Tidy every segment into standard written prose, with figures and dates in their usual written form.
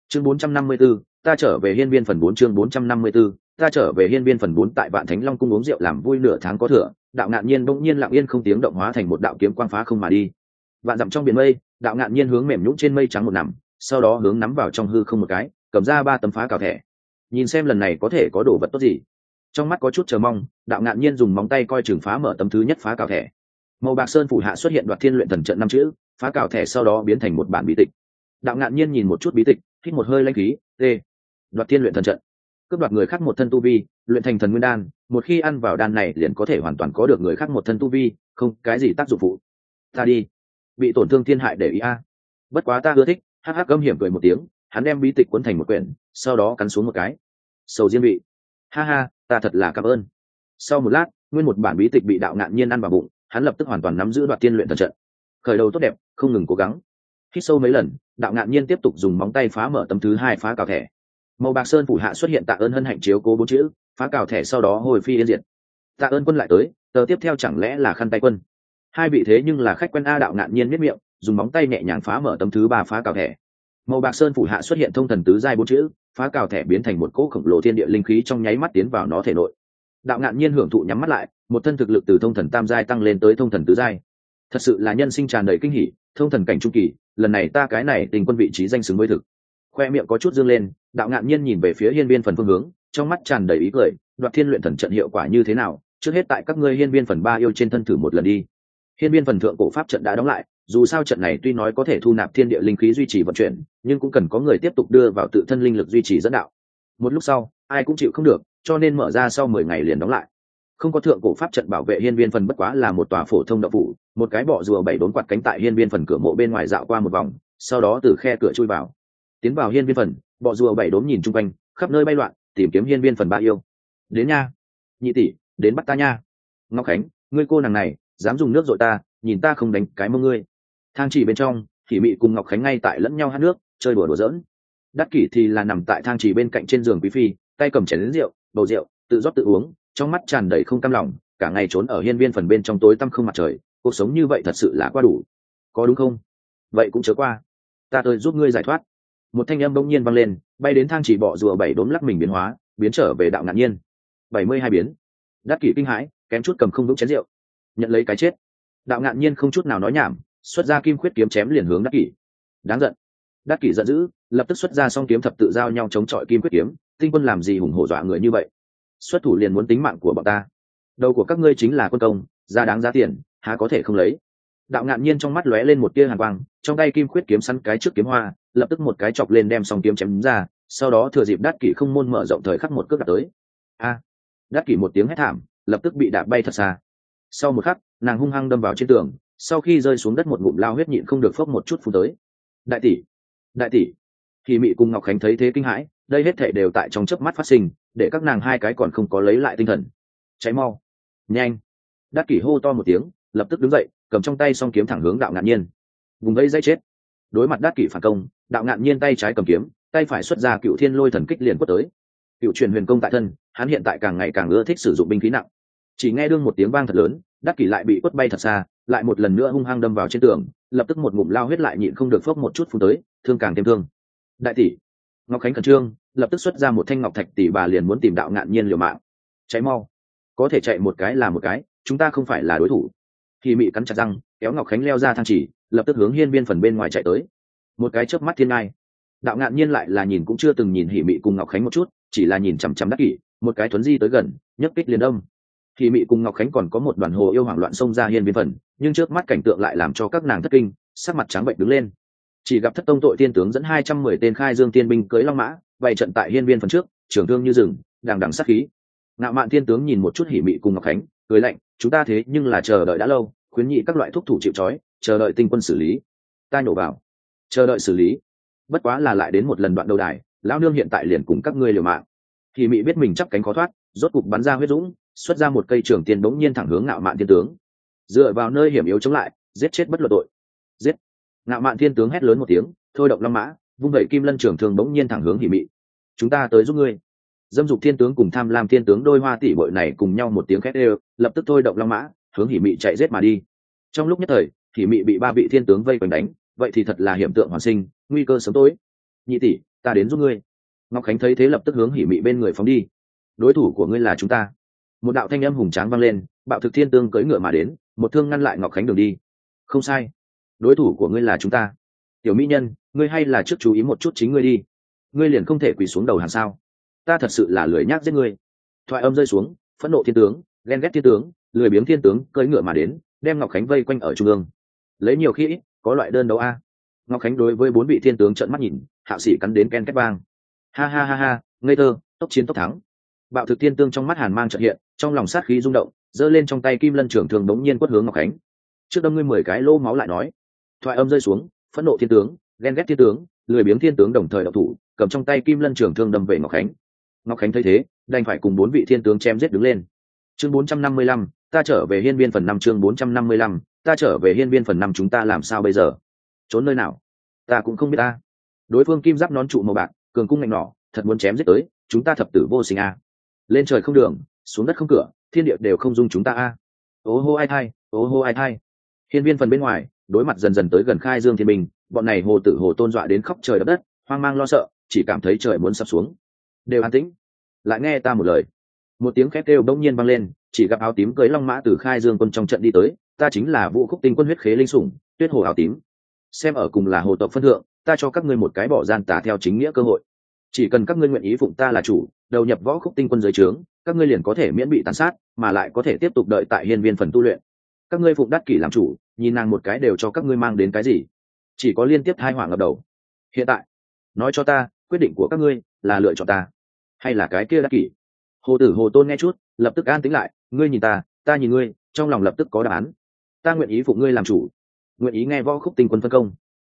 Chương 454, ta trở về hiên viên phần 4. Chương 454, ta trở về hiên viên phần 4. Tại Vạn Thánh Long cung uống rượu làm vui nửa tháng có thừa, đạo ngạn nhiên bỗng nhiên lặng yên không tiếng động hóa thành một đạo kiếm quang phá không mà đi. Vạn dặm trong biển mây, đạo ngạn nhiên hướng mềm nhũn trên mây trắng một nằm, sau đó hướng nắm vào trong hư không một cái, cầm ra 3 tấm phá cào thẻ. Nhìn xem lần này có thể có đồ vật tốt gì. Trong mắt có chút chờ mong, đạo ngạn nhiên dùng móng tay coi chừng phá mở tấm thứ nhất phá cào thẻ. Màu bạc sơn phủ hạ xuất hiện Đoạt Thiên Luyện Thần trận 5 chữ, phá cào thẻ sau đó biến thành một bản bí tịch. Đạo ngạn nhiên nhìn một chút bí tịch, hít một hơi lãnh khí, Đoạt Thiên Luyện Thần trận. Cướp đoạt người khác một thân tu vi, luyện thành thần nguyên đan, một khi ăn vào đan này liền có thể hoàn toàn có được người khác một thân tu vi, không cái gì tác dụng phụ. Ta đi, bị tổn thương thiên hại để ý a. Bất quá ta ưa thích, hắc hắc gâm hiểm cười một tiếng, hắn đem bí tịch cuốn thành một quyển, sau đó cắn xuống một cái. Sầu diên vị. Ha ha, ta thật là cảm ơn. Sau một lát, nguyên một bản bí tịch bị đạo ngạn nhiên ăn vào bụng, hắn lập tức hoàn toàn nắm giữ Đoạt Thiên Luyện Thần trận. Khởi đầu tốt đẹp, không ngừng cố gắng. Hít sâu mấy lần, đạo ngạn nhiên tiếp tục dùng móng tay phá mở tấm thứ 2 phá cào thẻ. Màu bạc sơn phủ hạ xuất hiện tạ ơn hân hạnh chiếu cố 4 chữ, phá cào thẻ sau đó hồi phi yên diệt. Tạ ơn quân lại tới, tờ tiếp theo chẳng lẽ là khăn tay quân. Hai vị thế nhưng là khách quen a. Đạo ngạn nhiên miết miệng, dùng móng tay nhẹ nhàng phá mở tấm thứ 3 phá cào thẻ. Màu bạc sơn phủ hạ xuất hiện thông thần tứ giai 4 chữ, phá cào thẻ biến thành một cỗ khổng lồ thiên địa linh khí trong nháy mắt tiến vào nó thể nội. Đạo ngạn nhiên hưởng thụ nhắm mắt lại, một thân thực lực từ thông thần tam giai tăng lên tới thông thần tứ giai. Thật sự là nhân sinh tràn đầy kinh hỉ, thông thần cảnh trung kỳ, lần này ta cái này tình quân vị trí danh xứng với thực. Khoe miệng có chút dương lên, đạo ngạn nhiên nhìn về phía hiên viên phần phương hướng, trong mắt tràn đầy ý cười. Đoạt Thiên Luyện Thần trận hiệu quả như thế nào, trước hết tại các ngươi hiên viên phần 3 yêu trên thân thử một lần đi. Hiên viên phần thượng cổ pháp trận đã đóng lại, dù sao trận này tuy nói có thể thu nạp thiên địa linh khí duy trì vận chuyển, nhưng cũng cần có người tiếp tục đưa vào tự thân linh lực duy trì dẫn đạo. Một lúc sau, ai cũng chịu không được, cho nên mở ra sau 10 ngày liền đóng lại. Không có thượng cổ pháp trận bảo vệ hiên viên phần bất quá là một tòa phổ thông động phủ, một cái bọ rùa 7 đốn quạt cánh tại hiên viên phần cửa mộ bên ngoài dạo qua một vòng, sau đó từ khe cửa chui vào. Tiến vào hiên viên phần, bọ rùa 7 đốn nhìn chung quanh, khắp nơi bay loạn, tìm kiếm hiên viên phần 3 yêu. Đến nha, nhị tỷ, đến bắt ta nha. Ngọc Khánh, ngươi cô nàng này, dám dùng nước dội ta, nhìn ta không đánh cái mông ngươi. Thang chỉ bên trong, Kỷ Mị cùng Ngọc Khánh ngay tại lẫn nhau hát nước, chơi đùa giỡn. Đắc Kỷ thì là nằm tại thang chỉ bên cạnh trên giường quý phi, tay cầm chén rượu, bầu rượu, tự rót tự uống, trong mắt tràn đầy không cam lòng, cả ngày trốn ở hiên viên phần bên trong tối tăm không mặt trời, cuộc sống như vậy thật sự là quá đủ. Có đúng không? Vậy cũng chớ qua, ta tới giúp ngươi giải thoát. Một thanh âm bỗng nhiên vang lên, bay đến thang chỉ bọ rùa 7 đốn lắc mình biến hóa, biến trở về đạo ngạn nhiên. 72 biến. Đắc Kỷ kinh hãi, kém chút cầm không vững chén rượu, nhận lấy cái chết. Đạo ngạn nhiên không chút nào nói nhảm, xuất ra kim khuyết kiếm chém liền hướng Đắc Kỷ. Đáng giận. Đắc Kỷ giận dữ, lập tức xuất ra song kiếm thập tự giao nhau chống chọi kim khuyết kiếm. Tinh quân làm gì hùng hổ dọa người như vậy? Xuất thủ liền muốn tính mạng của bọn ta. Đầu của các ngươi chính là quân công, ra đáng giá tiền, há có thể không lấy. Đạo ngạn nhiên trong mắt lóe lên một tia hàn quang, trong tay kim khuyết kiếm săn cái trước kiếm hoa, lập tức một cái chọc lên đem song kiếm chém ra, sau đó thừa dịp Đắc Kỷ không môn mở rộng thời khắc một cước đạp tới. A! Đắc Kỷ một tiếng hét thảm, lập tức bị đạp bay thật xa. Sau một khắc, nàng hung hăng đâm vào trên tường, sau khi rơi xuống đất một ngụm lao huyết nhịn không được phốc một chút phun tới. Đại tỷ, đại tỷ. Kỳ Mị cùng Ngọc Khánh thấy thế kinh hãi, đây hết thảy đều tại trong chớp mắt phát sinh, để các nàng hai cái còn không có lấy lại tinh thần. Cháy mau, nhanh. Đắc Kỷ hô to một tiếng, lập tức đứng dậy, cầm trong tay song kiếm thẳng hướng đạo ngạn nhiên. Vùng vẫy dây chết. Đối mặt Đắc Kỷ phản công, đạo ngạn nhiên tay trái cầm kiếm, tay phải xuất ra Cựu Thiên Lôi Thần Kích liền quất tới. Cựu truyền huyền công tại thân, hắn hiện tại càng ngày càng ưa thích sử dụng binh khí nặng. Chỉ nghe đương một tiếng vang thật lớn, Đắc Kỷ lại bị quất bay thật xa, lại một lần nữa hung hăng đâm vào trên tường, lập tức một ngụm lao huyết lại nhịn không được phốc một chút phun tới, thương càng thêm thương. Đại tỷ. Ngọc Khánh khẩn trương, lập tức xuất ra một thanh ngọc thạch tỷ bà liền muốn tìm đạo ngạn nhiên liều mạng. Cháy mau, có thể chạy một cái là một cái, chúng ta không phải là đối thủ. Kỳ Mị cắn chặt răng, kéo Ngọc Khánh leo ra thang chỉ, lập tức hướng hiên viên phần bên ngoài chạy tới. Một cái chớp mắt thiên ngai, đạo ngạn nhiên lại là nhìn cũng chưa từng nhìn Hỉ Mị cùng Ngọc Khánh một chút, chỉ là nhìn chằm chằm Đắc Kỷ, một cái thuấn di tới gần, nhấc kích liền đâm. Hỉ Mị cùng Ngọc Khánh còn có một đoàn hồ yêu hoảng loạn xông ra hiên viên phần, nhưng trước mắt cảnh tượng lại làm cho các nàng thất kinh, sắc mặt trắng bệch đứng lên. Chỉ gặp Thất Tông Tội Tiên tướng dẫn 210 tên khai dương tiên binh cưỡi long mã, bày trận tại hiên viên phần trước, trường thương như rừng, đằng đằng sát khí. Ngạo Mạn Thiên tướng nhìn một chút Hỉ Mị cùng Ngọc Khánh, cười lạnh, chúng ta thế nhưng là chờ đợi đã lâu, khuyến nghị các loại thúc thủ chịu trói, chờ đợi tinh quân xử lý. Ta nhổ vào, chờ đợi xử lý. Bất quá là lại đến một lần đoạn đầu đài, lão nương hiện tại liền cùng các ngươi liều mạng. Hỉ Mị biết mình chắp cánh khó thoát, rốt cục bắn ra huyết dũng, xuất ra một cây trường tiên bỗng nhiên thẳng hướng Ngạo Mạn Thiên tướng. Dựa vào nơi hiểm yếu chống lại, giết chết bất luận tội. Giết! Ngạo Mạn Thiên tướng hét lớn một tiếng, thôi động long mã, vung vẩy kim lân trường thường bỗng nhiên thẳng hướng Hỉ Mị. Chúng ta tới giúp ngươi. Dâm Dục Thiên tướng cùng Tham Lam Thiên tướng đôi hoa tỷ bội này cùng nhau một tiếng khét đều, lập tức thôi động long mã, hướng Hỉ Mị chạy giết mà đi. Trong lúc nhất thời, Hỉ Mị bị ba vị thiên tướng vây quanh đánh, vậy thì thật là hiểm tượng hoàn sinh, nguy cơ sớm tối. Nhị tỷ, ta đến giúp ngươi. Ngọc Khánh thấy thế lập tức hướng Hỉ Mị bên người phóng đi. Đối thủ của ngươi là chúng ta. Một đạo thanh âm hùng tráng vang lên, Bạo Thực Thiên Tương cưỡi ngựa mà đến, một thương ngăn lại Ngọc Khánh đường đi. Không sai, đối thủ của ngươi là chúng ta. Tiểu mỹ nhân, ngươi hay là trước chú ý một chút chính ngươi đi. Ngươi liền không thể quỳ xuống đầu hàng sao? Ta thật sự là lười nhác giết ngươi. Thoại âm rơi xuống, phẫn nộ thiên tướng, ghen ghét thiên tướng, lười biếng thiên tướng cưỡi ngựa mà đến, đem Ngọc Khánh vây quanh ở trung ương. Lấy nhiều khi ít, có loại đơn đấu a. Ngọc Khánh đối với bốn vị thiên tướng trợn mắt nhìn, hạo sĩ cắn đến ken két vang. Ha ha ha ha, ngây thơ, tốc chiến tốc thắng. Bạo Thực Thiên Tương trong mắt hàn mang chợt hiện, trong lòng sát khí rung động, giơ lên trong tay kim lân trưởng thường đống nhiên quất hướng Ngọc Khánh. Trước đâm ngươi 10 cái lỗ máu lại nói. Thoại âm rơi xuống, phẫn nộ thiên tướng, ghen ghét thiên tướng, lười biếng thiên tướng đồng thời động thủ, cầm trong tay kim lân trưởng thương đâm về Ngọc Khánh. Ngọc Khánh thấy thế, đành phải cùng bốn vị thiên tướng chém giết đứng lên. Chương 455, ta trở về hiên viên phần 5. Chương 455, ta trở về hiên viên phần 5. Chúng ta làm sao bây giờ? Trốn nơi nào? Ta cũng không biết ta. Đối phương kim giáp nón trụ màu bạc, cường cung ngạnh nỏ, thật muốn chém giết tới, chúng ta thập tử vô sinh a. Lên trời không đường, xuống đất không cửa, thiên địa đều không dung chúng ta a. Ô hô ai thai, ô hô ai thai. Hiên viên phần bên ngoài, đối mặt dần dần tới gần Khai Dương Thiên Minh, bọn này hồ tử hồ tôn dọa đến khóc trời đập đất, hoang mang lo sợ, chỉ cảm thấy trời muốn sập xuống. Đều an tĩnh, lại nghe ta một lời. Một tiếng khét kêu bỗng nhiên vang lên, chỉ gặp áo tím cưỡi long mã từ Khai Dương quân trong trận đi tới, ta chính là Vũ Khúc Tinh quân huyết khế linh sủng, Tuyết Hồ áo tím. Xem ở cùng là hồ tộc phân thượng, ta cho các ngươi một cái bỏ gian tà theo chính nghĩa cơ hội. Chỉ cần các ngươi nguyện ý phụng ta là chủ, đầu nhập Võ Khúc Tinh quân dưới trướng, các ngươi liền có thể miễn bị tàn sát, mà lại có thể tiếp tục đợi tại hiên viên phần tu luyện. Các ngươi phụng Đát Kỷ làm chủ, nhìn nàng một cái đều cho các ngươi mang đến cái gì? Chỉ có liên tiếp hai họa ngập đầu. Hiện tại, nói cho ta, quyết định của các ngươi là lựa chọn ta, hay là cái kia Đát Kỷ? Hồ tử hồ tôn nghe chút, lập tức an tĩnh lại, ngươi nhìn ta nhìn ngươi, trong lòng lập tức có đáp án. Ta nguyện ý phụng ngươi làm chủ, nguyện ý nghe Võ Khúc Tinh quân phân công.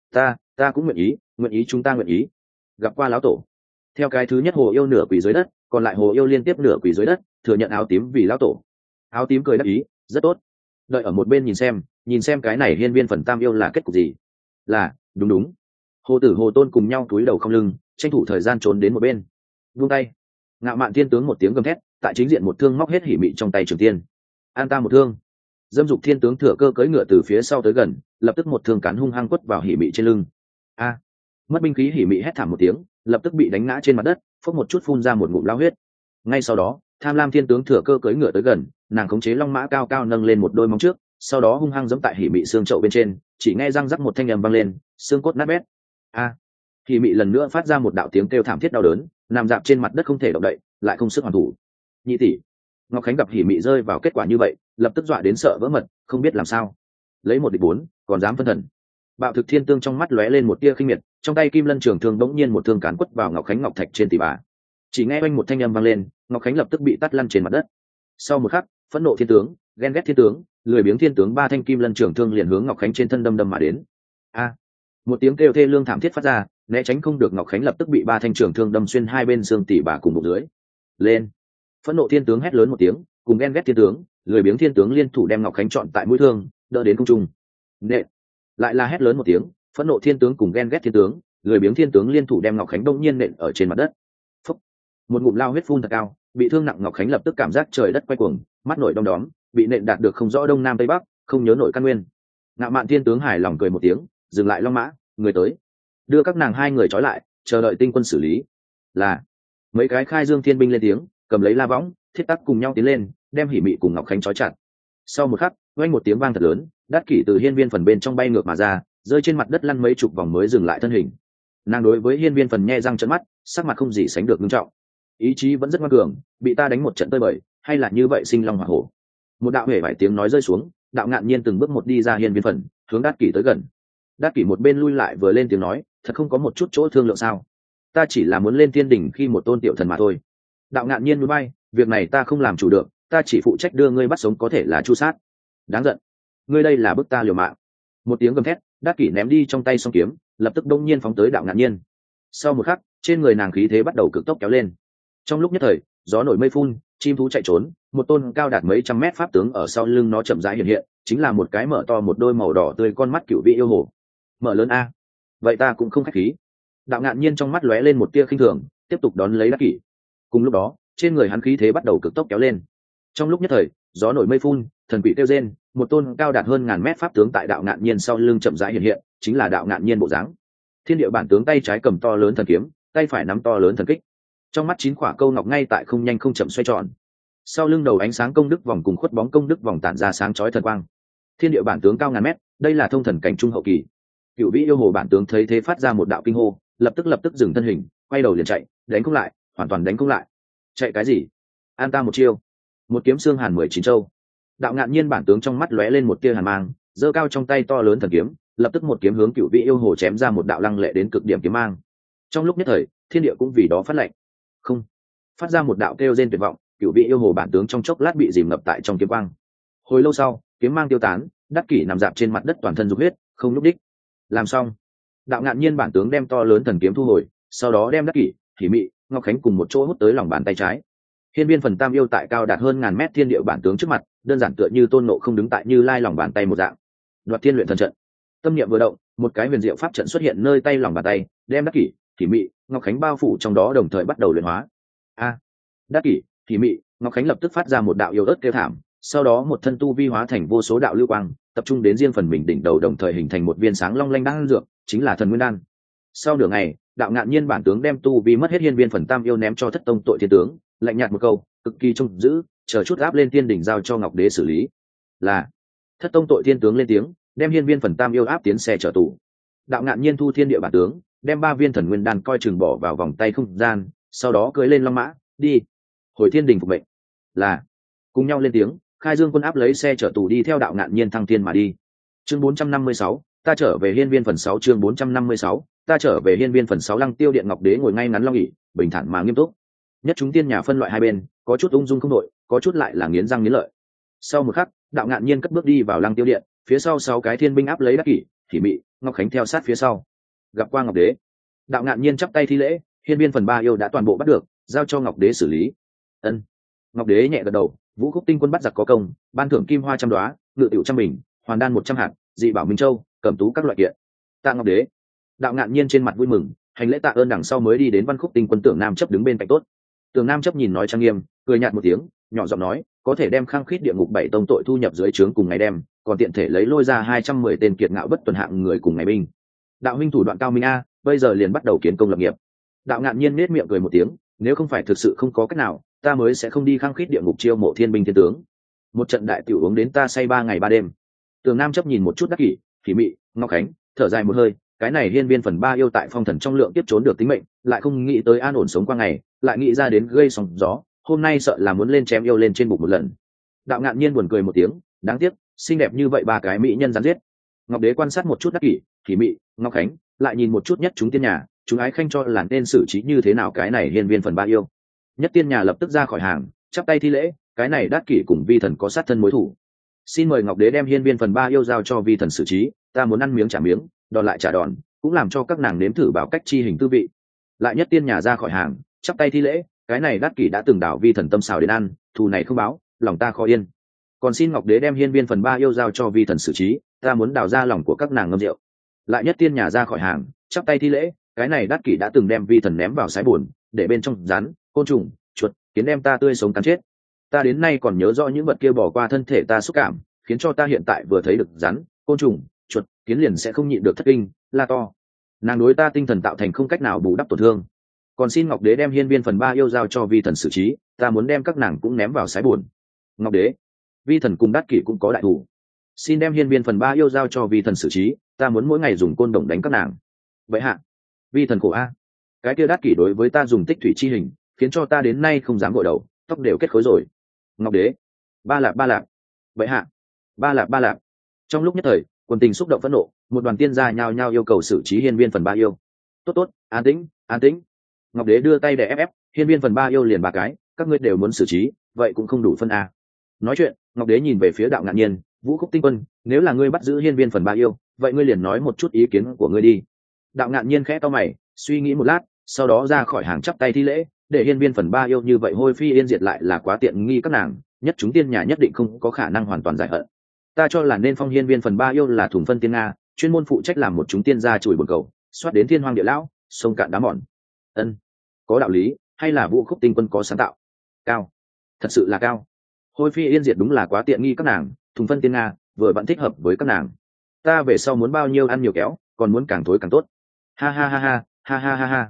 Ta cũng nguyện ý chúng ta nguyện ý. Gặp qua lão tổ. Theo cái thứ nhất hồ yêu nửa quỳ dưới đất, còn lại hồ yêu liên tiếp nửa quỳ dưới đất, thừa nhận áo tím vì lão tổ. Áo tím cười đáp ý, rất tốt. Đợi ở một bên nhìn xem cái này hiên viên phần tam yêu là kết cục gì. Là, đúng. Hồ tử hồ tôn cùng nhau cúi đầu không lưng, tranh thủ thời gian trốn đến một bên. Buông tay. Ngạo Mạn Thiên tướng một tiếng gầm thét, tại chính diện một thương móc hết Hỉ Mị trong tay Trường Tiên. An ta một thương. Dâm Dục Thiên tướng thừa cơ cưỡi ngựa từ phía sau tới gần, lập tức một thương cán hung hăng quất vào Hỉ Mị trên lưng. A! Mất binh khí Hỉ Mị hét thảm một tiếng, lập tức bị đánh ngã trên mặt đất, phốc một chút phun ra một ngụm lao huyết. Ngay sau đó, Tham Lam Thiên tướng thừa cơ cưỡi ngựa tới gần, nàng khống chế long mã cao cao nâng lên một đôi móng trước, sau đó hung hăng giẫm tại Hỉ Mị xương chậu bên trên, chỉ nghe răng rắc một thanh âm vang lên, xương cốt nát bét. A! Hỉ Mị lần nữa phát ra một đạo tiếng kêu thảm thiết đau đớn, nằm dạp trên mặt đất không thể động đậy, lại không sức hoàn thủ. Nhị tỷ. Ngọc Khánh gặp Hỉ Mị rơi vào kết quả như vậy, lập tức dọa đến sợ vỡ mật, không biết làm sao. Lấy một địch bốn, còn dám phân thần. Bạo Thực Thiên Tương trong mắt lóe lên một tia khinh miệt, trong tay kim lân trường thương bỗng nhiên một thương cán quất vào Ngọc Khánh ngọc thạch trên tỷ bà. Chỉ nghe oanh một thanh âm vang lên, Ngọc Khánh lập tức bị tát lăn trên mặt đất. Sau một khắc, phẫn nộ thiên tướng, ghen ghét thiên tướng, lười biếng thiên tướng ba thanh kim lân trường thương liền hướng Ngọc Khánh trên thân đâm mà đến. A! Một tiếng kêu thê lương thảm thiết phát ra, né tránh không được Ngọc Khánh lập tức bị ba thanh trường thương đâm xuyên hai bên xương tỷ bà cùng bụng dưới. Lên! Phẫn nộ thiên tướng hét lớn một tiếng, cùng ghen ghét thiên tướng, lười biếng thiên tướng liên thủ đem Ngọc Khánh chọn tại mũi thương, đỡ đến không trung. Nện! Lại là hét lớn một tiếng, phẫn nộ thiên tướng cùng ghen ghét thiên tướng, lười biếng thiên tướng liên thủ đem Ngọc Khánh đông nhiên nện ở trên mặt đất. Phúc! Một ngụm lao huyết phun thật cao, bị thương nặng Ngọc Khánh lập tức cảm giác trời đất quay cuồng, mắt nổi đom đóm, bị nện đạt được không rõ đông nam tây bắc, không nhớ nổi căn nguyên. Ngạo Mạn Thiên tướng hài lòng cười một tiếng, dừng lại long mã, người tới, đưa các nàng hai người trói lại, chờ đợi tinh quân xử lý. Là mấy cái Khai Dương thiên binh lên tiếng, cầm lấy la võng, thiết tắc cùng nhau tiến lên, đem Hỉ Mị cùng Ngọc Khánh trói chặt. Sau một khắc, vang một tiếng vang thật lớn, Đát Kỷ từ hiên viên phần bên trong bay ngược mà ra, rơi trên mặt đất lăn mấy chục vòng mới dừng lại thân hình. Nàng đối với hiên viên phần nhe răng trợn mắt, sắc mặt không gì sánh được nghiêm trọng. Ý chí vẫn rất ngoan cường, bị ta đánh một trận tơi bời, hay là như vậy sinh long hỏa hổ. Một đạo hề vài tiếng nói rơi xuống, Đạo Ngạn Nhiên từng bước một đi ra hiên viên phần, hướng Đát Kỷ tới gần. Đát Kỷ một bên lui lại vừa lên tiếng nói, thật không có một chút chỗ thương lượng sao? Ta chỉ là muốn lên thiên đỉnh khi một tôn tiểu thần mà thôi. Đạo Ngạn Nhiên núi bay, việc này ta không làm chủ được, ta chỉ phụ trách đưa ngươi bắt sống có thể là chu sát. Đáng giận, ngươi đây là bức ta liều mạng. Một tiếng gầm thét, Đát Kỷ ném đi trong tay song kiếm, lập tức đông nhiên phóng tới Đạo Ngạn Nhiên. Sau một khắc, trên người nàng khí thế bắt đầu cực tốc kéo lên. Trong lúc nhất thời, gió nổi mây phun, chim thú chạy trốn, một tôn cao đạt mấy trăm mét pháp tướng ở sau lưng nó chậm rãi hiện hiện, chính là một cái mở to một đôi màu đỏ tươi con mắt cựu vị yêu hồ. Mở lớn a, vậy ta cũng không khách khí. Đạo Ngạn Nhiên trong mắt lóe lên một tia khinh thường, tiếp tục đón lấy Đát Kỷ. Cùng lúc đó, trên người hắn khí thế bắt đầu cực tốc kéo lên. Trong lúc nhất thời, gió nổi mây phun, thần quỷ kêu rên, một tôn cao đạt hơn ngàn mét pháp tướng tại Đạo Ngạn Nhiên sau lưng chậm rãi hiện hiện, chính là Đạo Ngạn Nhiên bộ dáng. Thiên địa bản tướng tay trái cầm to lớn thần kiếm, tay phải nắm to lớn thần kích, trong mắt 9 quả câu ngọc ngay tại không nhanh không chậm xoay tròn. Sau lưng đầu ánh sáng công đức vòng cùng khuất bóng công đức vòng tản ra sáng chói thần quang. Thiên địa bản tướng cao ngàn mét, đây là thông thần cảnh trung hậu kỳ. Cựu vĩ yêu hồ bản tướng thấy thế phát ra một đạo kinh hô, lập tức dừng thân hình, quay đầu liền chạy, đánh không lại, hoàn toàn đánh không lại. Chạy cái gì? An ta một chiêu. Một kiếm xương hàn 19 châu. Đạo Ngạn Nhiên bản tướng trong mắt lóe lên một tia hàn mang, giơ cao trong tay to lớn thần kiếm, lập tức một kiếm hướng cựu vĩ yêu hồ chém ra một đạo lăng lệ đến cực điểm kiếm mang. Trong lúc nhất thời, thiên địa cũng vì đó phát lệnh. Không, phát ra một đạo kêu rên tuyệt vọng, cựu vĩ yêu hồ bản tướng trong chốc lát bị dìm ngập tại trong kiếm quang. Hồi lâu sau, kiếm mang tiêu tán, Đắc Kỷ nằm dạp trên mặt đất toàn thân dục huyết, không lúc đích. Làm xong, Đạo Ngạn Nhiên bản tướng đem to lớn thần kiếm thu hồi, sau đó đem Đắc Kỷ, Thủy Mị, Ngọc Khánh cùng một chỗ hút tới lòng bàn tay trái. Hiên Viên Phần Tam yêu tại cao đạt hơn ngàn mét thiên địa bản tướng trước mặt, đơn giản tựa như Tôn Ngộ Không đứng tại Như Lai lòng bàn tay một dạng. Đoạt Thiên Luyện Thần Trận. Tâm niệm vừa động, một cái huyền diệu pháp trận xuất hiện nơi tay lòng bàn tay, đem Đắc Kỷ, Thủy Mị, Ngọc Khánh bao phủ trong đó đồng thời bắt đầu luyện hóa. Đắc Kỷ, Thủy Mị, Ngọc Khánh lập tức phát ra một đạo yêu ớt kêu thảm, sau đó một thân tu vi hóa thành vô số đạo lưu quang, tập trung đến riêng phần mình đỉnh đầu đồng thời hình thành một viên sáng long lanh đan dược, chính là Thần Nguyên Đan. Sau nửa ngày, Đạo Ngạn Nhiên bản tướng đem tu vi mất hết Hiên Viên Phần Tam yêu ném cho Thất Tông Tội Thiên tướng, lạnh nhạt một câu, cực kỳ trông giữ, chờ chút áp lên tiên đỉnh giao cho Ngọc Đế xử lý. Là. Thất Tông Tội Thiên tướng lên tiếng, đem Hiên Viên Phần Tam yêu áp tiến xe chở tù. Đạo Ngạn Nhiên thu thiên địa bản tướng, đem 3 viên Thần Nguyên Đan coi chừng bỏ vào vòng tay không gian, sau đó cưỡi lên long mã, đi. Hồi thiên đình phục mệnh. Là. Cùng nhau lên tiếng, Khai Dương quân áp lấy xe chở tù đi theo Đạo Ngạn Nhiên thăng thiên mà đi. Chương 456, ta trở về Hiên Viên phần 6 chương 456, ta trở về Hiên Viên phần 6 Lăng Tiêu Điện Ngọc Đế ngồi ngay ngắn long ỷ, bình thản mà nghiêm túc. Nhất chúng tiên nhà phân loại hai bên, có chút ung dung không đội, có chút lại là nghiến răng nghiến lợi. Sau một khắc, Đạo Ngạn Nhiên cất bước đi vào Lăng Tiêu Điện, phía sau 6 cái thiên binh áp lấy Đắc Kỷ, Thủy Mị, Ngọc Khánh theo sát phía sau. Gặp qua Ngọc Đế. Đạo Ngạn Nhiên chắp tay thi lễ, Hiên Viên phần 3 yêu đã toàn bộ bắt được, giao cho Ngọc Đế xử lý. Ân. Ngọc Đế nhẹ gật đầu, Vũ Khúc Tinh quân bắt giặc có công, ban thưởng kim hoa trăm đóa, ngự tiểu trăm bình, hoàn đan 100 hạt, dị bảo minh châu, cẩm tú các loại kiện. Tạ Ngọc Đế. Đạo Ngạn Nhiên trên mặt vui mừng, hành lễ tạ ơn đằng sau mới đi đến Văn Khúc Tinh quân Tưởng Nam chấp đứng bên cạnh tốt. Tưởng Nam chấp nhìn nói trang nghiêm, cười nhạt một tiếng, nhỏ giọng nói, có thể đem Khang Khít địa ngục 7 tông tội thu nhập dưới trướng cùng ngày đem, còn tiện thể lấy lôi ra 210 tên kiệt ngạo bất tuần hạng người cùng ngày binh. Đạo huynh thủ đoạn cao minh a, bây giờ liền bắt đầu kiến công lập nghiệp. Đạo Ngạn Nhiên nét miệng cười một tiếng, nếu không phải thực sự không có cách nào, ta mới sẽ không đi Khang Khít địa ngục chiêu mộ thiên binh thiên tướng. Một trận đại tiểu uống đến ta say 3 ngày 3 đêm. Tường Nam chấp nhìn một chút Đắc Kỷ, Thủy Mị, Ngọc Khánh, thở dài một hơi, cái này Hiên Viên phần 3 yêu tại phong thần trong lượng tiếp trốn được tính mệnh, lại không nghĩ tới an ổn sống qua ngày, lại nghĩ ra đến gây sóng gió, hôm nay sợ là muốn lên chém yêu lên trên bụng một lần. Đạo Ngạn Nhiên buồn cười một tiếng, đáng tiếc, xinh đẹp như vậy 3 cái mỹ nhân gián giết. Ngọc Đế quan sát một chút Đắc Kỷ, Thủy Mị, Ngọc Khánh, lại nhìn một chút Nhất chúng tiên nhà, chúng ái khanh cho là nên xử trí như thế nào cái này Hiên Viên phần 3 yêu. Nhất tiên nhà lập tức ra khỏi hàng, chắp tay thi lễ, cái này Đắc Kỷ cùng vi thần có sát thân mối thù, xin mời Ngọc Đế đem Hiên Viên phần 3 yêu giao cho vi thần xử trí, ta muốn ăn miếng trả miếng, đòn lại trả đòn, cũng làm cho các nàng nếm thử bảo cách chi hình tư vị. Lại Nhất tiên nhà ra khỏi hàng, chắp tay thi lễ, cái này Đắc Kỷ đã từng đảo vi thần tâm xào đến ăn, thù này không báo, lòng ta khó yên. Còn xin Ngọc Đế đem Hiên Viên phần 3 yêu giao cho vi thần xử trí, ta muốn đào ra lòng của các nàng ngâm rượu. Lại Nhất tiên nhà ra khỏi hàng, chắp tay thi lễ, cái này Đắc Kỷ đã từng đem vi thần ném vào sái buồn, để bên trong rắn, côn trùng, chuột, kiến đem ta tươi sống cắn chết. Ta đến nay còn nhớ rõ những vật kia bỏ qua thân thể ta xúc cảm, khiến cho ta hiện tại vừa thấy được rắn, côn trùng, chuột, kiến liền sẽ không nhịn được thất kinh, la to. Nàng đối ta tinh thần tạo thành không cách nào bù đắp tổn thương. Còn xin Ngọc Đế đem Hiên Viên phần 3 yêu giao cho vi thần xử trí, ta muốn đem các nàng cũng ném vào sái buồn. Ngọc Đế, vi thần cùng Đắc Kỷ cũng có đại thủ, xin đem Hiên Viên phần 3 yêu giao cho vi thần xử trí, ta muốn mỗi ngày dùng côn đồng đánh các nàng. Vậy hạ, vi thần khổ a. Cái kia Đắc Kỷ đối với ta dùng tích thủy chi hình, khiến cho ta đến nay không dám gội đầu, tóc đều kết khối rồi. Ngọc Đế, ba lạp, vậy hạ, ba lạp. Trong lúc nhất thời, quần tình xúc động phẫn nộ, một đoàn tiên gia nhao nhao yêu cầu xử trí Hiên Viên phần 3 yêu. Tốt, an tĩnh. Ngọc Đế đưa tay để ép, Hiên Viên phần 3 yêu liền 3 cái, các ngươi đều muốn xử trí, vậy cũng không đủ phân a. Nói chuyện, Ngọc Đế nhìn về phía Đạo Ngạn Nhiên, Vũ Khúc Tinh quân, nếu là ngươi bắt giữ Hiên Viên phần 3 yêu, vậy ngươi liền nói một chút ý kiến của ngươi đi. Đạo Ngạn Nhiên khẽ cau mày, suy nghĩ một lát, sau đó ra khỏi hàng chắp tay thi lễ, để Hiên Viên phần 3 yêu như vậy hôi phi yên diệt lại là quá tiện nghi các nàng, nhất chúng tiên nhà nhất định không có khả năng hoàn toàn giải hận. Ta cho là nên phong Hiên Viên phần 3 yêu là thùng phân tiên nga, chuyên môn phụ trách làm một chúng tiên gia chùi bồn cầu, xoát đến thiên hoang địa lão, sông cạn đá mòn. Ân, có đạo lý, hay là Vũ Khúc Tinh quân có sáng tạo? Cao, thật sự là cao. Hôi phi yên diệt đúng là quá tiện nghi các nàng, thùng phân tiên nga vừa vẫn thích hợp với các nàng. Ta về sau muốn bao nhiêu ăn nhiều kéo, còn muốn càng thối càng tốt. Ha.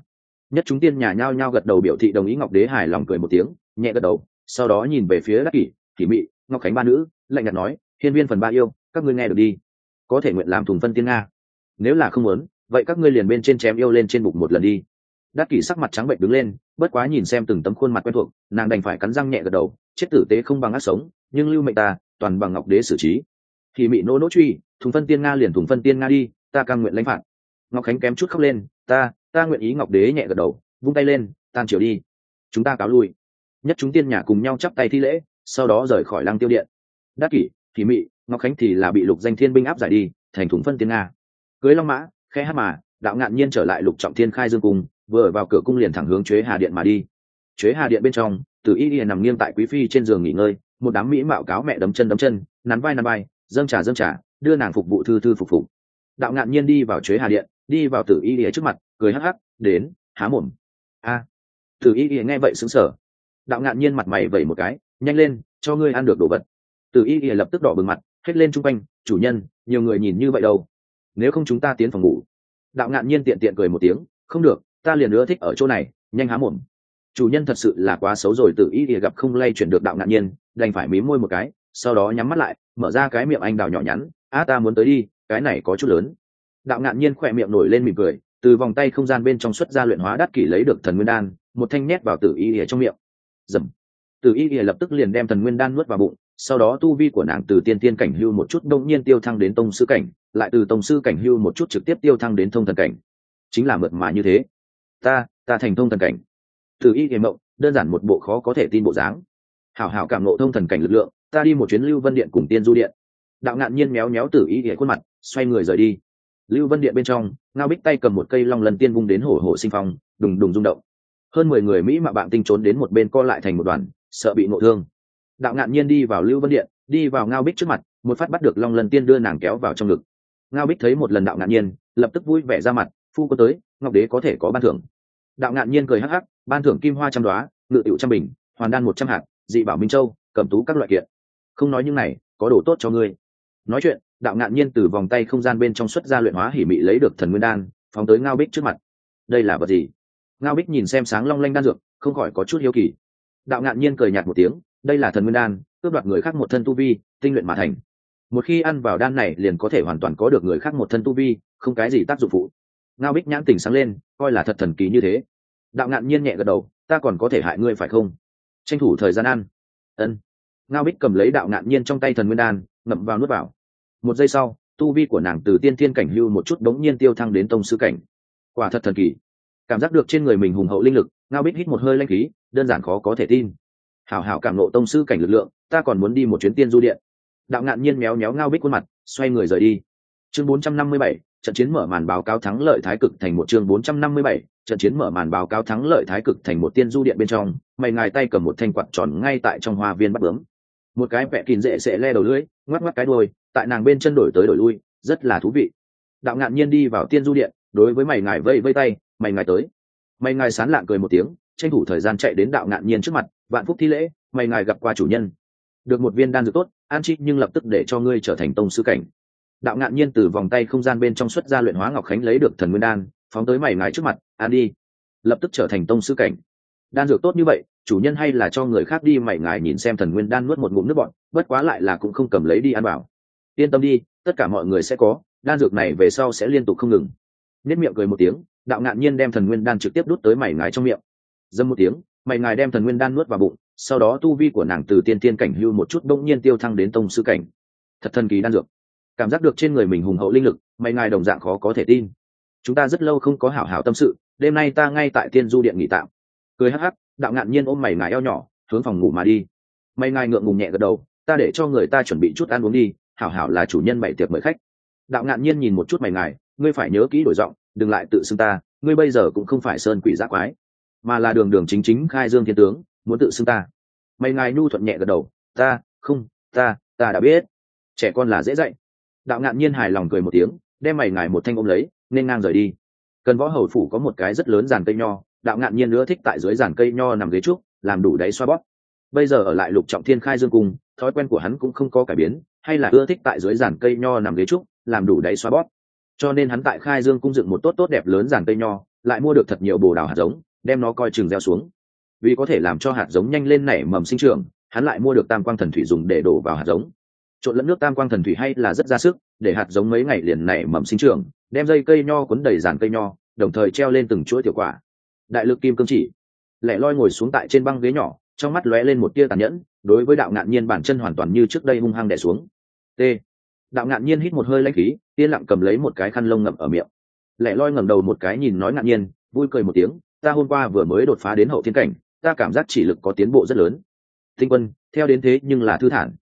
Nhất chúng tiên nhà nhao nhao gật đầu biểu thị đồng ý. Ngọc đế hài lòng cười một tiếng, nhẹ gật đầu, sau đó nhìn về phía Đắc Kỷ, Kỷ Mị, Ngọc Khánh ba nữ, lạnh nhạt nói, hiên viên phần ba yêu, các ngươi nghe được đi, có thể nguyện làm thùng phân tiên nga. Nếu là không muốn, vậy các ngươi liền bên trên chém yêu lên trên bục một lần đi. Đắc Kỷ sắc mặt trắng bệch đứng lên, bất quá nhìn xem từng tấm khuôn mặt quen thuộc, nàng đành phải cắn răng nhẹ gật đầu, chết tử tế không bằng ác sống, nhưng lưu mệnh ta, toàn bằng Ngọc đế xử trí. Kỷ Mị nỗ nỗ truy, thùng phân tiên nga liền thùng phân tiên nga đi, ta cam nguyện lãnh phạt. Ngọc Khánh kém chút khóc lên, ta nguyện ý. Ngọc đế nhẹ gật đầu, vung tay lên, tan chiều đi, chúng ta cáo lui. Nhất chúng tiên nhà cùng nhau chắp tay thi lễ, sau đó rời khỏi Lăng Tiêu điện. Đắc Kỷ, Kỷ Mị, Ngọc Khánh thì là bị Lục Danh Thiên binh áp giải đi, thành thùng phân tiên nga. Cưới long mã, khẽ hát mà, Đạo Ngạn Nhiên trở lại Lục Trọng Thiên khai dương cung, vừa vào cửa cung liền thẳng hướng Chuế Hà điện mà đi. Chuế Hà điện bên trong, Tử Y Y nằm nghiêng tại quý phi trên giường nghỉ ngơi, một đám mỹ mạo cáo mẹ đấm chân, nắn vai, dâng trà, đưa nàng phục vụ thư phục. Đạo Ngạn Nhiên đi vào Chuế Hà điện, đi vào Tử Y Y trước mặt, cười hắc hắc, đến, há mồm. A. Tử Y Y nghe vậy sững sờ. Đạo Ngạn Nhiên mặt mày vẩy một cái, nhanh lên, cho ngươi ăn được đồ vật. Tử Y Y lập tức đỏ bừng mặt, hét lên chung quanh, chủ nhân, nhiều người nhìn như vậy đâu, nếu không chúng ta tiến phòng ngủ. Đạo Ngạn Nhiên tiện cười một tiếng, không được, ta liền nữa thích ở chỗ này, nhanh há mồm. Chủ nhân thật sự là quá xấu rồi. Tử Y Y gặp không lay chuyển được Đạo Ngạn Nhiên, đành phải mím môi một cái, sau đó nhắm mắt lại, mở ra cái miệng anh đào nhỏ nhắn, ta muốn tới đi, cái này có chút lớn. Đạo Ngạn Nhiên khỏe miệng nổi lên mỉm cười, từ vòng tay không gian bên trong xuất ra luyện hóa Đắc Kỷ lấy được thần nguyên đan, một thanh nhét vào Tử Y Y trong miệng. Dầm. Tử Y Y lập tức liền đem thần nguyên đan nuốt vào bụng, sau đó tu vi của nàng từ tiên tiên cảnh hưu một chút đông nhiên tiêu thăng đến tông sư cảnh, lại từ tông sư cảnh hưu một chút trực tiếp tiêu thăng đến thông thần cảnh. Chính là mượt mà như thế. Ta thành thông thần cảnh. Tử Y Y mộng, đơn giản một bộ khó có thể tin bộ dáng. Hảo cảm ngộ thông thần cảnh lực lượng, ta đi một chuyến Lưu Vân điện cùng Tiên Du điện. Đạo Ngạn Nhiên méo Tử Y Y khuôn mặt, xoay người rời đi. Lưu Vân điện bên trong, Ngao Bích tay cầm một cây long lần tiên vung đến hổ sinh phong, đùng rung động. Hơn 10 người mỹ mạo bạn tinh trốn đến một bên co lại thành một đoàn, sợ bị ngộ thương. Đạo Ngạn Nhiên đi vào Lưu Vân điện, đi vào Ngao Bích trước mặt, một phát bắt được long lần tiên đưa nàng kéo vào trong ngực. Ngao Bích thấy một lần Đạo Ngạn Nhiên, lập tức vui vẻ ra mặt, phu có tới, Ngọc đế có thể có ban thưởng. Đạo Ngạn Nhiên cười hắc hắc, ban thưởng kim hoa 100 đóa, ngự tựu 100 bình, hoàn đan 100 hạt, dị bảo minh châu, cẩm tú các loại kiện. Không nói những này, có đồ tốt cho ngươi. Nói chuyện, Đạo Ngạn Nhiên từ vòng tay không gian bên trong xuất ra luyện hóa hỉ mị lấy được thần nguyên đan, phóng tới Ngao Bích trước mặt. Đây là vật gì? Ngao Bích nhìn xem sáng long lanh đan dược, không khỏi có chút hiếu kỳ. Đạo Ngạn Nhiên cười nhạt một tiếng, đây là thần nguyên đan, cướp đoạt người khác một thân tu vi, tinh luyện mà thành. Một khi ăn vào đan này liền có thể hoàn toàn có được người khác một thân tu vi, không cái gì tác dụng phụ. Ngao Bích nhãn tỉnh sáng lên, coi là thật thần kỳ như thế. Đạo Ngạn Nhiên nhẹ gật đầu, ta còn có thể hại ngươi phải không? Tranh thủ thời gian ăn. Ân. Ngao Bích cầm lấy Đạo Ngạn Nhiên trong tay thần nguyên đan, ngậm vào nuốt vào. Một giây sau, tu vi của nàng từ tiên thiên cảnh hưu một chút đống nhiên tiêu thăng đến tông sư cảnh. Quả thật thần kỳ. Cảm giác được trên người mình hùng hậu linh lực, Ngao Bích hít một hơi linh khí, đơn giản khó có thể tin. Hảo cảm ngộ tông sư cảnh lực lượng, ta còn muốn đi một chuyến Tiên Du điện. Đạo Ngạn Nhiên méo Ngao Bích khuôn mặt, xoay người rời đi. Chương 457, trận chiến mở màn báo cáo thắng lợi Thái Cực thành một. Chương 457, trận chiến mở màn báo cáo thắng lợi Thái Cực thành một. Tiên Du điện bên trong, mày ngài tay cầm một thanh quạt tròn ngay tại trong hoa viên bắt bướm. Một cái vẹ kín dễ sẽ le đầu lưỡi, ngoắc cái đuôi, tại nàng bên chân đổi tới đổi lui, rất là thú vị. Đạo Ngạn Nhiên đi vào Tiên Du điện, đối với mày ngài vây tay, mày ngài tới. Mày ngài sán lạng cười một tiếng, tranh thủ thời gian chạy đến Đạo Ngạn Nhiên trước mặt, vạn phúc thi lễ, mày ngài gặp qua chủ nhân. Được một viên đan dược tốt, an chi nhưng lập tức để cho ngươi trở thành tông sư cảnh. Đạo Ngạn Nhiên từ vòng tay không gian bên trong xuất ra luyện hóa Ngọc Khánh lấy được thần nguyên đan, phóng tới mày ngài trước mặt, ăn đi, lập tức trở thành tông sư cảnh. Đan dược tốt như vậy, chủ nhân hay là cho người khác đi? Mày ngài nhìn xem thần nguyên đan nuốt một ngụm nước bọt, bất quá lại là cũng không cầm lấy đi ăn bảo. Yên tâm đi, tất cả mọi người sẽ có, đan dược này về sau sẽ liên tục không ngừng. Nhếch miệng cười một tiếng, Đạo Ngạn Nhiên đem thần nguyên đan trực tiếp đút tới mày ngài trong miệng. Dâm một tiếng, mày ngài đem thần nguyên đan nuốt vào bụng, sau đó tu vi của nàng từ tiên tiên cảnh hưu một chút bỗng nhiên tiêu thăng đến tông sư cảnh. Thật thần kỳ đan dược. Cảm giác được trên người mình hùng hậu linh lực, mày ngài đồng dạng khó có thể tin. Chúng ta rất lâu không có hảo tâm sự, đêm nay ta ngay tại Tiên Du điện nghỉ tạm. Cười hắc hắc, Đạo Ngạn Nhiên ôm mày ngài eo nhỏ, hướng phòng ngủ mà đi. Mày ngài ngượng ngùng nhẹ gật đầu, ta để cho người ta chuẩn bị chút ăn uống đi, hảo là chủ nhân bày tiệc mời khách. Đạo Ngạn Nhiên nhìn một chút mày ngài, ngươi phải nhớ kỹ đổi giọng, đừng lại tự xưng ta, ngươi bây giờ cũng không phải sơn quỷ dã quái, mà là đường chính khai dương thiên tướng, muốn tự xưng ta. Mày ngài nhu thuận nhẹ gật đầu, ta đã biết, trẻ con là dễ dạy. Đạo Ngạn Nhiên hài lòng cười một tiếng, đem mày ngài một thanh ôm lấy, nên ngang rời đi. Cần Võ hầu phủ có một cái rất lớn giàn cây nho, Đạo Ngạn Nhiên nữa thích tại dưới giàn cây nho nằm ghế trúc, làm đủ đáy xoa bóp. Bây giờ ở lại Lục Trọng Thiên khai dương cung, thói quen của hắn cũng không có cải biến, hay là ưa thích tại dưới giàn cây nho nằm ghế trúc, làm đủ đáy xoa bóp. Cho nên hắn tại khai dương cung dựng một tốt đẹp lớn giàn cây nho, lại mua được thật nhiều bồ đào hạt giống, đem nó coi chừng gieo xuống. Vì có thể làm cho hạt giống nhanh lên nảy mầm sinh trưởng, hắn lại mua được tam quang thần thủy dùng để đổ vào hạt giống. Trộn lẫn nước tam quang thần thủy hay là rất ra sức, để hạt giống mấy ngày liền nảy mầm sinh trưởng, đem dây cây nho cuốn đầy dàn cây nho, đồng thời treo lên từng chuỗi tiểu quả. Đại lực kim cương chỉ lẻ loi ngồi xuống tại trên băng ghế nhỏ, trong mắt lóe lên một tia tàn nhẫn, đối với đạo ngạn nhiên bản chân hoàn toàn như trước đây hung hăng đè xuống. T. Đạo ngạn nhiên hít một hơi lãnh khí, yên lặng cầm lấy một cái khăn lông ngậm ở miệng. Lẻ loi ngẩng đầu một cái nhìn nói ngạn nhiên, vui cười một tiếng, ta hôm qua vừa mới đột phá đến hậu thiên cảnh, ta cảm giác chỉ lực có tiến bộ rất lớn. Tinh quân theo đến thế nhưng là thư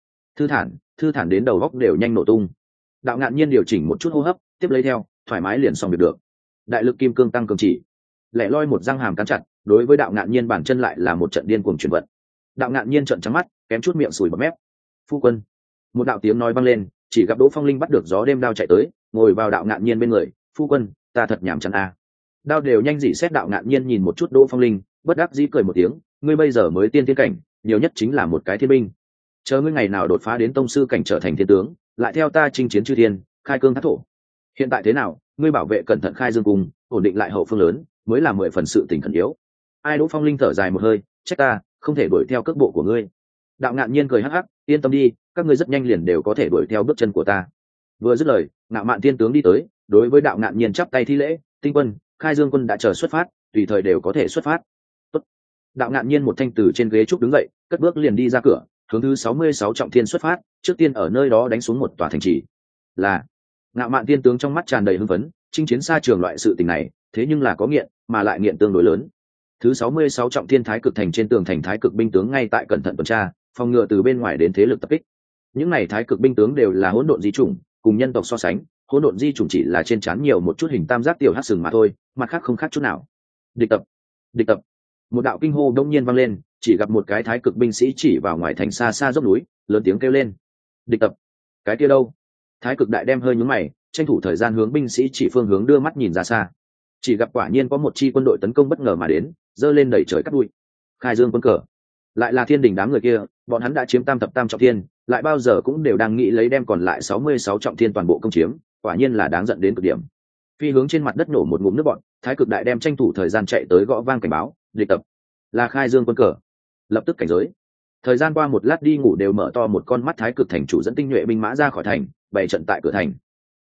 thản đến đầu góc đều nhanh nổ tung. Đạo ngạn nhiên điều chỉnh một chút hô hấp, tiếp lấy theo thoải mái liền xong việc được. Đại lực kim cương tăng cường chỉ, lẻ loi một răng hàm cắn chặt, đối với đạo ngạn nhiên bản chân lại là một trận điên cuồng chuyển vận. Đạo ngạn nhiên trợn trắng mắt, kém chút miệng sùi bọt mép. Phu quân, một đạo tiếng nói vang lên, chỉ gặp Đỗ Phong Linh bắt được gió đêm đao chạy tới, ngồi vào đạo ngạn nhiên bên người. Phu quân, ta thật nhảm chán a. Đao đều nhanh dị xét đạo ngạn nhiên nhìn một chút Đỗ Phong Linh, bất đắc dĩ cười một tiếng, ngươi bây giờ mới tiên thiên cảnh, nhiều nhất chính là một cái thiên binh. Chờ ngươi ngày nào đột phá đến tông sư cảnh trở thành thiên tướng, lại theo ta chinh chiến chư thiên, khai cương thác thổ. Hiện tại thế nào, ngươi bảo vệ cẩn thận Khai Dương cung, ổn định lại hậu phương lớn, mới là 10 phần sự tình khẩn yếu. Ai? Đỗ Phong Linh thở dài một hơi, trách ta không thể đuổi theo cước bộ của ngươi. Đạo ngạn nhiên cười hắc hắc, yên tâm đi, các ngươi rất nhanh liền đều có thể đuổi theo bước chân của ta. Vừa dứt lời, Ngạo Mạn Tiên tướng đi tới, đối với đạo ngạn nhiên chắp tay thi lễ, tinh quân, Khai Dương quân đã chờ xuất phát, tùy thời đều có thể xuất phát. Tốt. Đạo ngạn nhiên một thanh từ trên ghế trúc đứng dậy, cất bước liền đi ra cửa, hướng thứ 66 trọng thiên xuất phát, trước tiên ở nơi đó đánh xuống một tòa thành trì. Là Ngạo Mạn Tiên tướng trong mắt tràn đầy hưng phấn, chinh chiến xa trường loại sự tình này, thế nhưng là có nghiện, mà lại nghiện tương đối lớn. Thứ 66 trọng thiên Thái Cực thành trên tường thành Thái Cực binh tướng ngay tại cẩn thận tuần tra, phòng ngừa từ bên ngoài đến thế lực tập kích. Những này Thái Cực binh tướng đều là hỗn độn di chủng, cùng nhân tộc so sánh, hỗn độn di chủng chỉ là trên trán nhiều một chút hình tam giác tiểu hắc sừng mà thôi, mặt khác không khác chút nào. Địch tập, địch tập. Một đạo kinh hô đông nhiên vang lên, chỉ gặp một cái Thái Cực binh sĩ chỉ vào ngoài thành xa xa dốc núi, lớn tiếng kêu lên. Địch tập. Cái kia đâu? Thái Cực đại đem hơi nhướng mày, tranh thủ thời gian hướng binh sĩ chỉ phương hướng đưa mắt nhìn ra xa. Chỉ gặp quả nhiên có một chi quân đội tấn công bất ngờ mà đến, giơ lên đẩy trời cắt đuôi. Khai Dương quân cờ, lại là thiên đình đám người kia, bọn hắn đã chiếm tam thập tam trọng thiên, lại bao giờ cũng đều đang nghĩ lấy đem còn lại 66 trọng thiên toàn bộ công chiếm, quả nhiên là đáng giận đến cực điểm. Phi hướng trên mặt đất nổ một ngụm nước bọn, Thái Cực đại đem tranh thủ thời gian chạy tới gõ vang cảnh báo, địch tập, là Khai Dương quân cờ. Lập tức cảnh giới. Thời gian qua một lát đi ngủ đều mở to một con mắt, Thái Cực thành chủ dẫn tinh nhuệ binh mã ra khỏi thành, bày trận tại cửa thành.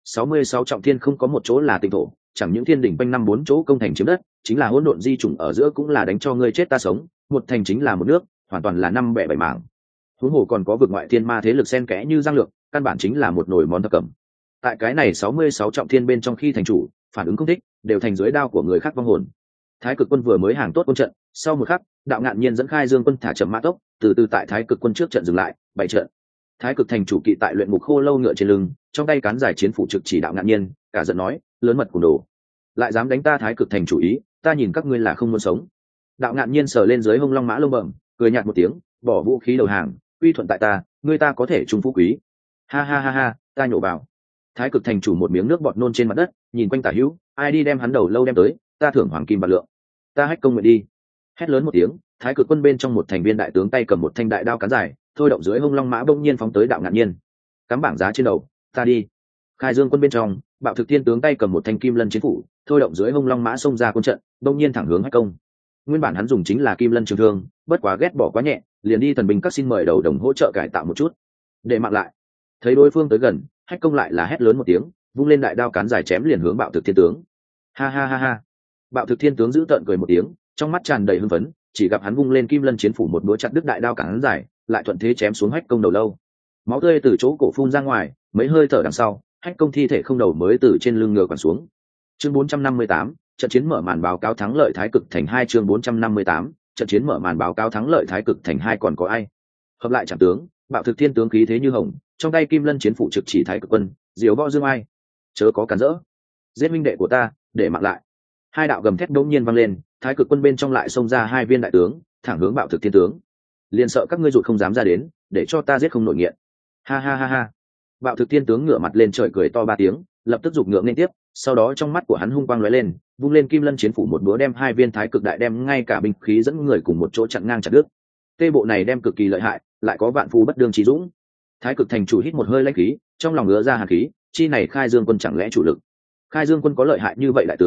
66 trọng thiên không có một chỗ là tinh thổ, chẳng những thiên đỉnh quanh năm 4 chỗ công thành chiếm đất, chính là hỗn độn di chủng ở giữa cũng là đánh cho ngươi chết ta sống, một thành chính là một nước, hoàn toàn là năm bẻ bảy mảng. Huống hồ còn có vực ngoại thiên ma thế lực xen kẽ như giang lược, căn bản chính là một nồi món thập cẩm. Tại cái này 66 trọng thiên bên trong khi thành chủ, phản ứng không thích, đều thành dưới đao của người khác vong hồn. Thái Cực quân vừa mới hàng tốt quân trận, sau một khắc, đạo ngạn nhiên dẫn Khai Dương quân thả chậm mã tốc, từ từ tại Thái Cực quân trước trận dừng lại, bảy trận. Thái Cực thành chủ kỵ tại luyện ngục khô lâu ngựa trên lưng, trong tay cán dài chiến phủ trực chỉ đạo ngạn nhiên, cả giận nói, lớn mật cùng đồ, lại dám đánh ta Thái Cực thành chủ ý, ta nhìn các ngươi là không muốn sống. Đạo ngạn nhiên sờ lên dưới hông long mã lông bẩm, cười nhạt một tiếng, bỏ vũ khí đầu hàng, quy thuận tại ta, ngươi ta có thể trung phú quý. Ha ha ha ha, ta nhổ vào. Thái Cực thành chủ một miếng nước bọt nôn trên mặt đất, nhìn quanh tả hữu, ai đi đem hắn đầu lâu đem tới, ta thưởng hoàng kim bạc lượng. Ta hách công nguyện đi. Hét lớn một tiếng, Thái Cực quân bên trong một thành viên đại tướng tay cầm một thanh đại đao cán dài, thôi động dưới hông long mã bỗng nhiên phóng tới đạo ngạn nhiên. Cắm bảng giá trên đầu, ta đi. Khai Dương quân bên trong, Bạo Thực Thiên tướng tay cầm một thanh kim lân chiến phủ, thôi động dưới hông long mã xông ra quân trận, bỗng nhiên thẳng hướng hách công. Nguyên bản hắn dùng chính là kim lân trường thương, bất quá ghét bỏ quá nhẹ, liền đi thần binh các xin mời đầu đồng hỗ trợ cải tạo một chút, để mạng lại. Thấy đối phương tới gần, hách công lại là hét lớn một tiếng, vung lên đại đao cán dài chém liền hướng Bạo Thực Thiên tướng. Ha ha ha ha. Bạo Thực Thiên tướng giữ tợn cười một tiếng, trong mắt tràn đầy hưng phấn, chỉ gặp hắn vung lên kim lân chiến phủ một búa chặt đứt đại đao cán dài, lại thuận thế chém xuống hách công đầu lâu. Máu tươi từ chỗ cổ phun ra ngoài, mấy hơi thở đằng sau, hách công thi thể không đầu mới từ trên lưng ngựa quằn xuống. Chương 458, trận chiến mở màn báo cáo thắng lợi Thái Cực thành 2. Chương 458, trận chiến mở màn báo cáo thắng lợi Thái Cực thành 2. Còn có ai? Hợp lại chẳng tướng, Bạo Thực Thiên tướng khí thế như hồng, trong tay kim lân chiến phủ trực chỉ Thái Cực quân, diều võ dương ai, chớ có cản rỡ, giết minh đệ của ta, để mạng lại. Hai đạo gầm thét đống nhiên vang lên, Thái Cực quân bên trong lại xông ra hai viên đại tướng, thẳng hướng Bạo Thực Thiên tướng. Liền sợ các ngươi rụt không dám ra đến, để cho ta giết không nội nghiện. Ha ha ha ha. Bạo Thực Thiên tướng ngửa mặt lên trời cười to 3 tiếng, lập tức giục ngựa lên tiếp, sau đó trong mắt của hắn hung quang lóe lên, vung lên kim lân chiến phủ một búa đem hai viên Thái Cực đại đem ngay cả binh khí dẫn người cùng một chỗ chặn ngang chặt đứt. Tê bộ này đem cực kỳ lợi hại, lại có vạn phu bất đương chí dũng. Thái Cực thành chủ hít một hơi lãnh khí, trong lòng ngứa ra hàn khí, chi này Khai Dương quân chẳng lẽ chủ lực? Khai Dương quân có lợi hại như vậy đại tướng,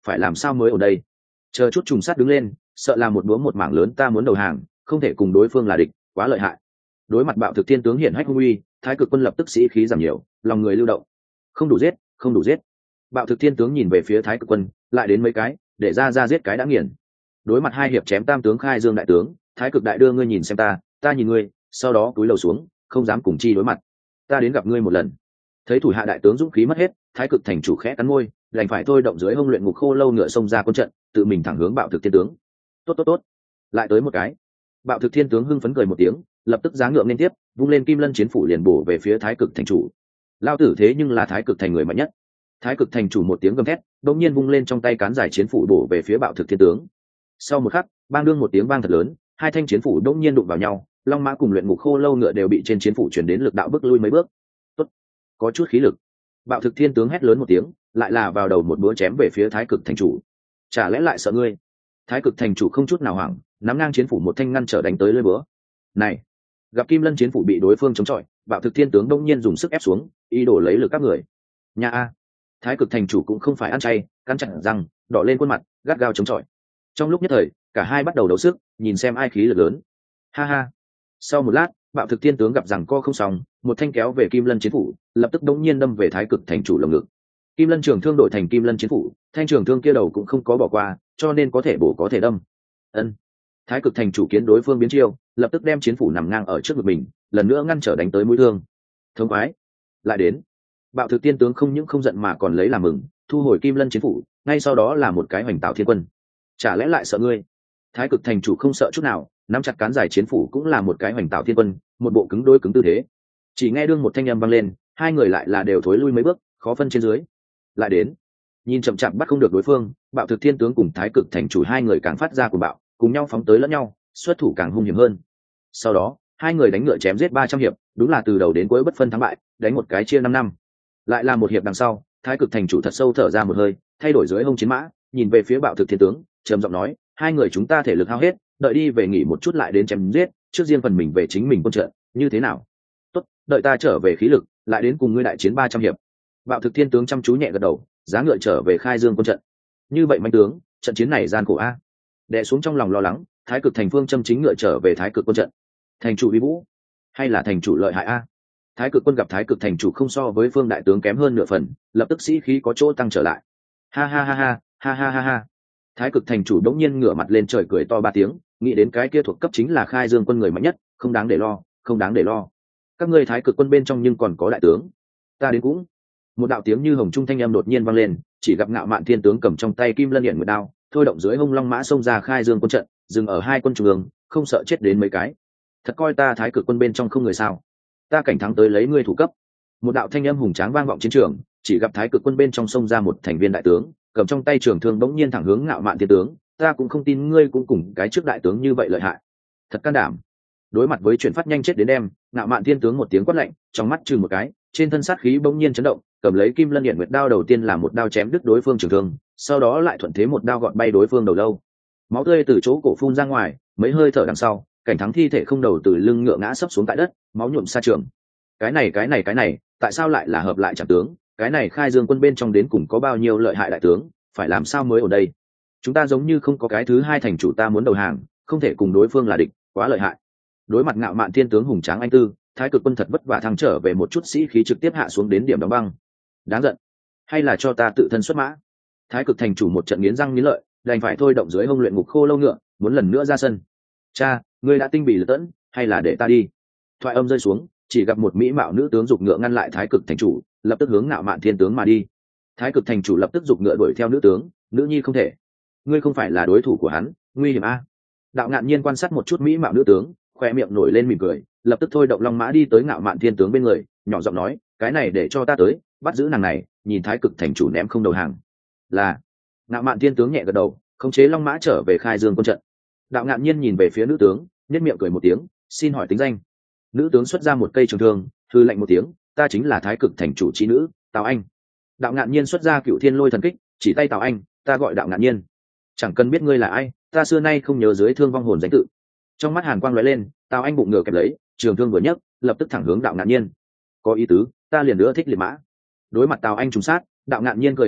phải làm sao mới ở đây? Chờ chút trùng sát đứng lên, sợ là một búa một mảng lớn, ta muốn đầu hàng, không thể cùng đối phương là địch, quá lợi hại. Đối mặt bạo thực thiên tướng hiển hách hung uy, thái cực quân lập tức sĩ khí giảm nhiều, lòng người lưu động. Không đủ giết, không đủ giết. Bạo thực thiên tướng nhìn về phía thái cực quân, lại đến mấy cái, để ra giết cái đã nghiền. Đối mặt hai hiệp chém tam tướng khai dương đại tướng, thái cực đại đưa ngươi nhìn xem ta nhìn ngươi, sau đó cúi đầu xuống, không dám cùng chi đối mặt. Ta đến gặp ngươi một lần. Thấy thủ hạ đại tướng dũng khí mất hết, thái cực thành chủ khẽ cắn môi, đành phải thôi động dưới hông luyện ngục khô lâu ngựa xông ra quân trận, tự mình thẳng hướng bạo thực thiên tướng. Tốt, lại tới một cái. Bạo thực thiên tướng hưng phấn cười một tiếng, lập tức giáng ngựa lên tiếp, vung lên kim lân chiến phủ liền bổ về phía thái cực thành chủ. Lao tử thế nhưng là thái cực thành người mạnh nhất. Thái cực thành chủ một tiếng gầm thét, đống nhiên vung lên trong tay cán dài chiến phủ bổ về phía bạo thực thiên tướng. Sau một khắc, bang đương một tiếng vang thật lớn, hai thanh chiến phủ đống nhiên đụng vào nhau, long mã cùng luyện ngục khô lâu ngựa đều bị trên chiến phủ truyền đến lực đạo bước lui mấy bước. Tốt, có chút khí lực. Bạo thực thiên tướng hét lớn một tiếng, lại là vào đầu một búa chém về phía thái cực thành chủ. Chả lẽ lại sợ ngươi? Thái cực thành chủ không chút nào hoảng, nắm ngang chiến phủ một thanh ngăn trở đánh tới lưỡi búa. Này, gặp kim lân chiến phủ bị đối phương chống chọi, bạo thực thiên tướng đông nhiên dùng sức ép xuống, ý đồ lấy lực các người. Nhà a, thái cực thành chủ cũng không phải ăn chay, cắn chặt răng, đỏ lên khuôn mặt, gắt gao chống chọi. Trong lúc nhất thời, cả hai bắt đầu đấu sức, nhìn xem ai khí lực lớn. Ha ha. Sau một lát, bạo thực thiên tướng gặp rằng co không xong, một thanh kéo về kim lân chiến phủ, lập tức đống nhiên đâm về thái cực thành chủ lồng ngực. Kim lân trường thương đổi thành kim lân chiến phủ, thanh trường thương kia đầu cũng không có bỏ qua, cho nên có thể bổ có thể đâm. Ân. Thái cực thành chủ kiến đối phương biến chiêu, lập tức đem chiến phủ nằm ngang ở trước ngực mình, lần nữa ngăn trở đánh tới mũi thương. Thống khoái, lại đến. Bạo thực tiên tướng không những không giận mà còn lấy làm mừng, thu hồi kim lân chiến phủ, ngay sau đó là một cái hoành tạo thiên quân. Chả lẽ lại sợ ngươi? Thái cực thành chủ không sợ chút nào, nắm chặt cán dài chiến phủ cũng là một cái hoành tạo thiên quân, một bộ cứng đối cứng tư thế. Chỉ nghe đương một thanh âm vang lên, hai người lại là đều thối lui mấy bước, khó phân trên dưới. Lại đến. Nhìn chậm chạp bắt không được đối phương, bạo thực thiên tướng cùng thái cực thành chủ hai người càng phát ra của bạo, cùng nhau phóng tới lẫn nhau, xuất thủ càng hung hiểm hơn. Sau đó, hai người đánh ngựa chém giết 300 hiệp, đúng là từ đầu đến cuối bất phân thắng bại, đánh một cái chia 5 năm. Lại là một hiệp đằng sau, thái cực thành chủ thật sâu thở ra một hơi, thay đổi dưới hông chiến mã, nhìn về phía bạo thực thiên tướng, trầm giọng nói, hai người chúng ta thể lực hao hết, đợi đi về nghỉ một chút lại đến chém giết, trước riêng phần mình về chính mình quân trận, như thế nào? Tốt, đợi ta trở về khí lực, lại đến cùng ngươi đại chiến 300 hiệp. Bạo thực thiên tướng chăm chú nhẹ gật đầu, giá ngựa trở về khai dương quân trận. Như vậy manh tướng, trận chiến này gian khổ a. Đè xuống trong lòng lo lắng, thái cực thành phương châm chính ngựa trở về thái cực quân trận. Thành chủ uy vũ, hay là thành chủ lợi hại a? Thái cực quân gặp thái cực thành chủ không so với phương đại tướng kém hơn nửa phần, lập tức sĩ khí có chỗ tăng trở lại. Ha ha ha ha, ha ha ha ha. Thái cực thành chủ đống nhiên ngửa mặt lên trời cười to 3 tiếng, nghĩ đến cái kia thuộc cấp chính là khai dương quân người mạnh nhất, không đáng để lo, không đáng để lo. Các ngươi thái cực quân bên trong nhưng còn có đại tướng, ta đến cũng. Một đạo tiếng như hồng trung thanh âm đột nhiên vang lên, chỉ gặp Ngạo Mạn Thiên tướng cầm trong tay kim lân điện nguyệt đao, thôi động dưới hông long mã xông ra khai dương quân trận, dừng ở hai quân trung ương, không sợ chết đến mấy cái. Thật coi ta thái cực quân bên trong không người sao? Ta cảnh thắng tới lấy ngươi thủ cấp. Một đạo thanh âm hùng tráng vang vọng chiến trường, chỉ gặp thái cực quân bên trong xông ra một thành viên đại tướng, cầm trong tay trường thương bỗng nhiên thẳng hướng Ngạo Mạn Thiên tướng, ta cũng không tin ngươi cũng cùng cái trước đại tướng như vậy lợi hại. Thật can đảm. Đối mặt với chuyển phát nhanh chết đến đem, Ngạo Mạn Thiên tướng một tiếng quát lạnh, trong mắt chừng một cái, trên thân sát khí bỗng nhiên chấn động, cầm lấy kim lân điện nguyệt đao đầu tiên là một đao chém đứt đối phương trường thương, sau đó lại thuận thế một đao gọt bay đối phương đầu lâu. Máu tươi từ chỗ cổ phun ra ngoài, mấy hơi thở đằng sau, cảnh thắng thi thể không đầu từ lưng ngựa ngã sấp xuống tại đất, máu nhuộm xa trường. Cái này, tại sao lại là hợp lại chẳng tướng? Cái này khai dương quân bên trong đến cùng có bao nhiêu lợi hại đại tướng, phải làm sao mới ở đây? Chúng ta giống như không có cái thứ hai thành chủ, ta muốn đầu hàng, không thể cùng đối phương là địch, quá lợi hại. Đối mặt Ngạo Mạn Thiên tướng hùng tráng anh tư, thái cực quân thật vất vả thăng trở về một chút sĩ khí trực tiếp hạ xuống đến điểm đóng băng. Đáng giận, hay là cho ta tự thân xuất mã? Thái cực thành chủ một trận nghiến răng nghiến lợi, đành phải thôi động dưới hông luyện ngục khô lâu ngựa, muốn lần nữa ra sân. Cha, ngươi đã tinh bì lật tẫn, hay là để ta đi? Thoại âm rơi xuống, chỉ gặp một mỹ mạo nữ tướng giục ngựa ngăn lại thái cực thành chủ, lập tức hướng Ngạo Mạn Thiên tướng mà đi. Thái cực thành chủ lập tức giục ngựa đuổi theo nữ tướng, nữ nhi không thể, ngươi không phải là đối thủ của hắn, nguy hiểm a. Đạo Ngạn Nhiên quan sát một chút mỹ mạo nữ tướng, khoe miệng nổi lên mỉm cười, lập tức thôi động long mã đi tới Ngạo Mạn Thiên tướng bên người, nhỏ giọng nói, cái này để cho ta tới, bắt giữ nàng này, nhìn thái cực thành chủ ném không đầu hàng. Là. Ngạo Mạn Thiên tướng nhẹ gật đầu, khống chế long mã trở về khai dương quân trận. Đạo Ngạn Nhiên nhìn về phía nữ tướng, nhếch miệng cười một tiếng, xin hỏi tính danh. Nữ tướng xuất ra một cây trường thương, hư lạnh một tiếng, ta chính là thái cực thành chủ trí nữ, Tào Anh. Đạo Ngạn Nhiên xuất ra Cựu Thiên Lôi thần kích, chỉ tay Tào Anh, ta gọi Đạo Ngạn Nhiên. Chẳng cần biết ngươi là ai, ta xưa nay không nhớ dưới thương vong hồn danh tự. Trong mắt hàn quang lóe lên, Tào Anh bụng ngựa kẹp lấy, trường thương vừa nhấc, lập tức thẳng hướng Đạo Ngạn Nhiên. Có ý tứ, ta liền nữa thích liệt mã. Đối mặt Tào Anh trùng sát, Đạo Ngạn Nhiên cười hắc hắc,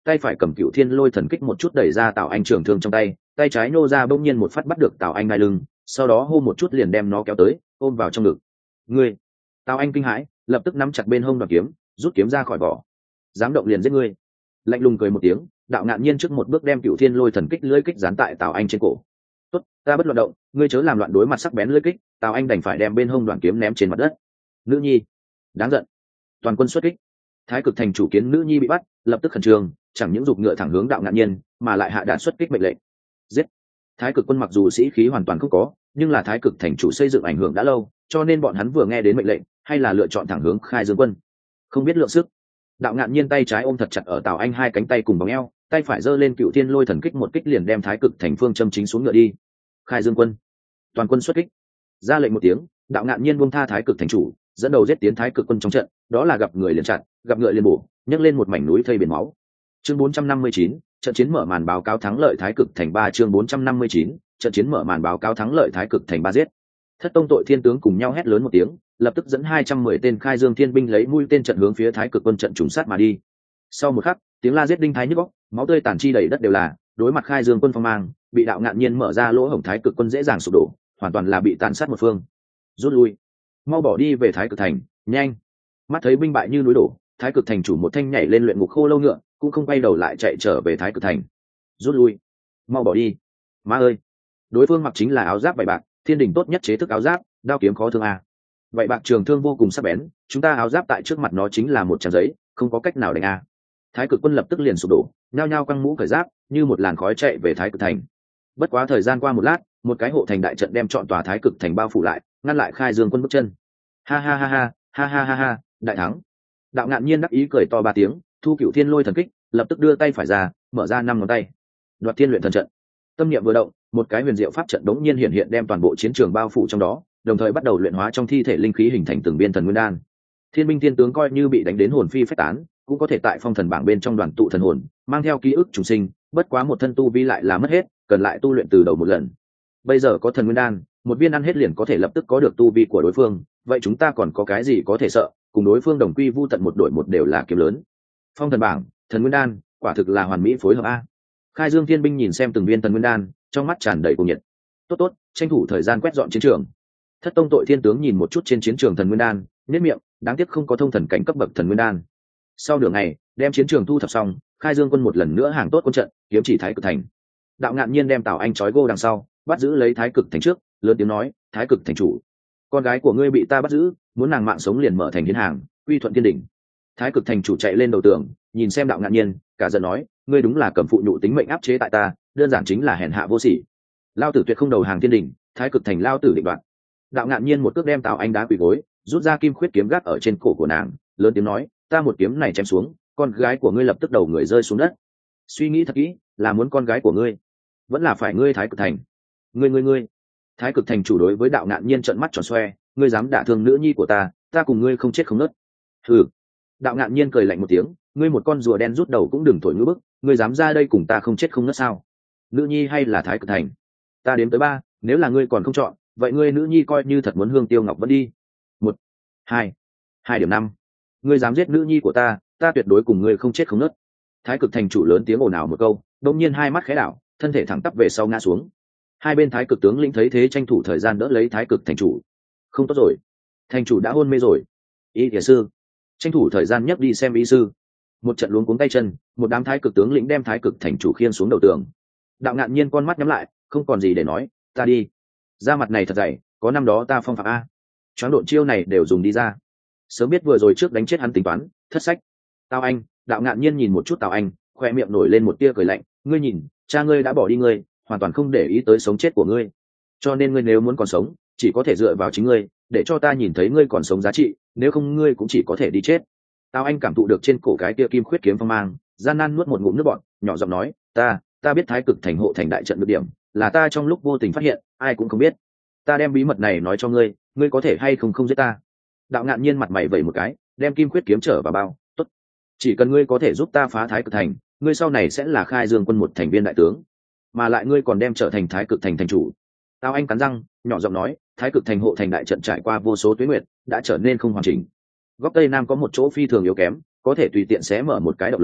tay phải cầm Cựu Thiên Lôi Thần Kích một chút đẩy ra Tào Anh trường thương trong tay, tay trái nô ra bỗng nhiên một phát bắt được Tào Anh ngay lưng, sau đó hô một chút liền đem nó kéo tới, ôm vào trong ngực. Ngươi! Tào Anh kinh hãi, lập tức nắm chặt bên hông đoạt kiếm, rút kiếm ra khỏi vỏ. Dám động liền giết ngươi! Lạnh lùng cười một tiếng, Đạo Ngạn Nhiên trước một bước đem Cựu Thiên Lôi Thần Kích lưỡi kích dán tại Tào Anh trên cổ. Tốt, ta bất loạn động, ngươi chớ làm loạn đối mặt sắc bén lưỡi kích. Tào Anh đành phải đem bên hông đoạn kiếm ném trên mặt đất. Nữ nhi, đáng giận! Toàn quân xuất kích. Thái Cực Thành chủ kiến nữ nhi bị bắt, lập tức khẩn trương, chẳng những giục ngựa thẳng hướng Đạo Ngạn Nhiên, mà lại hạ đạn xuất kích mệnh lệnh. Giết! Thái Cực quân mặc dù sĩ khí hoàn toàn không có, nhưng là Thái Cực Thành chủ xây dựng ảnh hưởng đã lâu, cho nên bọn hắn vừa nghe đến mệnh lệnh, hay là lựa chọn thẳng hướng Khai Dương quân. Không biết lượng sức. Đạo Ngạn Nhiên tay trái ôm thật chặt ở Tào Anh hai cánh tay cùng vòng eo, tay phải giơ lên Cựu Thiên Lôi Thần Kích một kích liền đem Thái Cực Thành phương châm chính xuống ngựa đi. Khai Dương quân, toàn quân xuất kích. Ra lệnh một tiếng, Đạo Ngạn Nhiên buông tha Thái Cực Thành chủ, dẫn đầu giết tiến Thái Cực quân trong trận, đó là gặp người liền chặn, gặp ngựa liền bổ, nhấc lên một mảnh núi thây biển máu. Chương 459, trận chiến mở màn báo cáo thắng lợi Thái Cực Thành 3 chương 459, trận chiến mở màn báo cáo thắng lợi Thái Cực Thành 3 giết. Thất tông tội thiên tướng cùng nhau hét lớn một tiếng, lập tức dẫn 210 tên Khai Dương thiên binh lấy mũi tên trận hướng phía Thái Cực quân trận trùng sát mà đi. Sau một khắc, tiếng la giết đinh thái nhức óc, máu tươi tàn chi đầy đất đều là, đối mặt Khai Dương quân phong mang, bị Đạo Ngạn Nhiên mở ra lỗ hổng Thái Cực quân dễ dàng sụp đổ, hoàn toàn là bị tàn sát một phương. Rút lui, mau bỏ đi về Thái Cực Thành, nhanh. Mắt thấy binh bại như núi đổ, Thái Cực Thành chủ một thanh nhảy lên luyện ngục khô lâu ngựa, cũng không quay đầu lại chạy trở về Thái Cực Thành. Rút lui, mau bỏ đi. Má ơi, đối phương mặc chính là áo giáp vảy bạc, thiên đình tốt nhất chế thức áo giáp, đao kiếm khó thương a. Vậy bạc trường thương vô cùng sắc bén, chúng ta áo giáp tại trước mặt nó chính là một trang giấy, không có cách nào đánh a. Thái Cực quân lập tức liền sụp đổ, nhao nhao căng mũ cởi giáp, như một làn khói chạy về Thái Cực Thành. Bất quá thời gian qua một lát, một cái hộ thành đại trận đem trọn tòa Thái Cực Thành bao phủ lại, ngăn lại Khai Dương quân bước chân. Ha ha ha ha, ha ha ha ha, đại thắng. Đạo Ngạn Nhiên đắc ý cười to ba tiếng, thu Cựu Thiên Lôi Thần Kích, lập tức đưa tay phải ra, mở ra 5 ngón tay. Đoạt Thiên Luyện Thần Trận. Tâm niệm vừa động, một cái huyền diệu pháp trận đống nhiên hiện đem toàn bộ chiến trường bao phủ trong đó, đồng thời bắt đầu luyện hóa trong thi thể linh khí hình thành từng viên thần nguyên đan. Thiên binh thiên tướng coi như bị đánh đến hồn phi phách tán, cũng có thể tại phong thần bảng bên trong đoàn tụ thần hồn, mang theo ký ức trùng sinh, bất quá một thân tu vi lại là mất hết, cần lại tu luyện từ đầu một lần. Bây giờ có thần nguyên đan, một viên ăn hết liền có thể lập tức có được tu vi của đối phương, vậy chúng ta còn có cái gì có thể sợ, cùng đối phương đồng quy vu tận một đội một đều là kiếm lớn. Phong thần bảng, thần nguyên đan, quả thực là hoàn mỹ phối hợp a. Khai Dương thiên binh nhìn xem từng viên thần nguyên đan, trong mắt tràn đầy cuồng nhiệt. Tốt tốt, tranh thủ thời gian quét dọn chiến trường. Thất tông tội thiên tướng nhìn một chút trên chiến trường thần nguyên đan, nhếch miệng, đáng tiếc không có thông thần cảnh cấp bậc thần nguyên đan. Sau nửa ngày, đem chiến trường thu thập xong, Khai Dương quân một lần nữa hàng tốt quân trận, kiếm chỉ Thái Cực Thành. Đạo Ngạn Nhiên đem Tào Anh trói gô đằng sau, bắt giữ lấy Thái Cực Thành trước, lớn tiếng nói, Thái Cực Thành chủ, con gái của ngươi bị ta bắt giữ, muốn nàng mạng sống liền mở thành hiến hàng, uy thuận thiên đỉnh. Thái Cực Thành chủ chạy lên đầu tường, nhìn xem Đạo Ngạn Nhiên, cả giận nói, ngươi đúng là cầm phụ nhụ tính mệnh áp chế tại ta, đơn giản chính là hèn hạ vô sỉ. Lao tử tuyệt không đầu hàng thiên đỉnh, Thái Cực Thành lao tử định đoạt. Đạo Ngạn Nhiên một cước đem Tào Anh đá quỳ gối, rút ra kim khuyết kiếm gác ở trên cổ của nàng, lớn tiếng nói, ta một kiếm này chém xuống, con gái của ngươi lập tức đầu người rơi xuống đất. Suy nghĩ thật kỹ, là muốn con gái của ngươi, vẫn là phải ngươi Thái Cực Thành. Ngươi. Thái Cực Thành chủ đối với Đạo Ngạn Nhiên trợn mắt tròn xoe, ngươi dám đả thương nữ nhi của ta cùng ngươi không chết không nứt. Hừ. Đạo Ngạn Nhiên cười lạnh một tiếng, ngươi một con rùa đen rút đầu cũng đừng thổi ngữ bức, ngươi dám ra đây cùng ta không chết không nứt sao? Nữ nhi hay là Thái Cực Thành? Ta đếm tới 3, nếu là ngươi còn không chọn, vậy ngươi nữ nhi coi như thật muốn hương tiêu ngọc vẫn đi. 1, 2, 2.5. Ngươi dám giết nữ nhi của ta tuyệt đối cùng ngươi không chết không nứt. Thái Cực Thành chủ lớn tiếng ồn ào một câu, đột nhiên hai mắt khẽ đảo, thân thể thẳng tắp về sau ngã xuống. Hai bên Thái Cực tướng lĩnh thấy thế tranh thủ thời gian đỡ lấy Thái Cực Thành chủ. Không tốt rồi, thành chủ đã hôn mê rồi. Y Thiền sư, tranh thủ thời gian nhấc đi xem y sư. Một trận luống cuống tay chân, một đám Thái Cực tướng lĩnh đem Thái Cực Thành chủ khiêng xuống đầu tường. Đạo Ngạn Nhiên con mắt nhắm lại, không còn gì để nói, ta đi. Da mặt này thật dày, có năm đó ta phong phạm a. Choáng độn chiêu này đều dùng đi ra. Sớm biết vừa rồi trước đánh chết hắn tính toán, thất sách. Tào Anh, Đạo Ngạn Nhiên nhìn một chút Tào Anh, khoe miệng nổi lên một tia cười lạnh, ngươi nhìn, cha ngươi đã bỏ đi ngươi, hoàn toàn không để ý tới sống chết của ngươi. Cho nên ngươi nếu muốn còn sống, chỉ có thể dựa vào chính ngươi, để cho ta nhìn thấy ngươi còn sống giá trị, nếu không ngươi cũng chỉ có thể đi chết. Tào Anh cảm thụ được trên cổ cái tia kim khuyết kiếm phong mang, gian nan nuốt một ngụm nước bọt, nhỏ giọng nói, ta biết Thái Cực Thành hộ thành đại trận được điểm, là ta trong lúc vô tình phát hiện, ai cũng không biết. Ta đem bí mật này nói cho ngươi, ngươi có thể hay không giết ta. Đạo Ngạn Nhiên mặt mày vẩy một cái, đem kim khuyết kiếm trở vào bao, tốt. Chỉ cần ngươi có thể giúp ta phá Thái Cực Thành, ngươi sau này sẽ là Khai Dương quân một thành viên đại tướng, mà lại ngươi còn đem trở thành Thái Cực Thành thành chủ. Tào Anh cắn răng, nhỏ giọng nói, Thái Cực Thành hộ thành đại trận trải qua vô số tuế nguyệt, đã trở nên không hoàn chỉnh. Góc tây nam có một chỗ phi thường yếu kém, có thể tùy tiện xé mở một cái động lớn,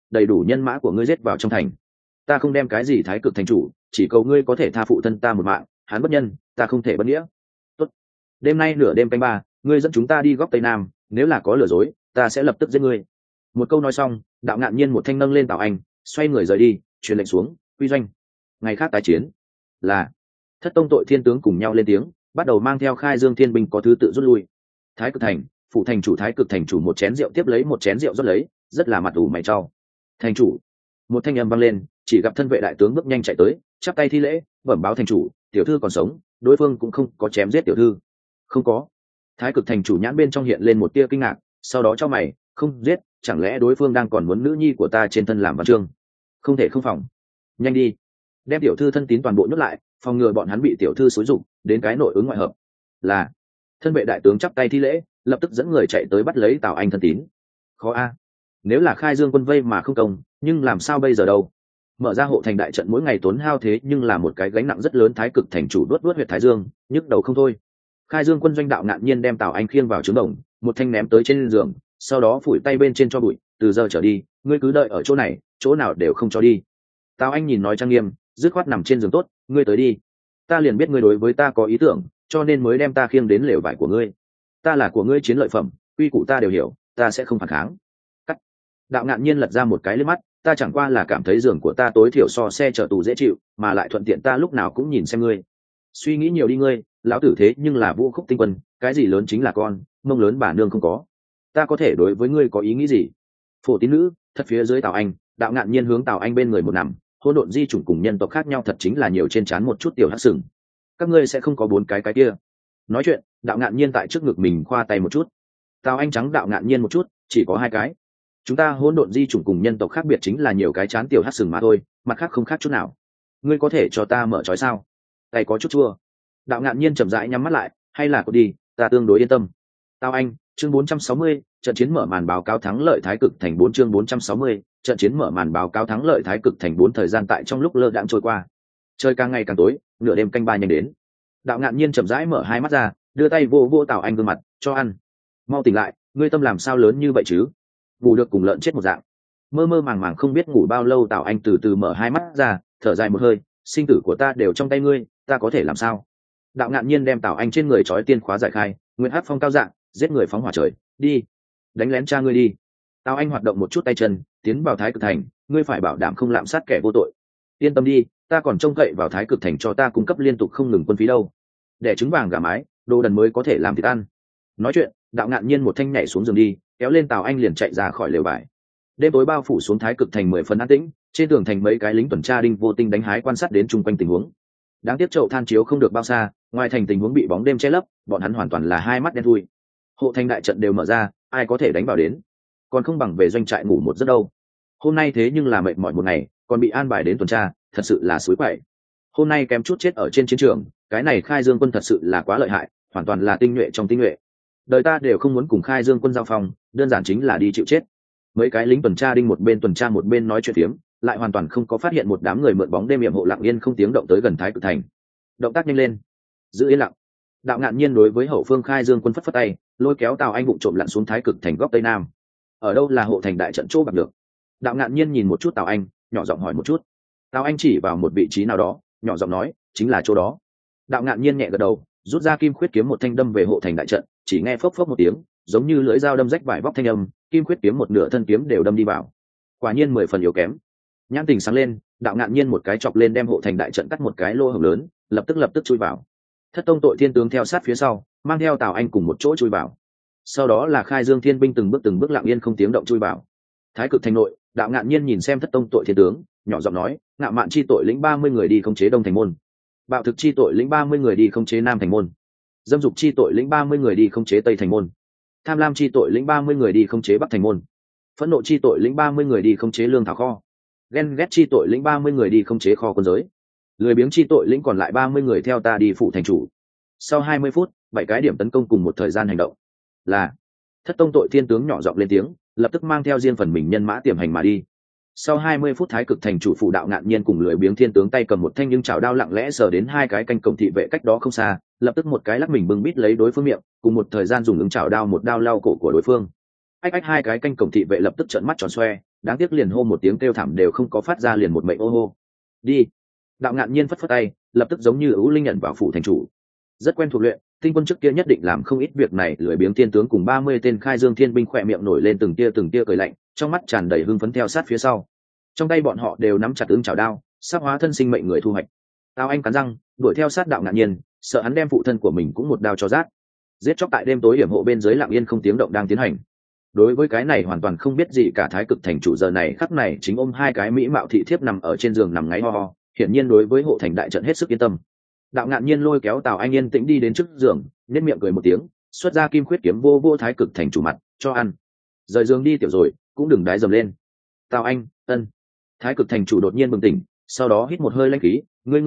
đầy đủ nhân mã của ngươi giết vào trong thành. Ta không đem cái gì thái cực thành chủ, chỉ cầu ngươi có thể tha phụ thân ta một mạng, hắn bất nhân, ta không thể bất nghĩa. Tốt. Đêm nay nửa đêm canh ba, ngươi dẫn chúng ta đi góc tây nam, nếu là có lừa dối, ta sẽ lập tức giết ngươi. Một câu nói xong, Đạo Ngạn Nhiên một thanh nâng lên Tào Anh, xoay người rời đi, truyền lệnh xuống, quy doanh. Ngày khác tái chiến. Là. Thất tông tội thiên tướng cùng nhau lên tiếng, bắt đầu mang theo Khai Dương Thiên binh có thứ tự rút lui. Thái cực thành, phụ thành chủ Thái cực thành chủ một chén rượu tiếp lấy một chén rượu rót lấy, rất là mặt ủ mày trao. Thành chủ. Một thanh âm vang lên, chỉ gặp thân vệ đại tướng bước nhanh chạy tới, chắp tay thi lễ, bẩm báo thành chủ, tiểu thư còn sống, đối phương cũng không có chém giết tiểu thư. Không có. Thái cực thành chủ nhãn bên trong hiện lên một tia kinh ngạc, sau đó cho mày, không giết, chẳng lẽ đối phương đang còn muốn nữ nhi của ta trên thân làm văn chương? Không thể không phòng. Nhanh đi, đem tiểu thư thân tín toàn bộ nhốt lại, phòng ngừa bọn hắn bị tiểu thư xúi dụng đến cái nội ứng ngoại hợp. Là. Thân vệ đại tướng chắp tay thi lễ, lập tức dẫn người chạy tới bắt lấy Tào Anh thân tín. Khó a. Nếu là Khai Dương quân vây mà không công, nhưng làm sao bây giờ đâu? Mở ra hộ thành đại trận mỗi ngày tốn hao thế nhưng là một cái gánh nặng rất lớn. Thái cực thành chủ đuốt huyệt thái dương, nhức đầu không thôi. Khai Dương quân doanh Đạo Ngạn Nhiên đem Tào Anh khiêng vào trướng đồng, một thanh ném tới trên giường, sau đó phủi tay bên trên cho bụi, từ giờ trở đi, ngươi cứ đợi ở chỗ này, chỗ nào đều không cho đi. Tào Anh nhìn nói trang nghiêm, dứt khoát nằm trên giường tốt, ngươi tới đi. Ta liền biết ngươi đối với ta có ý tưởng, cho nên mới đem ta khiêng đến lều vải của ngươi. Ta là của ngươi chiến lợi phẩm, quy củ ta đều hiểu, ta sẽ không phản kháng. Cắt. Đạo Ngạn Nhiên lật ra một cái liếc mắt, ta chẳng qua là cảm thấy giường của ta tối thiểu so xe chở tù dễ chịu, mà lại thuận tiện ta lúc nào cũng nhìn xem ngươi. Suy nghĩ nhiều đi ngươi, lão tử thế nhưng là Vũ Khúc tinh quân, cái gì lớn chính là con, mông lớn bà nương không có. Ta có thể đối với ngươi có ý nghĩ gì? Phổ tín nữ, thật phía dưới Tào Anh, Đạo Ngạn Nhiên hướng Tào Anh bên người một nằm, hỗn độn di chủng cùng nhân tộc khác nhau thật chính là nhiều trên trán một chút tiểu hắc sừng. Các ngươi sẽ không có bốn cái kia. Nói chuyện, Đạo Ngạn Nhiên tại trước ngực mình khoa tay một chút. Tào Anh trắng Đạo Ngạn Nhiên một chút, chỉ có hai cái. Chúng ta hỗn độn di chủng cùng nhân tộc khác biệt chính là nhiều cái trán tiểu hắc sừng mà thôi, mặt khác không khác chút nào. Ngươi có thể cho ta mở trói sao? Tay có chút chua. Đạo Ngạn Nhiên chậm rãi nhắm mắt lại, hay là cột đi, ta tương đối yên tâm. Tào Anh, chương 460, trận chiến mở màn báo cáo thắng lợi Thái cực thành 4 chương 460, trận chiến mở màn báo cáo thắng lợi Thái cực thành 4 thời gian tại trong lúc lơ đãng trôi qua. Trời càng ngày càng tối, nửa đêm canh ba nhanh đến. Đạo Ngạn Nhiên chậm rãi mở hai mắt ra, đưa tay vô vô Tào Anh gương mặt, cho ăn. Mau tỉnh lại, ngươi tâm làm sao lớn như vậy chứ? Ngủ được cùng lợn chết một dạng. Mơ mơ màng màng không biết ngủ bao lâu, Tào Anh từ từ mở hai mắt ra, thở dài một hơi, sinh tử của ta đều trong tay ngươi, ta có thể làm sao? Đạo Ngạn Nhiên đem Tào Anh trên người trói tiên khóa giải khai, Nguyên Hắc Phong cao dạng, giết người phóng hỏa trời, đi, đánh lén cha ngươi đi. Tào Anh hoạt động một chút tay chân, tiến vào Thái cực thành, ngươi phải bảo đảm không lạm sát kẻ vô tội. Yên tâm đi, ta còn trông cậy vào Thái cực thành cho ta cung cấp liên tục không ngừng quân phí đâu. Để trứng vàng gà mái, đồ đần mới có thể làm thịt ăn. Nói chuyện, Đạo Ngạn Nhiên một thanh nhảy xuống giường đi, kéo lên Tào Anh liền chạy ra khỏi lều vải. Đêm tối bao phủ xuống Thái cực thành 10 phần an tĩnh, trên tường thành mấy cái lính tuần tra đinh vô tinh đánh hái quan sát đến chung quanh tình huống. Đáng tiếc chậu than chiếu không được bao xa, ngoài thành tình huống bị bóng đêm che lấp, bọn hắn hoàn toàn là hai mắt đen thui. Hộ thành đại trận đều mở ra, ai có thể đánh vào đến? Còn không bằng về doanh trại ngủ một giấc đâu. Hôm nay thế nhưng là mệt mỏi một ngày, còn bị an bài đến tuần tra, thật sự là suối quậy. Hôm nay kém chút chết ở trên chiến trường, cái này Khai Dương quân thật sự là quá lợi hại, hoàn toàn là tinh nhuệ trong tinh nhuệ. Đời ta đều không muốn cùng Khai Dương quân giao phòng, đơn giản chính là đi chịu chết. Mấy cái lính tuần tra đinh một bên tuần tra một bên nói chuyện phiếm, lại hoàn toàn không có phát hiện một đám người mượn bóng đêm yểm hộ lặng yên không tiếng động tới gần Thái cực thành. Động tác nhanh lên, giữ yên lặng. Đạo Ngạn Nhiên đối với hậu phương Khai Dương quân phất phất tay, lôi kéo Tào Anh vụng trộm lặn xuống Thái cực thành góc tây nam. Ở đâu là hộ thành đại trận chỗ gặp được? Đạo Ngạn Nhiên nhìn một chút Tào Anh, nhỏ giọng hỏi một chút. Tào Anh chỉ vào một vị trí nào đó, nhỏ giọng nói, chính là chỗ đó. Đạo Ngạn Nhiên nhẹ gật đầu, rút ra kim khuyết kiếm một thanh đâm về hộ thành đại trận, chỉ nghe phốc phốc một tiếng, giống như lưỡi dao đâm rách vải vóc thanh âm, kim khuyết kiếm một nửa thân kiếm đều đâm đi vào. Quả nhiên 10 phần yếu kém. Nhãn tình sáng lên, Đạo Ngạn Nhiên một cái chọc lên đem hộ thành đại trận cắt một cái lỗ hổng lớn, lập tức chui vào. Thất tông tội thiên tướng theo sát phía sau, mang theo Tào Anh cùng một chỗ chui vào. Sau đó là Khai Dương thiên binh từng bước lặng yên không tiếng động chui vào. Thái cực thành nội, Đạo Ngạn Nhiên nhìn xem thất tông tội thiên tướng, nhỏ giọng nói, Ngạo Mạn chi tội lĩnh 30 người đi khống chế Đông thành môn, Bạo thực chi tội lĩnh 30 người đi khống chế Nam thành môn, Dâm dục chi tội lĩnh 30 người đi khống chế Tây thành môn, Tham lam chi tội lĩnh 30 người đi khống chế Bắc thành môn, Phẫn nộ chi tội lĩnh 30 người đi khống chế lương thảo kho, Ghen ghét chi tội lĩnh 30 người đi khống chế kho quân giới, Lười biếng chi tội lĩnh còn lại 30 người theo ta đi phụ thành chủ. Sau 20 phút, 7 cái điểm tấn công cùng một thời gian hành động. Là thất tông tội thiên tướng nhỏ giọng lên tiếng, lập tức mang theo riêng phần mình nhân mã tiềm hành mà đi. Sau 20 phút, Thái cực thành chủ phụ Đạo Ngạn Nhiên cùng Lười biếng thiên tướng tay cầm một thanh nhưng chảo đao lặng lẽ sờ đến hai cái canh cổng thị vệ cách đó không xa, lập tức một cái lắc mình bưng bít lấy đối phương miệng, cùng một thời gian dùng ứng chảo đao một đao lau cổ của đối phương. Ách ách, hai cái canh cổng thị vệ lập tức trợn mắt tròn xoe, đáng tiếc liền hô một tiếng kêu thảm đều không có phát ra, liền một mệnh ô hô. Đi. Đạo Ngạn Nhiên phất phất tay, lập tức giống như ưu linh nhận vào phủ thành chủ. Rất quen thuộc luyện, tinh quân trước kia nhất định làm không ít việc này. Lười biếng tiên tướng cùng 30 tên khai dương thiên binh khỏe miệng nổi lên từng tia cười lạnh, trong mắt tràn đầy hưng phấn theo sát phía sau. Trong tay bọn họ đều nắm chặt ứng chảo đao, sắp hóa thân sinh mệnh người thu hoạch. Tào Anh cắn răng đuổi theo sát Đạo Ngạn Nhiên, sợ hắn đem phụ thân của mình cũng một đao cho rát. Giết chóc tại đêm tối hiểm hộ bên dưới lặng yên không tiếng động đang tiến hành. Đối với cái này hoàn toàn không biết gì cả Thái Cực thành chủ giờ này khắc này chính ôm hai cái mỹ mạo thị thiếp nằm ở trên giường nằm ngáy ho ho, hiển nhiên đối với hộ thành đại trận hết sức yên tâm. Đạo Ngạn Nhiên lôi kéo Tào Anh yên tĩnh đi đến trước giường, nhếch miệng cười một tiếng, xuất ra kim khuyết kiếm vô Thái Cực thành chủ mặt cho ăn. Rời giường đi tiểu rồi, cũng đừng đái dầm lên. Tào Anh, ân. Thái Cực thành chủ đột nhiên bừng tỉnh, sau đó hít một hơi lãnh khí,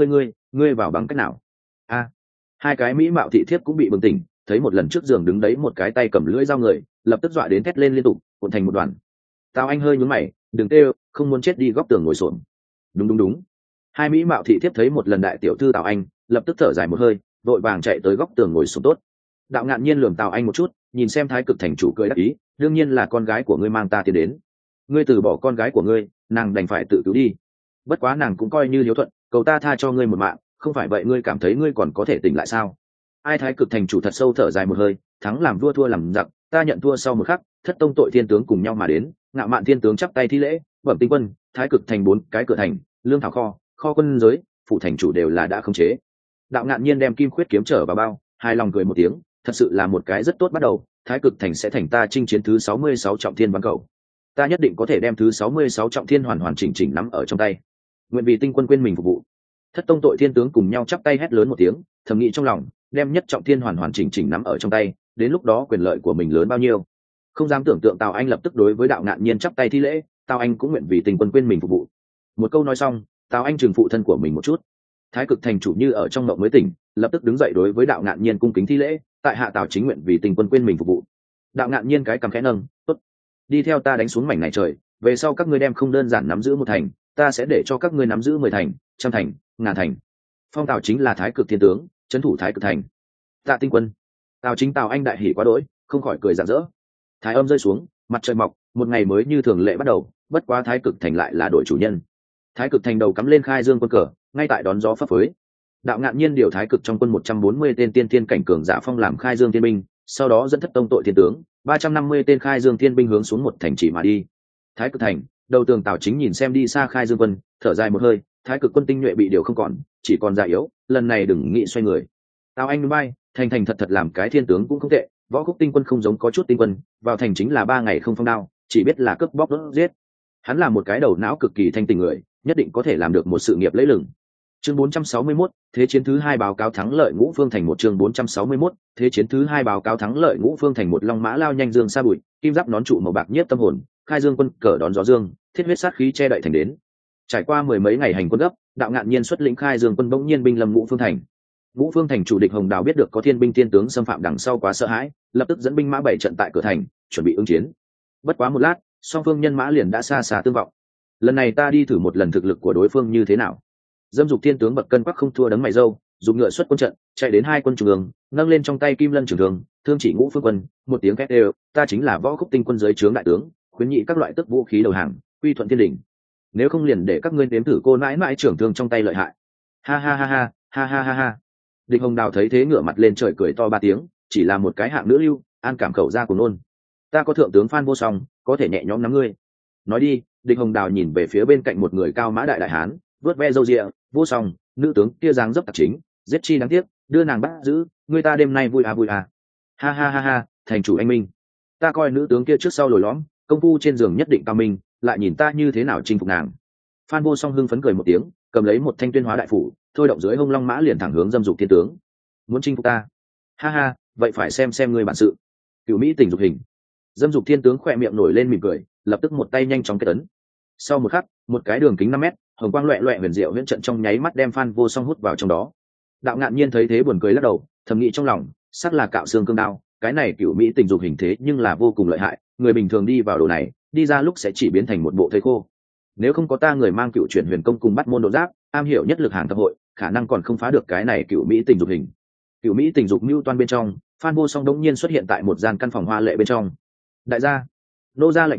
ngươi vào bằng cách nào? A. Hai cái mỹ mạo thị thiếp cũng bị bừng tỉnh, thấy một lần trước giường đứng đấy một cái tay cầm lưỡi dao người, lập tức dọa đến thét lên liên tục, cuộn thành một đoàn. Tào Anh hơi nhún mày, đừng tê, không muốn chết đi góc tường ngồi xổm. Đúng. Hai mỹ mạo thị thiếp thấy một lần đại tiểu thư Tào Anh, lập tức thở dài một hơi, vội vàng chạy tới góc tường ngồi xổm tốt. Đạo Ngạn Nhiên lườm Tào Anh một chút, nhìn xem Thái Cực thành chủ cười đắc ý, đương nhiên là con gái của ngươi mang ta tiến đến. Ngươi từ bỏ con gái của ngươi, nàng đành phải tự cứu đi. Bất quá nàng cũng coi như hiếu thuận, cầu ta tha cho ngươi một mạng, không phải vậy ngươi cảm thấy ngươi còn có thể tỉnh lại sao? Ai? Thái Cực thành chủ thật sâu thở dài một hơi, thắng làm vua thua làm giặc, ta nhận thua sau một khắc, thất tông tội thiên tướng cùng nhau mà đến, Ngạo Mạn thiên tướng chắp tay thi lễ, bẩm tinh quân, Thái Cực thành 4 cái cửa thành, lương thảo kho quân giới, phụ thành chủ đều là đã khống chế. Đạo Ngạn Nhiên đem kim khuyết kiếm trở vào bao, hài lòng cười một tiếng, thật sự là một cái rất tốt bắt đầu, Thái Cực thành sẽ thành ta chinh chiến thứ 66 trọng thiên văn cầu. Ta nhất định có thể đem thứ 66 trọng thiên hoàn chỉnh nắm ở trong tay. Nguyện vì tinh quân quên mình phục vụ. Thất tông tội thiên tướng cùng nhau chắp tay hét lớn một tiếng, thầm nghĩ trong lòng, đem nhất trọng thiên hoàn chỉnh nắm ở trong tay, đến lúc đó quyền lợi của mình lớn bao nhiêu. Không dám tưởng tượng Tào Anh lập tức đối với Đạo Ngạn Nhiên chắp tay thi lễ, Tào Anh cũng nguyện vì tinh quân quên mình phục vụ. Một câu nói xong, Tào Anh trừng phụ thân của mình một chút. Thái Cực thành chủ như ở trong mộng mới tỉnh, lập tức đứng dậy đối với Đạo Ngạn Nhiên cung kính thi lễ, tại hạ Tào chính nguyện vì tinh quân quên mình phục vụ. Đạo Ngạn Nhiên cái cằm khẽ nâng, tốt, đi theo ta đánh xuống mảnh này trời, về sau các ngươi đem không đơn giản nắm giữ một thành, ta sẽ để cho các ngươi nắm giữ 10 thành, trăm thành, ngàn thành. Phong Tào chính là Thái Cực thiên tướng, trấn thủ Thái Cực thành. Tạ tinh quân. Tào chính Tào Anh đại hỉ quá đỗi, không khỏi cười rạng rỡ. Thái âm rơi xuống, mặt trời mọc, một ngày mới như thường lệ bắt đầu, bất quá Thái Cực thành lại là đội chủ nhân. Thái Cực thành đầu cắm lên khai dương quân cờ, ngay tại đón gió phấp phới. Đạo Ngạn Nhiên điều Thái Cực trong quân 140 tên tiên thiên cảnh cường giả phong làm khai dương thiên binh, sau đó dẫn thất tông tội thiên tướng, 350 tên khai dương thiên binh hướng xuống một thành trì mà đi. Thái Cực thành, đầu tường Tào chính nhìn xem đi xa khai dương quân, thở dài một hơi, Thái Cực quân tinh nhuệ bị điều không còn, chỉ còn già yếu, lần này đừng nghĩ xoay người. Tào Anh bay, thành thật làm cái thiên tướng cũng không tệ, võ khúc tinh quân không giống có chút tinh quân, vào thành chính là 3 ngày không phong đao, chỉ biết là cướp bóc đốt giết. Hắn là một cái đầu não cực kỳ thanh tình người, nhất định có thể làm được một sự nghiệp lẫy lừng. Chương 461, thế chiến thứ 2 báo cáo thắng lợi Ngũ Phương thành. Một chương 461, thế chiến thứ 2 báo cáo thắng lợi Ngũ Phương thành. Một long mã lao nhanh dương xa bụi, kim giáp nón trụ màu bạc nhiếp tâm hồn, khai dương quân cờ đón gió dương, thiết huyết sát khí che đậy thành đến. Trải qua 10 mấy ngày hành quân gấp, Đạo Ngạn Nhiên xuất lĩnh khai dương quân bỗng nhiên binh lâm Ngũ Phương thành. Ngũ Phương thành chủ địch Hồng Đào biết được có thiên binh tiên tướng xâm phạm đằng sau quá sợ hãi, lập tức dẫn binh mã 7 trận tại cửa thành, chuẩn bị ứng chiến. Bất quá một lát, song phương nhân mã liền đã xa xa tương vọng. Lần này ta đi thử một lần thực lực của đối phương như thế nào. Dâm Dục thiên tướng bậc cân quắc không thua đấng mày râu, dùng ngựa xuất quân trận, chạy đến hai quân trung ương, nâng lên trong tay kim lân trường thương, thương chỉ Ngũ Phương quân, một tiếng két đều, ta chính là võ khúc tinh quân dưới trướng đại tướng, khuyến nghị các loại tức vũ khí đầu hàng, quy thuận thiên đình. Nếu không liền để các ngươi nếm thử cô mãi mãi trưởng thương trong tay lợi hại. Ha ha ha ha, ha ha ha ha. Địch Hồng Đào thấy thế ngửa mặt lên trời cười to 3 tiếng, chỉ là một cái hạng nữ lưu, an cảm khẩu ra của nôn. Ta có thượng tướng Phan Vô Song, có thể nhẹ nhõm nắm ngươi. Nói đi, Địch Hồng Đào nhìn về phía bên cạnh một người cao mã đại hán, vớt ve râu ria, Vô Song, nữ tướng kia dáng dấp tặc chính, giết chi đáng tiếc, đưa nàng bắt giữ, người ta đêm nay vui à. Ha ha ha ha, thành chủ anh minh. Ta coi nữ tướng kia trước sau lồi lõm, công phu trên giường nhất định cao minh, lại nhìn ta như thế nào chinh phục nàng. Phan Vô Song hưng phấn cười một tiếng, cầm lấy một thanh tuyên hóa đại phủ, thôi động dưới hông long mã liền thẳng hướng Dâm Dục thiên tướng. Muốn chinh phục ta? Ha ha, vậy phải xem ngươi bản sự. Cửu Mỹ tình dục hình. Dâm Dục thiên tướng khỏe miệng nổi lên mỉm cười, lập tức một tay nhanh chóng kết ấn. Sau một khắc, một cái đường kính 5 mét, hồng quang loẹt huyền diệu huyễn trận trong nháy mắt đem Phan Vô Song hút vào trong đó. Đạo Ngạn Nhiên thấy thế buồn cười lắc đầu, thầm nghĩ trong lòng, sắc là cạo xương cương đao, cái này Cửu Mỹ tình dục hình thế nhưng là vô cùng lợi hại, người bình thường đi vào đồ này, đi ra lúc sẽ chỉ biến thành một bộ thây khô. Nếu không có ta người mang Cựu Chuyển Huyền Công cùng bắt môn độ giáp, am hiểu nhất lực hàng thập hội, khả năng còn không phá được cái này Cửu Mỹ tình dục hình. Cửu Mỹ tình dục mưu toan bên trong, Phan Vô Song đống nhiên xuất hiện tại một gian căn phòng hoa lệ bên trong. Đại gia, nô gia lạnh quá,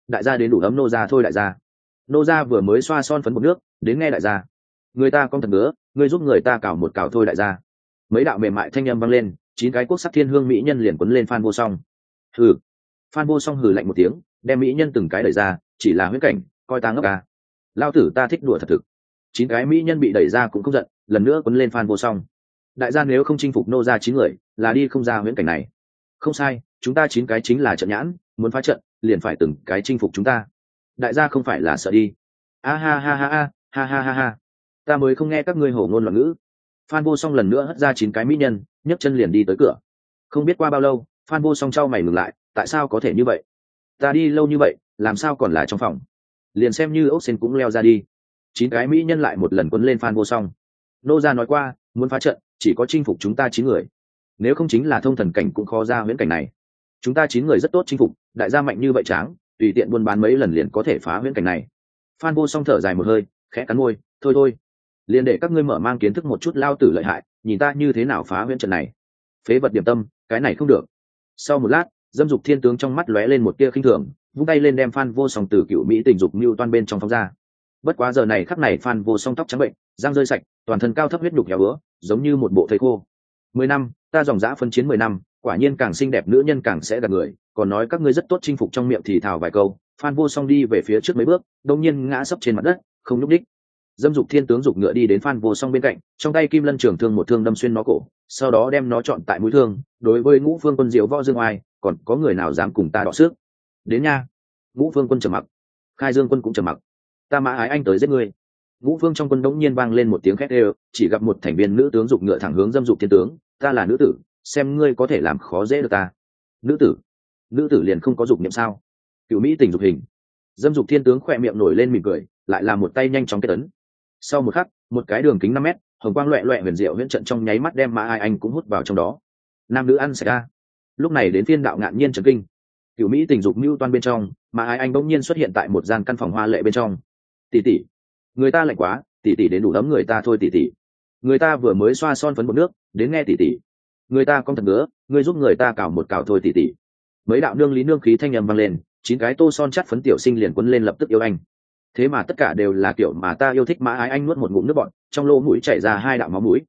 đại gia đến đủ ấm nô gia thôi đại gia. Nô gia vừa mới xoa son phấn bột nước, đến nghe đại gia. Người ta con thật ngứa, ngươi giúp người ta cào một cào thôi đại gia. Mấy đạo mềm mại thanh âm vang lên, 9 cái quốc sắc thiên hương mỹ nhân liền quấn lên Phan Vô Song. Hừ. Phan Vô Song hừ lạnh một tiếng, đem mỹ nhân từng cái đẩy ra, chỉ là huyễn cảnh, coi ta ngốc à. Lao tử ta thích đùa thật thực. 9 cái mỹ nhân bị đẩy ra cũng không giận, lần nữa quấn lên Phan Vô Song. Đại gia nếu không chinh phục nô gia 9 người, là đi không ra huyễn cảnh này. Không sai, chúng ta 9 cái chính là trận nhãn, muốn phá trận, liền phải từng cái chinh phục chúng ta. Đại gia không phải là sợ đi. A ha ha ha ha, ha ha ha ha. Ta mới không nghe các ngươi hổ ngôn loạn ngữ. Phan Vô Song lần nữa hất ra 9 cái mỹ nhân, nhấc chân liền đi tới cửa. Không biết qua bao lâu, Phan Vô Song trao mày ngừng lại, tại sao có thể như vậy? Ta đi lâu như vậy, làm sao còn là trong phòng? Liền xem như ốc sen cũng leo ra đi. 9 cái mỹ nhân lại một lần quấn lên Phan Vô Song. Nô gia nói qua, muốn phá trận, chỉ có chinh phục chúng ta 9 người. Nếu không chính là thông thần cảnh cũng khó ra huyễn cảnh này. Chúng ta 9 người rất tốt chinh phục, đại gia mạnh như vậy tráng, tùy tiện buôn bán mấy lần liền có thể phá huyễn cảnh này. Phan Vô Song thở dài một hơi, khẽ cắn môi, thôi thôi, liền để các ngươi mở mang kiến thức một chút lao tử lợi hại, nhìn ta như thế nào phá huyễn trận này. Phế vật điểm tâm, cái này không được. Sau một lát, Dâm Dục Thiên tướng trong mắt lóe lên một tia khinh thường, vung tay lên đem Phan Vô Song từ cựu mỹ tình dục mưu toan bên trong phóng ra. Bất quá giờ này khắc này Phan Vô Song tóc trắng bệnh, răng rơi sạch, toàn thân cao thấp huyết nhục héo úa, giống như một bộ thây khô. 10 năm, ta dòng dã phân chiến 10 năm, quả nhiên càng xinh đẹp nữ nhân càng sẽ gạt người, còn nói các ngươi rất tốt chinh phục trong miệng thì thào vài câu. Phan Vô Song đi về phía trước mấy bước, đột nhiên ngã sấp trên mặt đất, không nhúc nhích. Dâm Dục Thiên tướng giục ngựa đi đến Phan Vô Song bên cạnh, trong tay Kim Lân trường thương một thương đâm xuyên nó cổ, sau đó đem nó chọn tại mũi thương. Đối với Ngũ Phương quân diệu võ dương oai, còn có người nào dám cùng ta đọ sức? Đến nha. Ngũ Phương quân trầm mặc, Khai Dương quân cũng trầm mặc. Ta Mã Ái Anh tới giết ngươi. Ngũ Phương trong quân đống nhiên vang lên một tiếng khét ê, chỉ gặp một thành viên nữ tướng giục ngựa thẳng hướng Dâm Dục Thiên tướng. Ta là nữ tử, xem ngươi có thể làm khó dễ được ta. Nữ tử liền không có dục niệm sao? Cửu mỹ tình dục hình. Dâm Dục Thiên tướng khỏe miệng nổi lên mỉm cười, lại là một tay nhanh chóng kết ấn. Sau một khắc, một cái đường kính 5 mét, hồng quang loẹt loẹt huyền diệu huyễn trận trong nháy mắt đem Mã Ái Anh cũng hút vào trong đó. Nam nữ ăn sạch ra. Lúc này đến phiên Đạo Ngạn Nhiên chấn kinh. Cửu mỹ tình dục mưu toan bên trong, Mã Ái Anh bỗng nhiên xuất hiện tại một gian căn phòng hoa lệ bên trong. Tỷ tỷ, người ta lạnh quá, tỷ tỷ đến đủ ấm người ta thôi tỷ tỷ. Người ta vừa mới xoa son phấn bột nước, đến nghe tỷ tỷ. Người ta con thật ngứa, ngươi giúp người ta cào một cào thôi tỷ tỷ. Mấy đạo nương lý nương khí thanh âm vang lên, 9 cái tô son chắt phấn tiểu sinh liền quấn lên lập tức yêu anh. Thế mà tất cả đều là kiểu mà ta yêu thích. Mã Ái Anh nuốt một ngụm nước bọt, trong lỗ mũi chảy ra 2 đạo máu mũi.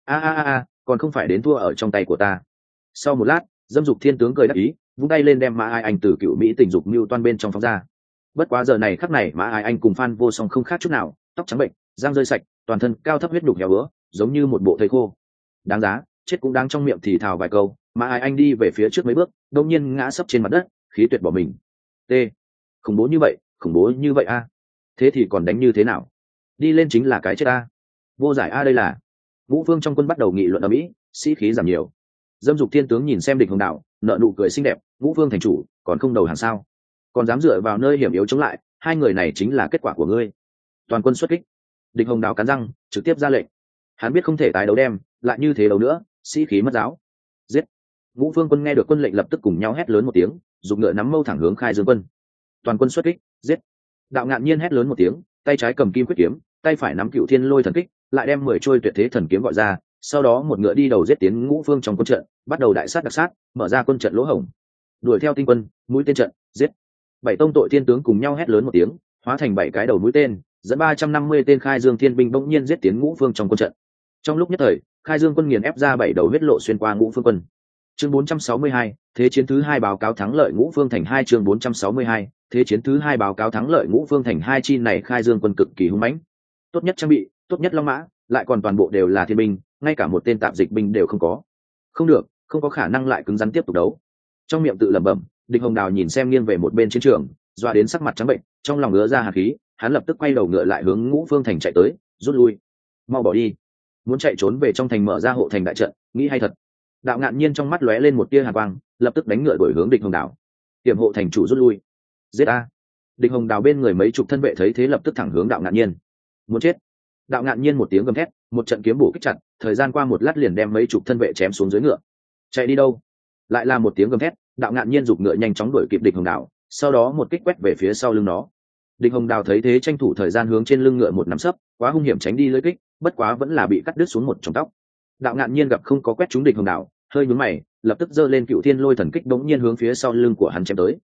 A, còn không phải đến thua ở trong tay của ta. Sau một lát, Dâm Dục Thiên tướng cười đắc ý, vung tay lên đem Mã Ái Anh từ cựu mỹ tình dục mưu toan bên trong phóng ra. Bất quá giờ này khắc này Mã Ái Anh cùng Phan Vô Song không khác chút nào, tóc trắng bệnh, răng rơi sạch, toàn thân cao thấp huyết nhục héo úa, giống như một bộ thây khô. Đáng giá, chết cũng đáng trong miệng thì thào vài câu. Mã Ái Anh đi về phía trước mấy bước, đột nhiên ngã sấp trên mặt đất, khí tuyệt bỏ mình. T. Khủng bố như vậy a. Thế thì còn đánh như thế nào? Đi lên chính là cái chết a. Vô giải a đây là. Ngũ Phương trong quân bắt đầu nghị luận ở mỹ, sĩ khí giảm nhiều. Dâm Dục Thiên tướng nhìn xem Địch Hồng Đạo, nợ nụ cười xinh đẹp. Ngũ Phương thành chủ, còn không đầu hàng sao? Còn dám dựa vào nơi hiểm yếu chống lại, hai người này chính là kết quả của ngươi. Toàn quân xuất kích. Địch Hồng Đạo cắn răng, trực tiếp ra lệnh. Hắn biết không thể tái đấu đem, lại như thế đấu nữa, sĩ khí mất giáo. Giết. Ngũ Phương quân nghe được quân lệnh lập tức cùng nhau hét lớn một tiếng, dùng ngựa nắm mâu thẳng hướng Khai Dương quân. Toàn quân xuất kích, giết. Đạo Ngạn Nhiên hét lớn một tiếng, tay trái cầm kim quyết kiếm, tay phải nắm Cựu Thiên Lôi thần kích, lại đem 10 trôi tuyệt thế thần kiếm gọi ra, sau đó một ngựa đi đầu giết tiến Ngũ Phương trong quân trận, bắt đầu đại sát đặc sát, mở ra quân trận lỗ hổng. Đuổi theo tinh quân, mũi tên trận, giết. 7 tông tội thiên tướng cùng nhau hét lớn một tiếng, hóa thành 7 cái đầu mũi tên, dẫn 350 tên Khai Dương Thiên binh bỗng nhiên giết tiến Ngũ Phương trong quân trận. Trong lúc nhất thời, Khai Dương quân nghiền ép ra 7 đầu huyết lộ xuyên qua Ngũ Phương quân. Chương 462, thế chiến thứ 2 báo cáo thắng lợi Ngũ Phương thành 2. Chương 462, thế chiến thứ 2 báo cáo thắng lợi Ngũ Phương thành 2. Chi này Khai Dương quân cực kỳ hung mãnh, tốt nhất trang bị, tốt nhất long mã, lại còn toàn bộ đều là thiên binh, ngay cả một tên tạp dịch binh đều không có. Không được, không có khả năng lại cứng rắn tiếp tục đấu. Trong miệng tự lẩm bẩm, Địch Hồng Đào nhìn xem nghiêng về một bên chiến trường, dọa đến sắc mặt trắng bệnh, trong lòng ngứa ra hàn khí, hắn lập tức quay đầu ngựa lại hướng Ngũ Phương thành chạy tới, rút lui. Mau bỏ đi. Muốn chạy trốn về trong thành mở ra hộ thành đại trận, nghĩ hay thật. Đạo Ngạn Nhiên trong mắt lóe lên một tia hàn quang, lập tức đánh ngựa đuổi hướng Địch Hồng Đào. Tiềm hộ thành chủ rút lui. Giết a. Địch Hồng Đào bên người mấy chục thân vệ thấy thế lập tức thẳng hướng Đạo Ngạn Nhiên. Muốn chết. Đạo Ngạn Nhiên một tiếng gầm thét, một trận kiếm bổ kích chặt, thời gian qua một lát liền đem mấy chục thân vệ chém xuống dưới ngựa. Chạy đi đâu? Lại là một tiếng gầm thét, Đạo Ngạn Nhiên giục ngựa nhanh chóng đuổi kịp Địch Hồng Đào, sau đó một kích quét về phía sau lưng nó. Địch Hồng Đào thấy thế tranh thủ thời gian hướng trên lưng ngựa một nắm sấp, quá hung hiểm tránh đi lưỡi kích, bất quá vẫn là bị cắt đứt xuống một trong tóc. Đạo Ngạn Nhiên gặp không có quét trúng Địch Hồng Đào, hơi nhướng mày, lập tức giơ lên Cựu Thiên Lôi thần kích bỗng nhiên hướng phía sau lưng của hắn chém tới.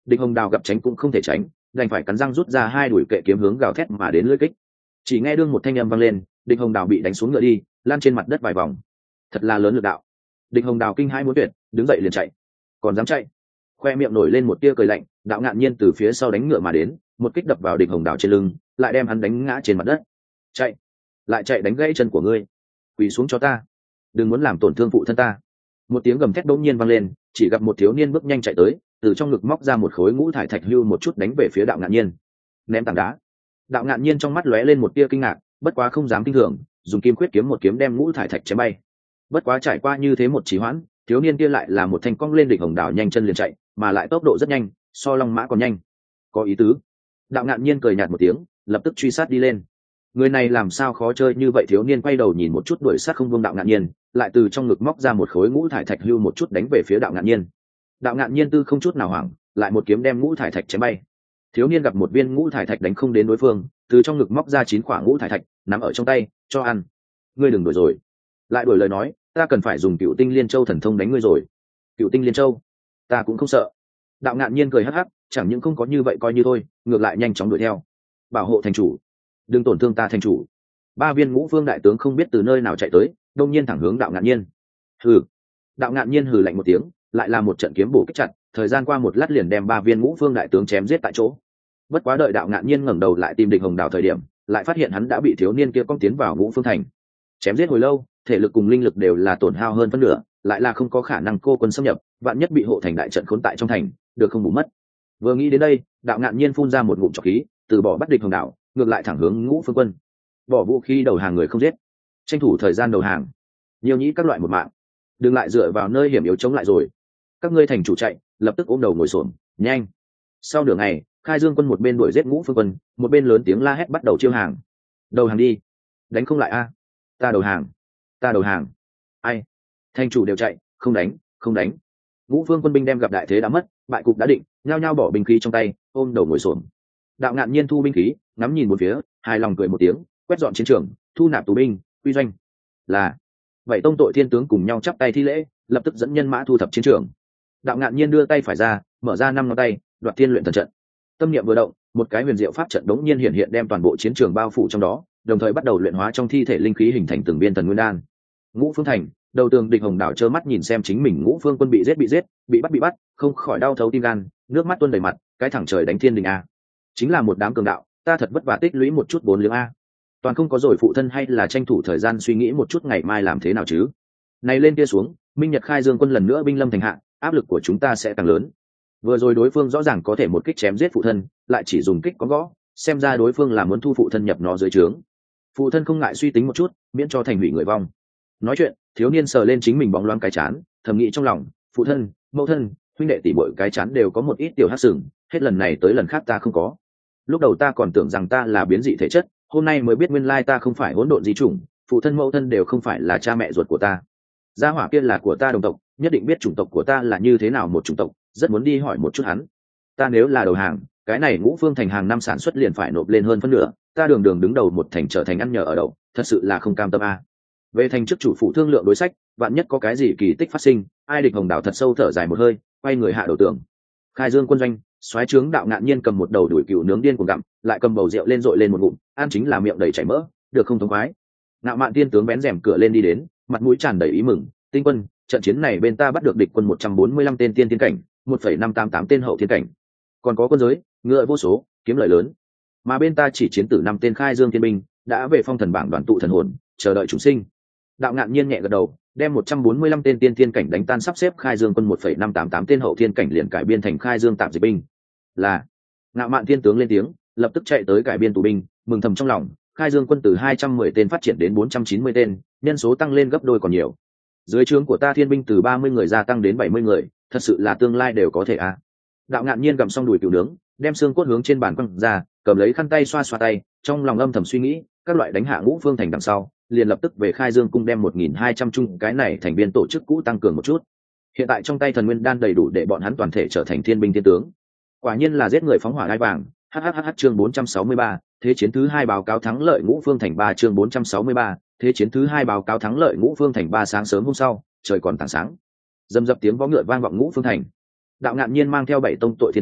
Địch Hồng Đào gặp tránh cũng không thể tránh, đành phải cắn răng rút ra hai đuổi kệ kiếm hướng gào thét mà đến lưỡi kích. Chỉ nghe đương một thanh âm vang lên, Địch Hồng Đào bị đánh xuống ngựa đi, lan trên mặt đất vài vòng. Thật là lớn lực đạo. Địch Hồng Đào kinh hãi muốn tuyệt, đứng dậy liền chạy. Còn dám chạy? Khoe miệng nổi lên một tia cười lạnh, Đạo Ngạn Nhiên từ phía sau đánh ngựa mà đến, một kích đập vào Địch Hồng Đào trên lưng, lại đem hắn đánh ngã trên mặt đất. Chạy, lại chạy đánh gãy chân của ngươi. Quỳ xuống cho ta, đừng muốn làm tổn thương phụ thân ta. Một tiếng gầm thét đột nhiên vang lên, chỉ gặp một thiếu niên bước nhanh chạy tới, từ trong ngực móc ra một khối ngũ thải thạch hưu một chút đánh về phía Đạo Ngạn Nhiên. Ném tảng đá. Đạo Ngạn Nhiên trong mắt lóe lên một tia kinh ngạc, bất quá không dám kinh thường, dùng kim quyết kiếm một kiếm đem ngũ thải thạch chém bay. Bất quá trải qua như thế một trì hoãn, thiếu niên kia lại là một thanh cong lên Địch Hồng Đào nhanh chân liền chạy, mà lại tốc độ rất nhanh, so long mã còn nhanh. Có ý tứ. Đạo Ngạn Nhiên cười nhạt một tiếng, lập tức truy sát đi lên. Người này làm sao khó chơi như vậy? Thiếu niên quay đầu nhìn một chút đuổi sát không buông Đạo Ngạn Nhiên, lại từ trong ngực móc ra một khối ngũ thải thạch hưu một chút đánh về phía Đạo Ngạn Nhiên. Đạo Ngạn Nhiên tư không chút nào hoảng, lại một kiếm đem ngũ thải thạch chém bay. Thiếu niên gặp một viên ngũ thải thạch đánh không đến đối phương, từ trong ngực móc ra 9 quả ngũ thải thạch nắm ở trong tay, cho ăn. Ngươi đừng đuổi rồi. Lại đuổi lời nói, ta cần phải dùng Cựu Tinh Liên Châu thần thông đánh ngươi rồi. Cựu Tinh Liên Châu? Ta cũng không sợ. Đạo Ngạn Nhiên cười hắc hắc, chẳng những không có như vậy coi như thôi, ngược lại nhanh chóng đuổi theo. Bảo hộ thành chủ, đừng tổn thương ta thành chủ. 3 viên Ngũ Phương đại tướng không biết từ nơi nào chạy tới, đông nhiên thẳng hướng Đạo Ngạn Nhiên. Hừ. Đạo Ngạn Nhiên hừ lạnh một tiếng, lại là một trận kiếm bổ kích chặt, thời gian qua một lát liền đem 3 viên Ngũ Phương đại tướng chém giết tại chỗ. Bất quá đợi Đạo Ngạn Nhiên ngẩng đầu lại tìm Địch Hồng Đào thời điểm, lại phát hiện hắn đã bị thiếu niên kia cong tiến vào Ngũ Phương thành. Chém giết hồi lâu, thể lực cùng linh lực đều là tổn hao hơn phân nửa, lại là không có khả năng cô quân xâm nhập, vạn nhất bị hộ thành đại trận khốn tại trong thành, được không bù mất. Vừa nghĩ đến đây, Đạo Ngạn Nhiên phun ra một ngụm trọc khí, từ bỏ bắt Địch Hồng Đào, ngược lại thẳng hướng Ngũ Phương quân. Bỏ vũ khí đầu hàng người không giết, tranh thủ thời gian đầu hàng, nhiều nhĩ các loại một mạng, đừng lại dựa vào nơi hiểm yếu chống lại rồi. Các ngươi thành chủ chạy, lập tức ôm đầu ngồi xổm, nhanh. Sau nửa ngày, Khai Dương quân một bên đuổi giết Ngũ Phương quân, một bên lớn tiếng la hét bắt đầu chiêu hàng. Đầu hàng đi, đánh không lại a. Ta đầu hàng, ta đầu hàng. Ai? Thành chủ đều chạy, không đánh, không đánh. Ngũ Phương quân binh đem gặp đại thế đã mất, bại cục đã định, nhao nhao bỏ binh khí trong tay, ôm đầu ngồi xổm. Đạo Ngạn Nhiên thu binh khí, ngắm nhìn một phía, hài lòng cười một tiếng, quét dọn chiến trường, thu nạp tù binh, quy doanh. Là vậy, tông tội thiên tướng cùng nhau chắp tay thi lễ, lập tức dẫn nhân mã thu thập chiến trường. Đạo Ngạn Nhiên đưa tay phải ra, mở ra 5 ngón tay, đoạt thiên luyện thần trận. Tâm niệm vừa động, một cái huyền diệu pháp trận đống nhiên hiện hiện đem toàn bộ chiến trường bao phủ trong đó, đồng thời bắt đầu luyện hóa trong thi thể linh khí hình thành từng viên thần nguyên đan. Ngũ Phương thành, đầu tường Địch Hồng Đào trơ mắt nhìn xem chính mình Ngũ Phương quân bị giết, bị bắt, không khỏi đau thấu tim gan, nước mắt tuôn đầy mặt, cái thẳng trời đánh thiên đình a. Chính là một đám cường đạo, ta thật vất vả tích lũy một chút 4 liếng a. Toàn không có rồi phụ thân, hay là tranh thủ thời gian suy nghĩ một chút ngày mai làm thế nào chứ. Này lên kia xuống, Minh Nhật Khai Dương quân lần nữa binh lâm thành hạ, áp lực của chúng ta sẽ càng lớn. Vừa rồi đối phương rõ ràng có thể một kích chém giết phụ thân, lại chỉ dùng kích có gõ, xem ra đối phương là muốn thu phụ thân nhập nó dưới trướng. Phụ thân không ngại suy tính một chút, miễn cho thành hủy người vong. Nói chuyện, thiếu niên sờ lên chính mình bóng loáng cái chán, thầm nghĩ trong lòng, phụ thân, mẫu thân, huynh đệ tỷ muội cái chán đều có một ít tiểu hắc sừng, hết lần này tới lần khác ta không có. Lúc đầu ta còn tưởng rằng ta là biến dị thể chất, hôm nay mới biết nguyên lai ta không phải hỗn độn di chủng, phụ thân mẫu thân đều không phải là cha mẹ ruột của ta. Gia hỏa kia là của ta đồng tộc, nhất định biết chủng tộc của ta là như thế nào một chủng tộc, rất muốn đi hỏi một chút hắn. Ta nếu là đầu hàng, cái này Ngũ Phương thành hàng năm sản xuất liền phải nộp lên hơn phân nửa, ta đường đường đứng đầu một thành trở thành ăn nhờ ở đậu, thật sự là không cam tâm a. Về thành chức chủ phụ thương lượng đối sách, vạn nhất có cái gì kỳ tích phát sinh, ai. Địch Hồng Đào thật sâu thở dài một hơi, quay người hạ đầu tường. Khai Dương quân doanh, soái trướng Đạo Ngạn Nhiên cầm một đầu đuổi cừu nướng điên cuồng gặm, lại cầm bầu rượu lên dội lên một ngụm, ăn chính là miệng đầy chảy mỡ, được không thống khoái. Ngạo Mạn tiên tướng vén rèm cửa lên đi đến, mặt mũi tràn đầy ý mừng, Tinh quân, trận chiến này bên ta bắt được địch quân 145 tên tiên thiên cảnh, 1,588 tên hậu thiên cảnh, còn có quân giới, ngựa vô số, kiếm lợi lớn. Mà bên ta chỉ chiến tử 5 tên Khai Dương thiên binh, đã về phong thần bảng đoàn tụ thần hồn, chờ đợi chúng sinh. Đạo Ngạn Nhiên nhẹ gật đầu, đem 145 tên tiên thiên cảnh đánh tan, sắp xếp Khai Dương quân 1,588 tên hậu thiên cảnh liền cải biên thành Khai Dương tạm dịch binh. Là Ngạo Mạn tiên tướng lên tiếng, lập tức chạy tới cải biên tù binh, mừng thầm trong lòng, Khai Dương quân từ 210 tên phát triển đến 490 tên, nhân số tăng lên gấp đôi còn nhiều. Dưới trướng của ta thiên binh từ 30 người gia tăng đến 70 người, thật sự là tương lai đều có thể a. Đạo Ngạn Nhiên gặm xong đùi cừu nướng, đem xương cốt hướng trên bàn quăng ra, cầm lấy khăn tay xoa xoa tay, trong lòng âm thầm suy nghĩ, các loại đánh hạ Ngũ Phương thành đằng sau, liền lập tức về Khai Dương cung đem 1.200 chung cái này thành viên tổ chức cũ tăng cường một chút. Hiện tại trong tay thần nguyên đan đầy đủ để bọn hắn toàn thể trở thành thiên binh thiên tướng. Quả nhiên là giết người phóng hỏa ngai vàng. Hhh chương 463, thế chiến thứ 2 báo cáo thắng lợi Ngũ Phương thành 3 chương 463, thế chiến thứ 2 báo cáo thắng lợi Ngũ Phương thành 3. Sáng sớm hôm sau, trời còn tảng sáng, dầm dập tiếng vó ngựa vang vọng Ngũ Phương thành. Đạo Ngạn Nhiên mang theo 7 tông tội thiên tướng,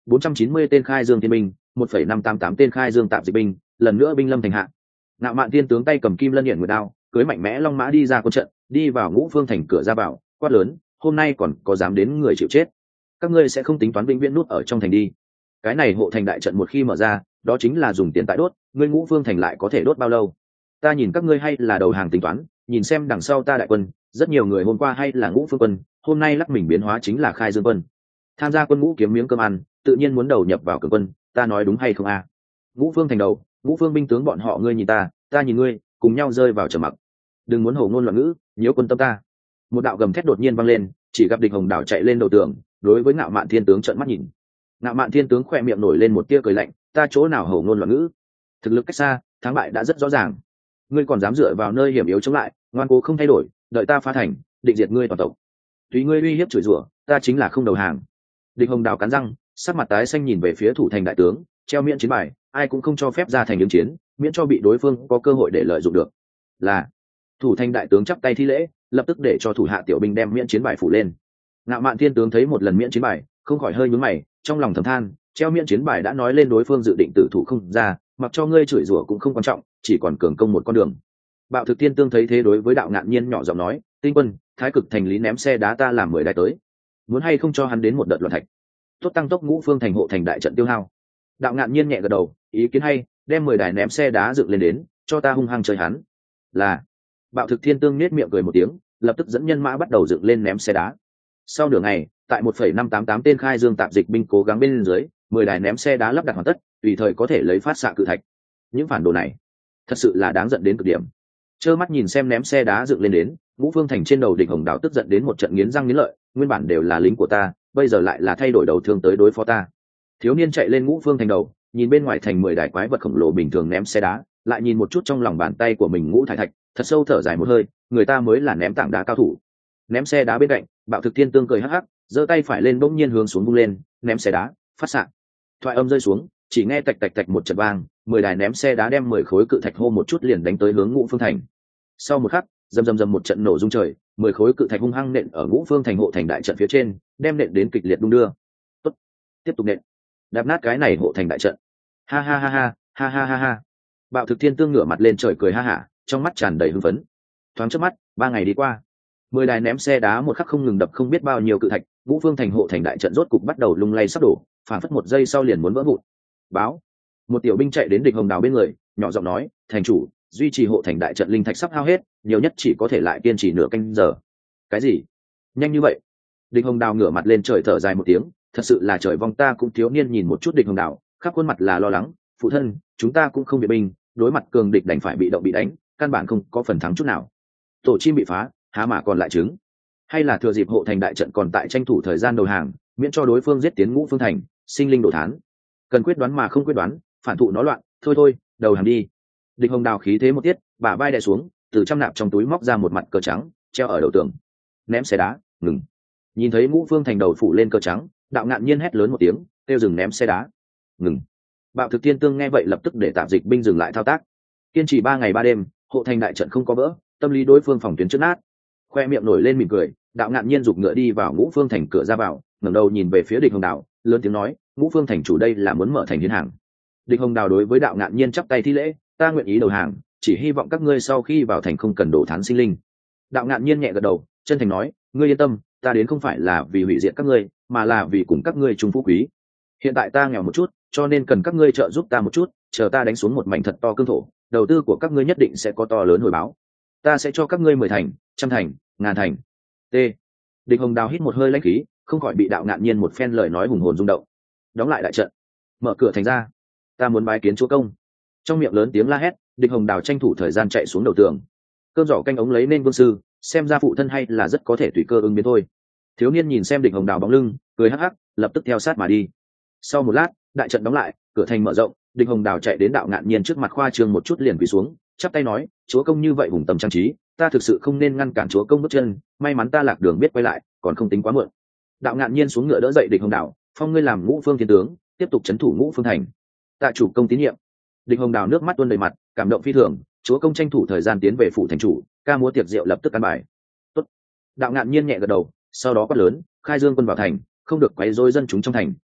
490 tên khai dương thiên binh, 1,588 tên khai dương tạp dịch binh, lần nữa binh lâm thành hạ. Ngạo Mạn Thiên tướng tay cầm kim lân hiển nguyệt đao, cưỡi mạnh mẽ long mã đi ra quân trận, đi vào Ngũ Phương thành cửa ra vào, quát lớn, hôm nay còn có dám đến người chịu chết. Các ngươi sẽ không tính toán vĩnh viễn nút ở trong thành đi. Cái này hộ thành đại trận một khi mở ra, đó chính là dùng tiền tại đốt, ngươi Ngũ Phương thành lại có thể đốt bao lâu? Ta nhìn các ngươi hay là đầu hàng tính toán, nhìn xem đằng sau ta đại quân, rất nhiều người hôm qua hay là Ngũ Phương quân, hôm nay lắc mình biến hóa chính là khai dương quân. Tham gia quân ngũ kiếm miếng cơm ăn, tự nhiên muốn đầu nhập vào cường quân, ta nói đúng hay không a? Ngũ Phương thành đầu, Ngũ Phương binh tướng bọn họ ngươi nhìn ta nhìn ngươi, cùng nhau rơi vào trầm mặc. Đừng muốn hổ ngôn loạn ngữ, nhiễu quân tâm ta. Một đạo gầm thét đột nhiên vang lên, chỉ gặp Địch Hồng Đảo chạy lên đầu tường, đối với Ngạo Mạn Thiên tướng trợn mắt nhìn. Ngạo Mạn Thiên tướng khỏe miệng nổi lên một tia cười lạnh, ta chỗ nào hổ ngôn loạn ngữ? Thực lực cách xa, thắng bại đã rất rõ ràng. Ngươi còn dám dựa vào nơi hiểm yếu chống lại, ngoan cố không thay đổi, đợi ta phá thành, định diệt ngươi toàn tộc. Tùy ngươi uy hiếp chửi rủa, ta chính là không đầu hàng. Địch Hồng Đào cắn răng, sắc mặt tái xanh nhìn về phía thủ thành đại tướng, treo miễn chiến bài, ai cũng không cho phép ra thành ứng chiến, miễn cho bị đối phương có cơ hội để lợi dụng được. Là thủ thành đại tướng chắp tay thi lễ, lập tức để cho thủ hạ tiểu binh đem miễn chiến bài phủ lên. Ngạo Mạn Thiên tướng thấy một lần miễn chiến bài, không khỏi hơi nhướng mày, trong lòng thầm than, treo miễn chiến bài đã nói lên đối phương dự định tử thủ không ra, mặc cho ngươi chửi rủa cũng không quan trọng, chỉ còn cường công một con đường. Bạo Thực Thiên tướng thấy thế đối với Đạo Ngạn Nhiên nhỏ giọng nói, Tinh quân, Thái Cực thành lý ném xe đá ta làm 10 đài tới, muốn hay không cho hắn đến một đợt loạn thạch, tốt tăng tốc Ngũ Phương thành hộ thành đại trận tiêu hao. Đạo Ngạn Nhiên nhẹ gật đầu, ý kiến hay, đem 10 đài ném xe đá dựng lên đến, cho ta hung hăng chơi hắn. Là. Bạo Thực Thiên tướng nết miệng cười một tiếng, lập tức dẫn nhân mã bắt đầu dựng lên ném xe đá. Sau nửa ngày, tại 1,588 tên khai dương tạp dịch binh cố gắng bên dưới, 10 đài ném xe đá lắp đặt hoàn tất, tùy thời có thể lấy phát xạ cự thạch. Những phản đồ này, thật sự là đáng giận đến cực điểm. Trơ mắt nhìn xem ném xe đá dựng lên đến, Ngũ Phương thành trên đầu Địch Hồng Đào tức giận đến một trận nghiến răng nghiến lợi, nguyên bản đều là lính của ta, bây giờ lại là thay đổi đầu thương tới đối phó ta. Thiếu niên chạy lên Ngũ Phương thành đầu, nhìn bên ngoài thành 10 đài quái vật khổng lồ bình thường ném xe đá, lại nhìn một chút trong lòng bàn tay của mình ngũ thải thạch, thật sâu thở dài một hơi, người ta mới là ném tảng đá cao thủ. Ném xe đá bên cạnh, Bạo Thực Thiên tướng cười hắc hắc, giơ tay phải lên bỗng nhiên hướng xuống vung lên, ném xe đá, phát xạ. Thoại âm rơi xuống, chỉ nghe tạch tạch tạch một trận vang, 10 đài ném xe đá đem 10 khối cự thạch hô một chút liền đánh tới hướng Ngũ Phương thành. Sau một khắc, rầm rầm rầm một trận nổ rung trời, 10 khối cự thạch hung hăng nện ở Ngũ Phương thành hộ thành đại trận phía trên, đem nện đến kịch liệt đung đưa. Tốt, tiếp tục nện, đạp nát cái này hộ thành đại trận. Ha ha ha ha, ha ha ha ha. Bạo Thực Thiên tướng ngửa mặt lên trời cười ha hả, trong mắt tràn đầy hưng phấn. Thoáng chớp mắt, 3 ngày đi qua, 10 đài ném xe đá một khắc không ngừng đập không biết bao nhiêu cự thạch, Ngũ Phương thành hộ thành đại trận rốt cục bắt đầu lung lay sắp đổ, phản phất một giây sau liền muốn vỡ vụn. Báo. Một tiểu binh chạy đến Địch Hồng Đào bên người, nhỏ giọng nói, thành chủ, duy trì hộ thành đại trận linh thạch sắp hao hết, nhiều nhất chỉ có thể lại kiên trì nửa canh giờ. Cái gì? Nhanh như vậy? Địch Hồng Đào ngửa mặt lên trời thở dài một tiếng, thật sự là trời vong, ta cũng thiếu niên nhìn một chút Địch Hồng Đào, khắp khuôn mặt là lo lắng, phụ thân, chúng ta cũng không bị binh, đối mặt cường địch đành phải bị động bị đánh, căn bản không có phần thắng chút nào. Tổ chim bị phá, há mà còn lại trứng? Hay là thừa dịp hộ thành đại trận còn tại tranh thủ thời gian đầu hàng, miễn cho đối phương giết tiến Ngũ Phương thành, sinh linh đổ thán. Cần quyết đoán mà không quyết đoán, phản thụ nó loạn, thôi, đầu hàng đi. Địch Hồng Đào khí thế một tiết, bả vai đè xuống, từ trong nạp trong túi móc ra một mặt cờ trắng, treo ở đầu tường. Ném xe đá, ngừng. Nhìn thấy Ngũ Phương thành đầu phủ lên cờ trắng, Đạo Ngạn Nhiên hét lớn một tiếng, kêu dừng ném xe đá. Ngừng. Bạo Thực Thiên tướng nghe vậy lập tức để tạm dịch binh dừng lại thao tác. Kiên trì 3 ngày 3 đêm, hộ thành đại trận không có vỡ, tâm lý đối phương phòng tuyến trước nát. Khoe miệng nổi lên mỉm cười, Đạo Ngạn Nhiên giục ngựa đi vào Ngũ Phương thành cửa ra vào, ngẩng đầu nhìn về phía Địch Hồng Đào, lớn tiếng nói, Ngũ Phương thành chủ đây là muốn mở thành hiến hàng. Địch Hồng Đào đối với Đạo Ngạn Nhiên chắp tay thi lễ, ta nguyện ý đầu hàng, chỉ hy vọng các ngươi sau khi vào thành không cần đổ thán sinh linh. Đạo Ngạn Nhiên nhẹ gật đầu, chân thành nói, ngươi yên tâm, ta đến không phải là vì hủy diệt các ngươi, mà là vì cùng các ngươi chung phú quý. Hiện tại ta nghèo một chút, cho nên cần các ngươi trợ giúp ta một chút, chờ ta đánh xuống một mảnh thật to cương thổ, đầu tư của các ngươi nhất định sẽ có to lớn hồi báo. Ta sẽ cho các ngươi 10 thành, 100 thành, 1000 thành. T. Địch Hồng Đào hít một hơi lãnh khí, không khỏi bị Đạo Ngạn Nhiên một phen lời nói hùng hồn rung động. Đóng lại đại trận, mở cửa thành ra, ta muốn bái kiến chúa công. Trong miệng lớn tiếng la hét, Địch Hồng Đào tranh thủ thời gian chạy xuống đầu tường. Cơm giỏ canh ống lấy nên quân sư, xem ra phụ thân hay là rất có thể tùy cơ ứng biến thôi. Thiếu niên nhìn xem Địch Hồng Đào bóng lưng, cười hắc hắc, lập tức theo sát mà đi. Sau một lát, đại trận đóng lại, cửa thành mở rộng, Địch Hồng Đào chạy đến Đạo Ngạn Nhiên trước mặt khoa trương một chút liền quỳ xuống, chắp tay nói, chúa công như vậy hùng tầm trang trí, ta thực sự không nên ngăn cản chúa công bước chân, may mắn ta lạc đường biết quay lại, còn không tính quá muộn. Đạo Ngạn Nhiên xuống ngựa đỡ dậy Địch Hồng Đào, phong ngươi làm Ngũ Phương thiên tướng, tiếp tục trấn thủ Ngũ Phương thành. Tạ chủ công tín nhiệm. Địch Hồng Đào nước mắt tuôn đầy mặt, cảm động phi thường, chúa công tranh thủ thời gian tiến về phủ thành chủ, ca múa tiệc rượu lập tức ăn bài. Tốt. Đạo Ngạn Nhiên nhẹ gật đầu, sau đó quát lớn, khai dương quân vào thành, không được quấy rối dân chúng trong thành,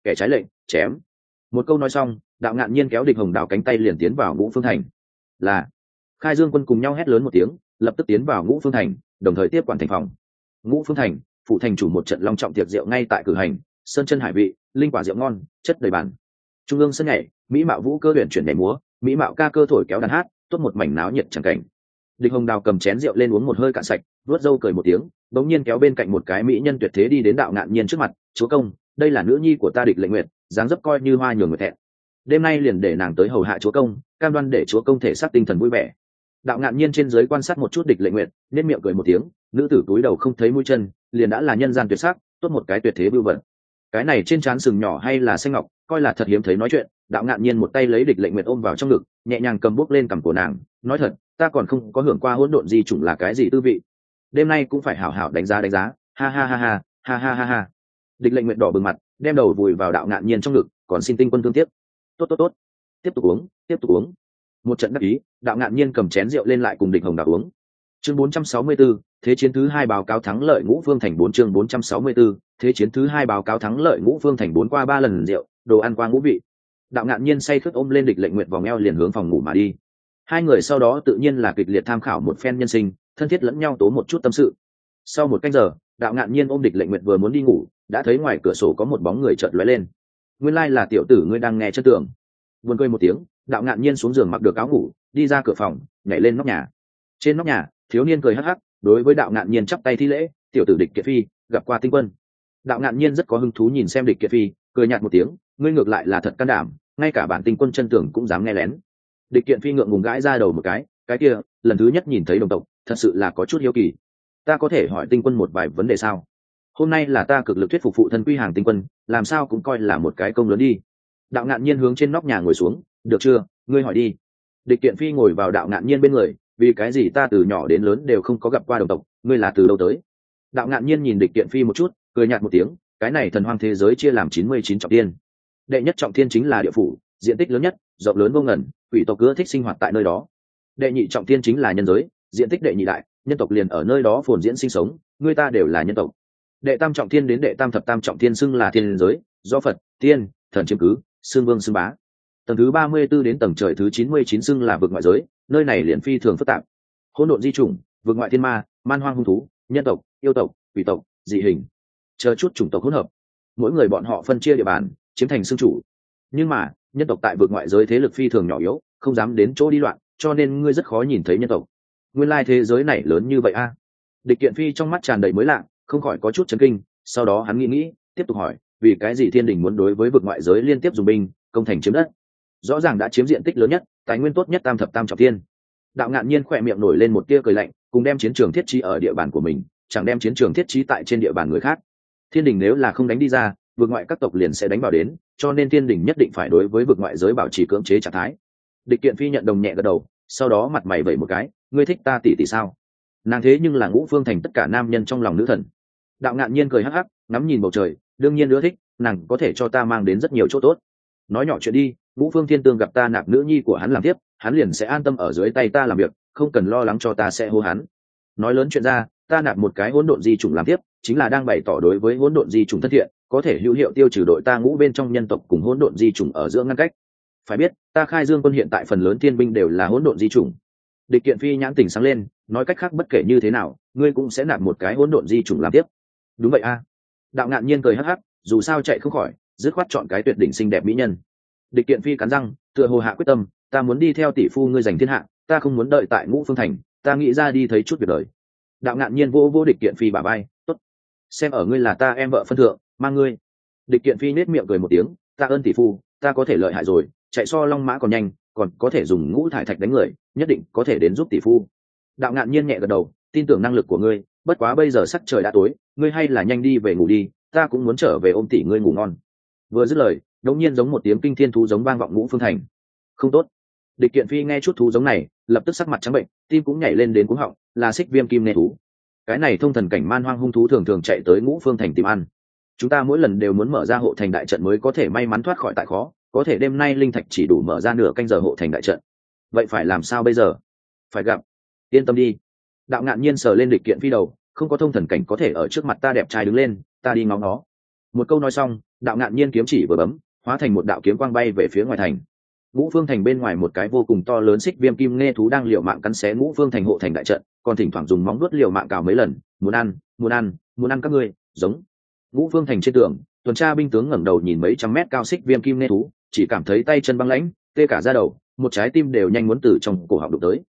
kẻ trái lệnh chém. Một câu nói xong, đạo ngạn nhiên kéo địch hồng đào cánh tay liền tiến vào Ngũ Phương Thành. Là Khai Dương quân cùng nhau hét lớn một tiếng, lập tức tiến vào Ngũ Phương Thành, đồng thời tiếp quản thành phòng. Ngũ Phương Thành, phụ thành chủ một trận long trọng tiệc rượu ngay tại cử hành, sơn chân hải vị, linh quả rượu ngon chất đầy bàn. Trung ương sân nhảy, mỹ mạo vũ cơ luyện chuyển nhảy múa, mỹ mạo ca cơ thổi kéo đàn hát, tốt một mảnh náo nhiệt chẳng cảnh. Địch hồng đào cầm chén rượu lên uống một hơi cạn sạch, vuốt râu cười một tiếng, bỗng nhiên kéo bên cạnh một cái mỹ nhân tuyệt thế đi đến đạo ngạn nhiên trước mặt. Chúa công, đây là nữ nhi của ta Địch Lệnh Nguyệt, dáng dấp coi như hoa nhường người thẹn. Đêm nay liền để nàng tới hầu hạ chúa công, cam đoan để chúa công thể xác tinh thần vui vẻ. Đạo ngạn nhiên trên dưới quan sát một chút Địch Lệnh Nguyệt, nên miệng cười một tiếng, nữ tử túi đầu không thấy mũi chân, liền đã là nhân gian tuyệt sắc, tốt một cái tuyệt thế vưu vật. Cái này trên trán sừng nhỏ hay là xanh ngọc, coi là thật hiếm thấy nói chuyện. Đạo ngạn nhiên một tay lấy Địch Lệnh Nguyệt ôm vào trong ngực, nhẹ nhàng cầm bút lên cằm của nàng, nói thật, ta còn không có hưởng qua hỗn độn di chủng là cái gì tư vị. Đêm nay cũng phải hảo hảo đánh giá, ha ha ha ha, ha ha ha ha. Địch Lệnh Nguyệt đỏ bừng mặt, đem đầu vùi vào đạo ngạn nhiên trong ngực, còn xin tinh quân thương tiếc. Tốt, tiếp tục uống. Một trận đắc ý, đạo ngạn nhiên cầm chén rượu lên lại cùng Địch hồng đào uống. Chương 464, thế chiến thứ 2 báo cáo thắng lợi Ngũ Phương Thành 4. Chương 464, thế chiến thứ 2 báo cáo thắng lợi Ngũ Phương Thành 4. Qua 3 lần rượu, đồ ăn qua ngũ vị. Đạo ngạn nhiên say khướt ôm lên Địch Lệnh Nguyệt vòng eo liền hướng phòng ngủ mà đi. Hai người sau đó tự nhiên là kịch liệt tham khảo một phen nhân sinh, thân thiết lẫn nhau tố một chút tâm sự. Sau một canh giờ, đạo ngạn nhiên ôm Địch Lệnh Nguyệt vừa muốn đi ngủ, đã thấy ngoài cửa sổ có một bóng người chợt lóe lên. Nguyên lai là tiểu tử ngươi đang nghe chân tường. Buồn cười một tiếng, đạo ngạn nhiên xuống giường mặc được áo ngủ, đi ra cửa phòng, nhảy lên nóc nhà. Trên nóc nhà, thiếu niên cười hắc hắc, đối với đạo ngạn nhiên chắp tay thi lễ, tiểu tử Địch Kiệt Phi, gặp qua tinh quân. Đạo ngạn nhiên rất có hứng thú nhìn xem Địch Kiệt Phi, cười nhạt một tiếng, ngươi ngược lại là thật can đảm, ngay cả bản tinh quân chân tường cũng dám nghe lén. Địch Kiện Phi ngượng ngùng gãi ra đầu một cái kia, lần thứ nhất nhìn thấy đồng tộc, thật sự là có chút hiếu kỳ. Ta có thể hỏi tinh quân một vài vấn đề sao? Hôm nay là ta cực lực thuyết phục phụ thân quy hàng tinh quân, làm sao cũng coi là một cái công lớn đi. Đạo ngạn nhiên hướng trên nóc nhà ngồi xuống, được chưa, ngươi hỏi đi. Địch Kiện Phi ngồi vào đạo ngạn nhiên bên người, vì cái gì ta từ nhỏ đến lớn đều không có gặp qua đồng tộc, ngươi là từ đâu tới? Đạo ngạn nhiên nhìn Địch Kiện Phi một chút, cười nhạt một tiếng, cái này thần hoang thế giới chia làm 99 trọng thiên. Đệ nhất trọng thiên chính là địa phủ, diện tích lớn nhất, rộng lớn vô ngần, quỷ tộc cứ thích sinh hoạt tại nơi đó. Đệ nhị trọng thiên chính là nhân giới, diện tích đệ nhị đại, nhân tộc liền ở nơi đó phồn diễn sinh sống, người ta đều là nhân tộc. Đệ tam trọng thiên đến đệ tam thập tam trọng thiên xưng là thiên giới, do Phật, tiên, thần chiếm cứ, xưng vương xưng bá. Tầng thứ 34 đến tầng trời thứ 99 xưng là vực ngoại giới, nơi này liền phi thường phức tạp. Hỗn độn di chủng, vực ngoại thiên ma, man hoang hung thú, nhân tộc, yêu tộc, quỷ tộc, dị hình, chờ chút chủng tộc hỗn hợp. Mỗi người bọn họ phân chia địa bàn, chiếm thành xưng chủ. Nhưng mà nhân tộc tại vực ngoại giới thế lực phi thường nhỏ yếu, không dám đến chỗ đi loạn, cho nên ngươi rất khó nhìn thấy nhân tộc. Nguyên lai thế giới này lớn như vậy a. Địch Kiện Phi trong mắt tràn đầy mới lạ, không khỏi có chút chấn kinh. Sau đó hắn nghĩ, tiếp tục hỏi, vì cái gì thiên đình muốn đối với vực ngoại giới liên tiếp dùng binh công thành chiếm đất? Rõ ràng đã chiếm diện tích lớn nhất, tài nguyên tốt nhất tam thập tam trọng thiên. Đạo ngạn nhiên khỏe miệng nổi lên một tia cười lạnh, cùng đem chiến trường thiết trí ở địa bàn của mình, chẳng đem chiến trường thiết trí tại trên địa bàn người khác. Thiên đình nếu là không đánh đi ra, vực ngoại các tộc liền sẽ đánh vào đến, cho nên thiên đình nhất định phải đối với vực ngoại giới bảo trì cưỡng chế trạng thái. Địch Kiện Phi nhận đồng nhẹ gật đầu, sau đó mặt mày vẩy một cái, ngươi thích ta tỷ tỷ sao? Nàng thế nhưng là Ngũ Phương Thành tất cả nam nhân trong lòng nữ thần. Đạo ngạn nhiên cười hắc hắc, ngắm nhìn bầu trời, đương nhiên nữa thích, nàng có thể cho ta mang đến rất nhiều chỗ tốt. Nói nhỏ chuyện đi, Ngũ Phương Thiên Tương gặp ta nạp nữ nhi của hắn làm tiếp, hắn liền sẽ an tâm ở dưới tay ta làm việc, không cần lo lắng cho ta sẽ hô hắn. Nói lớn chuyện ra, ta nạp một cái hỗn độn di chủng làm tiếp, chính là đang bày tỏ đối với hỗn độn di chủng thân thiện, có thể hữu hiệu tiêu trừ đội ta Ngũ bên trong nhân tộc cùng hỗn độn di chủng ở giữa ngăn cách. Phải biết, ta Khai Dương quân hiện tại phần lớn thiên binh đều là hỗn độn di chủng. Địch Kiện Phi nhãn tỉnh sáng lên, nói cách khác bất kể như thế nào, ngươi cũng sẽ nạp một cái hỗn độn di chủng làm tiếp. Đúng vậy a. Đạo ngạn nhiên cười hắc hắc, dù sao chạy không khỏi, dứt khoát chọn cái tuyệt đỉnh xinh đẹp mỹ nhân. Địch Kiện Phi cắn răng, tựa hồ hạ quyết tâm, ta muốn đi theo tỷ phu ngươi giành thiên hạ, ta không muốn đợi tại Ngũ Phương Thành, ta nghĩ ra đi thấy chút việc đời. Đạo ngạn nhiên vô Địch Kiện Phi bả vai, tốt, xem ở ngươi là ta em vợ phân thượng, mang ngươi. Địch Kiện Phi nết miệng cười một tiếng, ta ơn tỷ phu, ta có thể lợi hại rồi, chạy so long mã còn nhanh, còn có thể dùng ngũ thải thạch đánh người, nhất định có thể đến giúp tỷ phu. Đạo ngạn nhiên nhẹ gật đầu, tin tưởng năng lực của ngươi, bất quá bây giờ sắc trời đã tối, ngươi hay là nhanh đi về ngủ đi, ta cũng muốn trở về ôm tỷ ngươi ngủ ngon. Vừa dứt lời, đột nhiên giống một tiếng kinh thiên thú giống vang vọng Ngũ Phương Thành. Không tốt. Địch Kiện Phi nghe chút thú giống này, lập tức sắc mặt trắng bệnh, tim cũng nhảy lên đến cuống họng, là xích viêm kim nê thú. Cái này thông thần cảnh man hoang hung thú thường thường chạy tới Ngũ Phương Thành tìm ăn. Chúng ta mỗi lần đều muốn mở ra hộ thành đại trận mới có thể may mắn thoát khỏi tại khó, có thể đêm nay linh thạch chỉ đủ mở ra nửa canh giờ hộ thành đại trận. Vậy phải làm sao bây giờ? Phải gặp. Yên tâm đi. Đạo ngạn nhiên sờ lên Địch Kiện Phi đầu, không có thông thần cảnh có thể ở trước mặt ta đẹp trai đứng lên, ta đi ngóng nó. Một câu nói xong, đạo ngạn nhiên kiếm chỉ vừa bấm, hóa thành một đạo kiếm quang bay về phía ngoài thành. Ngũ Phương Thành bên ngoài một cái vô cùng to lớn xích viêm kim nghe thú đang liều mạng cắn xé Ngũ Phương Thành hộ thành đại trận, còn thỉnh thoảng dùng móng vuốt liều mạng cào mấy lần, muốn ăn, muốn ăn, muốn ăn các ngươi, giống. Ngũ Phương Thành trên tường, tuần tra binh tướng ngẩng đầu nhìn mấy trăm mét cao xích viêm kim nghe thú, chỉ cảm thấy tay chân băng lãnh, tê cả da đầu, một trái tim đều nhanh muốn từ trong cổ họng đụng tới.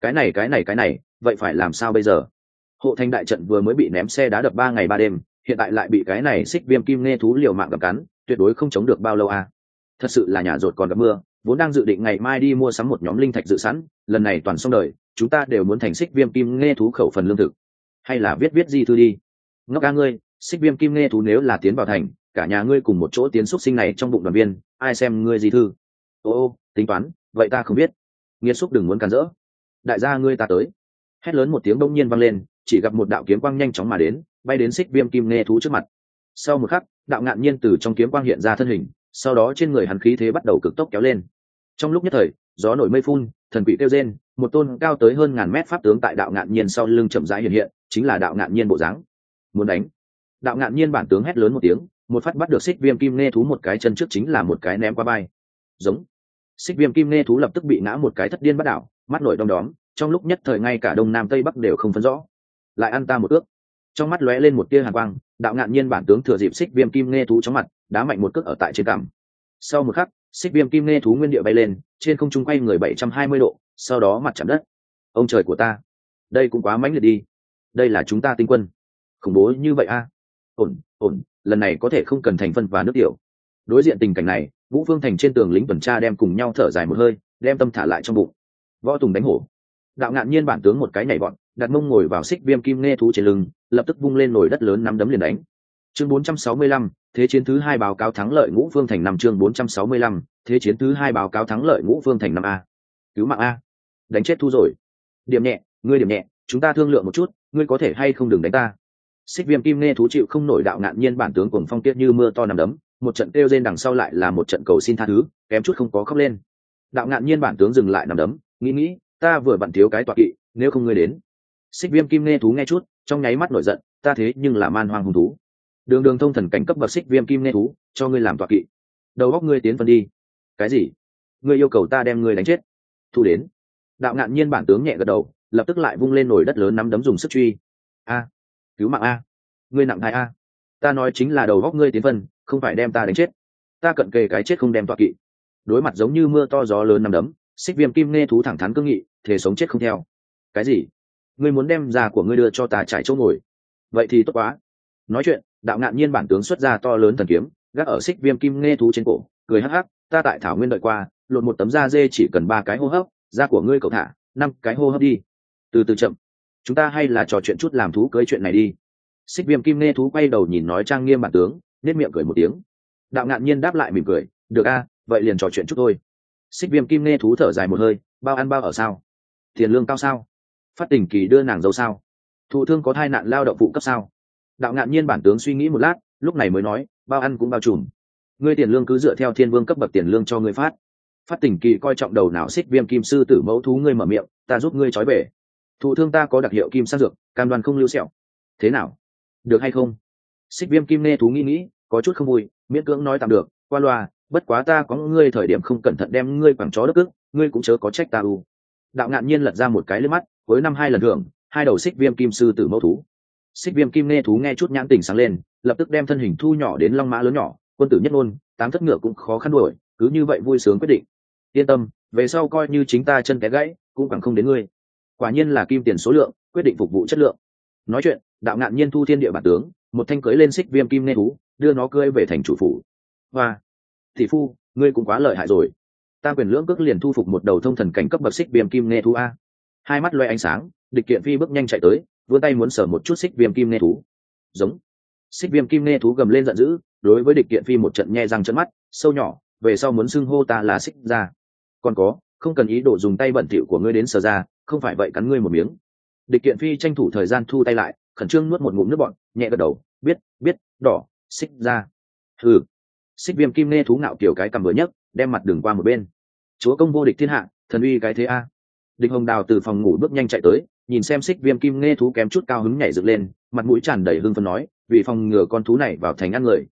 Cái này, vậy phải làm sao bây giờ? Hộ thành đại trận vừa mới bị ném xe đá đập 3 ngày 3 đêm, hiện tại lại bị cái này xích viêm kim nghe thú liều mạng gặm cắn, tuyệt đối không chống được bao lâu à. Thật sự là nhà rột còn gặp mưa, vốn đang dự định ngày mai đi mua sắm một nhóm linh thạch dự sẵn, lần này toàn xong đời, chúng ta đều muốn thành xích viêm kim nghe thú khẩu phần lương thực. Hay là viết di thư đi. Ngốc ca ngươi, xích viêm kim nghe thú nếu là tiến vào thành, cả nhà ngươi cùng một chỗ tiến xúc sinh này trong bụng đoàn viên, ai xem ngươi di thư. Ô, tính toán, vậy ta không biết. Nghiệt xúc đừng muốn cản rỡ. Đại gia ngươi ta tới. Hét lớn một tiếng bỗng nhiên vang lên, chỉ gặp một đạo kiếm quang nhanh chóng mà đến, bay đến xích viêm kim nghe thú trước mặt. Sau một khắc, đạo ngạn nhiên từ trong kiếm quang hiện ra thân hình, sau đó trên người hắn khí thế bắt đầu cực tốc kéo lên. Trong lúc nhất thời, gió nổi mây phun, thần quỷ kêu rên, một tôn cao tới hơn ngàn mét pháp tướng tại đạo ngạn nhiên sau lưng chậm rãi hiện hiện, chính là đạo ngạn nhiên bộ dáng. Muốn đánh. Đạo ngạn nhiên bản tướng hét lớn một tiếng, một phát bắt được xích viêm kim nghe thú một cái chân trước chính là một cái ném qua bay. Giống. Xích viêm kim nghe thú lập tức bị ngã một cái thất điên bắt đảo, mắt nổi đom đóm, trong lúc nhất thời ngay cả đông nam tây bắc đều không phân rõ. Lại ăn ta một ước. Trong mắt lóe lên một tia hàn quang, đạo ngạn nhiên bản tướng thừa dịp xích viêm kim nghe thú trong mặt, đá mạnh một cước ở tại trên cằm. Sau một khắc, xích viêm kim nghe thú nguyên địa bay lên, trên không trung quay người 720 độ, sau đó mặt chạm đất. Ông trời của ta, đây cũng quá mãnh liệt đi. Đây là chúng ta tinh quân, khủng bố như vậy a. Ổn, lần này có thể không cần thành phân và nước tiểu. Đối diện tình cảnh này, Ngũ Phương Thành trên tường lính tuần tra đem cùng nhau thở dài một hơi, đem tâm thả lại trong bụng. Võ Tùng đánh hổ. Đạo ngạn nhiên bản tướng một cái nhảy vọt, đặt mông ngồi vào xích viêm kim nghe thú trên lưng, lập tức vung lên nồi đất lớn nắm đấm liền đánh. Chương 465, thế chiến thứ 2 báo cáo thắng lợi Ngũ Phương Thành 5. Chương 465, thế chiến thứ 2 báo cáo thắng lợi Ngũ Phương Thành 5 a. Cứu mạng a. Đánh chết thu rồi. Điểm nhẹ, ngươi điểm nhẹ, chúng ta thương lượng một chút, ngươi có thể hay không đừng đánh ta. Xích viêm kim nghe thú chịu không nổi đạo ngạn nhiên bản tướng cuồng phong tiết như mưa to nằm đấm, một trận kêu rên đằng sau lại là một trận cầu xin tha thứ, kém chút không có khóc lên. Đạo ngạn nhiên bản tướng dừng lại nằm đấm, nghĩ, ta vừa vặn thiếu cái tọa kỵ, nếu không ngươi đến. Xích viêm kim nghe thú nghe chút, trong nháy mắt nổi giận, ta thế nhưng là man hoang hung thú. Đường thông thần cảnh cấp bậc xích viêm kim nghe thú, cho ngươi làm tọa kỵ. Đầu góc ngươi tiến phân đi. Cái gì? Ngươi yêu cầu ta đem ngươi đánh chết? Thu đến. Đạo ngạn nhiên bản tướng nhẹ gật đầu, lập tức lại vung lên nồi đất lớn nắm đấm dùng sức truy. A, cứu mạng a, ngươi nặng thai a. Ta nói chính là đầu góc ngươi tiến phân, không phải đem ta đánh chết. Ta cận kề cái chết không đem tọa kỵ. Đối mặt giống như mưa to gió lớn nắm đấm, xích viêm kim nghe thú thẳng thắn cương nghị, thể sống chết không theo. Cái gì? Ngươi muốn đem già của ngươi đưa cho ta trải chỗ ngồi? Vậy thì tốt quá. Nói chuyện, đạo ngạn nhiên bản tướng xuất ra to lớn thần kiếm, gác ở xích viêm kim nghe thú trên cổ, cười hắc hắc, ta tại thảo nguyên đợi qua, lột một tấm da dê chỉ cần 3 cái hô hấp, da của ngươi cậu thả 5 cái hô hấp đi. Từ từ chậm, chúng ta hay là trò chuyện chút làm thú cưới chuyện này đi. Xích viêm kim nghe thú quay đầu nhìn nói trang nghiêm bản tướng, nét miệng cười một tiếng. Đạo ngạn nhiên đáp lại mỉm cười, được a, vậy liền trò chuyện chút thôi. Xích viêm kim nghe thú thở dài một hơi, bao ăn bao ở sao? Tiền lương cao sao? Phát tình kỳ đưa nàng dâu sao? Thụ thương có thai nạn lao động phụ cấp sao? Đạo ngạn nhiên bản tướng suy nghĩ một lát, lúc này mới nói, bao ăn cũng bao trùm. Ngươi tiền lương cứ dựa theo thiên vương cấp bậc tiền lương cho ngươi phát. Phát tình kỳ coi trọng đầu não xích viêm kim sư tử mẫu thú ngươi mở miệng, ta giúp ngươi trói bể. Thụ thương ta có đặc hiệu kim sát dược, cam đoan không lưu sẹo. Thế nào? Được hay không? Xích viêm kim nghe thú nghĩ, có chút không vui, miễn cưỡng nói tạm được, qua loa, bất quá ta có ngươi thời điểm không cẩn thận đem ngươi quẳng chó đất ức, ngươi cũng chớ có trách ta u. Đạo ngạn nhiên lật ra một cái lướt mắt, cuối năm 2 lần thưởng, 2 đầu xích viêm kim sư tử mẫu thú. Xích viêm kim nghe thú nghe chút nhãn tình sáng lên, lập tức đem thân hình thu nhỏ đến long mã lớn nhỏ, quân tử nhất ngôn, 8 thất ngựa cũng khó khăn đuổi, cứ như vậy vui sướng quyết định. Yên tâm, về sau coi như chính ta chân té gãy, cũng càng không đến ngươi. Quả nhiên là kim tiền số lượng, quyết định phục vụ chất lượng. Nói chuyện, đạo ngạn nhiên thu thiên địa bản tướng, một thanh cưới lên xích viêm kim nghe thú, đưa nó cưỡi về thành chủ phủ. Và thị phu, ngươi cũng quá lợi hại rồi. Ta quyền lưỡng cước liền thu phục một đầu thông thần cảnh cấp bậc xích viêm kim nghe thú a. Hai mắt loe ánh sáng, địch kiện phi bước nhanh chạy tới, vươn tay muốn sờ một chút xích viêm kim nghe thú. Giống. Xích viêm kim nghe thú gầm lên giận dữ, đối với địch kiện phi một trận nhe răng trợn mắt, sâu nhỏ, về sau muốn xưng hô ta là xích ra. Còn có, không cần ý đồ dùng tay bẩn thỉu của ngươi đến sờ ra, không phải vậy cắn ngươi một miếng. Địch kiện phi tranh thủ thời gian thu tay lại, khẩn trương nuốt một ngụm nước bọt, nhẹ gật đầu, biết, đỏ, xích ra. Hừ. Xích viêm kim nghe thú ngạo kiểu cái cầm vừa nhấc, đem mặt đường qua một bên. Chúa công vô địch thiên hạ, thần uy cái thế a. Địch Hồng Đào từ phòng ngủ bước nhanh chạy tới, nhìn xem xích viêm kim nghe thú kém chút cao hứng nhảy dựng lên, mặt mũi tràn đầy hưng phấn nói, vì phòng ngừa con thú này vào thành ăn người,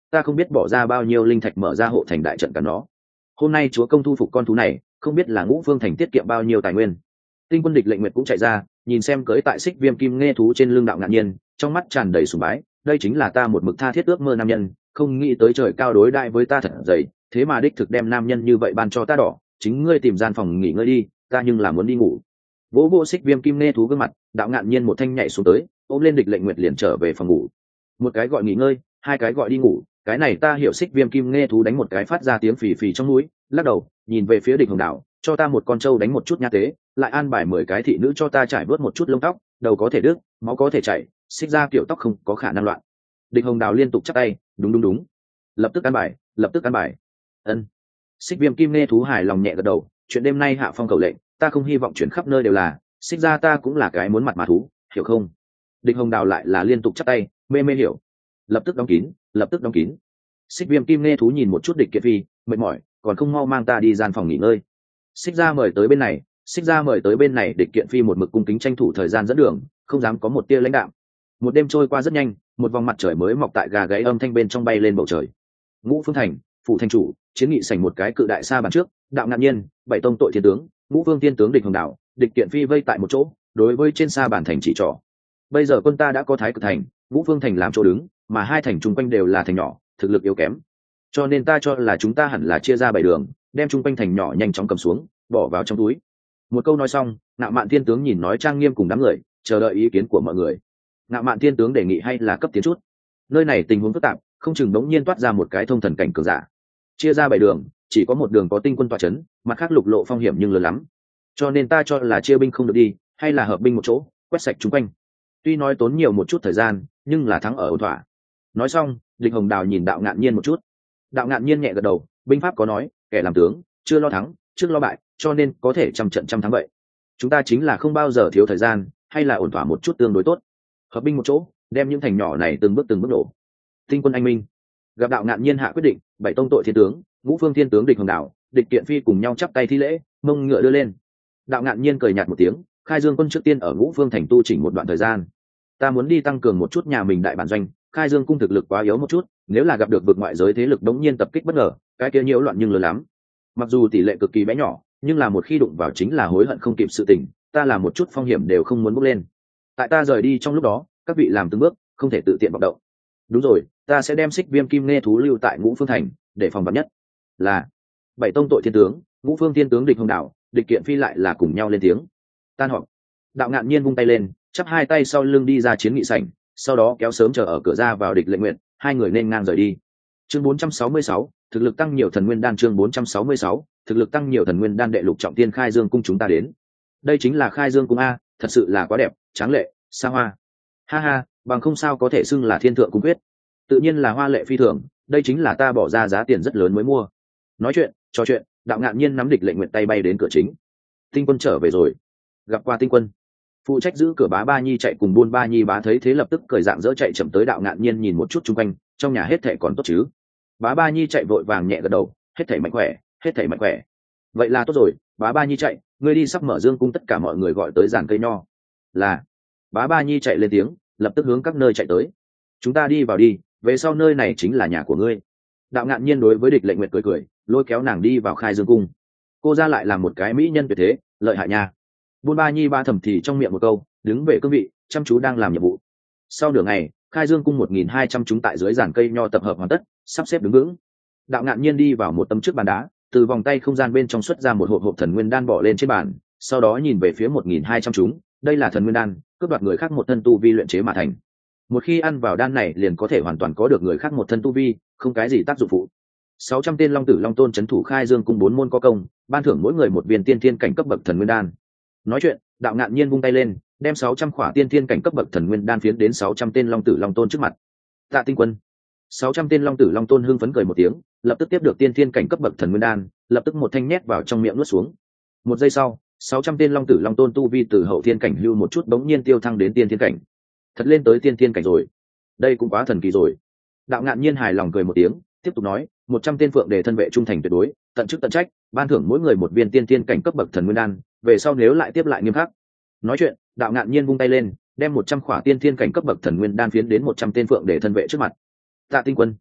ta không biết bỏ ra bao nhiêu linh thạch mở ra hộ thành đại trận cả nó. Hôm nay chúa công thu phục con thú này, không biết là Ngũ Phương Thành tiết kiệm bao nhiêu tài nguyên. Tinh quân Địch Lệnh Nguyệt cũng chạy ra, nhìn xem cưỡi tại xích viêm kim nghe thú trên lưng Đạo Ngạn Nhiên, trong mắt tràn đầy sùng bái. Đây chính là ta một mực tha thiết ước mơ nam nhân, không nghĩ tới trời cao đối đại với ta thật dày, thế mà đích thực đem nam nhân như vậy ban cho ta đỏ. Chính ngươi tìm gian phòng nghỉ ngơi đi, ta nhưng là muốn đi ngủ. Vỗ vỗ xích viêm kim nghe thú gương mặt, Đạo Ngạn Nhiên một thanh nhảy xuống tới, ôm lên Địch Lệnh Nguyệt liền trở về phòng ngủ. Một cái gọi nghỉ ngơi, hai cái gọi đi ngủ, cái này ta hiểu. Xích viêm kim nghe thú đánh một cái phát ra tiếng phì phì trong núi, lắc đầu nhìn về phía Địch Hồng Đảo, cho ta một con trâu đánh một chút nha tế, lại an bài 10 cái thị nữ cho ta trải bớt một chút lông tóc, đầu có thể đứt, máu có thể chảy, xích ra kiểu tóc không có khả năng loạn. Địch Hồng Đào liên tục chắp tay, đúng đúng đúng, lập tức an bài, lập tức an bài. Ân. Xích viêm kim nghe thú hài lòng nhẹ gật đầu, chuyện đêm nay hạ phong cầu lệnh, ta không hy vọng chuyển khắp nơi đều là, xích ra ta cũng là cái muốn mặt mà thú, hiểu không? Địch Hồng Đào lại là liên tục chắp tay, mê mê hiểu. Lập tức đóng kín, lập tức đóng kín. Xích viêm kim nghe thú nhìn một chút Địch Kiện Phi, mệt mỏi, còn không mau mang ta đi gian phòng nghỉ ngơi. Xích ra mời tới bên này, xích ra mời tới bên này. Địch Kiện Phi một mực cung kính tranh thủ thời gian dẫn đường, không dám có một tia lãnh đạm. Một đêm trôi qua rất nhanh, một vòng mặt trời mới mọc tại gà gáy âm thanh bên trong bay lên bầu trời. Ngũ Phương Thành, phủ thành chủ, chiến nghị sảnh một cái cự đại sa bàn trước, Đạo Ngạn Nhiên, bảy tông tội thiên tướng, Ngũ Phương tiên tướng Địch Hồng Đảo, Địch Kiện Phi vây tại một chỗ, đối với trên sa bàn thành chỉ trỏ. Bây giờ quân ta đã có Thái Cực Thành, Ngũ Phương Thành làm chỗ đứng, mà hai thành chung quanh đều là thành nhỏ, thực lực yếu kém, cho nên ta cho là chúng ta hẳn là chia ra 7 đường, đem chung quanh thành nhỏ nhanh chóng cầm xuống, bỏ vào trong túi. Một câu nói xong, Ngạo Mạn Thiên tướng nhìn nói trang nghiêm cùng đám người, chờ đợi ý kiến của mọi người. Ngạo Mạn Thiên tướng đề nghị hay là cấp tiến chút, nơi này tình huống phức tạp, không chừng đống nhiên toát ra một cái thông thần cảnh cường giả. Chia ra 7 đường, chỉ có một đường có tinh quân tọa chấn, mặt khác lục lộ phong hiểm nhưng lớn lắm, cho nên ta cho là chia binh không được đi, hay là hợp binh một chỗ, quét sạch chung quanh. Tuy nói tốn nhiều một chút thời gian, nhưng là thắng ở ổn thỏa. Nói xong, Địch Hồng Đào nhìn Đạo Ngạn Nhiên một chút. Đạo Ngạn Nhiên nhẹ gật đầu, binh pháp có nói, kẻ làm tướng chưa lo thắng trước lo bại, cho nên có thể trăm trận trăm thắng vậy. Chúng ta chính là không bao giờ thiếu thời gian, hay là ổn thỏa một chút tương đối tốt. Hợp binh một chỗ, đem những thành nhỏ này từng bước đổ. Tinh quân anh minh. Gặp Đạo Ngạn Nhiên hạ quyết định, bảy tông tội thiên tướng, Ngũ Phương thiên tướng Địch Hồng Đảo, Địch Kiện Phi cùng nhau chắp tay thi lễ, mông ngựa đưa lên. Đạo Ngạn Nhiên cười nhạt một tiếng, khai dương quân trước tiên ở Ngũ Phương thành tu chỉnh một đoạn thời gian. Ta muốn đi tăng cường một chút nhà mình đại bản doanh, khai dương cung thực lực quá yếu một chút, nếu là gặp được vực ngoại giới thế lực đống nhiên tập kích bất ngờ, cái kia nhiễu loạn nhưng lớn lắm. Mặc dù tỷ lệ cực kỳ bé nhỏ, nhưng là một khi đụng vào chính là hối hận không kịp sự tình, ta làm một chút phong hiểm đều không muốn bước lên. Tại ta rời đi trong lúc đó, các vị làm từng bước, không thể tự tiện vọng động. Đúng rồi, ta sẽ đem xích viêm kim nghe thú lưu tại Ngũ Phương thành, để phòng vạn nhất. Là bảy tông tội thiên tướng, Ngũ Phương thiên tướng Địch Hồng Đảo, Địch Kiện Phi lại là cùng nhau lên tiếng. Tan họp. Đạo Ngạn Nhiên vung tay lên, chắp hai tay sau lưng đi ra chiến nghị sảnh, sau đó kéo sớm chờ ở cửa ra vào Địch Lệnh Nguyện, hai người nên ngang rời đi. Chương 466, thực lực tăng nhiều thần nguyên đan. Chương 466, thực lực tăng nhiều thần nguyên đan. Đệ lục trọng tiên khai dương cung chúng ta đến. Đây chính là khai dương cung a, thật sự là quá đẹp, tráng lệ, xa hoa. Ha ha, bằng không sao có thể xưng là thiên thượng cung quyết. Tự nhiên là hoa lệ phi thường, đây chính là ta bỏ ra giá tiền rất lớn mới mua. Nói chuyện, trò chuyện, Đạo Ngạn Nhiên nắm Địch Lệnh Nguyện tay bay đến cửa chính. Tinh quân trở về rồi. Gặp qua tinh quân. Phụ trách giữ cửa Bá Ba Nhi chạy cùng Buôn Ba Nhi bá thấy thế lập tức cười dạng dỡ chạy chậm tới Đạo Ngạn Nhiên nhìn một chút chung quanh, trong nhà hết thảy còn tốt chứ? Bá Ba Nhi chạy vội vàng nhẹ gật đầu, hết thảy mạnh khỏe, hết thảy mạnh khỏe. Vậy là tốt rồi, Bá Ba Nhi chạy, ngươi đi sắp mở dương cung tất cả mọi người gọi tới giàn cây nho. Là. Bá Ba Nhi chạy lên tiếng, lập tức hướng các nơi chạy tới. Chúng ta đi vào đi, về sau nơi này chính là nhà của ngươi. Đạo Ngạn Nhiên đối với Địch Lệnh Nguyệt cười cười, lôi kéo nàng đi vào khai dương cung. Cô ra lại là một cái mỹ nhân tuyệt thế, lợi hại nha. Buôn Ba Nhi ba thầm thì trong miệng một câu, đứng về cương vị, chăm chú đang làm nhiệm vụ. Sau nửa ngày, khai dương cung 1200 chúng tại dưới giàn cây nho tập hợp hoàn tất, sắp xếp đứng vững. Đạo Ngạn Nhiên đi vào một tấm trước bàn đá, từ vòng tay không gian bên trong xuất ra một hộp thần nguyên đan bỏ lên trên bàn, sau đó nhìn về phía 1200 chúng, đây là thần nguyên đan, cướp đoạt người khác một thân tu vi luyện chế mà thành. Một khi ăn vào đan này liền có thể hoàn toàn có được người khác một thân tu vi, không cái gì tác dụng phụ. 600 tên Long Tử Long Tôn trấn thủ khai dương cung 4 môn có công, ban thưởng mỗi người một viên tiên thiên cảnh cấp bậc thần nguyên đan. Nói chuyện, Đạo Ngạn Nhiên vung tay lên, đem 600 khỏa tiên thiên cảnh cấp bậc thần nguyên đan phiến đến 600 tên Long Tử Long Tôn trước mặt. Tạ tinh quân. 600 tên Long Tử Long Tôn hưng phấn cười một tiếng, lập tức tiếp được tiên thiên cảnh cấp bậc thần nguyên đan, lập tức một thanh nhét vào trong miệng nuốt xuống. Một giây sau, 600 tên Long Tử Long Tôn tu vi từ hậu thiên cảnh lưu một chút bỗng nhiên tiêu thăng đến tiên thiên cảnh. Thật lên tới tiên thiên cảnh rồi. Đây cũng quá thần kỳ rồi. Đạo Ngạn Nhiên hài lòng cười một tiếng, tiếp tục nói, 100 tên phượng để thân vệ trung thành tuyệt đối, tận chức tận trách, ban thưởng mỗi người một viên tiên thiên cảnh cấp bậc thần nguyên đan, về sau nếu lại tiếp lại nghiêm khắc. Nói chuyện, Đạo Ngạn Nhiên vung tay lên, đem 100 khỏa tiên thiên cảnh cấp bậc thần nguyên đan phiến đến 100 tên phượng để thân vệ trước mặt. Tạ tinh quân.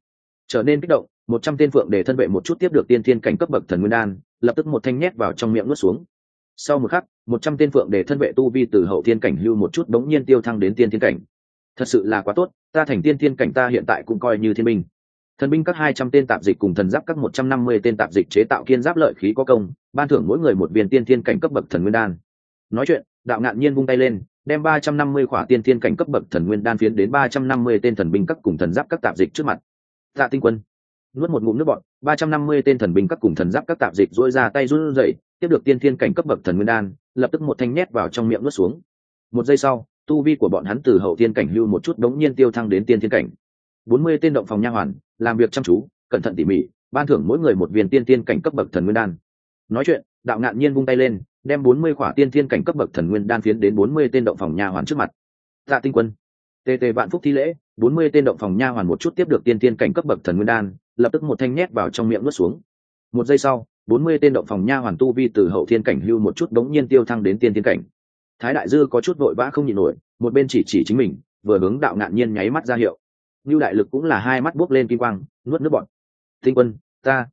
trở nên kích động, 100 tên phượng để thân vệ một chút tiếp được tiên thiên cảnh cấp bậc thần nguyên đan, lập tức một thanh nhét vào trong miệng nuốt xuống. Sau một khắc, 100 tên phượng để thân vệ tu vi từ hậu thiên cảnh hưu một chút đống nhiên tiêu thăng đến tiên thiên cảnh. Thật sự là quá tốt, ta thành tiên thiên cảnh, ta hiện tại cũng coi như thiên binh. Thần binh các 200 tên tạp dịch cùng thần giáp các 150 tên tạp dịch chế tạo kiên giáp lợi khí có công, ban thưởng mỗi người một viên tiên thiên cảnh cấp bậc thần nguyên đan. Nói chuyện, Đạo Ngạn Nhiên vung tay lên, đem 350 khỏa tiên thiên cảnh cấp bậc thần nguyên đan phiến đến 350 tên thần binh các cùng thần giáp các tạp dịch trước mặt. Tạ Tinh Quân nuốt một ngụm nước bọt, 350 tên thần binh các cùng thần giáp các tạp dịch duỗi ra tay run rẩy, tiếp được tiên thiên cảnh cấp bậc thần nguyên đan, lập tức một thanh nhét vào trong miệng nuốt xuống. Một giây sau, tu vi của bọn hắn từ hậu thiên cảnh hưu một chút đống nhiên tiêu thăng đến tiên thiên cảnh. 40 tên động phòng nha hoàn, làm việc chăm chú, cẩn thận tỉ mỉ, ban thưởng mỗi người một viên tiên thiên cảnh cấp bậc thần nguyên đan. Nói chuyện, Đạo Ngạn Nhiên vung tay lên, đem 40 khỏa tiên thiên cảnh cấp bậc thần nguyên đan phiến đến 40 tên động phòng nha hoàn trước mặt. Tạ Tinh Quân tề tề vạn phúc thi lễ, 40 tên động phòng nha hoàn một chút tiếp được tiên thiên cảnh cấp bậc thần nguyên đan, lập tức một thanh nhét vào trong miệng nuốt xuống. Một giây sau, 40 tên động phòng nha hoàn tu vi từ hậu thiên cảnh hưu một chút đống nhiên tiêu thăng đến tiên thiên cảnh. Thái Đại Dư có chút vội vã không nhịn nổi, một bên chỉ chính mình, vừa hướng Đạo Ngạn Nhiên nháy mắt ra hiệu. Nưu Đại Lực cũng là hai mắt buốc lên kim quang, nuốt nước bọt. Tinh Quân, ta.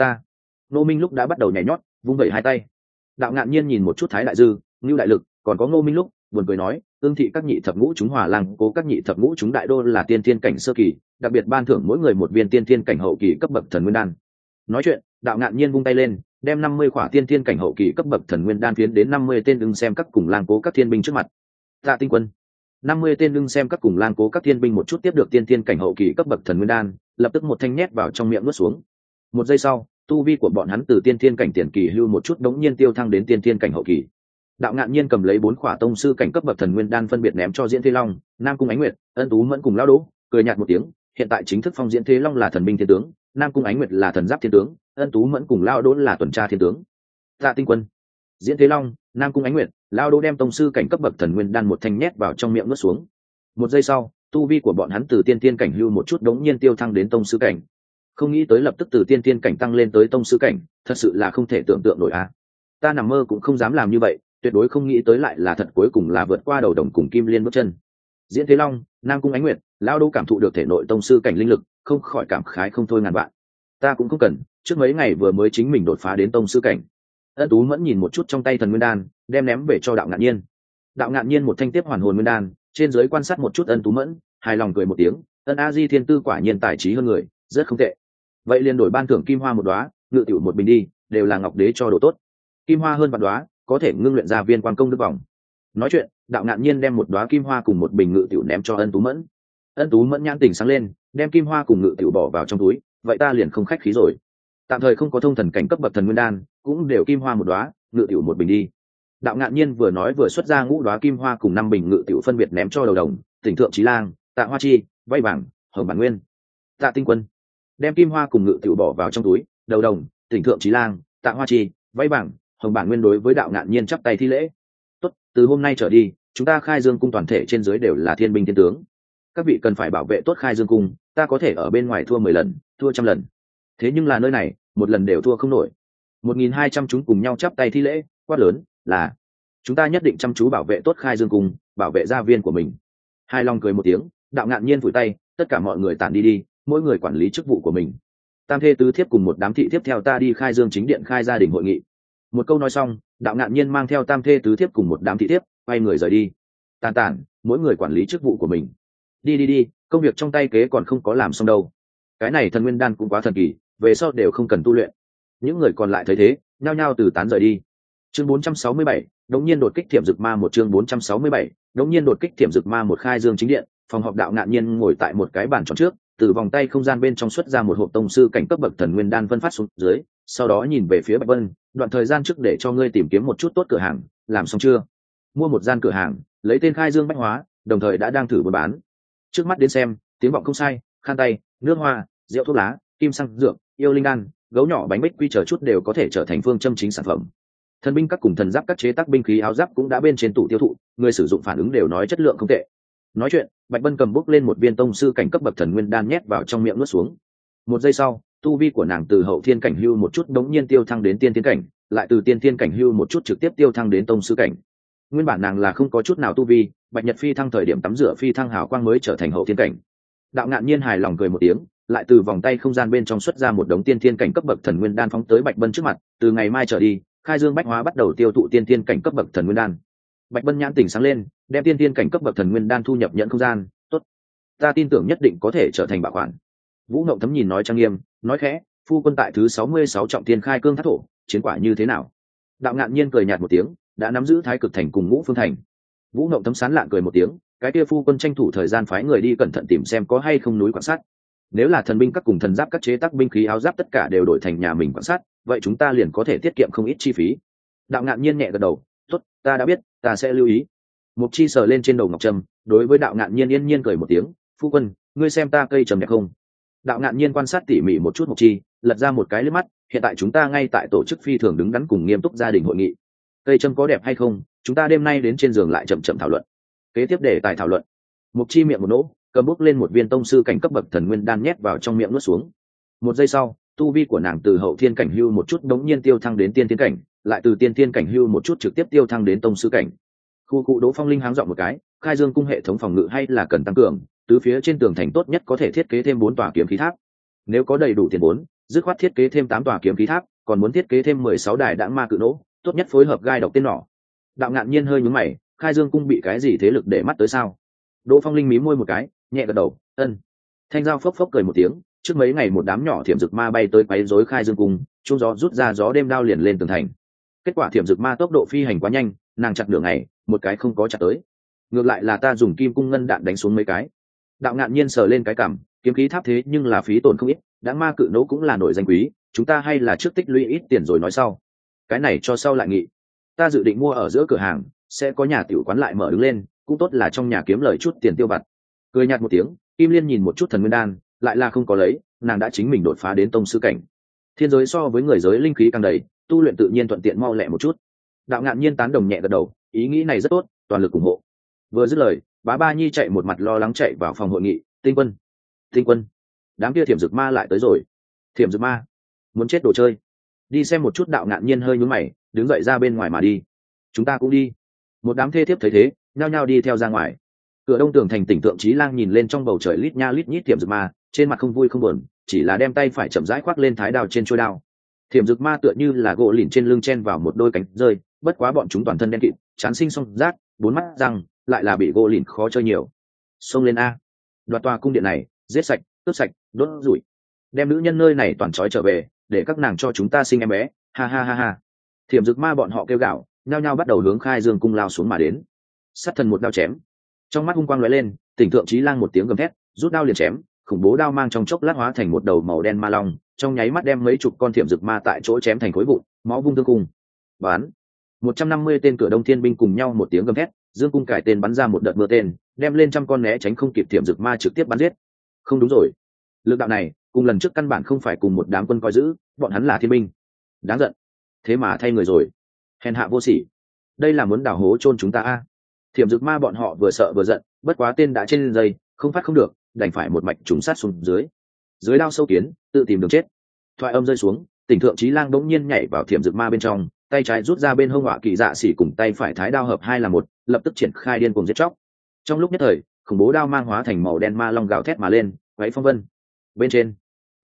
Ngô Minh lúc đã bắt đầu nhảy nhót, vung vẩy hai tay. Đạo Ngạn Nhiên nhìn một chút Thái Đại Dư, Nưu Đại Lực, còn có Ngô Minh lúc, buồn cười nói, ương thị các nhị thập ngũ chúng Hỏa Lang cố các nhị thập ngũ chúng đại đô là tiên thiên cảnh sơ kỳ, đặc biệt ban thưởng mỗi người một viên tiên thiên cảnh hậu kỳ cấp bậc thần nguyên đan. Nói chuyện, Đạo Ngạn Nhiên vung tay lên, đem 50 khỏa tiên thiên cảnh hậu kỳ cấp bậc thần nguyên đan phiến đến 50 tên ưng xem các cùng Lang cố các thiên binh trước mặt. Tạ Tinh Quân 50 tên ưng xem các cùng Lang cố các thiên binh một chút tiếp được tiên thiên cảnh hậu kỳ cấp bậc thần nguyên đan, lập tức một thanh nhét vào trong miệng nuốt xuống. Một giây sau, tu vi của bọn hắn từ tiên thiên cảnh tiền kỳ hưu một chút đống nhiên tiêu thăng đến tiên thiên cảnh hậu kỳ. Đạo Ngạn Nhiên cầm lấy 4 khỏa tông sư cảnh cấp bậc thần nguyên đan phân biệt ném cho Diễn Thế Long, Nam Cung Ánh Nguyệt, Ân Tú Mẫn cùng Lão Đỗ, cười nhạt một tiếng, hiện tại chính thức phong Diễn Thế Long là thần binh thiên tướng, Nam Cung Ánh Nguyệt là thần giáp thiên tướng, Ân Tú Mẫn cùng Lão Đỗ là tuần tra thiên tướng. Tạ Tinh Quân, Diễn Thế Long, Nam Cung Ánh Nguyệt, Lão Đỗ đem tông sư cảnh cấp bậc thần nguyên đan một thanh nhét vào trong miệng nuốt xuống. Một giây sau, tu vi của bọn hắn từ tiên thiên cảnh hưu một chút đống nhiên tiêu thăng đến tông sư cảnh. Không nghĩ tới lập tức từ tiên thiên cảnh tăng lên tới tông sư cảnh, thật sự là không thể tưởng tượng nổi a. Ta nằm mơ cũng không dám làm như vậy, tuyệt đối không nghĩ tới lại là thật, cuối cùng là vượt qua đầu đồng cùng Kim Liên bước chân. Diễn Thế Long, Nam Cung Ánh Nguyệt, Lão Đỗ cảm thụ được thể nội tông sư cảnh linh lực, không khỏi cảm khái không thôi ngàn vạn. Ta cũng không cần, trước mấy ngày vừa mới chính mình đột phá đến tông sư cảnh. Ân Tú Mẫn nhìn một chút trong tay thần nguyên đan, đem ném về cho Đạo Ngạn Nhiên. Đạo Ngạn Nhiên một thanh tiếp hoàn hồn nguyên đan, trên dưới quan sát một chút Ân Tú Mẫn, hài lòng cười một tiếng, Ân A Di thiên tư quả nhiên tài trí hơn người, rất không tệ. Vậy liền đổi ban thưởng kim hoa một đóa, ngự tiểu một bình đi, đều là ngọc đế cho đồ tốt. Kim hoa hơn vạn đóa, có thể ngưng luyện ra viên quan công đức vòng. Nói chuyện, Đạo Ngạn Nhiên đem một đóa kim hoa cùng một bình ngự tiểu ném cho Ân Tú Mẫn. Ân Tú Mẫn nhãn tỉnh sáng lên, đem kim hoa cùng ngự tiểu bỏ vào trong túi, vậy ta liền không khách khí rồi. Tạm thời không có thông thần cảnh cấp bậc thần nguyên đan, cũng đều kim hoa một đóa, ngự tiểu một bình đi. Đạo Ngạn Nhiên vừa nói vừa xuất ra ngũ đóa kim hoa cùng 5 bình ngự tiểu phân biệt ném cho đầu đồng, Tỉnh Thượng Chí Lang, Tạ Hoa Chi, Vây Vàng, Hồng Bản Nguyên. Tạ Tinh Quân đem kim hoa cùng ngự tiểu bỏ vào trong túi, đầu đồng, Tỉnh Thượng Chí Lang, Tạ Hoa Chi, Vây Vàng, Hồng Bản Nguyên đối với Đạo Ngạn Nhiên chắp tay thi lễ. Tốt, từ hôm nay trở đi, chúng ta Khai Dương cung toàn thể trên dưới đều là thiên binh thiên tướng. Các vị cần phải bảo vệ tốt Khai Dương cung, ta có thể ở bên ngoài thua 10 lần, thua 100 lần. Thế nhưng là nơi này, một lần đều thua không nổi. 1200 chúng cùng nhau chắp tay thi lễ, quát lớn, là chúng ta nhất định chăm chú bảo vệ tốt Khai Dương cung, bảo vệ gia viên của mình. Hai Long cười một tiếng, Đạo Ngạn Nhiên phủi tay, tất cả mọi người tản đi đi, mỗi người quản lý chức vụ của mình. Tam thê tứ thiếp cùng một đám thị thiếp theo ta đi Khai Dương chính điện khai gia đình hội nghị. Một câu nói xong, Đạo Ngạn Nhiên mang theo tam thê tứ thiếp cùng một đám thị thiếp quay người rời đi. Tản, mỗi người quản lý chức vụ của mình. Đi, công việc trong tay kế còn không có làm xong đâu. Cái này thần nguyên đan cũng quá thần kỳ, về sau đều không cần tu luyện. Những người còn lại thấy thế, nhao nhao từ tán rời đi. Chương 467, đống nhiên đột kích thiểm dực ma một. Chương 467, đống nhiên đột kích thiểm dực ma một. Khai Dương chính điện, phòng họp. Đạo Ngạn Nhiên ngồi tại một cái bàn tròn trước, từ vòng tay không gian bên trong xuất ra một hộp tông sư cảnh cấp bậc thần nguyên đan phân phát xuống dưới, sau đó nhìn về phía Bạch Vân, đoạn thời gian trước để cho ngươi tìm kiếm một chút tốt cửa hàng, làm xong chưa? Mua một gian cửa hàng, lấy tên Khai Dương Bách Hóa, đồng thời đã đang thử buôn bán. Trước mắt đến xem, tiếng vọng không sai, khăn tay, nước hoa, rượu thuốc lá, kim xăng dược, yêu linh đan, gấu nhỏ bánh bích quy chờ chút đều có thể trở thành phương châm chính sản phẩm. Thần binh các cùng thần giáp các chế tác binh khí áo giáp cũng đã bên trên tủ tiêu thụ, người sử dụng phản ứng đều nói chất lượng không tệ. Nói chuyện, Bạch Vân cầm bút lên một viên tông sư cảnh cấp bậc thần nguyên đan nhét vào trong miệng nuốt xuống. Một giây sau, tu vi của nàng từ hậu thiên cảnh hưu một chút đống nhiên tiêu thăng đến tiên thiên cảnh, lại từ tiên thiên cảnh hưu một chút trực tiếp tiêu thăng đến tông sư cảnh. Nguyên bản nàng là không có chút nào tu vi, Bạch Nhật phi thăng thời điểm tắm rửa phi thăng hào quang mới trở thành hậu thiên cảnh. Đạo Ngạn Nhiên hài lòng cười một tiếng, lại từ vòng tay không gian bên trong xuất ra một đống tiên thiên cảnh cấp bậc thần nguyên đan phóng tới Bạch Bân trước mặt. Từ ngày mai trở đi, khai dương bách hóa bắt đầu tiêu thụ tiên thiên cảnh cấp bậc thần nguyên đan. Bạch Bân nhãn tỉnh sáng lên, đem tiên thiên cảnh cấp bậc thần nguyên đan thu nhập nhận không gian. Tốt, ta tin tưởng nhất định có thể trở thành bảo khoản. Vũ Ngộng Thấm nhìn nói trang nghiêm, nói khẽ, phu quân tại thứ 66 trọng thiên khai cương thác thổ, chiến quả như thế nào? Đạo Ngạn Nhiên cười nhạt một tiếng, đã nắm giữ Thái Cực Thành cùng Ngũ Phương Thành. Vũ Ngộng Thấm sán lạng cười một tiếng, cái kia phu quân tranh thủ thời gian phái người đi cẩn thận tìm xem có hay không núi quan sát. Nếu là thần binh các cùng thần giáp các chế tác binh khí áo giáp tất cả đều đổi thành nhà mình quan sát, vậy chúng ta liền có thể tiết kiệm không ít chi phí. Đạo Ngạn Nhiên nhẹ gật đầu, tốt, ta đã biết, ta sẽ lưu ý. Mục Chi sờ lên trên đầu ngọc trâm, đối với Đạo Ngạn Nhiên yên nhiên cười một tiếng, phu quân, ngươi xem ta cây trầm đẹp không? Đạo Ngạn Nhiên quan sát tỉ mỉ một chút Mục Chi, lật ra một cái liếc mắt, hiện tại chúng ta ngay tại tổ chức phi thường đứng đắn cùng nghiêm túc gia đình hội nghị. Cây trâm có đẹp hay không, chúng ta đêm nay đến trên giường lại chậm chậm thảo luận. Kế tiếp để tài thảo luận. Mục Chi miệng một nỗ, cầm bút lên một viên tông sư cảnh cấp bậc thần nguyên đan nhét vào trong miệng nuốt xuống. Một giây sau, tu vi của nàng từ hậu thiên cảnh hưu một chút đống nhiên tiêu thăng đến tiên thiên cảnh, lại từ tiên thiên cảnh hưu một chút trực tiếp tiêu thăng đến tông sư cảnh. Khu cụ Đỗ Phong Linh háng dọn một cái, khai dương cung hệ thống phòng ngự hay là cần tăng cường, tứ phía trên tường thành tốt nhất có thể thiết kế thêm 4 tòa kiếm khí tháp. Nếu có đầy đủ tiền vốn, dứt khoát thiết kế thêm 8 tòa kiếm khí tháp, còn muốn thiết kế thêm 16 đài đãng ma cự nỗ, tốt nhất phối hợp gai độc tên nỏ. Đạo Ngạn Nhiên hơi nhướng mày, khai dương cung bị cái gì thế lực để mắt tới sao? Đỗ Phong Linh mím môi một cái, nhẹ gật đầu, ân. Thanh Giao phốc phốc cười một tiếng, trước mấy ngày một đám nhỏ thiểm dực ma bay tới quấy rối khai dương cung, trung gió rút ra gió đêm đao liền lên tường thành. Kết quả thiểm dực ma tốc độ phi hành quá nhanh, nàng chặt nửa ngày, một cái không có chặt tới. Ngược lại là ta dùng kim cung ngân đạn đánh xuống mấy cái. Đạo Ngạn Nhiên sờ lên cái cằm, kiếm khí tháp thế nhưng là phí tổn không ít, đãng ma cự nỗ cũng là nổi danh quý, chúng ta hay là trước tích lũy ít tiền rồi nói sau. Cái này cho sau lại nghị. Ta dự định mua ở giữa cửa hàng, sẽ có nhà tiểu quán lại mở đứng lên, cũng tốt là trong nhà kiếm lời chút tiền tiêu vặt. Cười nhạt một tiếng, Kim Liên nhìn một chút thần nguyên đan, lại là không có lấy, nàng đã chính mình đột phá đến tông sư cảnh. Thiên giới so với người giới linh khí càng đầy, tu luyện tự nhiên thuận tiện mau lẹ một chút. Đạo Ngạn Nhiên tán đồng nhẹ gật đầu, ý nghĩ này rất tốt, toàn lực ủng hộ. Vừa dứt lời, Bá Ba Nhi chạy một mặt lo lắng chạy vào phòng hội nghị, Tinh Quân, Tinh Quân, đám kia thiểm dực ma lại tới rồi. Thiểm dực ma, muốn chết đồ chơi. Đi xem một chút. Đạo Ngạn Nhiên hơi nhướng mày, đứng dậy ra bên ngoài mà đi. Chúng ta cũng đi. Một đám thê thiếp thấy thế, nhao nhao đi theo ra ngoài. Cửa đông tường thành Tỉnh Tượng Chí Lang nhìn lên trong bầu trời lít nha lít nhít thiểm dực ma, trên mặt không vui không buồn, chỉ là đem tay phải chậm rãi khoác lên thái đao trên chuôi đao. Thiểm dực ma tựa như là gỗ lìn trên lưng chen vào một đôi cánh rơi, bất quá bọn chúng toàn thân đen kịt, chán sinh song rát, 4 mắt răng, lại là bị gỗ lìn khó chơi nhiều. Xông lên a, đoạt tòa cung điện này, giết sạch, cướp sạch, đốt rủi, đem nữ nhân nơi này toàn trói trở về, để các nàng cho chúng ta sinh em bé, ha ha ha ha. Thiểm dực ma bọn họ kêu gào, nhao nhao bắt đầu hướng khai dương cung lao xuống mà đến. Sát thần một đao chém, trong mắt hung quang lóe lên, Tỉnh Tượng Chí Lang một tiếng gầm thét, rút đao liền chém, khủng bố đao mang trong chốc lát hóa thành một đầu màu đen ma long, trong nháy mắt đem mấy chục con thiểm dực ma tại chỗ chém thành khối vụn, máu vung tương cung. Bán 150 tên cửa đông thiên binh cùng nhau một tiếng gầm thét, dương cung cải tên bắn ra một đợt mưa tên, đem lên trăm con né tránh không kịp thiểm dực ma trực tiếp bắn giết. Không đúng rồi, lực đạo này cùng lần trước căn bản không phải cùng một đám quân coi giữ, bọn hắn là thiên binh. Đáng giận, thế mà thay người rồi, hèn hạ vô sỉ, đây là muốn đào hố chôn chúng ta a. Thiểm dực ma bọn họ vừa sợ vừa giận, bất quá tên đã trên dây, không phát không được, đành phải một mạch trùng sát xuống dưới. Dưới đao sâu kiến, tự tìm đường chết. Thoại âm rơi xuống, Tỉnh Thượng Chí Lang bỗng nhiên nhảy vào thiểm dực ma bên trong, tay trái rút ra bên hông họa kỳ dạ xỉ cùng tay phải thái đao hợp hai là một, lập tức triển khai điên cuồng giết chóc. Trong lúc nhất thời, khủng bố đao mang hóa thành màu đen ma long gào thét mà lên, quấy phong vân. Bên trên,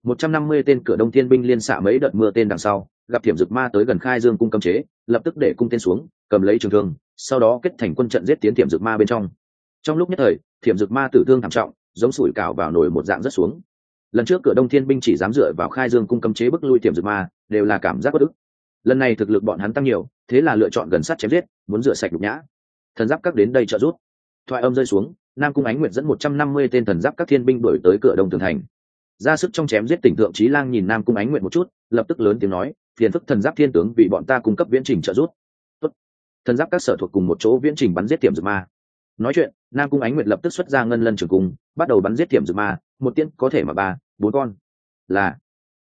150 tên cửa đông thiên binh liên xạ mấy đợt mưa tên đằng sau, gặp thiểm dực ma tới gần khai dương cung cấm chế, lập tức để cung tên xuống, cầm lấy trường thương, sau đó kết thành quân trận giết tiến thiểm dực ma bên trong. Trong lúc nhất thời, thiểm dực ma tử thương thảm trọng, giống sủi cảo vào nồi một dạng rất xuống. Lần trước cửa đông thiên binh chỉ dám dựa vào khai dương cung cấm chế bức lui thiểm dực ma, đều là cảm giác bất ức. Lần này thực lực bọn hắn tăng nhiều, thế là lựa chọn gần sát chém giết, muốn rửa sạch nhục nhã. Thần giáp các đến đây trợ giúp. Thoại âm rơi xuống, Nam Cung Ánh Nguyệt dẫn 150 tên thần giáp các thiên binh đuổi tới cửa đông tường thành. Ra sức trong chém giết, Tỉnh Thượng Chí Lang nhìn Nam Cung Ánh Nguyệt một chút, lập tức lớn tiếng nói, phiền phức thần giáp thiên tướng vì bọn ta cung cấp viễn trình trợ giúp. Tốt. Thần giáp các sở thuộc cùng một chỗ viễn trình bắn giết thiểm dực ma. Nói chuyện, Nam Cung Ánh Nguyệt lập tức xuất ra ngân lân trường cung, bắt đầu bắn giết thiểm dực ma, một tiễn có thể mà 3-4 con. Là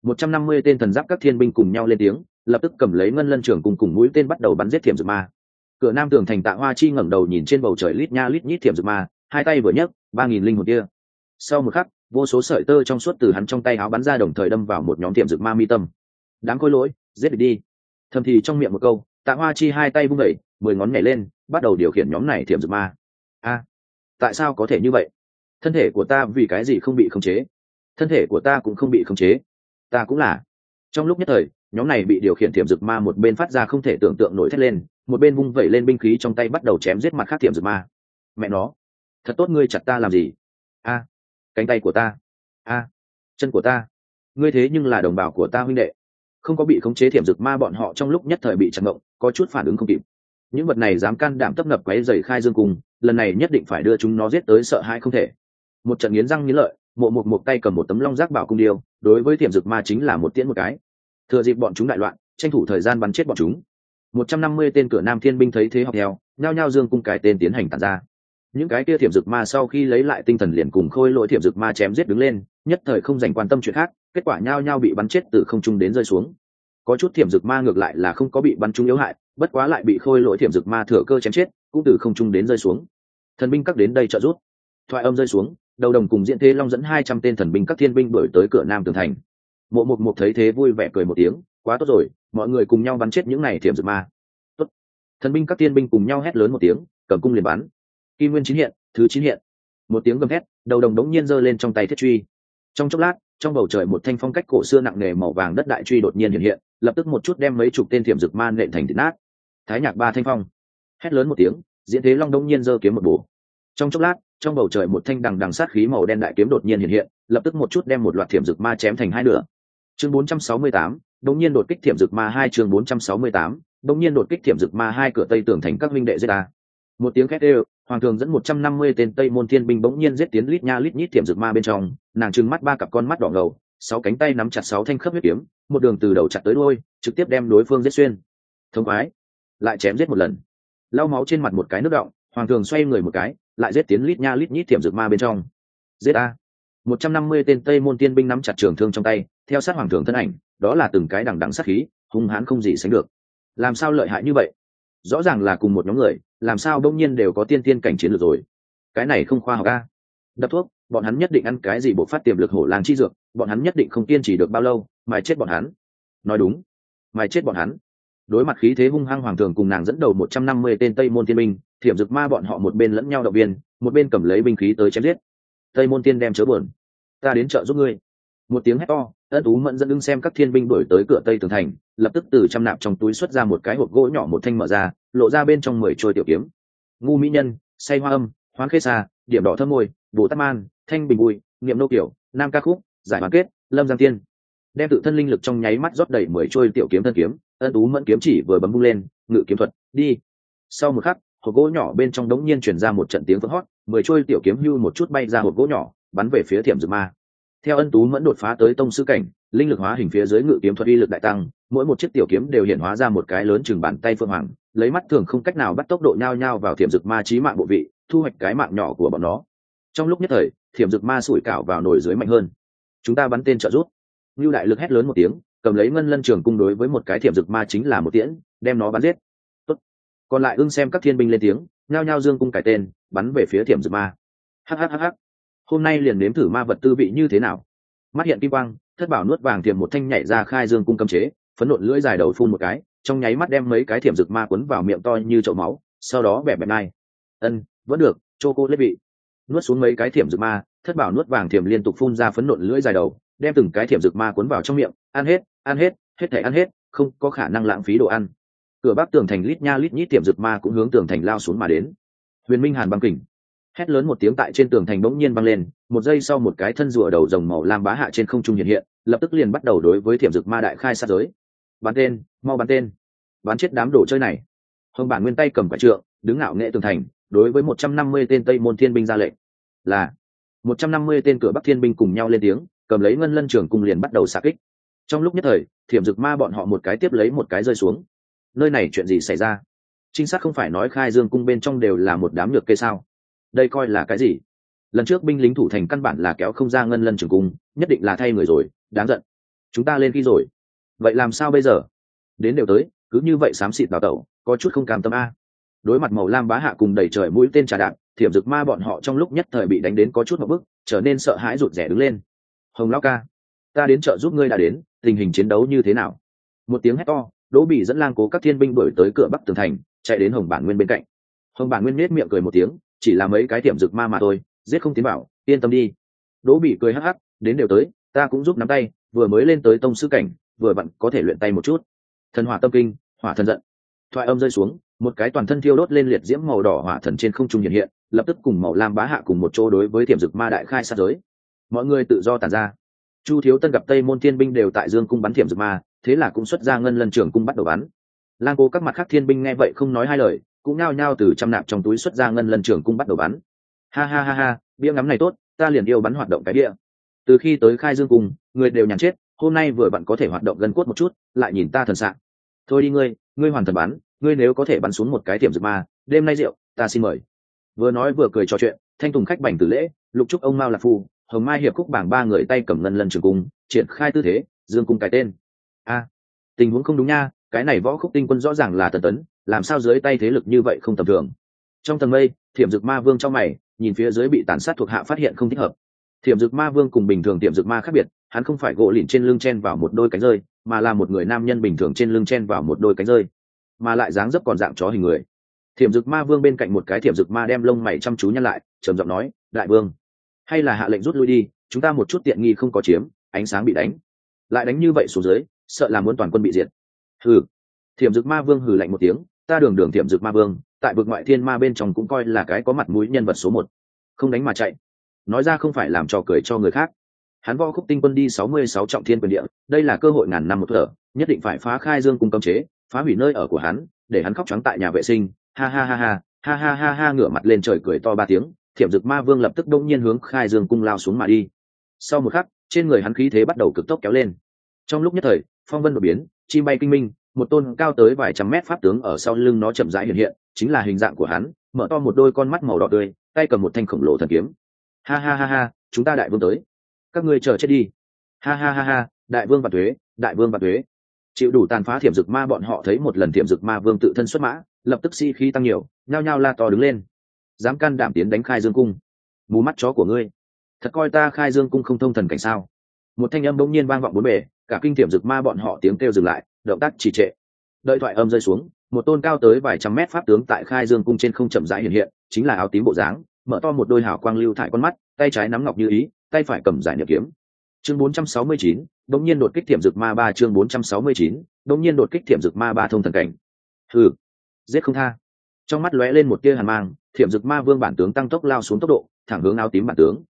150 tên thần giáp các thiên binh cùng nhau lên tiếng, lập tức cầm lấy ngân lân trường cung cùng mũi tên bắt đầu bắn giết thiểm dực ma. Cửa Nam tường thành Tạ Hoa Chi ngẩng đầu nhìn trên bầu trời lít nha lít nhít thiểm dực ma, hai tay vừa nhấc, 3000 linh hồn kia. Sau một khắc, vô số sợi tơ trong suốt từ hắn trong tay áo bắn ra đồng thời đâm vào một nhóm thiểm dực ma mi tâm. Đáng khôi lỗi, giết địch đi. Thầm thì trong miệng một câu, Tạ Hoa Chi hai tay vung đẩy, 10 ngón nhảy lên, bắt đầu điều khiển nhóm này thiểm dực ma. A, tại sao có thể như vậy? Thân thể của ta vì cái gì không bị khống chế? thân thể của ta cũng không bị khống chế, ta cũng là. Trong lúc nhất thời, nhóm này bị điều khiển thiểm dược ma một bên phát ra không thể tưởng tượng nổi thét lên, một bên vung vẩy lên binh khí trong tay bắt đầu chém giết mặt khác thiểm dược ma. Mẹ nó, thật tốt, ngươi chặt ta làm gì? A, cánh tay của ta, a, chân của ta, ngươi thế nhưng là đồng bào của ta huynh đệ. Không có bị khống chế thiểm dược ma bọn họ trong lúc nhất thời bị chặt ngộng, có chút phản ứng không kịp. Những vật này dám can đảm tấp nập quấy rầy Khai Dương cung, lần này nhất định phải đưa chúng nó giết tới sợ hãi không thể. Một trận nghiến răng nghiến lợi, mộ một tay cầm một tấm long giác bảo cung điêu, đối với thiểm dược ma chính là một tiễn một cái. Thừa dịp bọn chúng đại loạn, tranh thủ thời gian bắn chết bọn chúng. 150 tên cửa nam thiên binh thấy thế học theo, nhao nhao dương cung cái tên tiến hành tản ra. Những cái kia thiểm dược ma sau khi lấy lại tinh thần liền cùng khôi lỗi thiểm dược ma chém giết đứng lên, nhất thời không dành quan tâm chuyện khác, kết quả nhao nhao bị bắn chết từ không trung đến rơi xuống. Có chút thiểm dược ma ngược lại là không có bị bắn trúng yếu hại, bất quá lại bị khôi lỗi thiểm dược ma thừa cơ chém chết, cũng từ không trung đến rơi xuống. Thần binh các đến đây trợ giúp. Thoại âm rơi xuống, đầu đồng cùng Diễn Thế Long dẫn 200 tên thần binh các thiên binh đuổi tới cửa nam tường thành. Mộ một thấy thế vui vẻ cười một tiếng, quá tốt rồi, mọi người cùng nhau bắn chết những này thiểm dược ma. Tốt. Thần binh các thiên binh cùng nhau hét lớn một tiếng, cầm cung liền bắn. Kim nguyên chín hiện, thứ 9 hiện. Một tiếng gầm hét, đầu đồng đống nhiên giơ lên trong tay thiết truy. Trong chốc lát, trong bầu trời một thanh phong cách cổ xưa nặng nề màu vàng đất đại truy đột nhiên hiện hiện, lập tức một chút đem mấy chục tên thiểm dược ma nện thành thịt nát. Thái nhạc ba thanh phong. Hét lớn một tiếng, Diễn Thế Long đống nhiên giơ kiếm một bổ. Trong chốc lát, trong bầu trời một thanh đằng sát khí màu đen đại kiếm đột nhiên hiện hiện, lập tức một chút đem một loạt thiểm dược ma chém thành hai nửa. Chương 468, đống nhiên đột kích thiểm dược ma 2 chương 468, đống nhiên đột kích thiểm dược ma 2 cửa tây tường thành các huynh đệ giết ta. Một tiếng khét đều, Hoàng thường dẫn 150 tên Tây Môn Thiên binh bỗng nhiên giết tiến lít nha lít nhít thiểm dược ma bên trong, nàng trừng mắt ba cặp con mắt đỏ ngầu, 6 cánh tay nắm chặt 6 thanh khớp huyết kiếm, một đường từ đầu chặt tới đuôi, trực tiếp đem đối phương giết xuyên. Thông khoái, lại chém giết một lần. Lau máu trên mặt một cái nước đọng, Hoàng thường xoay người một cái, lại giết tiến lít nha lít nhít thiểm dược ma bên trong. Giết a! 150 tên Tây Môn Tiên binh nắm chặt trường thương trong tay, theo sát Hoàng thường thân ảnh, đó là từng cái đằng đằng sát khí, hung hãn không gì sánh được. Làm sao lợi hại như vậy? Rõ ràng là cùng một nhóm người, làm sao đông nhiên đều có tiên tiên cảnh chiến lược rồi? Cái này không khoa học a. Đập thuốc, bọn hắn nhất định ăn cái gì bộc phát tiềm lực hổ lang chi dược, bọn hắn nhất định không kiên trì được bao lâu, mài chết bọn hắn. Nói đúng, mài chết bọn hắn. Đối mặt khí thế hung hăng Hoàng thường cùng nàng dẫn đầu 150 tên Tây Môn Tiên binh, thiểm dược ma bọn họ một bên lẫn nhau động viên, một bên cầm lấy binh khí tới chém giết. Tây Môn Tiên đem chớ buồn, ta đến trợ giúp ngươi. Một tiếng hét to, Ân Tú Mẫn dẫn đứng xem các thiên binh đuổi tới cửa tây tường thành, lập tức từ trong nạp trong túi xuất ra một cái hộp gỗ nhỏ một thanh mở ra, lộ ra bên trong 10 trôi tiểu kiếm. Ngu mỹ nhân, say hoa âm, hoán khê xa, điểm đỏ thơm môi, bồ tát man, thanh bình bùi, niệm nô kiểu, nam ca khúc, giải hoàn kết, lâm giang tiên. Đem tự thân linh lực trong nháy mắt rót đầy 10 trôi tiểu kiếm thân kiếm, Ân Tú Mẫn kiếm chỉ vừa bấm vung lên, ngự kiếm thuật, đi. Sau một khắc, hộp gỗ nhỏ bên trong đống nhiên truyền ra một trận tiếng vỡ hót, 10 trôi tiểu kiếm hưu một chút bay ra hộp gỗ nhỏ, bắn về phía thiểm dược ma. Theo Ân Tú Mẫn đột phá tới tông sư cảnh, linh lực hóa hình phía dưới ngự kiếm thuật uy lực đại tăng, mỗi một chiếc tiểu kiếm đều hiện hóa ra một cái lớn chừng bàn tay phương hoàng, lấy mắt thường không cách nào bắt tốc độ nhao nhao vào thiểm dược ma chí mạng bộ vị, thu hoạch cái mạng nhỏ của bọn nó. Trong lúc nhất thời, thiểm dược ma sủi cảo vào nồi dưới mạnh hơn. Chúng ta bắn tên trợ rút. Nưu đại lực hét lớn một tiếng, cầm lấy ngân lân trường cung đối với một cái thiểm dược ma chính là một tiễn, đem nó bắn giết. Tốt. Còn lại ưng xem các thiên binh lên tiếng, nhao nhao dương cung cải tên, bắn về phía thiểm dược ma. Hắc. Hôm nay liền nếm thử ma vật tư vị như thế nào. Mắt hiện kim quang, Thất Bảo nuốt vàng thiểm một thanh nhảy ra khai dương cung cấm chế, phấn nộn lưỡi dài đầu phun một cái, trong nháy mắt đem mấy cái thiểm dược ma cuốn vào miệng to như chậu máu, sau đó bẹp nai. Vẫn được, chocolate vị. Nuốt xuống mấy cái thiểm dược ma, Thất Bảo nuốt vàng thiểm liên tục phun ra phấn nộn lưỡi dài đầu, đem từng cái thiểm dược ma cuốn vào trong miệng, ăn hết, hết thảy ăn hết, không có khả năng lãng phí đồ ăn. Cửa bắc tường thành lít nha lít nhít thiểm dược ma cũng hướng tường thành lao xuống mà đến. Huyền Minh Hàn băng kình, hét lớn một tiếng tại trên tường thành bỗng nhiên băng lên, một giây sau một cái thân rùa đầu rồng màu lam bá hạ trên không trung hiện hiện, lập tức liền bắt đầu đối với thiểm dược ma đại khai sát giới. Bắn tên, mau bắn tên, bắn chết đám đồ chơi này. Hồng Bản Nguyên tay cầm quả trượng, đứng ngạo nghệ tường thành, đối với 150 tên Tây Môn Thiên binh ra lệnh. Là 150 tên cửa Bắc Thiên binh cùng nhau lên tiếng, cầm lấy ngân lân trường cùng liền bắt đầu xạ kích. Trong lúc nhất thời, thiểm dược ma bọn họ một cái tiếp lấy một cái rơi xuống. Nơi này chuyện gì xảy ra? Trinh sát không phải nói Khai Dương cung bên trong đều là một đám nhược kê sao? Đây coi là cái gì? Lần trước binh lính thủ thành căn bản là kéo không ra ngân lân trường cung, nhất định là thay người rồi, đáng giận. Chúng ta lên khi rồi, vậy làm sao bây giờ? Đến đều tới, cứ như vậy xám xịt vào tẩu, có chút không cam tâm a. Đối mặt màu lam bá hạ cùng đầy trời mũi tên trà đạn, thiểm dược ma bọn họ trong lúc nhất thời bị đánh đến có chút một bức, trở nên sợ hãi rụt rè đứng lên. Hồng lão ca, ta đến trợ giúp ngươi đã đến, tình hình chiến đấu như thế nào? Một tiếng hét to, Đỗ Bỉ dẫn lang cố các thiên binh đuổi tới cửa bắc tường thành, chạy đến Hồng Bản Nguyên bên cạnh. Hồng Bản Nguyên nết miệng cười một tiếng, chỉ là mấy cái thiểm dược ma mà thôi, giết không tiến bảo, yên tâm đi. Đỗ Bỉ cười hắc hắc, đến đều tới, ta cũng giúp nắm tay, vừa mới lên tới tông sư cảnh, vừa vặn có thể luyện tay một chút. Thần hỏa tâm kinh, hỏa thần giận. Thoại âm rơi xuống, một cái toàn thân thiêu đốt lên liệt diễm màu đỏ hỏa thần trên không trung hiện hiện, lập tức cùng màu lam bá hạ cùng một chỗ đối với tiềm dực ma đại khai sát giới. Mọi người tự do tản ra. Chu Thiếu Tân gặp Tây Môn Thiên binh đều tại dương cung bắn tiềm dực ma, thế là cũng xuất ra ngân lân trường cung bắt đầu bắn. Lang Cố các mặt khác thiên binh nghe vậy không nói hai lời, cũng nhao nhao từ trăm nạp trong túi xuất ra ngân lân trường cung bắt đầu bắn. Ha ha ha ha, bia ngắm này tốt, ta liền yêu bắn hoạt động cái bia. Từ khi tới khai dương cung, người đều nhàn chết, hôm nay vừa bạn có thể hoạt động gân cốt một chút, lại nhìn ta thần sạng. Thôi đi ngươi hoàn thần bắn, ngươi nếu có thể bắn xuống một cái tiềm dực ma, đêm nay rượu, ta xin mời. Vừa nói vừa cười trò chuyện, Thanh Tùng khách bành tử lễ, Lục Trúc ông Mao Lạc Phu, Hồng Mai hiệp khúc bảng ba người tay cầm ngân lân trường cung, triển khai tư thế, dương cung cái tên. A, tình huống không đúng nha, cái này võ khúc tinh quân rõ ràng là Tần Tấn, làm sao dưới tay thế lực như vậy không tầm thường. Trong tầng mây, Thiểm Dực Ma Vương trong mày, nhìn phía dưới bị tàn sát thuộc hạ phát hiện không thích hợp. Thiểm Dực Ma Vương cùng bình thường Thiểm Dực Ma khác biệt, hắn không phải gỗ lỉnh trên lưng chen vào một đôi cánh rơi, mà là một người nam nhân bình thường trên lưng chen vào một đôi cánh rơi, mà lại dáng dấp còn dạng chó hình người. Thiểm Dực Ma Vương bên cạnh một cái Thiểm Dực Ma đem lông mày chăm chú nhăn lại, trầm giọng nói: đại vương, hay là hạ lệnh rút lui đi, chúng ta một chút tiện nghi không có chiếm, ánh sáng bị đánh, lại đánh như vậy xuống dưới, sợ là muốn toàn quân bị diệt. Hừ. Thiểm Dực Ma Vương hừ lạnh một tiếng, ta đường Thiểm Dực Ma Vương, tại vực ngoại thiên ma bên trong cũng coi là cái có mặt mũi nhân vật số một, không đánh mà chạy, nói ra không phải làm trò cười cho người khác. Hắn võ khúc tinh quân đi 66 trọng thiên quyền địa, đây là cơ hội ngàn năm một thở, nhất định phải phá khai dương cung cấm chế, phá hủy nơi ở của hắn, để hắn khóc trắng tại nhà vệ sinh. Ha ha ha ha, ha ha ha ha, ngửa mặt lên trời cười to ba tiếng. Thiểm Dực Ma Vương lập tức đông nhiên hướng khai dương cung lao xuống mà đi. Sau một khắc, trên người hắn khí thế bắt đầu cực tốc kéo lên. Trong lúc nhất thời, phong vân đột biến, chim bay kinh minh, một tôn cao tới vài trăm mét pháp tướng ở sau lưng nó chậm rãi hiện hiện, chính là hình dạng của hắn, mở to một đôi con mắt màu đỏ tươi, tay cầm một thanh khổng lồ thần kiếm. Ha ha ha ha, chúng ta đại vương tới, các ngươi chờ chết đi. Ha ha ha ha, đại vương vạn tuế, đại vương vạn tuế. Chịu đủ tàn phá Thiểm Dực Ma bọn họ thấy một lần Thiểm Dực Ma Vương tự thân xuất mã, lập tức khí tăng nhiều, nhao nhao la to đứng lên. Dám can đảm tiến đánh khai dương cung, mù mắt chó của ngươi, thật coi ta khai dương cung không thông thần cảnh sao? Một thanh âm bỗng nhiên vang vọng bốn bề, cả kinh Thiểm Dực Ma bọn họ tiếng kêu dừng lại, động tác trì trệ. Đợi thoại âm rơi xuống, một tôn cao tới vài trăm mét pháp tướng tại khai dương cung trên không chậm rãi hiện hiện, chính là áo tím bộ dáng, mở to một đôi hào quang lưu thải con mắt, tay trái nắm ngọc như ý, tay phải cầm giải niệm kiếm. Chương 469, đột nhiên đột kích Thiểm Dực Ma 3. Chương 469, đột nhiên đột kích Thiểm Dực Ma 3 thông thần cảnh. Hừ, giết không tha. Trong mắt lóe lên một tia hàn mang, Thiểm Dực Ma Vương bản tướng tăng tốc lao xuống tốc độ, thẳng hướng áo tím bản tướng.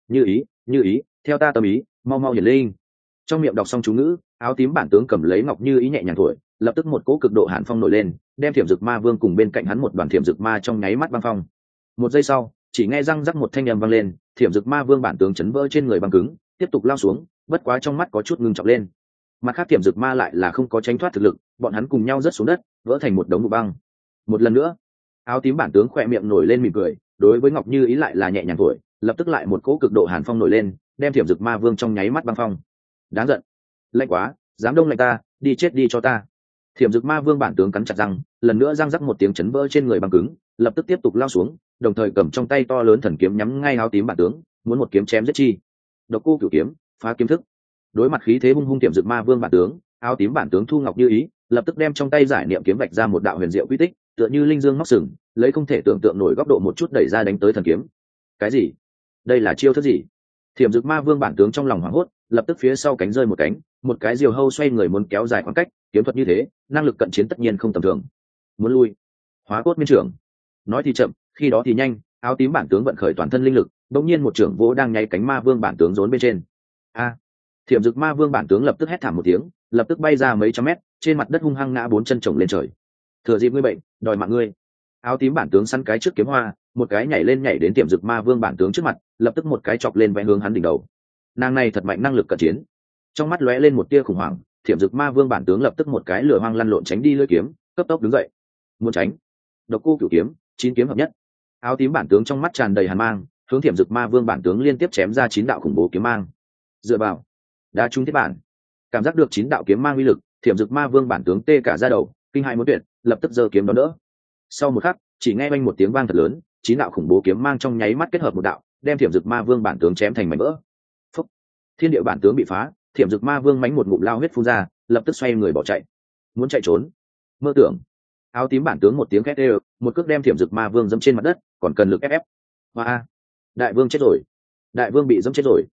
Như ý, theo ta tâm ý, mau mau hiển linh. Trong miệng đọc xong chú ngữ, áo tím bản tướng cầm lấy ngọc như ý nhẹ nhàng thổi, lập tức một cỗ cực độ hàn phong nổi lên, đem Thiểm Dực Ma Vương cùng bên cạnh hắn một đoàn Thiểm Dực Ma trong nháy mắt băng phong. Một giây sau, chỉ nghe răng rắc một thanh âm vang lên, Thiểm Dực Ma Vương bản tướng chấn vỡ trên người băng cứng, tiếp tục lao xuống, bất quá trong mắt có chút ngưng trọng lên. Mặt khác Thiểm Dực Ma lại là không có tránh thoát thực lực, bọn hắn cùng nhau rớt xuống đất, vỡ thành một đống vụ băng. Một lần nữa, áo tím bản tướng khỏe miệng nổi lên mỉm cười, đối với ngọc như ý lại là nhẹ nhàng thổi, lập tức lại một cỗ cực độ hàn phong nổi lên, đem Thiểm Dực Ma Vương trong nháy mắt băng phong. Đáng giận, lạnh quá, dám đông lạnh ta, đi chết đi cho ta. Thiểm Dực Ma Vương bản tướng cắn chặt răng, lần nữa răng rắc một tiếng chấn vỡ trên người băng cứng, lập tức tiếp tục lao xuống, đồng thời cầm trong tay to lớn thần kiếm nhắm ngay áo tím bản tướng, muốn một kiếm chém giết chi. Độc Cô Cửu kiếm, phá kiếm thức. Đối mặt khí thế hung hung Thiểm Dực Ma Vương bản tướng, áo tím bản tướng thu ngọc như ý, lập tức đem trong tay giải niệm kiếm vạch ra một đạo huyền diệu quy tích, tựa như linh dương móc sừng, lấy không thể tưởng tượng nổi góc độ một chút đẩy ra đánh tới thần kiếm. Cái gì? Đây là chiêu thức gì? Thiểm Dực Ma Vương bản tướng trong lòng hoảng hốt, lập tức phía sau cánh rơi một cánh, một cái diều hâu xoay người muốn kéo dài khoảng cách, kiếm thuật như thế, năng lực cận chiến tất nhiên không tầm thường. Muốn lui, hóa cốt miên trưởng. Nói thì chậm, khi đó thì nhanh, áo tím bản tướng vận khởi toàn thân linh lực, bỗng nhiên một trưởng vỗ đang nháy cánh Ma Vương bản tướng rốn bên trên. A! Thiểm Dực Ma Vương bản tướng lập tức hét thảm một tiếng, lập tức bay ra mấy trăm mét, trên mặt đất hung hăng ngã bốn chân chồng lên trời. Thừa dịp ngươi bệnh, đòi mạng ngươi. Áo tím bản tướng săn cái trước kiếm hoa, một cái nhảy lên nhảy đến Thiểm Dực Ma Vương bản tướng trước mặt, lập tức một cái chọc lên vẽ hướng hắn đỉnh đầu. Nàng này thật mạnh năng lực cận chiến. Trong mắt lóe lên một tia khủng hoảng, Thiểm Dực Ma Vương bản tướng lập tức một cái lửa hoang lăn lộn tránh đi lưỡi kiếm, cấp tốc đứng dậy. Muốn tránh. Độc Cô Cửu kiếm, 9 kiếm hợp nhất. Áo tím bản tướng trong mắt tràn đầy hàn mang, hướng Thiểm Dực Ma Vương bản tướng liên tiếp chém ra 9 đạo khủng bố kiếm mang. Dựa vào, đá trúng thiết bản. Cảm giác được 9 đạo kiếm mang uy lực, Thiểm Dực Ma Vương bản tướng tê cả da đầu, kinh hãi muốn tuyệt, lập tức giơ kiếm đón đỡ. Sau một khắc, chỉ nghe vang một tiếng vang thật lớn, 9 đạo khủng bố kiếm mang trong nháy mắt kết hợp một đạo, đem Thiểm Dực Ma Vương bản tướng chém thành mảnh vỡ. Phúc! Thiên địa bản tướng bị phá, Thiểm Dực Ma Vương mánh một ngụm lao huyết phun ra, lập tức xoay người bỏ chạy. Muốn chạy trốn? Mơ tưởng! Áo tím bản tướng một tiếng khét đều, một cước đem Thiểm Dực Ma Vương giẫm trên mặt đất, còn cần lực ép. Hoa! Đại vương chết rồi! Đại vương bị giẫm chết rồi!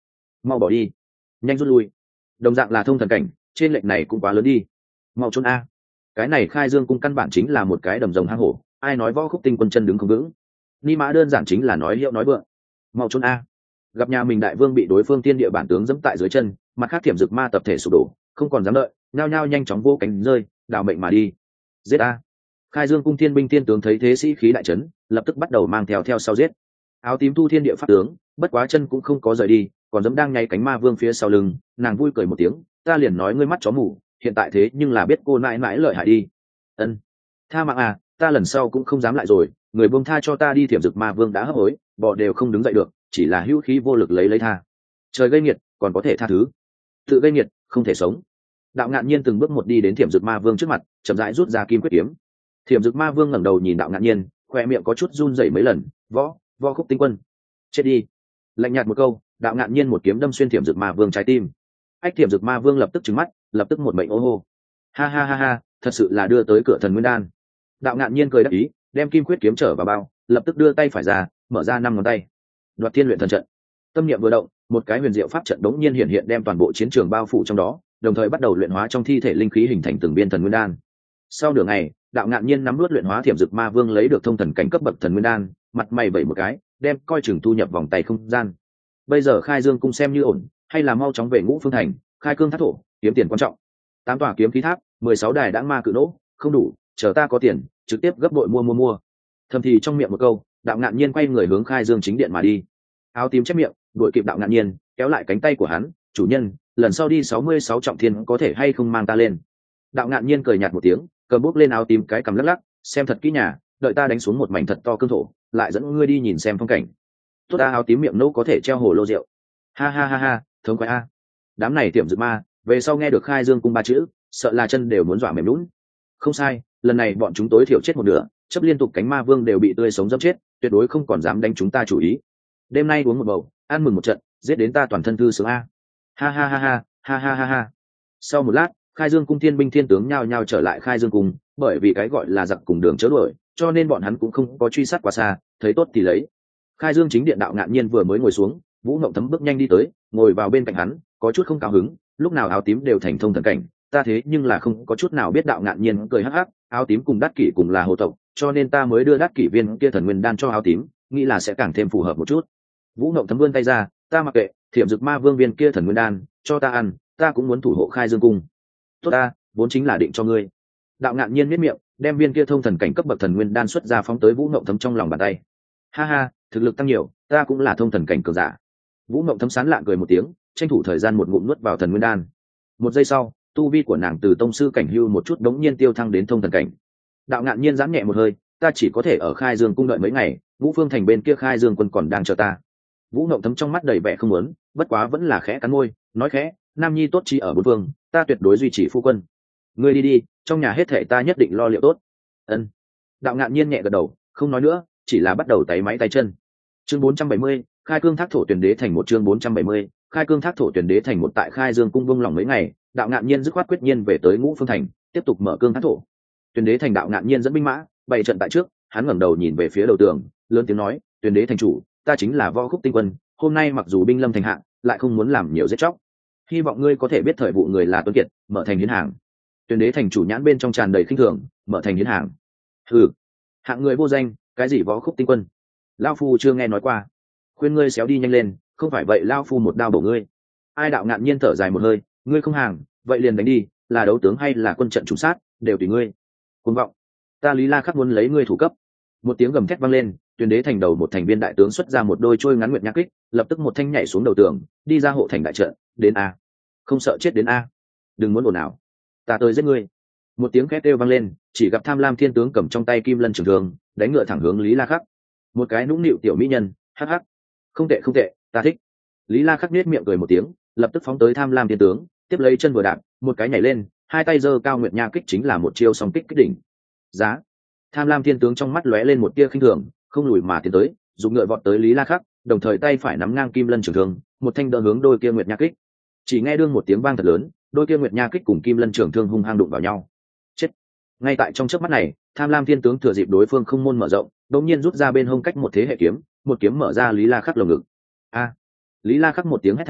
mau bỏ đi, nhanh rút lui. Đồng dạng là thông thần cảnh, trên lệnh này cũng quá lớn đi, mau trốn a. Cái này khai dương cung căn bản chính là một cái đầm rồng hang hổ, ai nói võ khúc tinh quân chân đứng không vững. Ni mã đơn giản chính là nói hiệu nói vượng, mau trốn a. Gặp nhà mình đại vương bị đối phương tiên địa bản tướng dẫm tại dưới chân, mặt khác thiểm dực ma tập thể sụp đổ, không còn dám đợi, nhao nhao nhanh chóng vô cánh rơi, đào mệnh mà đi. Giết a. Khai dương cung thiên binh tiên tướng thấy thế sĩ khí đại trấn, lập tức bắt đầu mang theo sau giết. Áo tím thu thiên địa pháp tướng, bất quá chân cũng không có rời đi, còn dẫm đang nháy cánh ma vương phía sau lưng, nàng vui cười một tiếng, ta liền nói ngươi mắt chó mù, hiện tại thế nhưng là biết cô mãi mãi lợi hại đi. Ân, tha mạng à, ta lần sau cũng không dám lại rồi, người buông tha cho ta đi. Thiểm dực ma vương đã hấp hối, bọ đều không đứng dậy được, chỉ là hữu khí vô lực lấy tha. Trời gây nghiệt còn có thể tha thứ, tự gây nghiệt không thể sống. Đạo Ngạn Nhiên từng bước một đi đến thiểm dực ma vương trước mặt, chậm rãi rút ra kim quyết kiếm. Thiểm dực ma vương ngẩng đầu nhìn Đạo Ngạn Nhiên, khoe miệng có chút run rẩy mấy lần. Võ khúc tinh quân, chết đi. Lạnh nhạt một câu, Đạo Ngạn Nhiên một kiếm đâm xuyên thiểm dực ma vương trái tim. Ách, thiểm dực ma vương lập tức trừng mắt, lập tức một mệnh ô hô. Ha ha ha ha, thật sự là đưa tới cửa thần nguyên đan. Đạo Ngạn Nhiên cười đắc ý, đem kim quyết kiếm trở vào bao, lập tức đưa tay phải ra, mở ra 5 ngón tay. Đoạt thiên luyện thần trận. Tâm niệm vừa động, một cái huyền diệu pháp trận đống nhiên hiện hiện đem toàn bộ chiến trường bao phủ trong đó, đồng thời bắt đầu luyện hóa trong thi thể linh khí hình thành từng viên thần nguyên đan. Sau nửa ngày, Đạo Ngạn Nhiên nắm nuốt luyện hóa thiểm dực ma vương lấy được thông thần cảnh cấp bậc thần nguyên đan, mặt mày vẩy một cái, đem coi chừng thu nhập vòng tay không gian. Bây giờ khai dương cung xem như ổn, hay là mau chóng về Ngũ Phương thành, khai cương thác thổ, kiếm tiền quan trọng. 8 tòa kiếm khí tháp, 16 đài đãng ma cự nỗ, không đủ, chờ ta có tiền, trực tiếp gấp bội mua. Thầm thì trong miệng một câu, Đạo Ngạn Nhiên quay người hướng khai dương chính điện mà đi. Áo tím chép miệng, đuổi kịp Đạo Ngạn Nhiên, kéo lại cánh tay của hắn, chủ nhân, lần sau đi 66 trọng thiên có thể hay không mang ta lên. Đạo Ngạn Nhiên cười nhạt một tiếng, cầm bút lên áo tím cái cầm lắc lắc, xem thật kỹ nhà, đợi ta đánh xuống một mảnh thật to cương thổ, lại dẫn ngươi đi nhìn xem phong cảnh. Tốt, ta áo tím miệng nỗ có thể treo hồ lô rượu. Ha ha ha ha, thống quái a. Đám này tiệm dược ma, về sau nghe được khai dương cung 3 chữ, sợ là chân đều muốn dọa mềm lún. Không sai, lần này bọn chúng tối thiểu chết một nửa, chấp liên tục cánh ma vương đều bị tươi sống dẫm chết, tuyệt đối không còn dám đánh chúng ta chủ ý. Đêm nay uống một bầu, ăn mừng một trận, giết đến ta toàn thân thư sướng a. Ha ha ha ha, ha ha ha ha. Sau một lát, khai dương cung thiên binh thiên tướng nhao nhao trở lại khai dương cung, bởi vì cái gọi là giặc cùng đường chớ đuổi, cho nên bọn hắn cũng không có truy sát quá xa, thấy tốt thì lấy. Khai dương chính điện Đạo Ngạn Nhiên vừa mới ngồi xuống, Vũ Ngộng Thấm bước nhanh đi tới, ngồi vào bên cạnh hắn, có chút không cao hứng, lúc nào áo tím đều thành thông thần cảnh, ta thế nhưng là không có chút nào biết. Đạo Ngạn Nhiên cười hắc hắc, áo tím cùng Đát Kỷ cùng là hồ tộc, cho nên ta mới đưa Đát Kỷ viên kia thần nguyên đan cho áo tím, nghĩ là sẽ càng thêm phù hợp một chút. Vũ Ngộng Thấm vươn tay ra, ta mặc kệ, thiểm dực ma vương viên kia thần nguyên đan, cho ta ăn, ta cũng muốn thủ hộ khai dương cung. Tốt, ta vốn chính là định cho ngươi. Đạo Ngạn Nhiên miết miệng, đem viên kia thông thần cảnh cấp bậc thần nguyên đan xuất ra phóng tới Vũ Ngộng Thấm trong lòng bàn tay. Ha ha, thực lực tăng nhiều, ta cũng là thông thần cảnh cường giả. Vũ Ngộng Thấm sán lạ cười một tiếng, tranh thủ thời gian một ngụm nuốt vào thần nguyên đan. Một giây sau, tu vi của nàng từ tông sư cảnh hưu một chút đống nhiên tiêu thăng đến thông thần cảnh. Đạo Ngạn Nhiên giãn nhẹ một hơi, ta chỉ có thể ở khai dương cung đợi mấy ngày, Ngũ Phương thành bên kia khai dương quân còn đang chờ ta. Vũ Ngộng Thấm trong mắt đầy vẻ không muốn, bất quá vẫn là khẽ cắn môi, nói khẽ, nam nhi tốt chi ở bốn phương, ta tuyệt đối duy trì phu quân. Ngươi đi đi, trong nhà hết thảy ta nhất định lo liệu tốt. Ân. Đạo Ngạn Nhiên nhẹ gật đầu, không nói nữa, chỉ là bắt đầu tay máy tay chân. Chương 470, khai cương thác thổ tuyển đế thành một. Chương 470, khai cương thác thổ tuyển đế thành một. Tại khai dương cung buông lỏng mấy ngày, Đạo Ngạn Nhiên dứt khoát quyết nhiên về tới Ngũ Phương thành, tiếp tục mở cương thác thổ. Tuyển đế thành Đạo Ngạn Nhiên dẫn binh mã bày trận tại trước, hắn ngẩng đầu nhìn về phía đầu tường, lớn tiếng nói, tuyển đế thành chủ, ta chính là Võ Khúc Tinh Quân, hôm nay mặc dù binh lâm thành hạ, lại không muốn làm nhiều giết chóc, hy vọng ngươi có thể biết thời vụ người là tuấn kiệt, mở thành hiến hàng. Tuyển đế thành chủ nhãn bên trong tràn đầy khinh thường, mở thành hiến hàng. Hừ, hạng người vô danh, cái gì Võ Khúc Tinh Quân, lao phu chưa nghe nói qua, khuyên ngươi xéo đi nhanh lên, không phải vậy lao phu một đao bổ ngươi. Ai? Đạo Ngạn Nhiên thở dài một hơi, ngươi không hàng, vậy liền đánh đi, là đấu tướng hay là quân trận trùng sát, đều tùy ngươi. Cuồng vọng, ta Lý La Khắc muốn lấy ngươi thủ cấp. Một tiếng gầm thét vang lên, tuyển đế thành đầu một thành viên đại tướng xuất ra một đôi trôi ngắn nguyệt nha kích, lập tức một thanh nhảy xuống đầu tường, đi ra hộ thành đại trận, đến a, không sợ chết đến a, đừng muốn ồn ào, ta tới giết ngươi. Một tiếng khét kêu vang lên, chỉ gặp Tham Lam Thiên tướng cầm trong tay kim lân trường thương, đánh ngựa thẳng hướng Lý La Khắc. Một cái nũng nịu tiểu mỹ nhân, hắc hắc, không tệ không tệ, ta thích. Lý La Khắc nết miệng cười một tiếng, lập tức phóng tới Tham Lam Thiên tướng, tiếp lấy chân vừa đạp, một cái nhảy lên, hai tay giơ cao nguyệt nha kích chính là một chiêu song kích kích đỉnh. Giá. Tham Lam Thiên tướng trong mắt lóe lên một tia khinh thường, không lùi mà tiến tới, dùng ngựa vọt tới Lý La Khắc, đồng thời tay phải nắm ngang kim lân trường thương, một thanh đỡ hướng đôi kia nguyệt nha kích. Chỉ nghe đương một tiếng vang thật lớn, đôi kia nguyệt nha kích cùng kim lân trường thương hung hăng đụng vào nhau. Chết. Ngay tại trong chớp mắt này, Tham Lam Thiên tướng thừa dịp đối phương không môn mở rộng, đột nhiên rút ra bên hông cách một thế hệ kiếm, một kiếm mở ra Lý La Khắc lồng ngực. A! Lý La Khắc một tiếng hét thảm,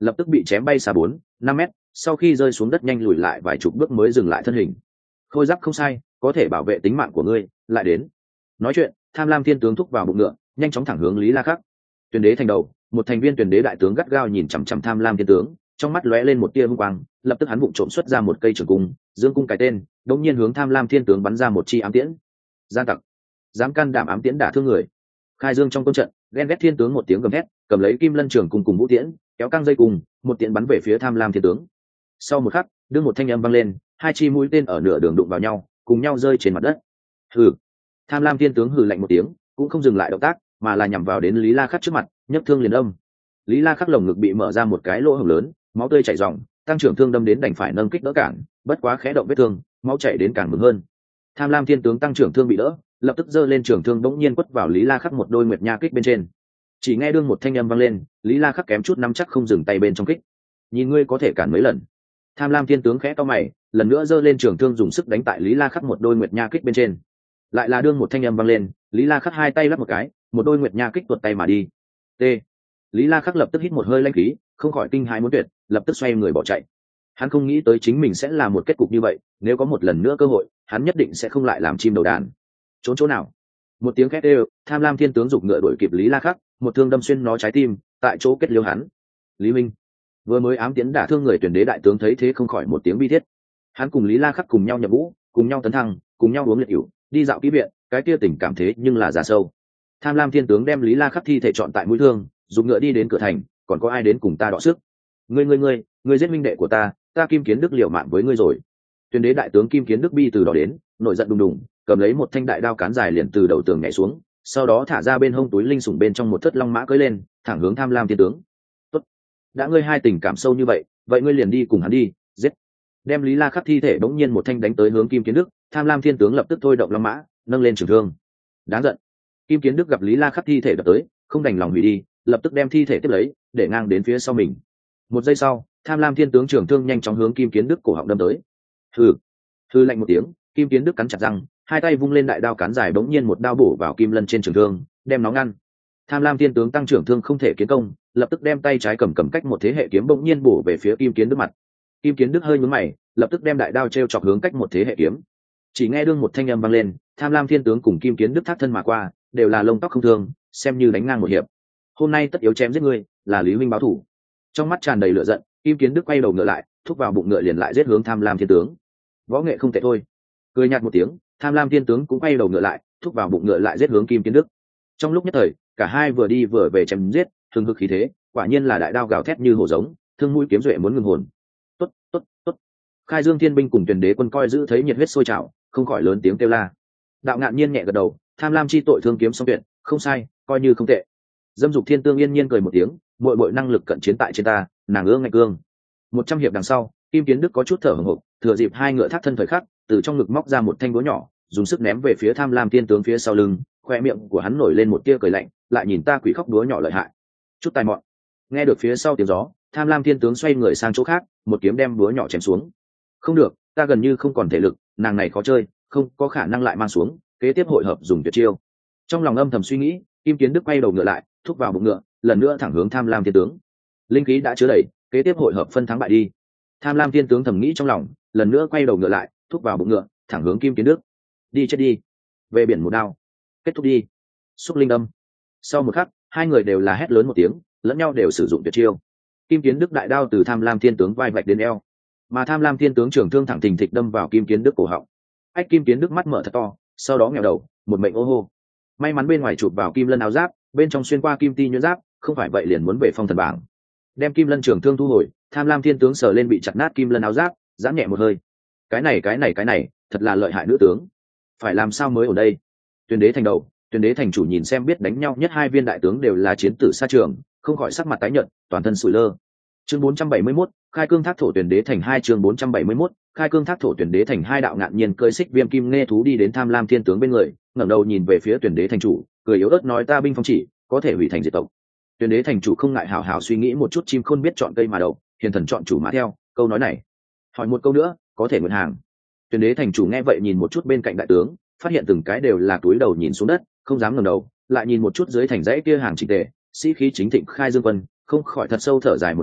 lập tức bị chém bay xa 4-5 mét, sau khi rơi xuống đất nhanh lùi lại vài chục bước mới dừng lại thân hình. Khôi giáp không sai, có thể bảo vệ tính mạng của ngươi, lại đến. Nói chuyện, Tham Lam Thiên tướng thúc vào bụng ngựa, nhanh chóng thẳng hướng Lý La Khắc. Tuyển đế thành đầu, một thành viên tuyển đế đại tướng gắt gao nhìn chằm chằm Tham Lam Thiên tướng, trong mắt lóe lên một tia hung quang, lập tức hắn vụng trộm xuất ra một cây trường cung, dương cung cái tên, đống nhiên hướng Tham Lam Thiên tướng bắn ra một chi ám tiễn. Gian tặc, dám can đảm ám tiễn đả thương người. Khai dương trong quân trận, ghen ghét thiên tướng một tiếng gầm hét, cầm lấy kim lân trường cùng vũ tiễn, kéo căng dây cùng, một tiễn bắn về phía Tham Lam Thiên tướng. Sau một khắc, đương một thanh âm vang lên, hai chi mũi tên ở nửa đường đụng vào nhau, cùng nhau rơi trên mặt đất. Hừ. Tham Lam Thiên tướng hừ lạnh một tiếng, cũng không dừng lại động tác, mà là nhằm vào đến Lý La Khắc trước mặt, nhấc thương liền đâm. Lý La Khắc lồng ngực bị mở ra một cái lỗ hổng lớn, máu tươi chảy ròng, tăng trưởng thương đâm đến đành phải nâng kích đỡ cản, bất quá khẽ động vết thương, máu chảy đến càng mừng hơn. Tham Lam Thiên tướng tăng trưởng thương bị đỡ, lập tức giơ lên trường thương bỗng nhiên quất vào Lý La Khắc một đôi nguyệt nha kích bên trên. Chỉ nghe đương một thanh âm vang lên, Lý La Khắc kém chút nắm chắc không dừng tay bên trong kích. Nhìn ngươi có thể cản mấy lần. Tham Lam Thiên tướng khẽ cau mày, lần nữa giơ lên trường thương dùng sức đánh tại Lý La Khắc một đôi nguyệt nha kích bên trên. Lại là đương một thanh âm vang lên, Lý La Khắc hai tay lắp một cái, một đôi nguyệt nha kích tuột tay mà đi. T. Lý La Khắc lập tức hít một hơi lãnh khí, không khỏi kinh hãi muốn tuyệt, lập tức xoay người bỏ chạy. Hắn không nghĩ tới chính mình sẽ là một kết cục như vậy, nếu có một lần nữa cơ hội, hắn nhất định sẽ không lại làm chim đầu đàn. Trốn chỗ nào? Một tiếng khét đều, Tham Lam Thiên tướng giục ngựa đuổi kịp Lý La Khắc, một thương đâm xuyên nó trái tim, tại chỗ kết liễu hắn. Lý Minh vừa mới ám tiễn đả thương người tuyển đế đại tướng thấy thế không khỏi một tiếng bi thiết. Hắn cùng Lý La Khắc cùng nhau nhập ngũ, cùng nhau tấn thăng, cùng nhau uống liệt ỉu, đi dạo kỹ viện, cái kia tình cảm thế nhưng là già sâu. Tham Lam Thiên tướng đem Lý La Khắc thi thể chọn tại mũi thương, dùng ngựa đi đến cửa thành, còn có ai đến cùng ta đọ sức? Ngươi giết minh đệ của ta, ta Kim Kiến Đức liều mạng với ngươi rồi. Tuyển đế đại tướng Kim Kiến Đức bi từ đó đến, nổi giận đùng đùng, cầm lấy một thanh đại đao cán dài liền từ đầu tường nhảy xuống, sau đó thả ra bên hông túi linh sủng bên trong một thất long mã cưỡi lên, thẳng hướng Tham Lam Thiên tướng. Tốt, đã ngươi hai tình cảm sâu như vậy, vậy ngươi liền đi cùng hắn đi, giết. Đem Lý La Khắc thi thể bỗng nhiên một thanh đánh tới hướng Kim Kiến Đức, Tham Lam Thiên tướng lập tức thôi động long mã, nâng lên trường thương. Đáng giận. Kim Kiến Đức gặp Lý La Khắc thi thể đập tới, không đành lòng hủy đi, lập tức đem thi thể tiếp lấy, để ngang đến phía sau mình. Một giây sau, Tham Lam Thiên tướng trường thương nhanh chóng hướng Kim Kiến Đức cổ họng đâm tới. Hừ lạnh một tiếng, Kim Kiến Đức cắn chặt răng, hai tay vung lên đại đao cán dài bỗng nhiên một đao bổ vào kim lân trên trường thương, đem nó ngăn. Tham Lam Thiên tướng tăng trưởng thương không thể kiến công, lập tức đem tay trái cầm cách một thế hệ kiếm bỗng nhiên bổ về phía Kim Kiến Đức mặt. Kim Kiến Đức hơi nhướng mày, lập tức đem đại đao treo chọc hướng cách một thế hệ kiếm. Chỉ nghe đương một thanh âm vang lên, Tham Lam Thiên tướng cùng Kim Kiến Đức thác thân mà qua, đều là lông tóc không thương, xem như đánh ngang một hiệp. Hôm nay tất yếu chém giết ngươi, là Lý huynh báo thù. Trong mắt tràn đầy lửa giận, Kim Kiến Đức quay đầu ngựa lại, thúc vào bụng ngựa liền lại giết hướng Tham Lam Thiên tướng. Võ nghệ không tệ thôi. Cười nhạt một tiếng, Tham Lam Thiên tướng cũng quay đầu ngựa lại, thúc vào bụng ngựa lại giết hướng Kim Kiến Đức. Trong lúc nhất thời, cả hai vừa đi vừa về chém giết, hừng hực khí thế, quả nhiên là đại đao gào thét như hổ giống, thương mũi kiếm duệ muốn ngừng hồn. Tốt. Khai Dương Thiên binh cùng Tuyển đế quân coi giữ thấy nhiệt huyết sôi trào, không khỏi lớn tiếng kêu la. Đạo Ngạn Nhiên nhẹ gật đầu, Tham Lam chi tội thương kiếm song tuyệt, không sai, coi như không tệ. Dâm Dục Thiên Tương yên nhiên cười một tiếng, muội năng lực cận chiến tại trên ta, nàng ương ngạch cương. 100 hiệp đằng sau, Kim Kiến Đức có chút thở hổn hộc, thừa dịp hai ngựa thác thân thời khắc, từ trong ngực móc ra một thanh búa nhỏ, dùng sức ném về phía Tham Lam Thiên tướng phía sau lưng, khoe miệng của hắn nổi lên một tia cười lạnh, lại nhìn ta quỷ khóc búa nhỏ lợi hại. Chút tài mọn. Nghe được phía sau tiếng gió, Tham Lam Thiên tướng xoay người sang chỗ khác, một kiếm đem búa nhỏ chém xuống. Không được, ta gần như không còn thể lực, nàng này khó chơi, không có khả năng lại mang xuống, kế tiếp hội hợp dùng tuyệt chiêu. Trong lòng âm thầm suy nghĩ, Kim Kiến Đức quay đầu ngựa lại, thúc vào bụng ngựa, lần nữa thẳng hướng Tham Lam Thiên tướng. Linh khí đã chứa đầy, kế tiếp hội hợp phân thắng bại đi. Tham Lam Thiên tướng thầm nghĩ trong lòng, lần nữa quay đầu ngựa lại, thúc vào bụng ngựa, thẳng hướng Kim Kiến Đức. Đi chết đi, về biển một đao, kết thúc đi. Xúc linh đâm. Sau một khắc, hai người đều là hét lớn một tiếng, lẫn nhau đều sử dụng tuyệt chiêu. Kim Kiến Đức đại đao từ Tham Lam Thiên tướng vai vạch đến eo, mà Tham Lam Thiên tướng trường thương thẳng thình thịch đâm vào Kim Kiến Đức cổ họng. Ách, Kim Kiến Đức mắt mở thật to, sau đó nghèo đầu, một mệnh ô hô. May mắn bên ngoài chụp vào kim lân áo giáp, bên trong xuyên qua kim ti nhuyễn giáp, không phải vậy liền muốn về phong thần bảng. Đem kim lân trường thương thu hồi, Tham Lam Thiên tướng sờ lên bị chặt nát kim lân áo giáp, giãn nhẹ một hơi. Cái này, thật là lợi hại nữ tướng. Phải làm sao mới ở đây? Tuyển đế thành đầu, Tuyển đế thành chủ nhìn xem biết đánh nhau nhất hai viên đại tướng đều là chiến tử xa trường, không khỏi sắc mặt tái nhợt, toàn thân sủi lơ. Chương 471, khai cương thác thổ Tuyển đế thành 2 chương 471, khai cương thác thổ Tuyển đế thành 2 đạo Ngạn Nhiên cơi xích viêm kim nghe thú đi đến Tham Lam Thiên tướng bên người, ngẩng đầu nhìn về phía Tuyển đế thành chủ, cười yếu ớt nói ta binh phong chỉ, có thể hủy thành diệt tộc. Tuyển đế thành chủ không ngại hảo hảo suy nghĩ một chút, chim khôn biết chọn cây mà đậu, hiền thần chọn chủ mã theo, câu nói này. Hỏi một câu nữa, có thể nguyện hàng. Tuyển đế thành chủ nghe vậy nhìn một chút bên cạnh đại tướng, phát hiện từng cái đều là túi đầu nhìn xuống đất, không dám ngẩng đầu, lại nhìn một chút dưới thành dãy kia hàng chỉnh tề, sĩ khí chính thịnh Khai Dương quân, không khỏi thật sâu thở dài một hơi,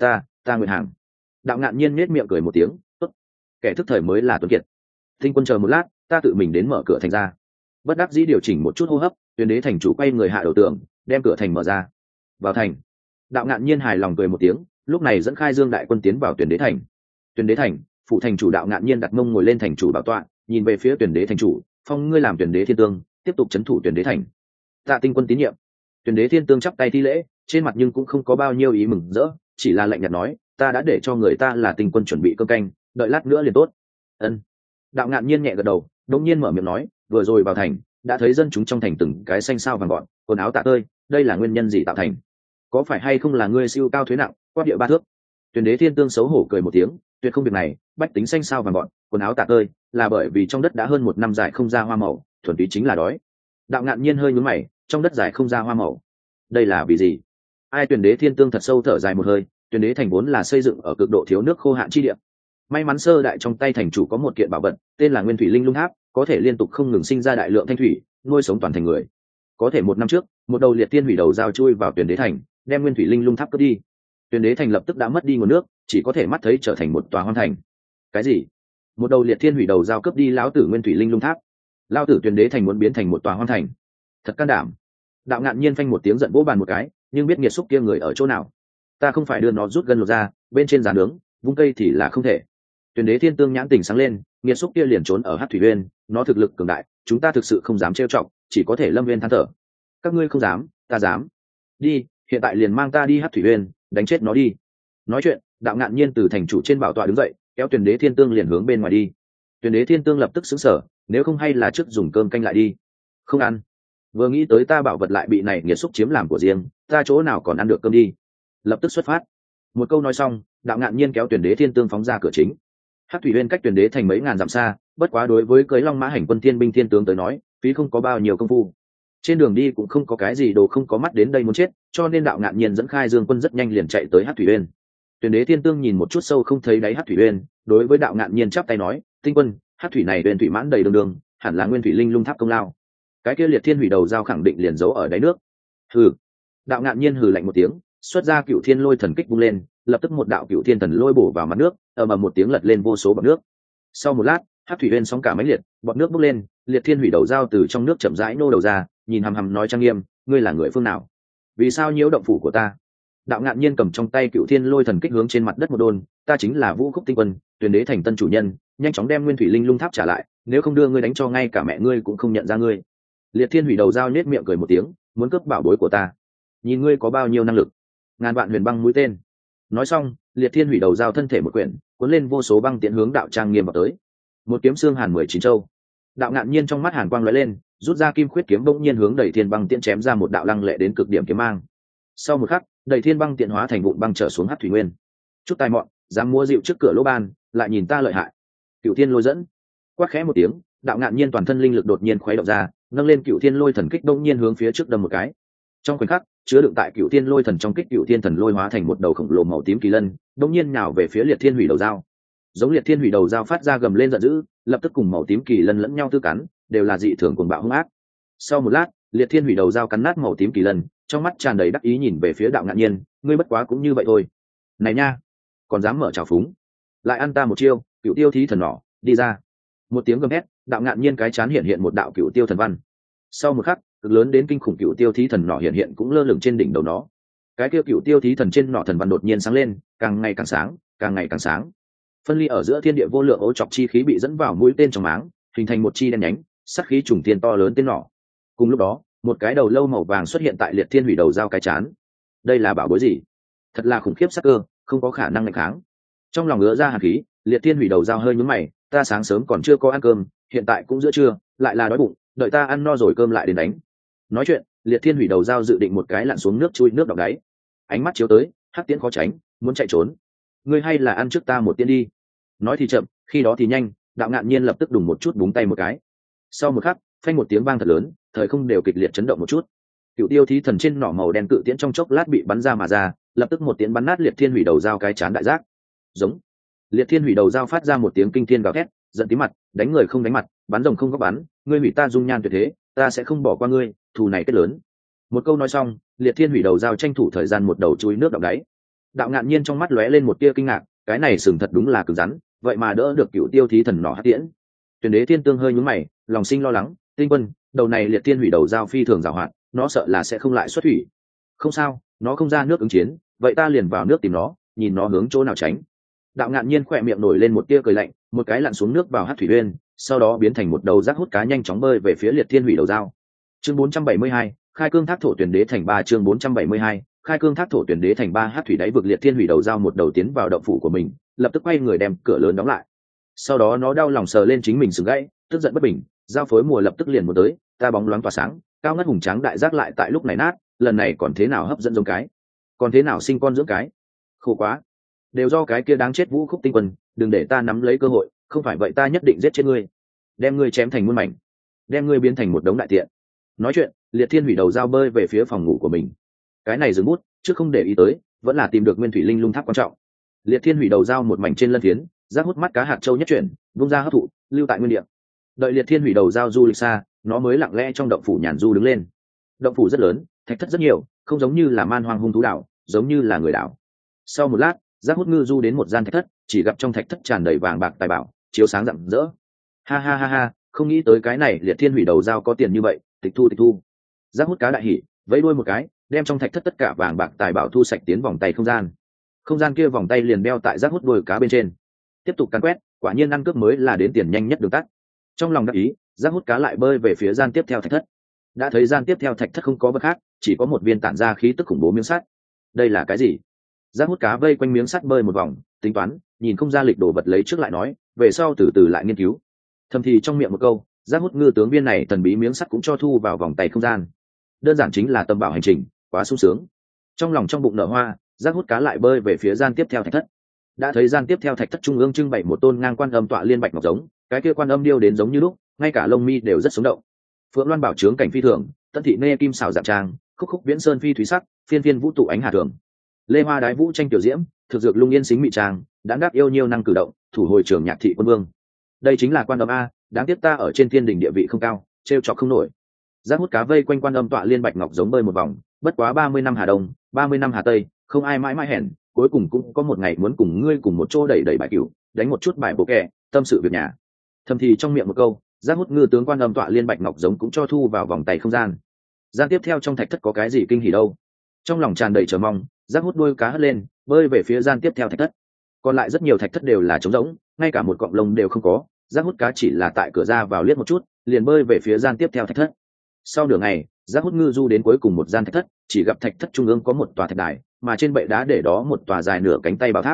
Ta nguyện hàng. Đạo Ngạn Nhiên nết miệng cười một tiếng, tốt, kẻ thức thời mới là tuấn kiệt. Tinh Quân chờ một lát, ta tự mình đến mở cửa thành ra. Bất đắc dĩ điều chỉnh một chút hô hấp, Tuyển Đế thành chủ quay người hạ đầu tường, đem cửa thành mở ra. Vào thành. Đạo Ngạn Nhiên hài lòng cười một tiếng, lúc này dẫn Khai Dương đại quân tiến vào Tuyển Đế thành. Tuyển Đế thành, phụ thành chủ Đạo Ngạn Nhiên đặt mông ngồi lên thành chủ bảo tọa, nhìn về phía Tuyển Đế thành chủ, phong ngươi làm Tuyển Đế thiên tương, tiếp tục trấn thủ Tuyển Đế thành. Tạ Tinh Quân tín nhiệm. Tuyển Đế thiên tương chắp tay thi lễ, trên mặt nhưng cũng không có bao nhiêu ý mừng rỡ, chỉ là lạnh nhạt nói, ta đã để cho người ta là Tinh Quân chuẩn bị cơm canh, đợi lát nữa liền tốt. Ân. Đạo Ngạn Nhiên nhẹ gật đầu, đống nhiên mở miệng nói, vừa rồi vào thành đã thấy dân chúng trong thành từng cái xanh sao vàng gọn, quần áo tạ tơi, đây là nguyên nhân gì tạo thành? Có phải hay không là ngươi siêu cao thuế nặng, quát địa ba thước? Tuyển Đế thiên tương xấu hổ cười một tiếng, tuyệt không việc này, bách tính xanh sao vàng gọn, quần áo tạ tơi, là bởi vì trong đất đã hơn một năm dài không ra hoa màu, thuần túy chính là đói. Đạo Ngạn Nhiên hơi nhướng mày, trong đất dài không ra hoa màu, đây là vì gì? Ai? Tuyển Đế thiên tương thật sâu thở dài một hơi, Tuyển Đế thành vốn là xây dựng ở cực độ thiếu nước khô hạn chi địa. May mắn sơ đại trong tay thành chủ có một kiện bảo vật, tên là Nguyên Thủy Linh Lung Tháp, có thể liên tục không ngừng sinh ra đại lượng thanh thủy, nuôi sống toàn thành người. Có thể một năm trước, một đầu liệt tiên hủy đầu dao chui vào Tuyển Đế thành, đem Nguyên Thủy Linh Lung Tháp cướp đi. Tuyển Đế thành lập tức đã mất đi nguồn nước, chỉ có thể mắt thấy trở thành một tòa hoang thành. Cái gì? Một đầu liệt thiên hủy đầu dao cướp đi lão tử Nguyên Thủy Linh Lung Tháp? Lão tử Tuyển Đế thành muốn biến thành một tòa hoang thành? Thật can đảm. Đạo Ngạn Nhiên phanh một tiếng giận vỗ bàn một cái, nhưng biết nghiệt xúc kia người ở chỗ nào. Ta không phải đưa nó rút gân lột ra, bên trên giàn nướng, vung cây thì là không thể. Tuyển Đế thiên tương nhãn tình sáng lên, nghiệt xúc kia liền trốn ở Hắc Thủy Uyên, nó thực lực cường đại, chúng ta thực sự không dám trêu chọc, chỉ có thể lâm viên than thở. Các ngươi không dám, ta dám. Đi, hiện tại liền mang ta đi Hắc Thủy Uyên, đánh chết nó đi. Nói chuyện, Đạo Ngạn Nhiên từ thành chủ trên bảo tọa đứng dậy, kéo Tuyển Đế thiên tương liền hướng bên ngoài đi. Tuyển Đế thiên tương lập tức sững sờ, nếu không hay là trước dùng cơm canh lại đi. Không ăn. Vừa nghĩ tới ta bảo vật lại bị này nghiệt xúc chiếm làm của riêng, ta chỗ nào còn ăn được cơm đi. Lập tức xuất phát. Một câu nói xong, Đạo Ngạn Nhiên kéo Tuyển Đế thiên tương phóng ra cửa chính. Hắc Thủy Uyên cách Tuyển Đế thành mấy ngàn dặm xa, bất quá đối với cưới long mã hành quân thiên binh thiên tướng tới nói, phí không có bao nhiêu công phu. Trên đường đi cũng không có cái gì đồ không có mắt đến đây muốn chết, cho nên Đạo Ngạn Nhiên dẫn Khai Dương quân rất nhanh liền chạy tới Hắc Thủy Uyên. Tuyển Đế thiên tương nhìn một chút sâu không thấy đáy Hắc Thủy Uyên, đối với Đạo Ngạn Nhiên chắp tay nói, Tinh Quân, Hắc Thủy này uyên thủy mãn đầy đường đường, hẳn là Nguyên Thủy Linh Lung Tháp công lao. Cái kia liệt thiên hủy đầu dao khẳng định liền giấu ở đáy nước. Hừ. Đạo Ngạn Nhiên hừ lạnh một tiếng, xuất ra Cựu Thiên Lôi thần kích vung lên, lập tức một đạo Cựu Thiên thần lôi bổ vào mặt nước, ầm ầm một tiếng lật lên vô số bọt nước. Sau một lát, Hắc Thủy Uyên sóng cả mãnh liệt, bọt nước bốc lên, liệt thiên hủy đầu dao từ trong nước chậm rãi nô đầu ra, nhìn hằm hằm nói trang nghiêm, ngươi là người phương nào? Vì sao nhiễu động phủ của ta? Đạo Ngạn Nhiên cầm trong tay Cựu Thiên Lôi thần kích hướng trên mặt đất một đôn, ta chính là Vũ Khúc Tinh Quân, Tuyển Đế thành tân chủ nhân, nhanh chóng đem Nguyên Thủy Linh Lung Tháp trả lại, nếu không đưa ngươi đánh cho ngay cả mẹ ngươi cũng không nhận ra ngươi. Liệt thiên hủy đầu dao nết miệng cười một tiếng, muốn cướp bảo bối của ta, nhìn ngươi có bao nhiêu năng lực. Ngàn vạn huyền băng mũi tên. Nói xong, liệt thiên hủy đầu dao thân thể một quyển, cuốn lên vô số băng tiễn hướng Đạo Trang Nghiêm vào tới. Một kiếm xương hàn 19 châu. Đạo Ngạn Nhiên trong mắt hàn quang lóe lên, rút ra kim khuyết kiếm bỗng nhiên hướng đẩy thiên băng tiễn chém ra một đạo lăng lệ đến cực điểm kiếm mang. Sau một khắc, đẩy thiên băng tiễn hóa thành vụn băng trở xuống Hắc Thủy Nguyên. Chút tài mọn, dám mua rượu trước cửa lỗ ban, lại nhìn ta lợi hại. Cựu Thiên Lôi dẫn. Quát khẽ một tiếng, Đạo Ngạn Nhiên toàn thân linh lực đột nhiên khuấy động ra, nâng lên Cựu Thiên Lôi thần kích bỗng nhiên hướng phía trước đâm một cái. Trong khoảnh khắc, chứa đựng tại Cựu Thiên Lôi thần trong kích Cựu Thiên thần lôi hóa thành một đầu khổng lồ màu tím kỳ lân, bỗng nhiên nhào về phía liệt thiên hủy đầu dao. Giống liệt thiên hủy đầu dao phát ra gầm lên giận dữ, lập tức cùng màu tím kỳ lân lẫn nhau tư cắn, đều là dị thường cuồng bạo hung ác. Sau một lát, liệt thiên hủy đầu dao cắn nát màu tím kỳ lân, trong mắt tràn đầy đắc ý nhìn về phía Đạo Ngạn Nhiên, ngươi bất quá cũng như vậy thôi. Này nha, còn dám mở trào phúng, lại ăn ta một chiêu, Cựu Tiêu Thí thần nỏ, đi ra. Một tiếng gầm hét, Đạo Ngạn Nhiên cái chán hiện hiện một đạo Cựu Tiêu thần văn. Sau một khắc, cực lớn đến kinh khủng Cựu Tiêu Thí thần nỏ hiện hiện cũng lơ lửng trên đỉnh đầu nó. Cái kia Cựu Tiêu Thí thần trên nỏ thần văn đột nhiên sáng lên, càng ngày càng sáng, càng ngày càng sáng. Phân ly ở giữa thiên địa vô lượng ố chọc chi khí bị dẫn vào mũi tên trong máng, hình thành một chi đen nhánh, sắc khí trùng thiên to lớn tên nỏ. Cùng lúc đó, một cái đầu lâu màu vàng xuất hiện tại liệt thiên hủy đầu dao cái chán. Đây là bảo bối gì? Thật là khủng khiếp sắc cơ, không có khả năng nghịch kháng. Trong lòng ngứa ra hàn khí, liệt thiên hủy đầu dao hơi nhướng mày, ta sáng sớm còn chưa có ăn cơm, hiện tại cũng giữa trưa, lại là đói bụng, đợi ta ăn no rồi cơm lại đến đánh. Nói chuyện, liệt thiên hủy đầu dao dự định một cái lặn xuống nước chui nước đọng đáy. Ánh mắt chiếu tới, hắc tiễn khó tránh, muốn chạy trốn. Ngươi hay là ăn trước ta một tiễn đi. Nói thì chậm, khi đó thì nhanh, Đạo Ngạn Nhiên lập tức đùng một chút búng tay một cái. Sau một khắc, phanh một tiếng vang thật lớn, thời không đều kịch liệt chấn động một chút. Cựu Tiêu Thí thần trên nỏ màu đen cự tiễn trong chốc lát bị bắn ra mà ra, lập tức một tiễn bắn nát liệt thiên hủy đầu dao cái chán đại giác. Giống. Liệt thiên hủy đầu dao phát ra một tiếng kinh thiên gào thét, giận tí mặt, đánh người không đánh mặt, bắn rồng không góc bắn, ngươi hủy ta dung nhan tuyệt thế, ta sẽ không bỏ qua ngươi, thù này kết lớn. Một câu nói xong, liệt thiên hủy đầu dao tranh thủ thời gian một đầu chui nước đọng đáy. Đạo Ngạn Nhiên trong mắt lóe lên một tia kinh ngạc, cái này sừng thật đúng là cứng rắn, vậy mà đỡ được Cựu Tiêu Thí Thần nỏ hắc tiễn. Tuyển Đế Thiên Tương hơi nhướng mày, lòng sinh lo lắng, Tinh Quân, đầu này Liệt Thiên hủy đầu giao phi thường giàu hoạt, nó sợ là sẽ không lại xuất thủy. Không sao, nó không ra nước ứng chiến, vậy ta liền vào nước tìm nó, nhìn nó hướng chỗ nào tránh. Đạo Ngạn Nhiên khỏe miệng nổi lên một tia cười lạnh, một cái lặn xuống nước vào hắc thủy uyên, sau đó biến thành một đầu rác hút cá nhanh chóng bơi về phía Liệt Thiên hủy đầu giao. Chương 472, khai cương thác thổ tuyển đế thành 3. Chương 472, khai cương thác thổ tuyển đế thành 3. Hát thủy đáy vực Liệt Thiên hủy đầu giao một đầu tiến vào động phủ của mình, lập tức quay người đem cửa lớn đóng lại. Sau đó nó đau lòng sờ lên chính mình sừng gãy, tức giận bất bình, giao phối mùa lập tức liền muốn tới, ta bóng loáng tỏa sáng, cao ngất hùng tráng đại giác lại tại lúc này nát, lần này còn thế nào hấp dẫn giống cái, còn thế nào sinh con dưỡng cái, khổ quá, đều do cái kia đáng chết Vũ Khúc Tinh Quân, đừng để ta nắm lấy cơ hội, không phải vậy ta nhất định giết chết ngươi, đem ngươi chém thành muôn mảnh, đem ngươi biến thành một đống đại tiện. Nói chuyện, Liệt Thiên hủy đầu giao bơi về phía phòng ngủ của mình. Cái này dừng bút, trước không để ý tới, vẫn là tìm được nguyên thủy linh lung tháp quan trọng. Liệt Thiên hủy đầu giao một mảnh trên lân phiến, rác hút mắt cá hạt châu nhất chuyển, vung ra hấp thụ, lưu tại nguyên địa. Đợi Liệt Thiên hủy đầu giao du lịch xa, nó mới lặng lẽ trong động phủ nhàn du đứng lên. Động phủ rất lớn, thạch thất rất nhiều, không giống như là man hoang hung thú đảo, giống như là người đảo. Sau một lát, rác hút ngư du đến một gian thạch thất, chỉ gặp trong thạch thất tràn đầy vàng bạc tài bảo, chiếu sáng rạng rỡ. Ha ha ha ha, không nghĩ tới cái này Liệt Thiên hủy đầu giao có tiền như vậy, tịch thu tịch thu. Rác hút cá đại hỉ, vẫy đuôi một cái, đem trong thạch thất tất cả vàng bạc tài bảo thu sạch tiến vòng tay không gian kia vòng tay liền đeo tại rác hút đuôi cá bên trên. Tiếp tục càn quét, quả nhiên ăn cướp mới là đến tiền nhanh nhất đường tắt. Trong lòng đắc ý, rác hút cá lại bơi về phía gian tiếp theo thạch thất. Đã thấy gian tiếp theo thạch thất không có vật khác, chỉ có một viên tản ra khí tức khủng bố miếng sắt. Đây là cái gì? Rác hút cá vây quanh miếng sắt bơi một vòng, tính toán, nhìn không ra lịch đồ vật lấy trước lại nói, về sau từ từ lại nghiên cứu. Thầm thì trong miệng một câu, rác hút ngư tướng viên này thần bí miếng sắt cũng cho thu vào vòng tay không gian. Đơn giản chính là tâm bảo hành trình, quá sung sướng. Trong lòng trong bụng nở hoa, rác hút cá lại bơi về phía gian tiếp theo thạch thất. Đã thấy gian tiếp theo thạch thất trung ương trưng bày một tôn ngang quan âm tọa liên bạch ngọc giống, cái kia quan âm điêu đến giống như lúc, ngay cả lông mi đều rất sống động. Phượng Loan bảo trướng cảnh phi thường, Tân thị nê kim xảo dạng trang, khúc khúc viễn sơn phi thúy sắc, phiên phiên vũ tụ ánh hà thường. Lê hoa đái vũ tranh tiểu diễm, thực dược lung yên xính mị trang, đã đáp yêu nhiêu năng cử động, thủ hồi trường nhạc thị quân vương. Đây chính là quan âm a, đáng tiếc ta ở trên thiên đình địa vị không cao, trêu chọc không nổi. Giác hút cá vây quanh quan âm tọa liên bạch ngọc giống bơi một vòng, bất quá 30 năm hà đông, 30 năm hà tây, không ai mãi mãi hẹn, cuối cùng cũng có một ngày muốn cùng ngươi cùng một chỗ đẩy đẩy bài cửu, đánh một chút bài bộ kè, tâm sự việc nhà. Thầm thì trong miệng một câu, giác hút ngư tướng quan âm tọa liên bạch ngọc giống cũng cho thu vào vòng tay không gian. Gian tiếp theo trong thạch thất có cái gì kinh hỉ đâu? Trong lòng tràn đầy chờ mong, giác hút đuôi cá hất lên, bơi về phía gian tiếp theo thạch thất. Còn lại rất nhiều thạch thất đều là trống rỗng, ngay cả một cọng lông đều không có, giác hút cá chỉ là tại cửa ra vào liếc một chút, liền bơi về phía gian tiếp theo thạch thất. Sau nửa ngày, giác hút ngư du đến cuối cùng một gian thạch thất, chỉ gặp thạch thất trung ương có một tòa thạch đài, mà trên bệ đá để đó một tòa dài nửa cánh tay bảo tháp.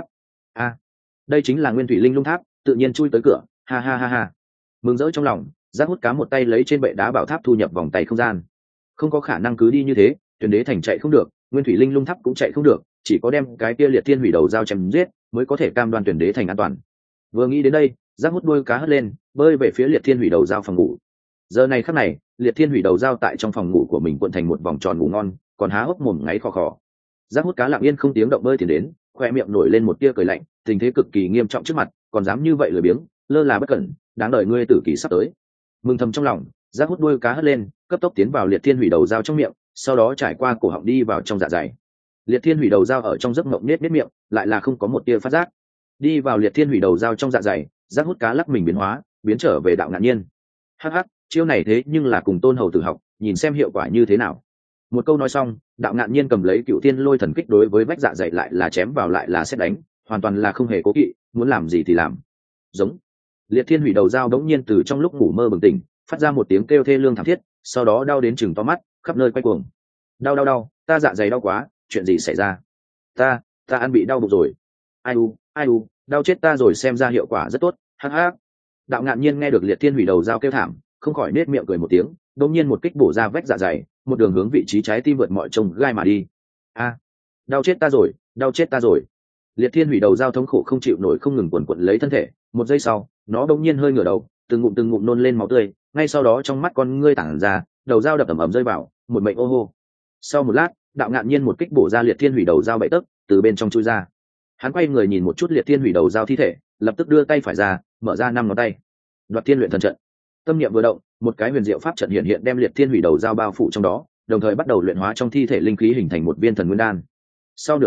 Đây chính là nguyên thủy linh lung tháp, tự nhiên chui tới cửa, ha ha ha ha. Mừng rỡ trong lòng, giác hút cá một tay lấy trên bệ đá bảo tháp thu nhập vòng tay không gian. Không có khả năng cứ đi như thế, tuyển đế thành chạy không được, nguyên thủy linh lung tháp cũng chạy không được, chỉ có đem cái kia Liệt Thiên hủy đầu giao chém giết mới có thể cam đoan tuyển đế thành an toàn. Vừa nghĩ đến đây, giác hút đuôi cá hất lên, bơi về phía Liệt Thiên hủy đầu giao phòng ngủ. Giờ này khắc này, Liệt Thiên hủy đầu giao tại trong phòng ngủ của mình cuộn thành một vòng tròn ngủ ngon, còn há hốc mồm ngáy khò khò. Giác hút cá lặng yên không tiếng động bơi tiến đến, khoe miệng nổi lên một tia cười lạnh, tình thế cực kỳ nghiêm trọng trước mặt, còn dám như vậy lười biếng, lơ là bất cẩn, đáng đời ngươi tử kỳ sắp tới. Mừng thầm trong lòng, giác hút đuôi cá hất lên, cấp tốc tiến vào Liệt Thiên hủy đầu giao trong miệng, sau đó trải qua cổ họng đi vào trong dạ dày. Liệt Thiên hủy đầu giao ở trong giấc mộng nết miệng, lại là không có một tia phát giác. Đi vào Liệt Thiên hủy đầu giao trong dạ dày, giác hút cá lắc mình biến hóa, biến trở về Đạo Ngạn Nhiên. Hắc hắc, chiêu này thế nhưng là cùng Tôn Hầu tử học, nhìn xem hiệu quả như thế nào. Một câu nói xong, Đạo Ngạn Nhiên cầm lấy Cựu Thiên Lôi thần kích đối với vách dạ dày lại là chém vào lại là xét đánh, hoàn toàn là không hề cố kỵ, muốn làm gì thì làm. Giống. Liệt Thiên hủy đầu giao đống nhiên từ trong lúc ngủ mơ bừng tỉnh, phát ra một tiếng kêu thê lương thảm thiết, sau đó đau đến chừng to mắt, khắp nơi quay cuồng. Đau, ta dạ dày đau quá, chuyện gì xảy ra? Ta ăn bị đau bụng rồi. Ai u, đau chết ta rồi, xem ra hiệu quả rất tốt. Hắc hắc. Đạo Ngạn Nhiên nghe được Liệt Thiên hủy đầu giao kêu thảm, không khỏi nết miệng cười một tiếng, đột nhiên một kích bổ ra vách dạ dày, một đường hướng vị trí trái tim vượt mọi trông gai mà đi. Đau chết ta rồi. Liệt Thiên hủy đầu giao thống khổ không chịu nổi, không ngừng quần quật lấy thân thể. Một giây sau, nó đột nhiên hơi ngửa đầu, từng ngụm nôn lên máu tươi, ngay sau đó trong mắt con ngươi tản ra, đầu dao đập ầm ầm rơi vào, một mệnh ô hô. Sau một lát, Đạo Ngạn Nhiên một kích bổ ra Liệt Thiên hủy đầu dao bậy tấc, từ bên trong chui ra. Hắn quay người nhìn một chút Liệt Thiên hủy đầu dao thi thể, lập tức đưa tay phải ra, mở ra 5 ngón tay. Đoạt Thiên luyện thần trận. Tâm niệm vừa động, một cái huyền diệu pháp trận hiện đem Liệt Thiên hủy đầu dao bao phủ trong đó, đồng thời bắt đầu luyện hóa trong thi thể linh khí hình thành một viên thần nguyên đan. Sau nửa ngày,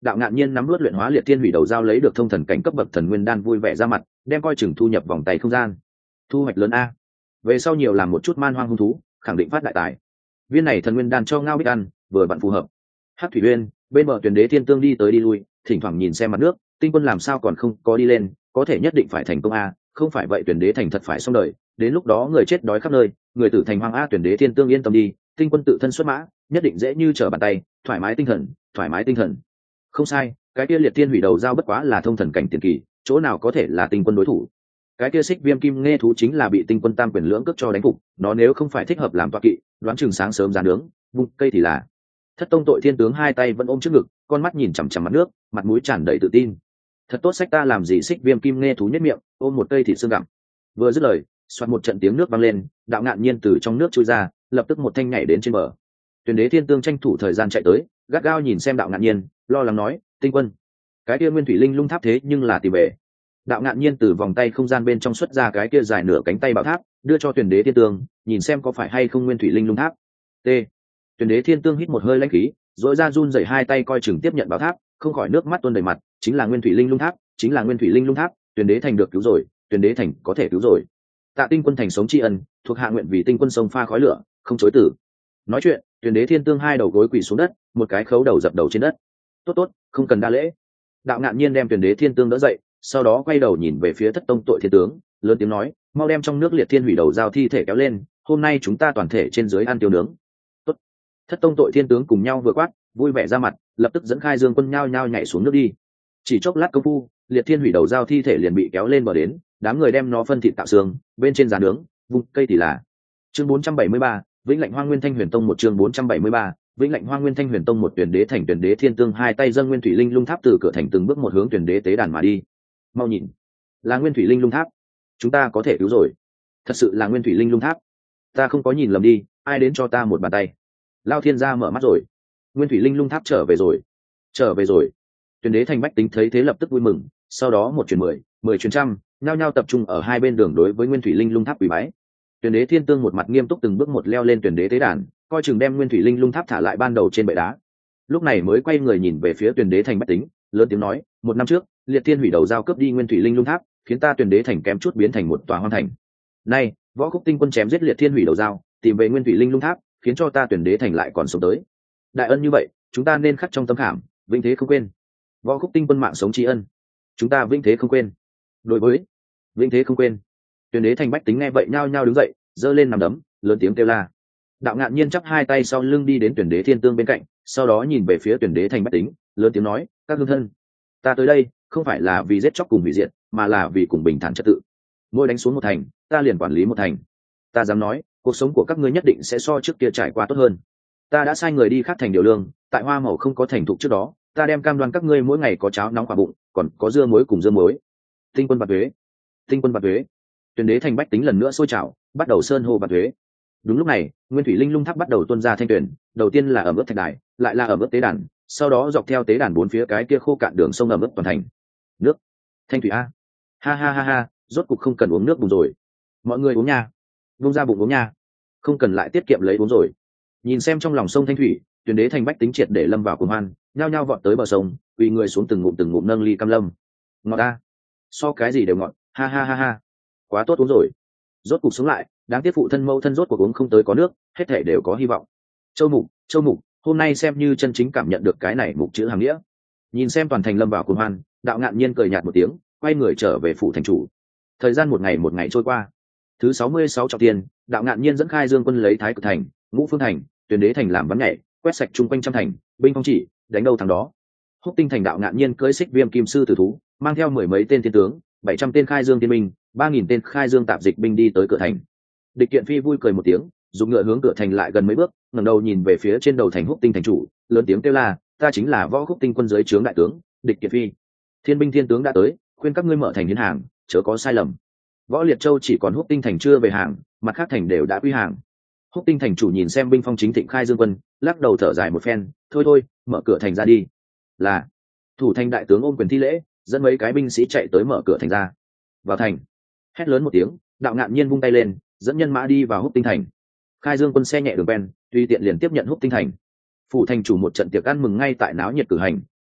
Đạo Ngạn Nhiên nắm vớt luyện hóa liệt thiên hủy đầu dao lấy được thông thần cảnh cấp bậc thần nguyên đan vui vẻ ra mặt, đem coi chừng thu nhập vòng tay không gian. Thu hoạch lớn a. Về sau nhiều làm một chút man hoang hung thú, khẳng định phát đại tài. Viên này thần nguyên đan cho Ngao Bích ăn, vừa vặn phù hợp. Hắc Thủy Uyên, bên bờ Tuyển Đế Thiên Tương đi tới đi lui, thỉnh thoảng nhìn xem mặt nước, Tinh Quân làm sao còn không có đi lên, có thể nhất định phải thành công a, không phải vậy Tuyển Đế thành thật phải xong đời, đến lúc đó người chết đói khắp nơi, người tử thành hoang a. Tuyển Đế Thiên Tương yên tâm đi, Tinh Quân tự thân xuất mã, nhất định dễ như trở bàn tay, thoải mái tinh thần, thoải mái tinh thần. Không sai, cái kia liệt thiên hủy đầu giao bất quá là thông thần cảnh tiền kỳ, chỗ nào có thể là Tinh Quân đối thủ. Cái kia xích viêm kim nghe thú chính là bị Tinh Quân tam quyền lưỡng cước cho đánh phục, nó nếu không phải thích hợp làm toa kỵ, đoán chừng sáng sớm ra nướng vung cây thì là. Thất Tông Tội Thiên tướng hai tay vẫn ôm trước ngực, con mắt nhìn chằm chằm mặt nước, mặt mũi tràn đầy tự tin. Thật tốt, sách ta làm gì. Xích viêm kim nghe thú nhất miệng ôm một cây thịt xương gặm. Vừa dứt lời, xoát một trận tiếng nước vang lên, Đạo Ngạn Nhiên từ trong nước chui ra, lập tức một thanh nhảy đến trên bờ. Tuyển Đế Thiên Tương tranh thủ thời gian chạy tới, gắt gao nhìn xem Đạo Ngạn Nhiên, lo lắng nói: Tinh Quân, cái kia nguyên thủy linh lung tháp thế nhưng là tìm về. Đạo Ngạn Nhiên từ vòng tay không gian bên trong xuất ra cái kia dài nửa cánh tay bảo tháp, đưa cho Tuyển Đế Thiên Tương, nhìn xem có phải hay không nguyên thủy linh lung tháp. T. Tuyển Đế Thiên Tương hít một hơi lãnh khí, rồi ra run rẩy hai tay coi chừng tiếp nhận bảo tháp, không khỏi nước mắt tuôn đầy mặt. Chính là nguyên thủy linh lung tháp, chính là nguyên thủy linh lung tháp. Tuyển Đế thành được cứu rồi, Tuyển Đế thành có thể cứu rồi. Tạ Tinh Quân thành sống tri ân, thuộc hạ nguyện vì Tinh Quân sông pha khói lửa, không chối từ. Nói chuyện, Tuyển Đế Thiên Tương hai đầu gối quỳ xuống đất, một cái khấu đầu dập đầu trên đất. Tốt tốt, không cần đa lễ. Đạo Ngạn Nhiên đem Tuyển Đế Thiên Tương đỡ dậy, sau đó quay đầu nhìn về phía Thất Tông Tội Thiên tướng, lớn tiếng nói: mau đem trong nước liệt thiên hủy đầu giao thi thể kéo lên, hôm nay chúng ta toàn thể trên dưới ăn tiêu nướng. Tốt. Thất Tông Tội Thiên tướng cùng nhau vừa quát, vui vẻ ra mặt, lập tức dẫn Khai Dương quân nhao nhao nhảy xuống nước đi. Chỉ chốc lát công phu, liệt thiên hủy đầu giao thi thể liền bị kéo lên bờ đến, đám người đem nó phân thịt tạo xương, bên trên giá nướng, vung cây thì là. Chương 473, Vĩnh Lạnh Hoang Nguyên Thanh Huyền Tông một. Chương 473, Vĩnh Lạnh Hoang Nguyên Thanh Huyền Tông một. Tuyển Đế thành Tuyển Đế Thiên Tương hai tay dâng nguyên thủy linh lung tháp từ cửa thành từng bước một hướng Tuyển Đế tế đàn mà đi. Mau nhìn, là nguyên thủy linh lung tháp, chúng ta có thể cứu rồi. Thật sự là nguyên thủy linh lung tháp, ta không có nhìn lầm đi, ai đến cho ta một bàn tay. Lao Thiên gia mở mắt rồi, nguyên thủy linh lung tháp trở về rồi, trở về rồi. Tuyển Đế thành bách tính thấy thế lập tức vui mừng, sau đó một truyền 10, 10 truyền trăm, nhao nhao tập trung ở hai bên đường đối với nguyên thủy linh lung tháp quỳ bái. Tuyển Đế Thiên Tương một mặt nghiêm túc từng bước một leo lên Tuyển Đế tế đàn, coi chừng đem nguyên thủy linh lung tháp thả lại ban đầu trên bệ đá. Lúc này mới quay người nhìn về phía Tuyển Đế thành bách tính, lớn tiếng nói: một năm trước, liệt thiên hủy đầu giao cướp đi nguyên thủy linh lung tháp, khiến ta Tuyển Đế thành kém chút biến thành một tòa hoang thành. Nay, Võ Khúc Tinh Quân chém giết liệt thiên hủy đầu giao, tìm về nguyên thủy linh lung tháp, khiến cho ta Tuyển Đế thành lại còn sống tới. Đại ân như vậy, chúng ta nên khắc trong tâm khảm, vĩnh thế không quên. Võ Khúc Tinh Quân mạng sống tri ân, chúng ta vĩnh thế không quên. Đối với vĩnh thế không quên. Tuyển Đế thành bách tính nghe vậy nhao nhao đứng dậy, giơ lên nằm đấm, lớn tiếng kêu la. Đạo Ngạn Nhiên chắp hai tay sau lưng đi đến Tuyển Đế Thiên Tương bên cạnh, sau đó nhìn về phía Tuyển Đế thành bách tính, lớn tiếng nói: các hương thân, ta tới đây không phải là vì giết chóc cùng hủy diệt, mà là vì cùng bình thản trật tự. Mỗi đánh xuống một thành, ta liền quản lý một thành. Ta dám nói, cuộc sống của các ngươi nhất định sẽ so trước kia trải qua tốt hơn. Ta đã sai người đi khắc thành điều lương, tại hoa màu không có thành thục trước đó, ta đem cam đoan các ngươi mỗi ngày có cháo nóng quả bụng, còn có dưa muối cùng dưa muối. Tinh Quân bạt thuế, Tinh Quân bạt thuế. Tuyển Đế thành bách tính lần nữa sôi trào, bắt đầu sơn hô bạt thuế. Đúng lúc này, nguyên thủy linh lung tháp bắt đầu tuôn ra thanh tuyển, đầu tiên là ở ướt thạch đài, lại là ở ướt tế đàn, sau đó dọc theo tế đàn bốn phía cái kia khô cạn đường sông ẩm ướt toàn thành. Nước, thanh thủy a, ha ha ha ha, rốt cục không cần uống nước bùn rồi. Mọi người uống nha, vung ra bụng uống nha, không cần lại tiết kiệm lấy uống rồi. Nhìn xem trong lòng sông thanh thủy, Tuyển Đế thành bách tính triệt để lâm vào cuồng hoan, nhao nhao vọt tới bờ sông, quỳ người xuống từng ngụm nâng ly cam lâm. Ngọt a, so cái gì đều ngọt, ha ha ha ha, quá tốt uống rồi. Rốt cục sống lại, đáng tiếc phụ thân mẫu thân rốt cuộc uống không tới có nước, hết thể đều có hy vọng. Châu mục, hôm nay xem như chân chính cảm nhận được cái này mục chữ hàng nghĩa. Nhìn xem toàn thành lâm vào cuồng hoan, Đạo Ngạn Nhiên cười nhạt một tiếng, quay người trở về phủ thành chủ. Thời gian một ngày trôi qua. Thứ 66 trọng tiền, Đạo Ngạn Nhiên dẫn Khai Dương quân lấy Thái Cực thành, Ngũ Phương thành, Tuyển Đế thành làm bắn nhảy, quét sạch chung quanh trăm thành, binh phong chỉ, đánh đâu thằng đó. Húc Tinh thành Đạo Ngạn Nhiên cưỡi xích viêm kim sư tử thú, mang theo 10 mấy tên thiên tướng, 700 tên Khai Dương tiên binh, 3000 tên Khai Dương tạp dịch binh đi tới cửa thành. Địch Kiện Phi vui cười một tiếng, dùng ngựa hướng cửa thành lại gần mấy bước, ngẩng đầu nhìn về phía trên đầu thành Húc Tinh thành chủ, lớn tiếng kêu la: ta chính là Võ Khúc Tinh quân dưới trướng đại tướng Địch Kiện Phi. Thiên binh thiên tướng đã tới, khuyên các ngươi mở thành hiến hàng, chớ có sai lầm. Võ Liệt Châu chỉ còn Húc Tinh thành chưa về hàng, mặt khác thành đều đã quy hàng. Húc Tinh thành chủ nhìn xem binh phong chính thịnh Khai Dương quân, lắc đầu thở dài một phen, thôi, mở cửa thành ra đi. Là. Thủ thành đại tướng ôm quyền thi lễ, dẫn mấy cái binh sĩ chạy tới mở cửa thành ra. Vào thành. Hét lớn một tiếng, Đạo Ngạn Nhiên vung tay lên, dẫn nhân mã đi vào Húc Tinh thành. Khai Dương quân xe nhẹ đường ven, tùy tiện liền tiếp nhận Húc Tinh thành. Phủ thành chủ một trận tiệc ăn mừng ngay tại náo nhiệt cử hành,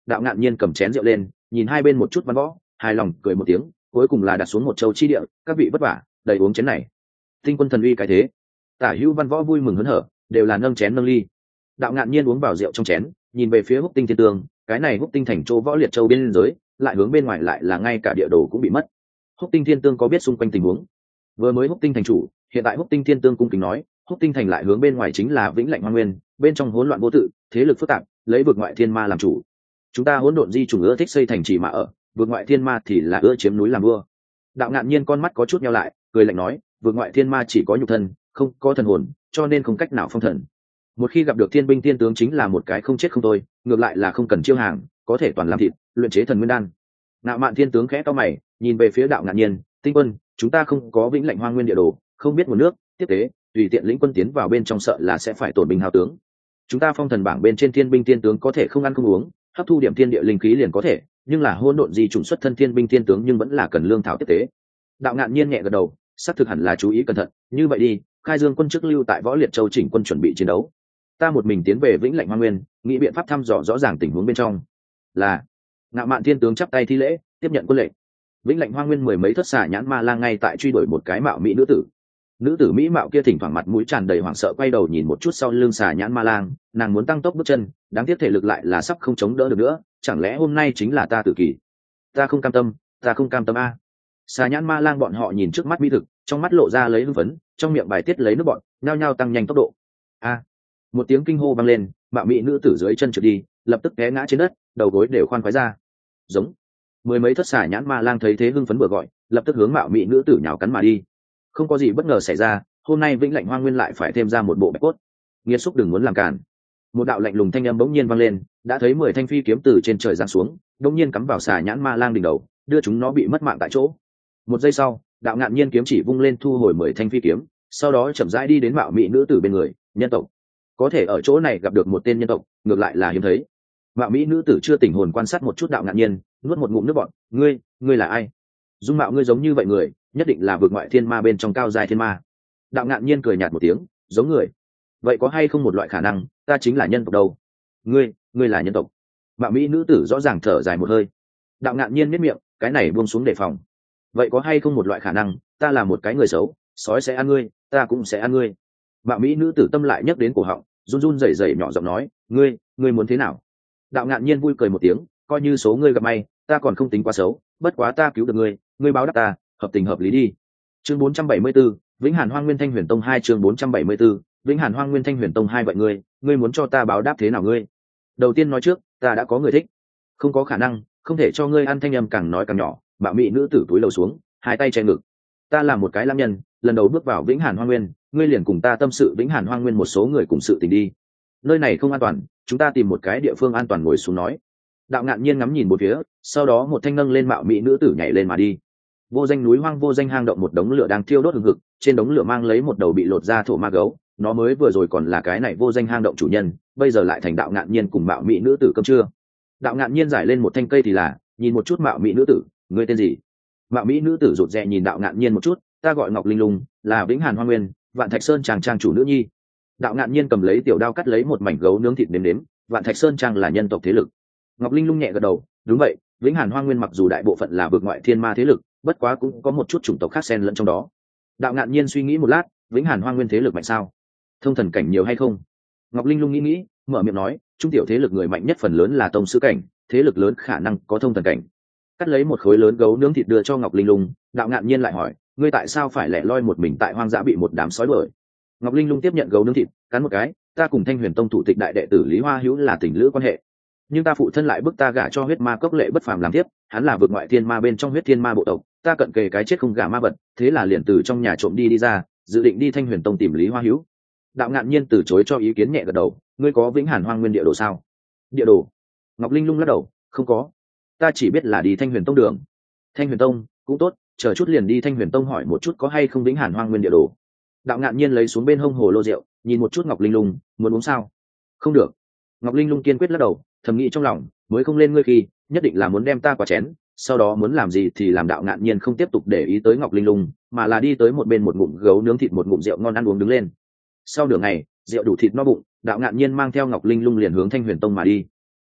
Đạo Ngạn Nhiên cầm chén rượu lên, nhìn hai bên một chút văn võ, hài lòng cười một tiếng, cuối cùng là đặt xuống một châu chi địa, các vị vất vả, đầy uống chén này. Tinh quân thần uy cái thế. Tả hữu văn võ vui mừng hớn hở, đều là nâng chén nâng ly. Đạo Ngạn Nhiên uống vào rượu trong chén, nhìn về phía Húc Tinh Thiên Tương, cái này Húc Tinh thành chỗ võ liệt châu bên giới, lại hướng bên ngoài lại là ngay cả địa đồ cũng bị mất. Húc Tinh Thiên Tương có biết xung quanh tình huống. Vừa mới Húc Tinh thành chủ, hiện tại Húc Tinh Thiên Tương cung kính nói, Húc Tinh thành lại hướng bên ngoài chính là Vĩnh Lạnh Hoang Nguyên, bên trong hỗn loạn vô tự, thế lực phức tạp, lấy vực ngoại thiên ma làm chủ. Chúng ta hỗn độn di trùng ưa thích xây thành trì mà ở, vực ngoại thiên ma thì là ưa chiếm núi làm vua. Đạo Ngạn Nhiên con mắt có chút nheo lại, cười lạnh nói, vực ngoại thiên ma chỉ có nhục thân, không có thần hồn, cho nên không cách nào phong thần. Một khi gặp được thiên binh thiên tướng chính là một cái không chết không thôi, ngược lại là không cần chiêu hàng, có thể toàn làm thịt, luyện chế thần nguyên đan. Ngạo Mạn Thiên tướng khẽ cau mày, nhìn về phía Đạo Ngạn Nhiên, Tinh quân, chúng ta không có Vĩnh Lạnh Hoang Nguyên địa đồ, không biết nguồn nước, tiếp tế, tùy tiện lĩnh quân tiến vào bên trong sợ là sẽ phải tổn binh hao tướng. Chúng ta phong thần bảng bên trên thiên binh thiên tướng có thể không ăn không uống, hấp thu điểm thiên địa linh khí liền có thể, nhưng là hỗn độn di trùng xuất thân thiên binh thiên tướng nhưng vẫn là cần lương thảo tiếp tế. Đạo Ngạn Nhiên nhẹ gật đầu, xác thực hẳn là chú ý cẩn thận, như vậy đi, khai dương quân chức lưu tại võ liệt châu chỉnh quân chuẩn bị chiến đấu. Ta một mình tiến về Vĩnh Lạnh Hoang Nguyên, nghĩ biện pháp thăm dò rõ ràng tình huống bên trong. Là. Ngạo Mạn Thiên tướng chắp tay thi lễ, tiếp nhận quân lệnh. Vĩnh Lạnh Hoang Nguyên mười mấy thất xà nhãn ma lang ngay tại truy đuổi một cái mạo mỹ nữ tử. Nữ tử mỹ mạo kia thỉnh thoảng mặt mũi tràn đầy hoảng sợ quay đầu nhìn một chút sau lưng xà nhãn ma lang, nàng muốn tăng tốc bước chân, đáng tiếc thể lực lại là sắp không chống đỡ được nữa, chẳng lẽ hôm nay chính là ta tử kỳ? Ta không cam tâm, ta không cam tâm a. Xà nhãn ma lang bọn họ nhìn trước mắt mỹ thực, trong mắt lộ ra lấy hưng phấn, trong miệng bài tiết lấy nước bọn, nhao nhao tăng nhanh tốc độ. A. Một tiếng kinh hô vang lên, mạo mỹ nữ tử dưới chân trượt đi, lập tức té ngã trên đất, đầu gối đều khoan khoái ra. Giống. Mười mấy thất xà nhãn ma lang thấy thế hưng phấn vừa gọi, lập tức hướng mạo mỹ nữ tử nhào cắn mà đi. Không có gì bất ngờ xảy ra, hôm nay Vĩnh Lạnh Hoang Nguyên lại phải thêm ra một bộ bạch cốt. Nghiệt xúc đừng muốn làm cản. Một đạo lạnh lùng thanh âm bỗng nhiên vang lên, đã thấy 10 thanh phi kiếm từ trên trời giáng xuống, bỗng nhiên cắm vào xà nhãn ma lang đỉnh đầu, đưa chúng nó bị mất mạng tại chỗ. Một giây sau, Đạo Ngạn Nhiên kiếm chỉ vung lên thu hồi 10 thanh phi kiếm, sau đó chậm rãi đi đến mạo mỹ nữ tử bên người. Nhân tộc, có thể ở chỗ này gặp được một tên nhân tộc, ngược lại là hiếm thấy. Mạo mỹ nữ tử chưa tỉnh hồn quan sát một chút Đạo Ngạn Nhiên, nuốt một ngụm nước bọt. Ngươi là ai? Dung mạo ngươi giống như vậy người, nhất định là vượt ngoại thiên ma bên trong cao dài thiên ma. Đạo Ngạn Nhiên cười nhạt một tiếng, giống người. Vậy có hay không một loại khả năng, ta chính là nhân tộc đâu? Ngươi là nhân tộc? Mạo mỹ nữ tử rõ ràng thở dài một hơi. Đạo Ngạn Nhiên miết miệng, cái này buông xuống đề phòng. Vậy có hay không một loại khả năng, ta là một cái người xấu, sói sẽ ăn ngươi, ta cũng sẽ ăn ngươi. Mạo mỹ nữ tử tâm lại nhấc đến cổ họng, run run rẩy rẩy nhỏ giọng nói, ngươi muốn thế nào? Đạo Ngạn Nhiên vui cười một tiếng, coi như số ngươi gặp may, ta còn không tính quá xấu, bất quá ta cứu được ngươi báo đáp ta, hợp tình hợp lý đi. Chương 474, Vĩnh Hàn Hoang Nguyên Thanh Huyền Tông 2 chương 474, Vĩnh Hàn Hoang Nguyên Thanh Huyền Tông 2 vậy ngươi muốn cho ta báo đáp thế nào ngươi? Đầu tiên nói trước, ta đã có người thích. Không có khả năng, không thể cho ngươi ăn. Thanh âm càng nói càng nhỏ, bạo mị nữ tử túi lầu xuống, hai tay che ngực. Ta là một cái lam nhân, lần đầu bước vào Vĩnh Hàn Hoang Nguyên, ngươi liền cùng ta tâm sự Vĩnh Hàn Hoang Nguyên một số người cùng sự tình đi. Nơi này không an toàn, chúng ta tìm một cái địa phương an toàn ngồi xuống nói. Đạo Ngạn Nhiên ngắm nhìn một phía, sau đó một thanh nâng lên mạo mỹ nữ tử nhảy lên mà đi. Vô danh núi hoang vô danh hang động, một đống lửa đang thiêu đốt hừng hực, trên đống lửa mang lấy một đầu bị lột ra thổ ma gấu, nó mới vừa rồi còn là cái này vô danh hang động chủ nhân, bây giờ lại thành Đạo Ngạn Nhiên cùng mạo mỹ nữ tử cơm trưa. Đạo Ngạn Nhiên giải lên một thanh cây thì là, nhìn một chút mạo mỹ nữ tử, ngươi tên gì? Mạo mỹ nữ tử rụt rè nhìn Đạo Ngạn Nhiên một chút, ta gọi Ngọc Linh Lung, là Vĩnh Hàn Hoang Nguyên, Vạn Thạch Sơn trang chủ nữ nhi. Đạo Ngạn Nhiên cầm lấy tiểu đao cắt lấy một mảnh gấu nướng thịt nếm nếm, Vạn Thạch Sơn trang là nhân tộc thế lực. Ngọc Linh Lung nhẹ gật đầu, đúng vậy, Vĩnh Hàn Hoang Nguyên mặc dù đại bộ phận là vượt ngoại thiên ma thế lực, bất quá cũng có một chút chủng tộc khác xen lẫn trong đó. Đạo Ngạn Nhiên suy nghĩ một lát, Vĩnh Hàn Hoang Nguyên thế lực mạnh sao? Thông thần cảnh nhiều hay không? Ngọc Linh Lung nghĩ, mở miệng nói, trung tiểu thế lực người mạnh nhất phần lớn là tông sư cảnh, thế lực lớn khả năng có thông thần cảnh. Cắt lấy một khối lớn gấu nướng thịt đưa cho Ngọc Linh Lung, Đạo Ngạn Nhiên lại hỏi, ngươi tại sao phải lẻ loi một mình tại hoang dã bị một đám sói đuổi? Ngọc Linh Lung tiếp nhận gấu nướng thịt, cắn một cái, ta cùng Thanh Huyền Tông thủ tịch đại đệ tử Lý Hoa Hữu là tình lữ quan hệ, nhưng ta phụ thân lại bức ta gả cho huyết ma cốc lệ bất phàm làm tiếp, hắn là vượt ngoại thiên ma bên trong huyết thiên ma bộ tộc, ta cận kề cái chết không gả ma vật, thế là liền từ trong nhà trộm đi ra, dự định đi Thanh Huyền Tông tìm Lý Hoa Hữu. Đạo Ngạn Nhiên từ chối cho ý kiến, nhẹ gật đầu, ngươi có Vĩnh Hàn Hoang Nguyên địa đồ sao? Địa đồ? Ngọc Linh Lung lắc đầu, không có, ta chỉ biết là đi Thanh Huyền Tông đường. Thanh Huyền Tông cũng tốt, chờ chút liền đi Thanh Huyền Tông hỏi một chút có hay không Vĩnh Hàn Hoang Nguyên địa đồ. Đạo Ngạn Nhiên lấy xuống bên hông hồ lô rượu, nhìn một chút Ngọc Linh Lung, muốn uống sao? Không được. Ngọc Linh Lung kiên quyết lắc đầu, thầm nghĩ trong lòng, mới không lên ngươi khi nhất định là muốn đem ta quả chén, sau đó muốn làm gì thì làm. Đạo Ngạn Nhiên không tiếp tục để ý tới Ngọc Linh Lung, mà là đi tới một bên, một ngụm gấu nướng thịt, một ngụm rượu ngon ăn uống đứng lên. Sau nửa ngày, rượu đủ thịt no bụng, Đạo Ngạn Nhiên mang theo Ngọc Linh Lung liền hướng Thanh Huyền Tông mà đi.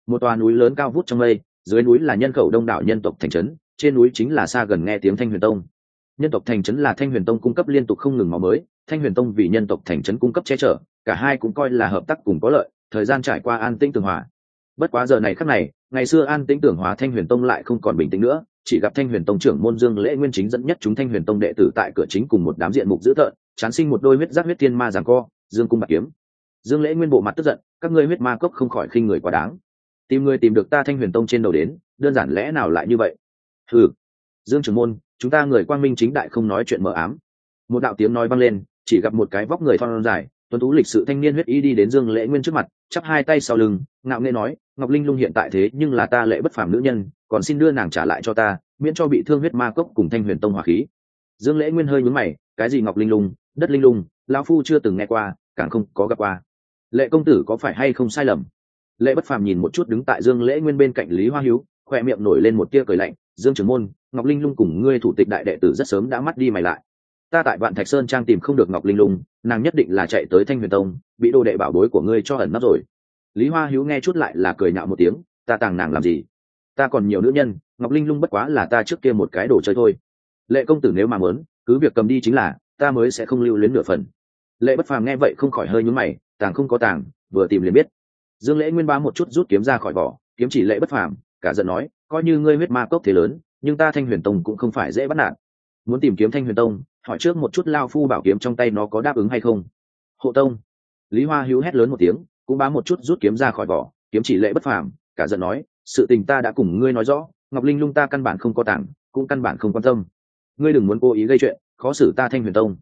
Một tòa núi lớn cao vút trong mây, dưới núi là nhân khẩu đông đảo nhân tộc thành trấn, trên núi chính là xa gần nghe tiếng Thanh Huyền Tông. Nhân tộc thành trấn là Thanh Huyền Tông cung cấp liên tục không ngừng máu mới, Thanh Huyền Tông vì nhân tộc thành trấn cung cấp che chở, cả hai cũng coi là hợp tác cùng có lợi, thời gian trải qua an tĩnh tường hòa. Bất quá giờ này khắc này, ngày xưa an tĩnh tường hòa Thanh Huyền Tông lại không còn bình tĩnh nữa, chỉ gặp Thanh Huyền Tông trưởng môn Dương Lễ Nguyên chính dẫn nhất chúng Thanh Huyền Tông đệ tử tại cửa chính cùng một đám diện mục dữ tợn, chán sinh một đôi huyết giác huyết thiên ma giằng co, dương cung bạc kiếm. Dương Lễ Nguyên bộ mặt tức giận, các ngươi huyết ma cốc không khỏi khinh người quá đáng. Tìm người tìm được ta Thanh Huyền Tông trên đầu đến, đơn giản lẽ nào lại như vậy? Hừ, Dương trưởng môn, chúng ta người quang minh chính đại không nói chuyện mờ ám. Một đạo tiếng nói vang lên, chỉ gặp một cái vóc người thon dài, tuấn tú lịch sự thanh niên huyết y đi đến Dương Lễ Nguyên trước mặt, chắp hai tay sau lưng, ngạo nghễ nói, Ngọc Linh Lung hiện tại thế nhưng là ta Lệ bất phàm nữ nhân, còn xin đưa nàng trả lại cho ta, miễn cho bị thương huyết ma cốc cùng Thanh Huyền Tông hỏa khí. Dương Lễ Nguyên hơi nhướng mày, cái gì Ngọc Linh Lung, đất linh lung, lão phu chưa từng nghe qua, càng không có gặp qua. Lệ công tử có phải hay không sai lầm? Lệ bất phàm nhìn một chút đứng tại Dương Lễ Nguyên bên cạnh Lý Hoa Hiếu, khoe miệng nổi lên một tia cười lạnh, Dương trưởng môn, Ngọc Linh Lung cùng ngươi thủ tịch đại đệ tử rất sớm đã mất đi mày lại. Ta tại Vạn Thạch Sơn trang tìm không được Ngọc Linh Lung, nàng nhất định là chạy tới Thanh Huyền Tông, bị đồ đệ bảo bối của ngươi cho ẩn nấp rồi. Lý Hoa Hiếu nghe chút lại là cười nhạo một tiếng, ta tàng nàng làm gì? Ta còn nhiều nữ nhân, Ngọc Linh Lung bất quá là ta trước kia một cái đồ chơi thôi. Lệ công tử nếu mà muốn, cứ việc cầm đi chính là, ta mới sẽ không lưu luyến nửa phần. Lệ bất phàm nghe vậy không khỏi hơi nhướng mày, tàng không có tàng, vừa tìm liền biết. Dương Lễ Nguyên bá một chút rút kiếm ra khỏi vỏ, kiếm chỉ Lệ bất phàm, cả giận nói, coi như ngươi huyết ma cốc thế lớn, nhưng ta Thanh Huyền Tông cũng không phải dễ bắt nạt. Muốn tìm kiếm Thanh Huyền Tông, hỏi trước một chút lao phu bảo kiếm trong tay nó có đáp ứng hay không. Hộ tông. Lý Hoa Hiếu hét lớn một tiếng, cũng bá một chút rút kiếm ra khỏi vỏ, kiếm chỉ Lệ bất phàm, cả giận nói, sự tình ta đã cùng ngươi nói rõ, Ngọc Linh Lung ta căn bản không có tàng, cũng căn bản không quan tâm. Ngươi đừng muốn cố ý gây chuyện, khó xử ta Thanh Huyền Tông.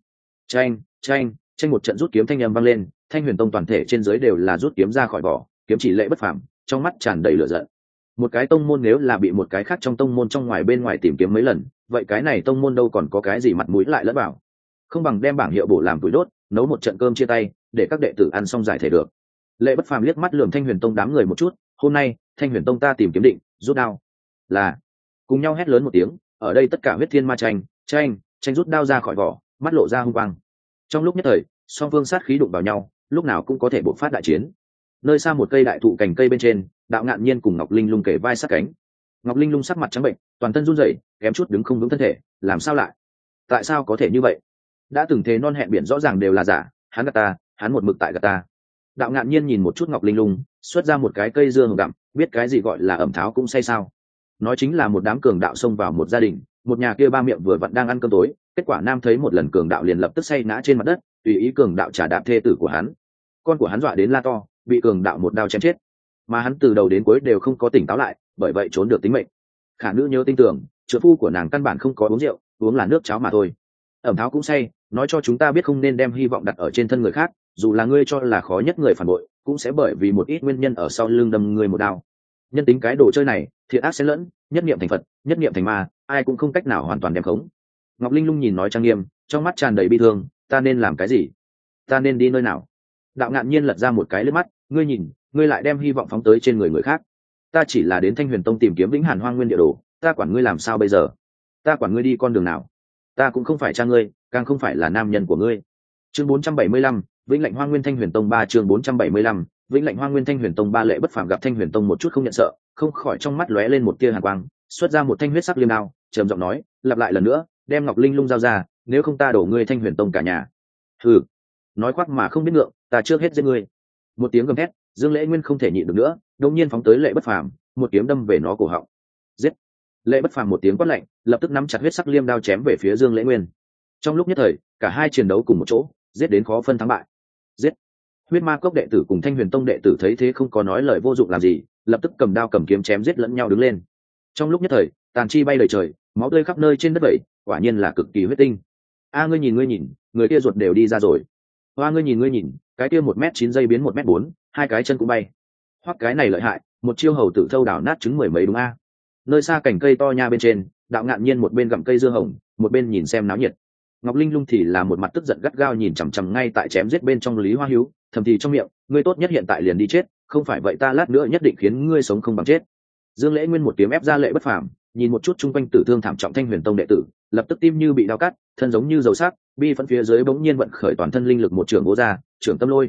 Tranh một trận rút kiếm thanh âm vang lên, Thanh Huyền Tông toàn thể trên dưới đều là rút kiếm ra khỏi vỏ, kiếm chỉ Lệ bất phàm, trong mắt tràn đầy lửa giận. Một cái tông môn nếu là bị một cái khác trong tông môn trong ngoài bên ngoài tìm kiếm mấy lần, vậy cái này tông môn đâu còn có cái gì mặt mũi lại lẫn vào. Không bằng đem bảng hiệu bổ làm tuổi đốt, nấu một trận cơm chia tay, để các đệ tử ăn xong giải thể được. Lệ bất phàm liếc mắt lườm Thanh Huyền Tông đám người một chút, hôm nay Thanh Huyền Tông ta tìm kiếm định rút đao. Là cùng nhau hét lớn một tiếng, ở đây tất cả huyết thiên ma tranh rút đao ra khỏi vỏ, mắt lộ ra hung quang. Trong lúc nhất thời, song phương sát khí đụng vào nhau, lúc nào cũng có thể bộc phát đại chiến. Nơi xa một cây đại thụ cành cây bên trên, Đạo Ngạn Nhiên cùng Ngọc Linh Lung kể vai sát cánh. Ngọc Linh Lung sắc mặt trắng bệnh, toàn thân run rẩy, kém chút đứng không vững thân thể, làm sao lại? Tại sao có thể như vậy? Đã từng thế non hẹn biển rõ ràng đều là giả, hắn gạt ta, hắn một mực tại gạt ta. Đạo Ngạn Nhiên nhìn một chút Ngọc Linh Lung, xuất ra một cái cây dưa hồng gặm, biết cái gì gọi là ẩm tháo cũng say sao? Nói chính là một đám cường đạo xông vào một gia đình, một nhà kia ba miệng vừa vặn đang ăn cơm tối, kết quả nam thấy một lần cường đạo liền lập tức say ngã trên mặt đất, tùy ý cường đạo trả đạp thê tử của hắn. Con của hắn dọa đến la to, bị cường đạo một đao chém chết, mà hắn từ đầu đến cuối đều không có tỉnh táo lại, bởi vậy trốn được tính mệnh. Khả nữ nhớ tin tưởng, trợ phu của nàng căn bản không có uống rượu, uống là nước cháo mà thôi. Ẩm tháo cũng say, nói cho chúng ta biết không nên đem hy vọng đặt ở trên thân người khác, dù là ngươi cho là khó nhất người phản bội, cũng sẽ bởi vì một ít nguyên nhân ở sau lưng đâm ngươi một đao. Nhân tính cái đồ chơi này, thiện ác xen lẫn, nhất niệm thành Phật, nhất niệm thành ma, ai cũng không cách nào hoàn toàn đem khống. Ngọc Linh Lung nhìn nói trang nghiêm, trong mắt tràn đầy bi thương, ta nên làm cái gì? Ta nên đi nơi nào? Đạo Ngạn Nhiên lật ra một cái lướt mắt, ngươi nhìn, ngươi lại đem hy vọng phóng tới trên người khác. Ta chỉ là đến Thanh Huyền Tông tìm kiếm Vĩnh Hàn Hoang Nguyên địa đồ, ta quản ngươi làm sao bây giờ? Ta quản ngươi đi con đường nào? Ta cũng không phải cha ngươi, càng không phải là nam nhân của ngươi. Chương 475, Vĩnh Lệnh Hoang Nguyên Thanh Huyền Tông 3 chương 475, Vĩnh Lệnh Hoang Nguyên Thanh Huyền Tông 3 Lệ bất phàm gặp Thanh Huyền Tông một chút không nhận sợ, không khỏi trong mắt lóe lên một tia hàn quang, xuất ra một thanh huyết sắc liêm đao, trầm giọng nói, lặp lại lần nữa, đem Ngọc Linh Lung giao ra, nếu không ta đổ ngươi Thanh Huyền Tông cả nhà. Hừ, nói khoác mà không biết ngượng, ta trước hết giết ngươi. Một tiếng gầm thét, Dương Lễ Nguyên không thể nhịn được nữa, đột nhiên phóng tới Lệ bất phàm, một kiếm đâm về nó cổ họng. Giết! Lệ bất phàm một tiếng quát lạnh, lập tức nắm chặt huyết sắc liêm đao chém về phía Dương Lễ Nguyên. Trong lúc nhất thời, cả hai chiến đấu cùng một chỗ, giết đến khó phân thắng bại. Giết! Huyết Ma Cốc đệ tử cùng Thanh Huyền Tông đệ tử thấy thế không có nói lời vô dụng làm gì, lập tức cầm đao cầm kiếm chém giết lẫn nhau đứng lên. Trong lúc nhất thời, tàn chi bay đầy trời, máu tươi khắp nơi trên đất vẩy, quả nhiên là cực kỳ huyết tinh. A ngươi nhìn, người kia ruột đều đi ra rồi. Hoa ngươi nhìn, cái kia 1m9 giây biến 1m4, hai cái chân cũng bay. Hoặc cái này lợi hại, một chiêu hầu tử thâu đảo nát trứng mười mấy đúng a. Nơi xa cành cây to nha bên trên, Đạo Ngạn Nhiên một bên gặm cây dưa hồng, một bên nhìn xem náo nhiệt. Ngọc Linh Lung thì là một mặt tức giận gắt gao nhìn chằm chằm ngay tại chém giết bên trong Lý Hoa Hiếu, thầm thì trong miệng, ngươi tốt nhất hiện tại liền đi chết, không phải vậy ta lát nữa nhất định khiến ngươi sống không bằng chết. Dương Lễ Nguyên một kiếm ép ra Lệ bất phàm, nhìn một chút chung quanh tử thương thảm trọng Thanh Huyền Tông đệ tử, lập tức tim như bị đao cắt, thân giống như dầu sắc, bi phẫn phía dưới bỗng nhiên vận khởi toàn thân linh lực một trường vỗ ra, trưởng tâm lôi.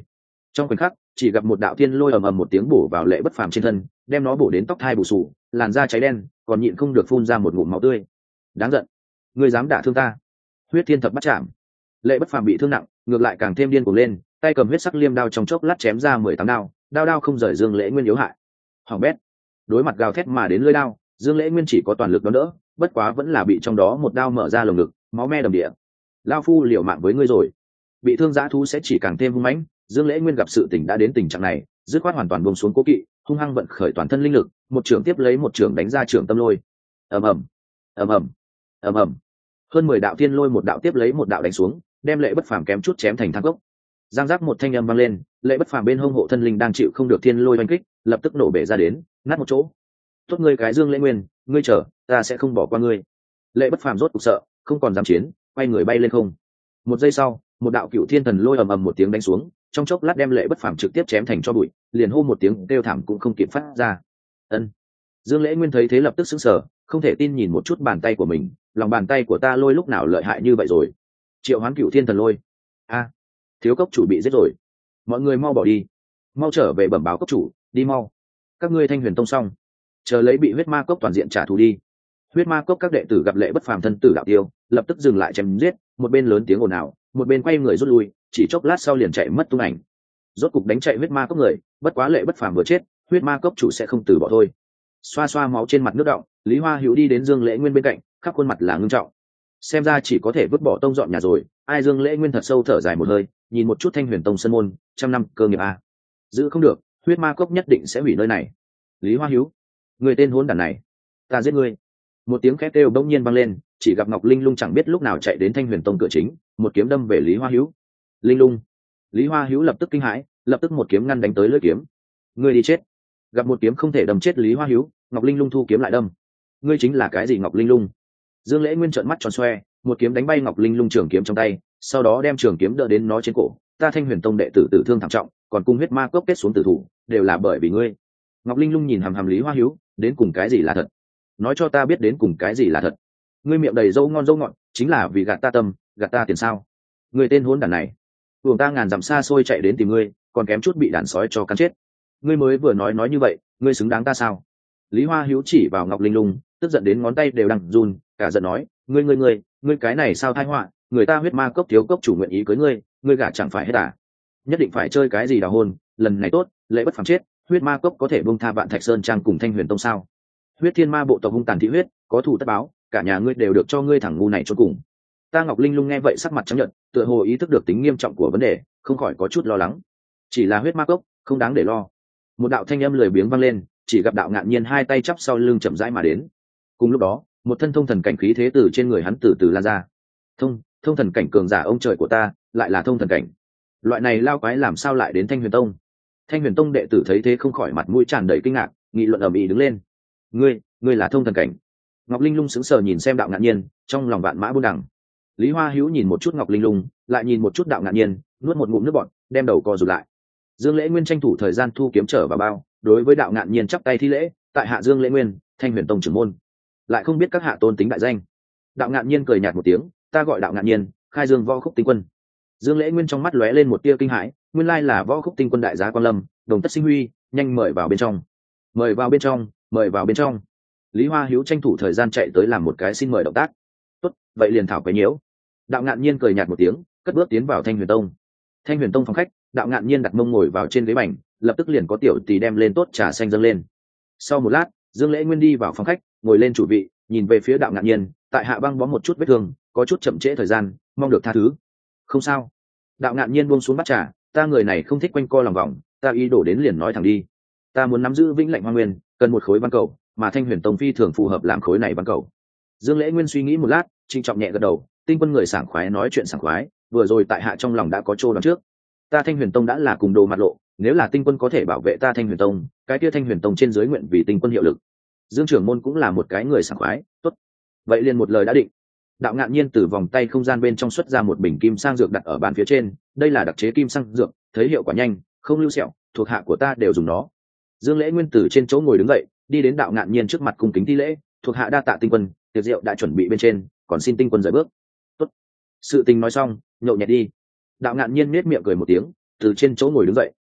Trong khoảnh khắc chỉ gặp một đạo thiên lôi ầm ầm một tiếng bổ vào Lệ Bất Phàm trên thân, đem nó bổ đến tóc thai bù sù, làn da cháy đen, còn nhịn không được phun ra một ngụm máu tươi. Đáng giận, ngươi dám đả thương ta! Huyết Thiên Thập Bắt Chạm. Lệ Bất Phàm bị thương nặng, ngược lại càng thêm điên cuồng lên, tay cầm huyết sắc liêm đao trong chốc lát chém ra 18 đao, đao đao không rời Dương Lễ Nguyên yếu hại. Hỏng bét. Đối mặt gào thét mà đến lưỡi đao, Dương Lễ Nguyên chỉ có toàn lực đón đỡ, bất quá vẫn là bị trong đó một đao mở ra lồng ngực, máu me đầm địa. Lao phu liều mạng với ngươi rồi. Bị thương dã thú sẽ chỉ càng thêm hung mãnh, Dương Lễ Nguyên gặp sự tình đã đến tình trạng này, dứt khoát hoàn toàn buông xuống cố kỵ, hung hăng vận khởi toàn thân linh lực, một trường tiếp lấy một trường đánh ra trường tâm lôi. Ầm ầm, ầm ầm, ầm ầm. Hơn 10 đạo thiên lôi một đạo tiếp lấy một đạo đánh xuống, đem Lệ Bất Phàm kém chút chém thành thang cốc. Giang giác một thanh âm vang lên, Lệ Bất Phàm bên hông hộ thân linh đang chịu không được thiên lôi oanh kích, lập tức nổ bể ra đến, nát một chỗ. Tốt ngươi cái Dương Lễ Nguyên, ngươi chờ, ta sẽ không bỏ qua ngươi. Lệ Bất Phàm rốt cục sợ, không còn dám chiến, quay người bay lên không. Một giây sau, một đạo cựu thiên thần lôi ầm ầm một tiếng đánh xuống, trong chốc lát đem Lệ Bất Phàm trực tiếp chém thành tro bụi, liền hô một tiếng kêu thảm cũng không kịp phát ra. Ân. Dương Lễ Nguyên thấy thế lập tức sững sờ, không thể tin nhìn một chút bàn tay của mình, lòng bàn tay của ta lôi lúc nào lợi hại như vậy rồi? Triệu Hoán Cựu Thiên Thần Lôi. A, thiếu cốc chủ bị giết rồi. Mọi người mau bỏ đi, mau trở về bẩm báo cốc chủ, đi mau. Các ngươi Thanh Huyền Tông xong, chờ lấy bị huyết ma cốc toàn diện trả thù đi. Huyết ma cốc các đệ tử gặp Lệ Bất Phàm thân tử đạo tiêu, lập tức dừng lại chém giết, một bên lớn tiếng ồn ào, một bên quay người rút lui, chỉ chốc lát sau liền chạy mất tung ảnh. Rốt cục đánh chạy huyết ma cốc người, bất quá Lệ Bất Phàm vừa chết, huyết ma cốc chủ sẽ không từ bỏ thôi. Xoa xoa máu trên mặt nước đọng, Lý Hoa Hữu đi đến Dương Lễ Nguyên bên cạnh, khắp khuôn mặt là ngưng trọng. Xem ra chỉ có thể vứt bỏ tông dọn nhà rồi. Ai Dương Lễ Nguyên thật sâu thở dài một hơi, nhìn một chút Thanh Huyền Tông sân môn, trăm năm cơ nghiệp a, giữ không được, huyết ma cốc nhất định sẽ hủy nơi này. Lý Hoa Hữu, người tên hỗn đản này, ta giết ngươi! Một tiếng khét kêu bỗng nhiên vang lên, chỉ gặp Ngọc Linh Lung chẳng biết lúc nào chạy đến Thanh Huyền Tông cửa chính, một kiếm đâm về Lý Hoa Hữu. Linh Lung! Lý Hoa Hữu lập tức kinh hãi, lập tức một kiếm ngăn đánh tới lưỡi kiếm. Ngươi đi chết! Gặp một kiếm không thể đâm chết Lý Hoa Hữu, Ngọc Linh Lung thu kiếm lại đâm. Ngươi chính là cái gì Ngọc Linh Lung? Dương Lễ Nguyên trợn mắt tròn xoe, một kiếm đánh bay Ngọc Linh Lung trường kiếm trong tay, sau đó đem trường kiếm đỡ đến nó trên cổ. Ta Thanh Huyền Tông đệ tử tử thương thảm trọng, còn cung huyết ma cốc kết xuống tử thủ, đều là bởi vì ngươi. Ngọc Linh Lung nhìn hằm hằm Lý Hoa Hữu, đến cùng cái gì là thật? Nói cho ta biết đến cùng cái gì là thật. Ngươi miệng đầy dâu ngon dâu ngọt, chính là vì gạt ta tâm, gạt ta tiền sao? Ngươi tên hỗn đản này, buồng ta ngàn dặm xa xôi chạy đến tìm ngươi, còn kém chút bị đàn sói cho cắn chết. Ngươi mới vừa nói như vậy, ngươi xứng đáng ta sao? Lý Hoa Hữu chỉ vào Ngọc Linh Lung, tức giận đến ngón tay đều đang run, cả giận nói, ngươi cái này sao tai họa, người ta huyết ma cốc thiếu cốc chủ nguyện ý cưới ngươi gả chẳng phải hết à? Nhất định phải chơi cái gì đào hôn, lần này tốt, Lệ Bất Phàm chết, huyết ma cốc có thể buông tha Vạn Thạch Sơn trang cùng Thanh Huyền Tông sao? Huyết Thiên Ma bộ tộc hung tàn thị huyết, có thù tất báo, cả nhà ngươi đều được cho ngươi thằng ngu này chôn cùng. Ta Ngọc Linh Lung nghe vậy sắc mặt trắng nhợt, tựa hồ ý thức được tính nghiêm trọng của vấn đề, không khỏi có chút lo lắng. Chỉ là huyết ma cốc, không đáng để lo. Một đạo thanh âm lười biếng vang lên, chỉ gặp Đạo Ngạn Nhiên hai tay chắp sau lưng chậm rãi mà đến. Cùng lúc đó, một thân thông thần cảnh khí thế từ trên người hắn từ từ lan ra. Thông thần cảnh cường giả ông trời của ta, lại là thông thần cảnh. Loại này lao quái làm sao lại đến Thanh Huyền Tông? Thanh Huyền Tông đệ tử thấy thế không khỏi mặt mũi tràn đầy kinh ngạc, nghị luận ầm ĩ đứng lên. Ngươi là thông thần cảnh? Ngọc Linh Lung sững sờ nhìn xem Đạo Ngạn Nhiên, trong lòng vạn mã buôn đằng. Lý Hoa Hữu nhìn một chút Ngọc Linh Lung, lại nhìn một chút Đạo Ngạn Nhiên, nuốt một ngụm nước bọt, đem đầu co rụt lại. Dương Lễ Nguyên tranh thủ thời gian thu kiếm trở vào bao, đối với Đạo Ngạn Nhiên chắp tay thi lễ, tại hạ Dương Lễ Nguyên, Thanh Huyền Tông trưởng môn. Lại không biết các hạ tôn tính đại danh. Đạo Ngạn Nhiên cười nhạt một tiếng, ta gọi Đạo Ngạn Nhiên, khai dương võ khúc tinh quân. Dương Lễ Nguyên trong mắt lóe lên một tia kinh hãi, nguyên lai là võ khúc tinh quân đại giá quan lâm, đồng tất sinh huy, nhanh mời vào bên trong. Mời vào bên trong, mời vào bên trong. Lý Hoa Hữu tranh thủ thời gian chạy tới làm một cái xin mời động tác. Tốt, vậy liền thảo cái nhiễu. Đạo Ngạn Nhiên cười nhạt một tiếng, cất bước tiến vào Thanh Huyền Tông. Thanh Huyền Tông phòng khách, Đạo Ngạn Nhiên đặt mông ngồi vào trên ghế bành, lập tức liền có tiểu tỷ đem lên tốt trà xanh dâng lên. Sau một lát, Dương Lễ Nguyên đi vào phòng khách, ngồi lên chủ vị, nhìn về phía Đạo Ngạn Nhiên, tại hạ băng bó một chút vết thương, có chút chậm trễ thời gian, mong được tha thứ. Không sao. Đạo Ngạn Nhiên buông xuống bát trà, ta người này không thích quanh co lòng vòng, ta ý đổ đến liền nói thẳng đi. Ta muốn nắm giữ Vĩnh Lạnh Hoa Nguyên, cần một khối văn cầu, mà Thanh Huyền Tông phi thường phù hợp làm khối này văn cầu. Dương Lễ Nguyên suy nghĩ một lát, trịnh trọng nhẹ gật đầu, Tinh quân người sảng khoái nói chuyện sảng khoái, vừa rồi tại hạ trong lòng đã có chỗ đoán trước. Ta Thanh Huyền Tông đã là cùng đồ mặt lộ, nếu là Tinh quân có thể bảo vệ ta Thanh Huyền Tông, cái kia Thanh Huyền Tông trên dưới nguyện vì Tinh quân hiệu lực. Dương trưởng môn cũng là một cái người sảng khoái, tốt. Vậy liền một lời đã định. Đạo Ngạn Nhiên từ vòng tay không gian bên trong xuất ra một bình kim sang dược đặt ở bàn phía trên, đây là đặc chế kim sang dược, thấy hiệu quả nhanh, không lưu sẹo, thuộc hạ của ta đều dùng nó. Dương Lễ Nguyên từ trên chỗ ngồi đứng dậy, đi đến Đạo Ngạn Nhiên trước mặt cung kính thi lễ, thuộc hạ đa tạ Tinh quân, tiệc rượu đã chuẩn bị bên trên, còn xin Tinh quân rời bước. Tốt. Sự tình nói xong, nhậu nhẹt đi. Đạo Ngạn Nhiên nhếch miệng cười một tiếng, từ trên chỗ ngồi đứng dậy.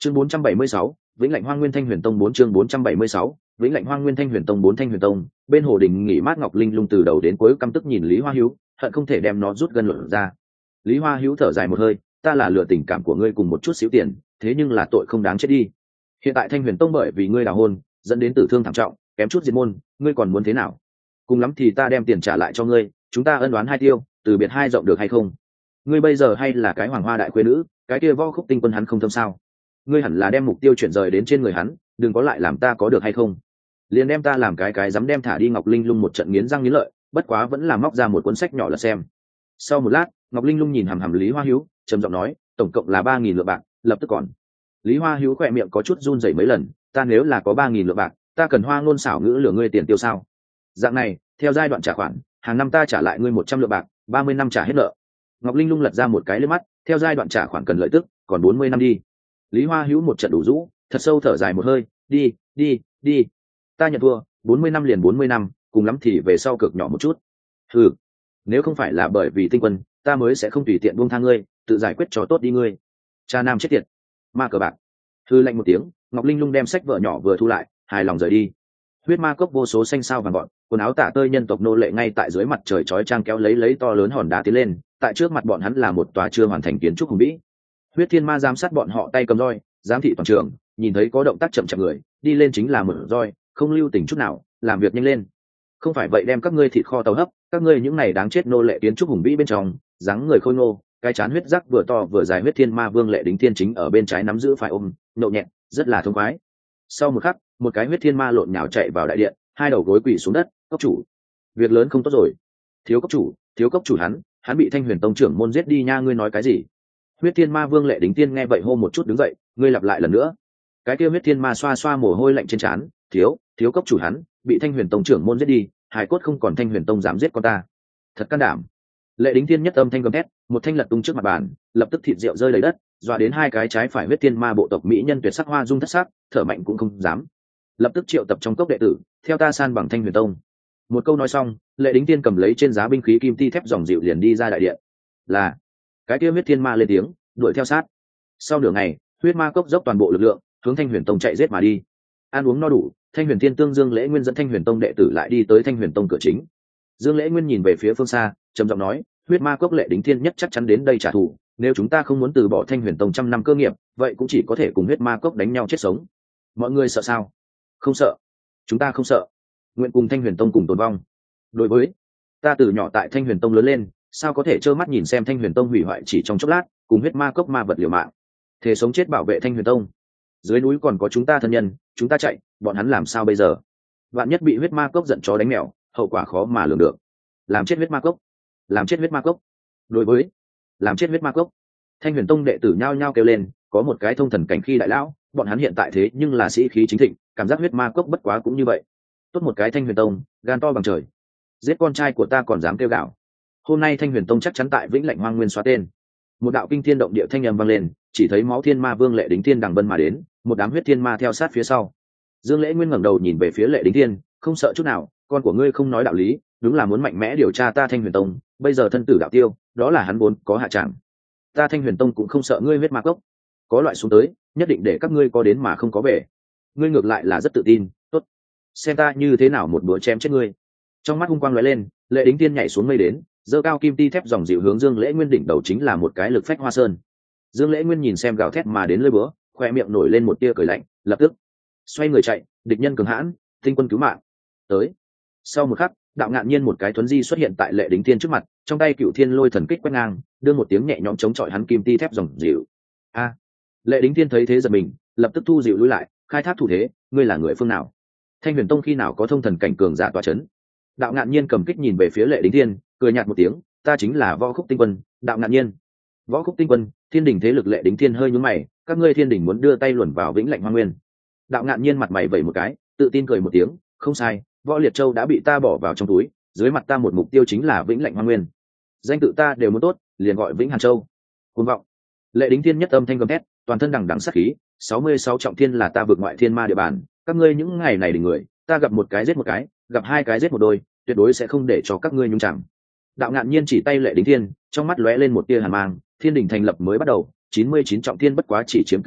chương 476, vĩnh lạnh hoang nguyên thanh huyền tông 4 chương 476, vĩnh lạnh hoang nguyên thanh huyền tông 4 thanh huyền tông. Bên hồ đình nghỉ mát Ngọc Linh lung từ đầu đến cuối căm tức nhìn Lý Hoa Hữu, hận không thể đem nó rút gân luận ra. Lý Hoa Hữu thở dài một hơi, ta là lừa tình cảm của ngươi cùng một chút xíu tiền, thế nhưng là tội không đáng chết đi. Hiện tại thanh huyền tông bởi vì ngươi đào hôn dẫn đến tử thương thảm trọng, kém chút diệt môn, ngươi còn muốn thế nào? Cùng lắm thì ta đem tiền trả lại cho ngươi, chúng ta ân oán hai tiêu, từ biệt hai rộng được hay không? Ngươi bây giờ hay là cái hoàng hoa đại khuê nữ, cái kia Võ Khúc Tinh Quân hắn không thâm sao? Ngươi hẳn là đem mục tiêu chuyển rời đến trên người hắn, đừng có lại làm ta có được hay không? Liền đem ta làm cái dám đem thả đi. Ngọc Linh lung một trận nghiến răng nghiến lợi, bất quá vẫn là móc ra một cuốn sách nhỏ là xem. Sau một lát, Ngọc Linh lung nhìn hằm hằm Lý Hoa Hữu, trầm giọng nói, tổng cộng là 3.000 lượng bạc, lập tức còn. Lý Hoa Hữu khỏe miệng có chút run rẩy mấy lần, ta nếu là có 3.000 lượng bạc, ta cần hoa ngôn xảo ngữ lừa ngươi tiền tiêu sao? Dạng này, theo giai đoạn trả khoản, hàng năm ta trả lại ngươi 100 lượng bạc, 30 năm trả hết nợ. Ngọc Linh lung lật ra một cái liếc mắt, theo giai đoạn trả khoản cần lợi tức, còn 40 năm đi. Lý Hoa Hữu một trận đủ rũ, thật sâu thở dài một hơi, đi, ta nhận thua, 40 năm liền 40 năm, cùng lắm thì về sau cược nhỏ một chút. Ừ, nếu không phải là bởi vì Tinh Quân, ta mới sẽ không tùy tiện buông tha ngươi, tự giải quyết cho tốt đi ngươi. Cha nam chết tiệt, ma cờ bạc. Hư lạnh một tiếng, Ngọc Linh lung đem sách vở nhỏ vừa thu lại, hài lòng rời đi. Huyết ma cốc vô số xanh sao vàng gọn, quần áo tả tơi nhân tộc nô lệ ngay tại dưới mặt trời chói chang kéo lấy to lớn hòn đá tiến lên, tại trước mặt bọn hắn là một tòa chưa hoàn thành kiến trúc hùng vĩ. Huyết thiên ma giám sát bọn họ tay cầm roi, giám thị toàn trường, nhìn thấy có động tác chậm chậm người, đi lên chính là mở roi, không lưu tình chút nào, làm việc nhanh lên. Không phải vậy đem các ngươi thịt kho tàu hấp, các ngươi những này đáng chết nô lệ kiến trúc hùng vĩ bên trong, dáng người khôi ngô, cái chán huyết sắc vừa to vừa dài. Huyết thiên ma vương Lệ Đính Thiên chính ở bên trái nắm giữ phải ôm, nhậu nhẹt, rất là thông khoái. Sau một khắc, một cái huyết thiên ma lộn nhào chạy vào đại điện, hai đầu gối quỳ xuống đất, cốc chủ, việc lớn không tốt rồi. Thiếu cốc chủ hắn bị Thanh Huyền Tông trưởng môn giết đi nha. Ngươi nói cái gì? Huyết thiên ma vương Lệ Đính Thiên nghe vậy hô một chút đứng dậy, ngươi lặp lại lần nữa. Cái kia huyết thiên ma xoa xoa mồ hôi lạnh trên trán, thiếu cốc chủ hắn bị Thanh Huyền Tông trưởng môn giết đi, hài cốt không còn Thanh Huyền Tông dám giết con ta. Thật can đảm. Lệ Đính Thiên nhất âm thanh gầm thét, một thanh lật tung trước mặt bàn, lập tức thịt rượu rơi đầy đất, dọa đến hai cái trái phải huyết thiên ma bộ tộc mỹ nhân tuyệt sắc hoa dung thất sắc, thở mạnh cũng không dám. Lập tức triệu tập trong cốc đệ tử, theo ta san bằng Thanh Huyền Tông. Một câu nói xong, Lệ Đính Thiên cầm lấy trên giá binh khí kim ti thép dòng dịu liền đi ra đại điện. Là cái kia huyết thiên ma lên tiếng, đuổi theo sát. Sau nửa ngày, huyết ma cốc dốc toàn bộ lực lượng hướng Thanh Huyền Tông chạy giết mà đi. Ăn uống no đủ, Thanh Huyền Thiên Tương Dương Lễ Nguyên dẫn Thanh Huyền Tông đệ tử lại đi tới Thanh Huyền Tông cửa chính. Dương Lễ Nguyên nhìn về phía phương xa, trầm giọng nói, huyết ma cốc Lệ Đính Thiên nhất chắc chắn đến đây trả thù, nếu chúng ta không muốn từ bỏ Thanh Huyền Tông trăm năm cơ nghiệp, vậy cũng chỉ có thể cùng huyết ma cốc đánh nhau chết sống. Mọi người sợ sao? Không sợ, chúng ta không sợ, nguyện cùng Thanh Huyền Tông cùng tồn vong. Đối với ta từ nhỏ tại Thanh Huyền Tông lớn lên, sao có thể trơ mắt nhìn xem Thanh Huyền Tông hủy hoại chỉ trong chốc lát, cùng huyết ma cốc ma vật liều mạng, thề sống chết bảo vệ Thanh Huyền Tông. Dưới núi còn có chúng ta thân nhân, chúng ta chạy, bọn hắn làm sao bây giờ? Vạn nhất bị huyết ma cốc giận chó đánh mèo, hậu quả khó mà lường được. Làm chết huyết ma cốc, làm chết huyết ma cốc. Đối với làm chết huyết ma cốc. Thanh Huyền Tông đệ tử nhao nhao kêu lên, có một cái thông thần cảnh khi đại lão, bọn hắn hiện tại thế nhưng là sĩ khí chính thịnh, cảm giác huyết ma cốc bất quá cũng như vậy. Tốt một cái Thanh Huyền Tông, gan to bằng trời, giết con trai của ta còn dám kêu gào. Hôm nay Thanh Huyền Tông chắc chắn tại Vĩnh Lạnh Hoang Nguyên xóa tên. Một đạo kinh thiên động địa thanh âm vang lên, chỉ thấy máu thiên ma vương Lệ Đính Thiên đằng vân mà đến, một đám huyết thiên ma theo sát phía sau. Dương Lễ Nguyên ngẩng đầu nhìn về phía Lệ Đính Thiên, không sợ chút nào, con của ngươi không nói đạo lý, đúng là muốn mạnh mẽ điều tra ta Thanh Huyền Tông, bây giờ thân tử đạo tiêu, đó là hắn vốn có hạ trạng. Ta Thanh Huyền Tông cũng không sợ ngươi huyết ma cốc, có loại xuống tới, nhất định để các ngươi có đến mà không có về. Ngươi ngược lại là rất tự tin, tốt, xem ta như thế nào một bữa chém chết ngươi. Trong mắt hung quang lóe lên, Lệ Đính Thiên nhảy xuống mây đến, giơ cao kim ti thép dòng dịu hướng Dương Lễ Nguyên đỉnh đầu chính là một cái lực phách hoa sơn. Dương Lễ Nguyên nhìn xem gào thét mà đến lơi búa, khoe miệng nổi lên một tia cười lạnh, lập tức xoay người chạy, địch nhân cường hãn, Tinh Quân cứu mạng. Tới. Sau một khắc, Đạo Ngạn Nhiên một cái thuấn di xuất hiện tại Lệ Đính Thiên trước mặt, trong tay Cửu Thiên Lôi Thần Kích quét ngang, đưa một tiếng nhẹ nhõm chống chọi hắn kim ti thép dòng dịu. A! Lệ Đính Thiên thấy thế giật mình, lập tức thu dịu lui lại, khai thác thủ thế, ngươi là người phương nào? Thanh Huyền Tông khi nào có thông thần cảnh cường giả tọa chấn? Đạo Ngạn Nhiên cầm kích nhìn về phía Lệ Đính Thiên, cười nhạt một tiếng, ta chính là Võ Khúc Tinh Quân, Đạo Ngạn Nhiên. Võ Khúc Tinh Quân, Thiên Đình thế lực. Lệ Đính Thiên hơi nhướng mày, các ngươi Thiên Đình muốn đưa tay luồn vào Vĩnh Lạnh Hoang Nguyên. Đạo Ngạn Nhiên mặt mày vẩy một cái, tự tin cười một tiếng, không sai, Võ Liệt Châu đã bị ta bỏ vào trong túi, dưới mặt ta một mục tiêu chính là Vĩnh Lạnh Hoang Nguyên. Danh tự ta đều muốn tốt, liền gọi Vĩnh Hàn Châu. Cuồng vọng. Lệ Đính Thiên nhất âm thanh gầm thét, toàn thân đằng đằng sát khí, 66 trọng thiên là ta vượt ngoại thiên ma địa bàn, các ngươi những ngày này đỉnh người, ta gặp một cái giết một cái, gặp hai cái giết một đôi, tuyệt đối sẽ không để cho các ngươi nhúng chạm. Đạo Ngạn Nhiên chỉ tay Lệ Đính Thiên, trong mắt lóe lên một tia hàn mang, Thiên Đình thành lập mới bắt đầu, 99 trọng thiên bất quá chỉ chiếm cửu trọng,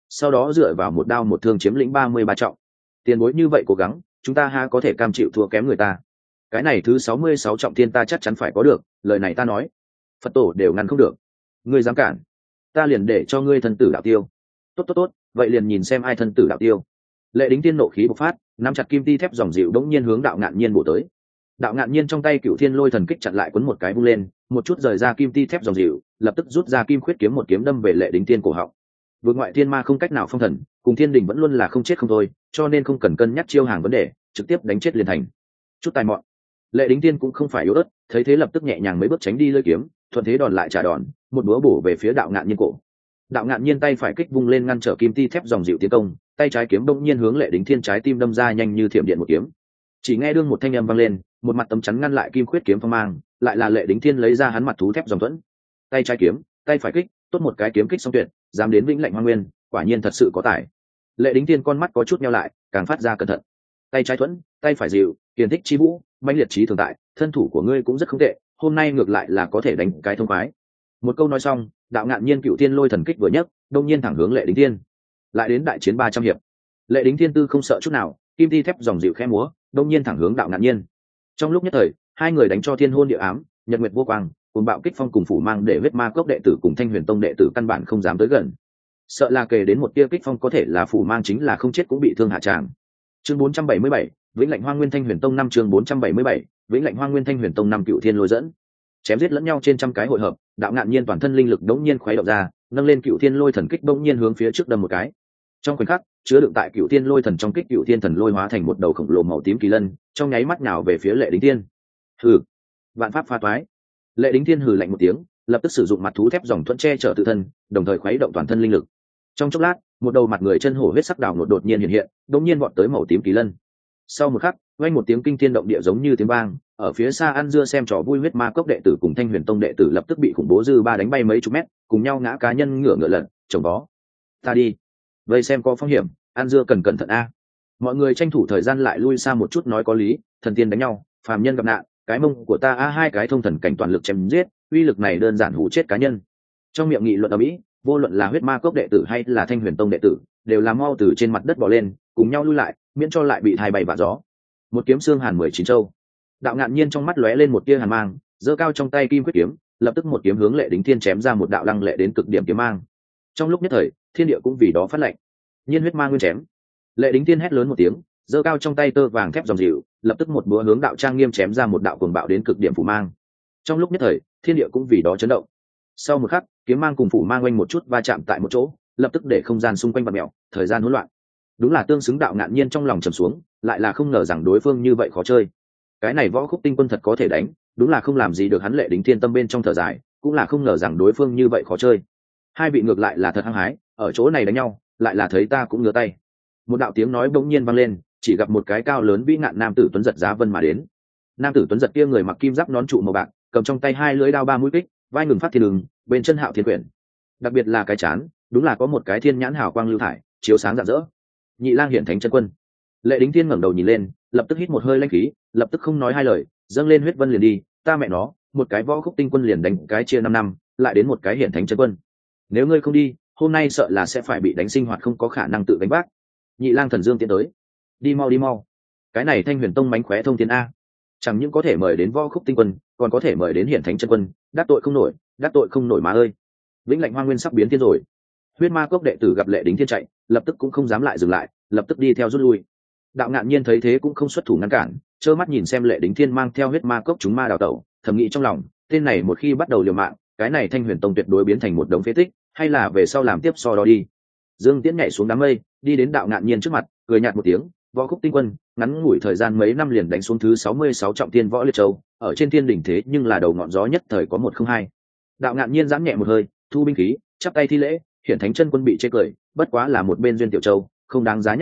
sau đó dựa vào một đao một thương chiếm lĩnh 33 trọng. Tiền bối như vậy cố gắng, chúng ta ha có thể cam chịu thua kém người ta. Cái này thứ 66 trọng thiên ta chắc chắn phải có được, lời này ta nói Phật tổ đều ngăn không được. Ngươi dám cản, ta liền để cho ngươi thân tử đạo tiêu. Tốt, vậy liền nhìn xem ai thân tử đạo tiêu. Lệ Đính Tiên nộ khí bộc phát, nắm chặt kim ti thép dòng dịu đống nhiên hướng Đạo Ngạn Nhiên bổ tới. Đạo Ngạn Nhiên trong tay Cửu Thiên Lôi Thần Kích chặn lại, quấn một cái vung lên, một chút rời ra kim ti thép dòng dịu, lập tức rút ra kim khuyết kiếm, một kiếm đâm về Lệ Đính Tiên cổ họng. Vượt ngoại thiên ma không cách nào phong thần, cùng thiên đình vẫn luôn là không chết không thôi, cho nên không cần cân nhắc chiêu hàng vấn đề, trực tiếp đánh chết liền thành. Chút tài mọn. Lệ Đính Tiên cũng không phải yếu ớt, thấy thế lập tức nhẹ nhàng mấy bước tránh đi lưỡi kiếm, thuận thế đòn lại trả đòn, một búa bổ về phía Đạo Ngạn Nhiên cổ. Đạo Ngạn Nhiên tay phải kích vung lên ngăn trở kim ti thép dòng dịu tiến công, tay trái kiếm bỗng nhiên hướng Lệ Đính Thiên trái tim đâm ra, nhanh như thiểm điện một kiếm. Chỉ nghe đương một thanh âm vang lên, một mặt tấm chắn ngăn lại kim khuyết kiếm phong mang, lại là Lệ Đính Thiên lấy ra hắn mặt thú thép dòng thuẫn. Tay trái kiếm, tay phải kích, tốt một cái kiếm kích song tuyệt, dám đến Vĩnh Lạnh Hoang Nguyên, quả nhiên thật sự có tài. Lệ Đính Thiên con mắt có chút nheo lại, càng phát ra cẩn thận. Tay trái thuẫn, tay phải dịu, kiền thích chi vũ, mãnh liệt trí thường tại, thân thủ của ngươi cũng rất không tệ, hôm nay ngược lại là có thể đánh cái thông khoái. Một câu nói xong, Đạo Ngạn Nhiên Cửu Thiên Lôi Thần Kích vừa nhấc, đông nhiên thẳng hướng Lệ Đính Thiên. Lại đến đại chiến 300 hiệp. Lệ Đính Thiên tư không sợ chút nào, kim ti thép dòng dịu khẽ múa, đông nhiên thẳng hướng Đạo Ngạn Nhiên. Trong lúc nhất thời, hai người đánh cho thiên hôn địa ám, nhật nguyệt vô quang, cùng bạo kích phong cùng phủ mang để huyết ma cốc đệ tử cùng Thanh Huyền Tông đệ tử căn bản không dám tới gần. Sợ là kề đến một tia kích phong có thể là phủ mang chính là không chết cũng bị thương hạ tràng. Chương 477, Vĩnh Lạnh Hoang Nguyên Thanh Huyền Tông 5 chương 477, Vĩnh Lạnh Hoang Nguyên Thanh Huyền Tông 5 Cửu Thiên Lôi dẫn. Chém giết lẫn nhau trên trăm cái hội hợp, Đạo Ngạn Nhiên toàn thân linh lực đống nhiên khuấy động ra, nâng lên Cửu Thiên Lôi Thần Kích đống nhiên hướng phía trước đâm một cái. Trong khoảnh khắc, chứa đựng tại Cửu Thiên Lôi Thần trong kích Cửu Thiên Thần Lôi hóa thành một đầu khổng lồ màu tím kỳ lân, trong nháy mắt nhào về phía Lệ Đính Thiên. Hừ, vạn pháp pha toái. Lệ Đính Thiên hừ lạnh một tiếng, lập tức sử dụng mặt thú thép dòng thuẫn che chở tự thân, đồng thời khuấy động toàn thân linh lực. Trong chốc lát, một đầu mặt người chân hổ huyết sắc đào nột đột nhiên hiện hiện, đột nhiên vọt tới màu tím kỳ lân. Sau một khắc, vang một tiếng kinh thiên động địa giống như tiếng vang, ở phía xa ăn dưa xem trò vui huyết ma cốc đệ tử cùng Thanh Huyền Tông đệ tử lập tức bị khủng bố dư ba đánh bay mấy chục mét, cùng nhau ngã cá nhân ngửa ngựa lật, chồng vó. Ta đi, vậy xem có phong hiểm, ăn dưa cần cẩn thận a. Mọi người tranh thủ thời gian lại lui xa một chút, nói có lý, thần tiên đánh nhau, phàm nhân gặp nạn, cái mông của ta a, hai cái thông thần cảnh toàn lực chém giết, uy lực này đơn giản hủ chết cá nhân. Trong miệng nghị luận ở mỹ, vô luận là huyết ma cốc đệ tử hay là Thanh Huyền Tông đệ tử, đều làm mau từ trên mặt đất bò lên, cùng nhau lui lại, miễn cho lại bị thai bay vạ gió. Một kiếm xương hàn 19 châu. Đạo Ngạn Nhiên trong mắt lóe lên một tia hàn mang, giơ cao trong tay kim quyết kiếm, lập tức một kiếm hướng Lệ Đính Thiên chém ra một đạo lăng lệ đến cực điểm kiếm mang. Trong lúc nhất thời, thiên địa cũng vì đó phát lệnh. Nhiên huyết ma nguyên chém. Lệ Đính Thiên hét lớn một tiếng, giơ cao trong tay tơ vàng thép dòng dịu, lập tức một búa hướng Đạo Trang Nghiêm chém ra một đạo cuồng bạo đến cực điểm phủ mang. Trong lúc nhất thời, thiên địa cũng vì đó chấn động. Sau một khắc, kiếm mang cùng phủ mang oanh một chút va chạm tại một chỗ, lập tức để không gian xung quanh vặn mèo, thời gian hỗn loạn. Đúng là tương xứng. Đạo Ngạn Nhiên trong lòng trầm xuống, lại là không ngờ rằng đối phương như vậy khó chơi. Cái này Võ Khúc Tinh Quân thật có thể đánh, đúng là không làm gì được hắn. Lệ Đính Thiên tâm bên trong thở dài, cũng là không ngờ rằng đối phương như vậy khó chơi. Hai vị ngược lại là thật hăng hái, ở chỗ này đánh nhau, lại là thấy ta cũng ngửa tay. Một đạo tiếng nói bỗng nhiên vang lên, chỉ gặp một cái cao lớn vĩ ngạn nam tử tuấn giật giá vân mà đến. Nam tử tuấn giật kia người mặc kim giáp nón trụ màu bạc, cầm trong tay hai lưỡi đao ba mũi kích, vai ngừng phát thiên đường, bên chân hạo thiên quyển. Đặc biệt là cái chán, đúng là có một cái thiên nhãn hào quang lưu thải, chiếu sáng rạng rỡ. Nhị lang hiển thánh chân quân. Lệ Đính Thiên ngẩng đầu nhìn lên, lập tức hít một hơi lãnh khí, lập tức không nói hai lời, dâng lên huyết vân liền đi. Ta mẹ nó, một cái Võ Khúc Tinh Quân liền đánh cái chia 5 năm, lại đến một cái hiển thánh chân quân. Nếu ngươi không đi, hôm nay sợ là sẽ phải bị đánh sinh hoạt không có khả năng tự gánh vác. Nhị lang thần dương tiến tới. Đi mau. Cái này Thanh Huyền Tông mánh khóe thông thiên a, chẳng những có thể mời đến Võ Khúc Tinh Quân, còn có thể mời đến hiển thánh chân quân, đắc tội không nổi mà ơi. Vĩnh Lạnh Hoang Nguyên sắp biến thiên rồi. Huyết ma cốc đệ tử gặp Lệ Đính Thiên chạy, lập tức cũng không dám lại dừng lại, lập tức đi theo rút lui. Đạo Ngạn Nhiên thấy thế cũng không xuất thủ ngăn cản, trơ mắt nhìn xem Lệ Đính Thiên mang theo huyết ma cốc chúng ma đào tẩu, thầm nghĩ trong lòng, tên này một khi bắt đầu liều mạng, cái này Thanh Huyền Tông tuyệt đối biến thành một đống phế tích, hay là về sau làm tiếp so đó đi. Dương Tiễn nhảy xuống đám mây, đi đến Đạo Ngạn Nhiên trước mặt, cười nhạt một tiếng, Võ Khúc Tinh Quân, ngắn ngủi thời gian mấy năm liền đánh xuống thứ 66 trọng thiên võ liệt châu, ở trên thiên đỉnh thế nhưng là đầu ngọn gió nhất thời có 102. Đạo Ngạn Nhiên giãn nhẹ một hơi, thu binh khí, chắp tay thi lễ, hiển thánh chân quân bị chê cười, bất quá là một bên duyên tiểu châu, không đáng giá nhắc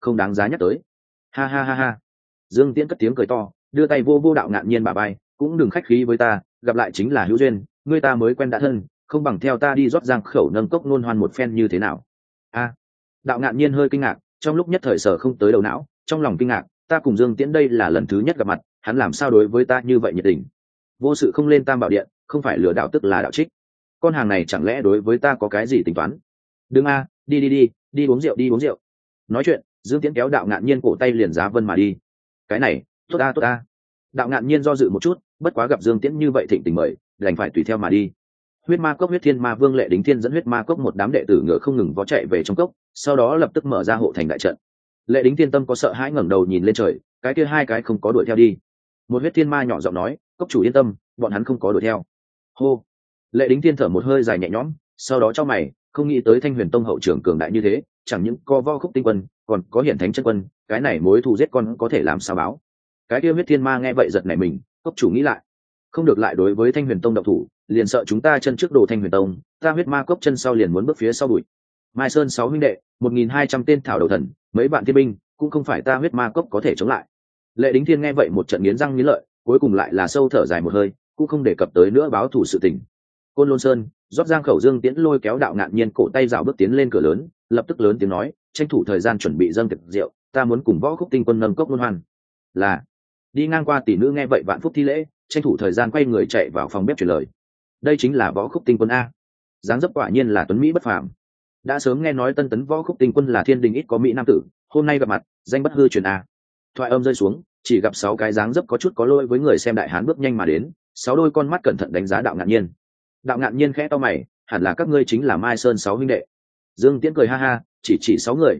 tới. Ha ha. Dương Tiễn cất tiếng cười to, đưa tay vô Đạo Ngạn Nhiên bả vai, cũng đừng khách khí với ta, gặp lại chính là hữu duyên, ngươi ta mới quen đã thân, không bằng theo ta đi rót giang khẩu nâng cốc nôn hoan một phen như thế nào. A. Đạo Ngạn Nhiên hơi kinh ngạc, trong lúc nhất thời sở không tới đầu não, trong lòng kinh ngạc, ta cùng Dương Tiễn đây là lần thứ nhất gặp mặt, hắn làm sao đối với ta như vậy nhiệt tình. Vô sự không lên Tam Bảo Điện, không phải lừa đảo tức là đạo trích. Con hàng này chẳng lẽ đối với ta có cái gì tính toán? đi uống rượu, đi uống rượu. Nói chuyện, Dương Tiễn kéo Đạo Ngạn Nhiên cổ tay liền giá vân mà đi. Cái này tốt ta, tốt ta. Đạo Ngạn Nhiên do dự một chút, bất quá gặp Dương Tiễn như vậy thịnh tình mời, đành phải tùy theo mà đi. Huyết Ma Cốc Huyết Thiên Ma Vương Lệ Đính Thiên dẫn Huyết Ma Cốc một đám đệ tử ngựa không ngừng vó chạy về trong cốc, sau đó lập tức mở ra hộ thành đại trận. Lệ Đính Thiên tâm có sợ hãi ngẩng đầu nhìn lên trời, cái kia hai cái không có đuổi theo đi. Một Huyết Thiên Ma nhỏ giọng nói, cốc chủ yên tâm, bọn hắn không có đuổi theo. Hô. Lệ Đính Thiên thở một hơi dài nhẹ nhõm, sau đó cho mày, không nghĩ tới Thanh Huyền Tông hậu trưởng cường đại như thế, chẳng những co vo khúc tinh quân, còn có hiển thánh chân quân, cái này mối thù giết con có thể làm sao báo. Cái kia Huyết Thiên Ma nghe vậy giật nảy mình, cốc chủ nghĩ lại, không được lại đối với Thanh Huyền Tông động thủ, liền sợ chúng ta chân trước đồ Thanh Huyền Tông, ta Huyết Ma Cốc chân sau liền muốn bước phía sau bụi. Mai Sơn 6 huynh đệ, 1200 tên thảo đầu thần, mấy bạn thiên binh, cũng không phải ta Huyết Ma Cốc có thể chống lại. Lệ Đính Thiên nghe vậy một trận nghiến răng nghiến lợi, cuối cùng lại là sâu thở dài một hơi, cũng không đề cập tới nữa báo thủ sự tình. Côn Lôn Sơn, rót giang khẩu Dương Tiễn lôi kéo Đạo Ngạn Nhiên cổ tay dạo bước tiến lên cửa lớn, lập tức lớn tiếng nói, tranh thủ thời gian chuẩn bị dâng tiệc rượu, ta muốn cùng Võ Khúc Tinh Quân nâng cốc luân hoan. Là. Đi ngang qua tỷ nữ nghe vậy vạn phúc thi lễ, tranh thủ thời gian quay người chạy vào phòng bếp truyền lời. Đây chính là Võ Khúc Tinh Quân a. Dáng dấp quả nhiên là tuấn mỹ bất phàm. Đã sớm nghe nói tân tấn Võ Khúc Tinh Quân là thiên đình ít có mỹ nam tử, hôm nay gặp mặt, danh bất hư truyền a. Thoại âm rơi xuống, chỉ gặp 6 cái dáng dấp có chút có lỗi với người xem đại hán bước nhanh mà đến, 6 đôi con mắt cẩn thận đánh giá Đạo Ngạn Nhiên. Đạo Ngạn Nhiên khẽ to mày, hẳn là các ngươi chính là Mai Sơn 6 huynh đệ. Dương Tiễn cười ha ha, chỉ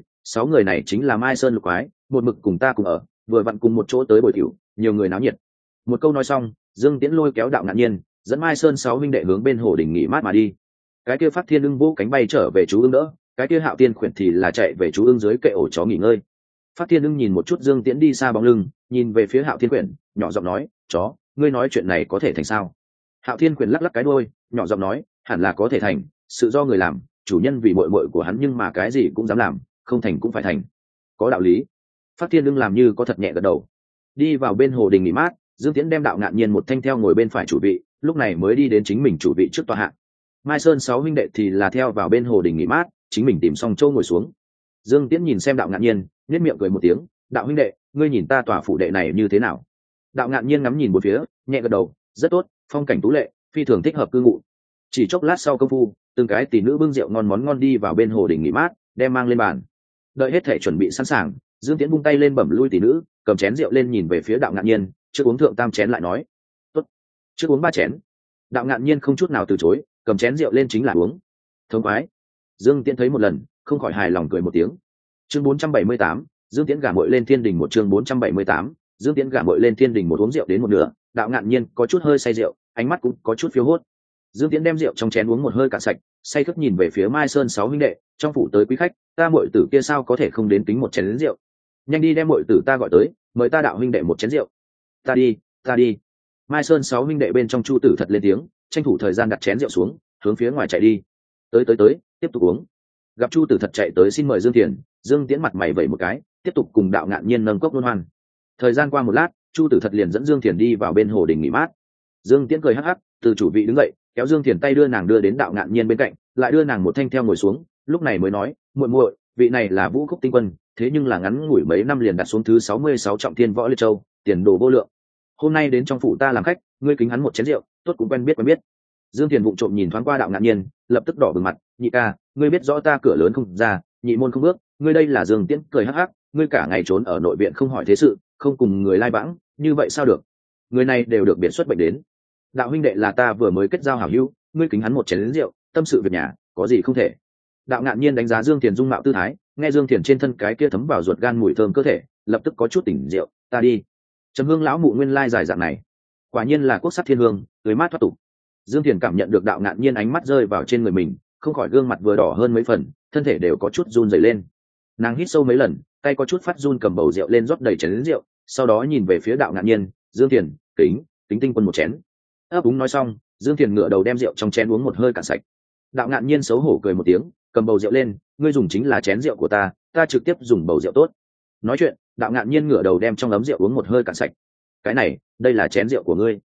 6 người này chính là Mai Sơn lục quái, một mực cùng ta cùng ở, vừa vặn cùng một chỗ tới bồi tiểu, nhiều người náo nhiệt. Một câu nói xong, Dương Tiễn lôi kéo Đạo Ngạn Nhiên, dẫn Mai Sơn 6 huynh đệ hướng bên hồ đỉnh nghỉ mát mà đi. Cái kia Phát Thiên Ưng vỗ cánh bay trở về chú ưng đỡ, cái kia Hạo Tiên khuyển thì là chạy về chú ưng dưới kệ ổ chó nghỉ ngơi. Phát Thiên Ưng nhìn một chút Dương Tiễn đi xa bóng lưng, nhìn về phía Hạo Thiên khuyển, nhỏ giọng nói, chó, ngươi nói chuyện này có thể thành sao? Hạo Thiên khuyển lắc lắc cái đuôi, nhỏ giọng nói, hẳn là có thể thành, sự do người làm, chủ nhân vì muội muội của hắn nhưng mà cái gì cũng dám làm, không thành cũng phải thành, có đạo lý. Phát Thiên Ưng làm như có thật nhẹ gật đầu. Đi vào bên hồ đình nghỉ mát, Dương Tiễn đem Đạo Ngạn Nhiên một thanh theo ngồi bên phải chủ vị, lúc này mới đi đến chính mình chủ vị trước tòa hạ. Mai Sơn 6 huynh đệ thì là theo vào bên hồ đình nghỉ mát, chính mình tìm xong chỗ ngồi xuống. Dương Tiễn nhìn xem Đạo Ngạn Nhiên, nhếch miệng cười một tiếng, Đạo huynh đệ, ngươi nhìn ta tòa phủ đệ này như thế nào? Đạo Ngạn Nhiên ngắm nhìn một phía, nhẹ gật đầu, rất tốt, phong cảnh tú lệ, phi thường thích hợp cư ngụ. Chỉ chốc lát sau công phu, từng cái tỷ nữ bưng rượu ngon món ngon đi vào bên hồ đình nghỉ mát, đem mang lên bàn. Đợi hết thể chuẩn bị sẵn sàng, Dương Tiễn bung tay lên bẩm lui tỷ nữ, cầm chén rượu lên nhìn về phía Đạo Ngạn Nhiên, trước uống thượng tam chén lại nói, tốt, trước uống 3 chén. Đạo Ngạn Nhiên không chút nào từ chối, cầm chén rượu lên chính là uống. Thống khoái. Dương Tiễn thấy một lần, không khỏi hài lòng cười một tiếng. Chương 478, Dương Tiễn gả muội lên thiên đình một. Chương 478, Dương Tiễn gả muội lên thiên đình một. Uống rượu đến một nửa, Đạo Ngạn Nhiên có chút hơi say rượu, ánh mắt cũng có chút phiêu hốt. Dương Tiễn đem rượu trong chén uống một hơi cạn sạch, say khướt nhìn về phía Mai Sơn 6 huynh đệ, trong phủ tới quý khách, ta muội tử kia sao có thể không đến kính một chén rượu. Nhanh đi đem muội tử ta gọi tới, mời ta Đạo huynh đệ một chén rượu. Ta đi. Mai Sơn 6 huynh đệ bên trong Chu Tử thật lên tiếng, tranh thủ thời gian đặt chén rượu xuống, hướng phía ngoài chạy đi. Tới, tiếp tục uống. Gặp Chu Tử thật chạy tới xin mời Dương Tiễn, Dương Tiễn mặt mày vẩy một cái, tiếp tục cùng Đạo Ngạn Nhiên nâng cốc luân hoan. Thời gian qua một lát, Chu Tử thật liền dẫn Dương Tiễn đi vào bên hồ đình nghỉ mát. Dương Tiễn cười hắc hắc, từ chủ vị đứng dậy, kéo Dương Tiễn tay đưa nàng đưa đến Đạo Ngạn Nhiên bên cạnh, lại đưa nàng một thanh theo ngồi xuống, lúc này mới nói, muội muội, vị này là Vũ Khúc Tinh Quân, thế nhưng là ngắn ngủi mấy năm liền đặt xuống thứ 66 trọng thiên võ liệt châu, tiền đồ vô lượng. Hôm nay đến trong phủ ta làm khách, ngươi kính hắn một chén rượu, tốt cũng quen biết. Dương Tiễn vụng trộm nhìn thoáng qua Đạo Ngạn Nhiên, lập tức đỏ bừng mặt, nhị ca, ngươi biết rõ ta cửa lớn không ra, nhị môn không bước, ngươi đây là Dương Tiễn cười hắc hắc, ngươi cả ngày trốn ở nội viện không hỏi thế sự, không cùng người lai vãng, như vậy sao được? Người này đều được biệt xuất bệnh đến. Đạo huynh đệ là ta vừa mới kết giao hảo hữu, ngươi kính hắn một chén rượu, tâm sự việc nhà, có gì không thể. Đạo Ngạn Nhiên đánh giá Dương Tiễn dung mạo tư thái, nghe Dương Tiễn trên thân cái kia thấm vào ruột gan mùi thơm cơ thể, lập tức có chút tỉnh rượu, ta đi. Trầm Hương lão mụ nguyên lai dài dạng này, quả nhiên là quốc sắc thiên hương, tươi mát thoát tục. Dương Tiễn cảm nhận được Đạo Ngạn Nhiên ánh mắt rơi vào trên người mình, không khỏi gương mặt vừa đỏ hơn mấy phần, thân thể đều có chút run rẩy lên. Nàng hít sâu mấy lần, tay có chút phát run cầm bầu rượu lên rót đầy chén rượu, sau đó nhìn về phía Đạo Ngạn Nhiên, Dương Tiễn, kính Tinh Quân một chén. Ấp úng nói xong, Dương Tiễn ngửa đầu đem rượu trong chén uống một hơi cạn sạch. Đạo Ngạn Nhiên xấu hổ cười một tiếng, cầm bầu rượu lên, ngươi dùng chính là chén rượu của ta, ta trực tiếp dùng bầu rượu tốt. Nói chuyện, Đạo Ngạn Nhiên ngửa đầu đem trong ấm rượu uống một hơi cạn sạch. Cái này, đây là chén rượu của ngươi.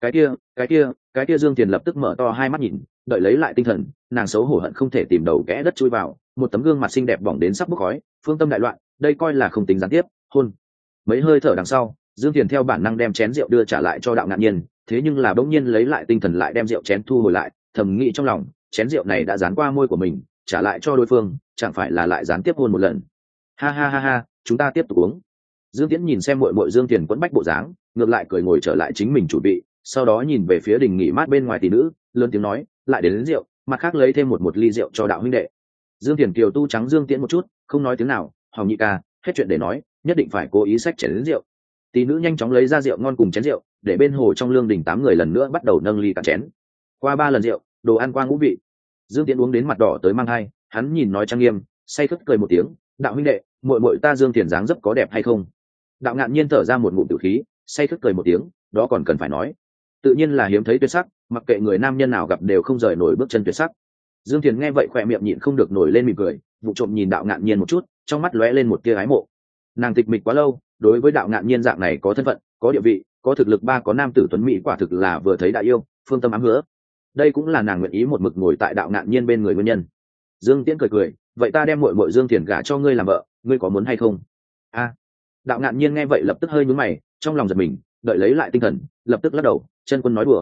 Cái kia Dương Tiễn lập tức mở to hai mắt nhìn, đợi lấy lại tinh thần, nàng xấu hổ hận không thể tìm đầu kẽ đất chui vào, một tấm gương mặt xinh đẹp bỏng đến sắp bốc khói, phương tâm đại loạn, đây coi là không tính gián tiếp, hôn. Mấy hơi thở đằng sau, Dương Tiễn theo bản năng đem chén rượu đưa trả lại cho Đạo Ngạn Nhiên, thế nhưng là bỗng nhiên lấy lại tinh thần lại đem rượu chén thu hồi lại, thầm nghĩ trong lòng, chén rượu này đã dán qua môi của mình, trả lại cho đối phương, chẳng phải là lại gián tiếp hôn một lần. Ha ha ha ha, chúng ta tiếp tục uống. Dương Tiễn nhìn xem muội muội Dương Tiền quẫn bách bộ dáng, ngược lại cười ngồi trở lại chính mình chủ vị, sau đó nhìn về phía đình nghỉ mát bên ngoài tỷ nữ, lớn tiếng nói, lại đến rượu, mặt khác lấy thêm một ly rượu cho đạo huynh đệ. Dương Tiền kiều tu trắng Dương Tiễn một chút, không nói tiếng nào. Hồng nhị ca, hết chuyện để nói, nhất định phải cố ý xách chén đến rượu. Tỷ nữ nhanh chóng lấy ra rượu ngon cùng chén rượu, để bên hồ trong lương đình 8 người lần nữa bắt đầu nâng ly cạn chén. Qua 3 lần rượu, đồ ăn qua ngũ vị. Dương Tiễn uống đến mặt đỏ tới mang hai, hắn nhìn nói trang nghiêm, say khướt cười một tiếng, đạo huynh đệ, muội muội ta Dương Tiền dáng dấp có đẹp hay không? Đạo Ngạn Nhiên thở ra một ngụm tử khí, say khướt cười một tiếng, đó còn cần phải nói, tự nhiên là hiếm thấy tuyệt sắc, mặc kệ người nam nhân nào gặp đều không rời nổi bước chân tuyệt sắc. Dương Tiền nghe vậy khỏe miệng nhịn không được nổi lên mỉm cười, vụ trộm nhìn Đạo Ngạn Nhiên một chút, trong mắt lóe lên một tia ái mộ. Nàng tịch mịch quá lâu, đối với Đạo Ngạn Nhiên dạng này có thân phận, có địa vị, có thực lực có nam tử tuấn mỹ quả thực là vừa thấy đã yêu, phương tâm ám hứa. Đây cũng là nàng nguyện ý một mực ngồi tại Đạo Ngạn Nhiên bên người nguyên nhân. Dương Tiễn cười cười, vậy ta đem muội muội Dương Tiền gả cho ngươi làm vợ, ngươi có muốn hay không? A. Đạo Ngạn Nhiên nghe vậy lập tức hơi nhướng mày, trong lòng giật mình, đợi lấy lại tinh thần, lập tức lắc đầu, chân quân nói đùa.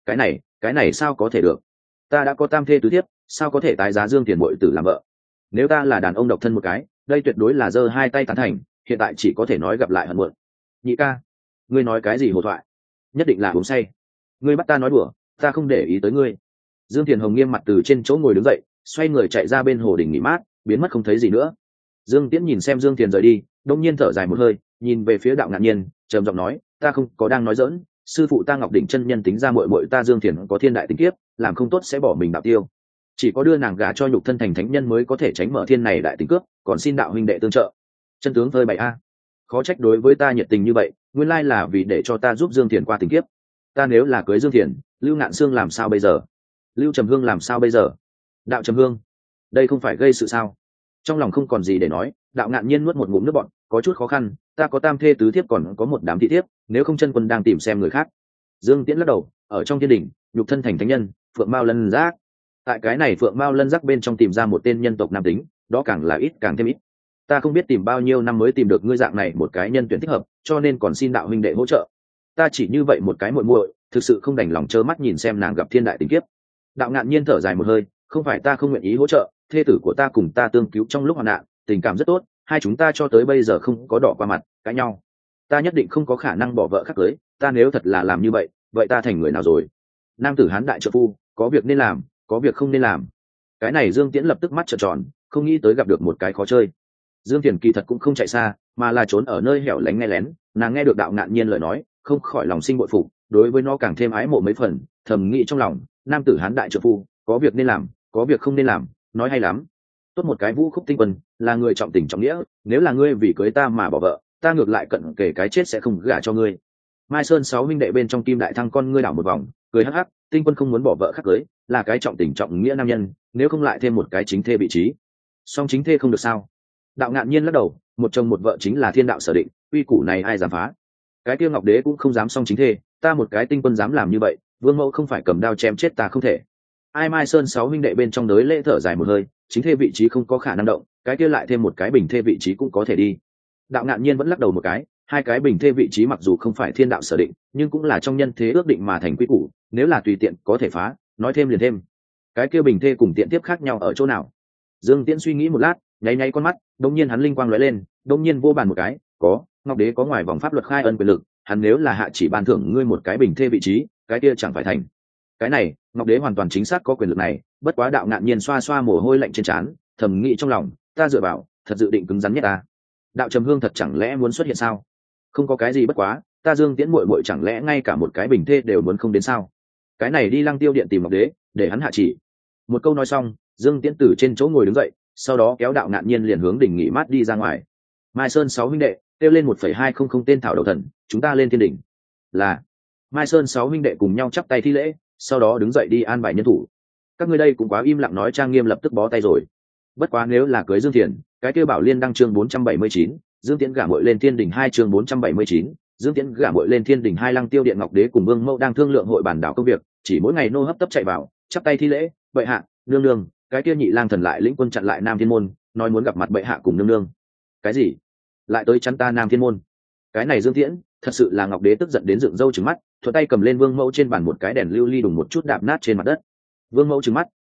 Cái này sao có thể được? Ta đã có tam thê tứ thiếp, sao có thể tái giá Dương Tiền muội tử làm vợ? Nếu ta là đàn ông độc thân một cái, đây tuyệt đối là giơ hai tay tán thành, hiện tại chỉ có thể nói gặp lại hận muộn. Nhị ca, ngươi nói cái gì hồ thoại? Nhất định là uống say. Ngươi bắt ta nói đùa, ta không để ý tới ngươi. Dương Tiền Hồng nghiêm mặt từ trên chỗ ngồi đứng dậy, xoay người chạy ra bên hồ đình nghỉ mát, biến mất không thấy gì nữa. Dương Tiễn nhìn xem Dương Tiền rời đi, đông nhiên thở dài một hơi, nhìn về phía Đạo Ngạn Nhiên, trầm giọng nói, ta không có đang nói giỡn, sư phụ ta Ngọc Đỉnh chân nhân tính ra muội muội ta Dương Tiền có thiên đại tính kiếp, làm không tốt sẽ bỏ mình đạo tiêu. Chỉ có đưa nàng gả cho nhục thân thành thánh nhân mới có thể tránh mở thiên này đại tính cướp, còn xin đạo huynh đệ tương trợ. Chân tướng phơi bày a. Khó trách đối với ta nhiệt tình như vậy, nguyên lai là vì để cho ta giúp Dương Tiền qua tình kiếp. Ta nếu là cưới Dương Tiền, Lưu Ngạn Sương làm sao bây giờ? Lưu Trầm Hương làm sao bây giờ? Đạo Trầm Hương, đây không phải gây sự sao? Trong lòng không còn gì để nói, Đạo Ngạn Nhiên nuốt một ngụm nước bọt, có chút khó khăn, ta có tam thê tứ thiếp còn có một đám thị thiếp, nếu không chân quân đang tìm xem người khác. Dương Tiễn lắc đầu, ở trong thiên đình, nhục thân thành thánh nhân, Phượng Mao Lân Giác. Tại cái này Phượng Mao Lân Giác bên trong tìm ra một tên nhân tộc nam tính, đó càng là ít càng thêm ít. Ta không biết tìm bao nhiêu năm mới tìm được ngươi dạng này một cái nhân tuyển thích hợp, cho nên còn xin đạo huynh đệ hỗ trợ. Ta chỉ như vậy một cái muội muội, thực sự không đành lòng trơ mắt nhìn xem nàng gặp thiên đại tình kiếp. Đạo Ngạn Nhiên thở dài một hơi, không phải ta không nguyện ý hỗ trợ, thê tử của ta cùng ta tương cứu trong lúc hoạn nạn, tình cảm rất tốt, hai chúng ta cho tới bây giờ không có đỏ qua mặt cãi nhau. Ta nhất định không có khả năng bỏ vợ khác cưới, ta nếu thật là làm như vậy, vậy ta thành người nào rồi? Nam tử hán đại trợ phu, có việc nên làm, có việc không nên làm. Cái này Dương Tiễn lập tức mắt trợn tròn, không nghĩ tới gặp được một cái khó chơi. Dương Tiền kỳ thật cũng không chạy xa, mà là trốn ở nơi hẻo lánh nghe lén, nàng nghe được Đạo Ngạn Nhiên lời nói, không khỏi lòng sinh bội phục, đối với nó càng thêm ái mộ mấy phần, thầm nghĩ trong lòng, nam tử hán đại trợ phu, có việc nên làm, có việc không nên làm, nói hay lắm. Tốt một cái Vũ Khúc Tinh Quân, là người trọng tình trọng nghĩa, nếu là ngươi vì cưới ta mà bỏ vợ, ta ngược lại cận kể cái chết sẽ không gả cho ngươi. Mai Sơn 6 huynh đệ bên trong Kim Đại Thăng con ngươi đảo một vòng, cười hắc hắc, Tinh Quân không muốn bỏ vợ khác cưới, là cái trọng tình trọng nghĩa nam nhân, nếu không lại thêm một cái chính thê vị trí. Song chính thê không được sao? Đạo Ngạn Nhiên lắc đầu, một chồng một vợ chính là thiên đạo sở định, quy củ này ai dám phá? Cái kia Ngọc Đế cũng không dám song chính thê, ta một cái Tinh Quân dám làm như vậy, Vương Mẫu không phải cầm đao chém chết ta không thể. Ai Mai Sơn 6 huynh đệ bên trong đới lễ thở dài một hơi, chính thê vị trí không có khả năng động, cái kia lại thêm một cái bình thê vị trí cũng có thể đi. Đạo Ngạn Nhiên vẫn lắc đầu một cái, hai cái bình thê vị trí mặc dù không phải thiên đạo sở định, nhưng cũng là trong nhân thế ước định mà thành quy củ, nếu là tùy tiện có thể phá, nói thêm liền thêm. Cái kia bình thê cùng tiện tiếp khác nhau ở chỗ nào? Dương Tiễn suy nghĩ một lát, nháy nháy con mắt, đột nhiên hắn linh quang lóe lên, đột nhiên vô bàn một cái, có, Ngọc Đế có ngoài vòng pháp luật khai ân quyền lực, hắn nếu là hạ chỉ ban thưởng ngươi một cái bình thê vị trí, cái kia chẳng phải thành. Cái này, Ngọc Đế hoàn toàn chính xác có quyền lực này, bất quá Đạo Ngạn Nhiên xoa xoa mồ hôi lạnh trên trán, thầm nghĩ trong lòng, ta dựa vào, thật dự định cứng rắn nhất ta. Đạo Trầm Hương thật chẳng lẽ muốn xuất hiện sao? Không có cái gì bất quá, ta Dương Tiễn muội muội chẳng lẽ ngay cả một cái bình thê đều muốn không đến sao? Cái này đi Lăng Tiêu điện tìm Ngọc Đế, để hắn hạ chỉ. Một câu nói xong, Dương Tiễn từ trên chỗ ngồi đứng dậy, sau đó kéo Đạo Ngạn Nhiên liền hướng đỉnh nghỉ mát đi ra ngoài. Mai Sơn 6 huynh đệ, kêu lên 1,200 tên thảo đầu thần, chúng ta lên thiên đỉnh. Là. Mai Sơn 6 huynh đệ cùng nhau chắp tay thi lễ, sau đó đứng dậy đi an bài nhân thủ. Các ngươi đây cũng quá im lặng nói trang nghiêm lập tức bó tay rồi. Bất quá nếu là cưới Dương Thiền, cái kêu Bảo Liên đăng chương 479, Dương Tiễn gả muội lên thiên đỉnh 2 chương 479, Dương Tiễn gả muội lên thiên đỉnh 2 Lăng Tiêu điện Ngọc Đế cùng Vương Mẫu đang thương lượng hội bản đảo công việc, chỉ mỗi ngày nô hấp tấp chạy vào, chắp tay thi lễ, bệ hạ, nương nương, cái kia Nhị Lang thần lại lĩnh quân chặn lại Nam Thiên môn, nói muốn gặp mặt bệ hạ cùng nương nương. Cái gì? Lại tới chắn ta Nam Thiên môn? Cái này Dương Tiễn, thật sự là Ngọc Đế tức giận đến dựng râu trừng mắt, thuận tay cầm lên Vương Mẫu trên bàn một cái đèn lưu ly đùng một chút đạp nát trên mặt đất. Vương Mẫu trừng mắt,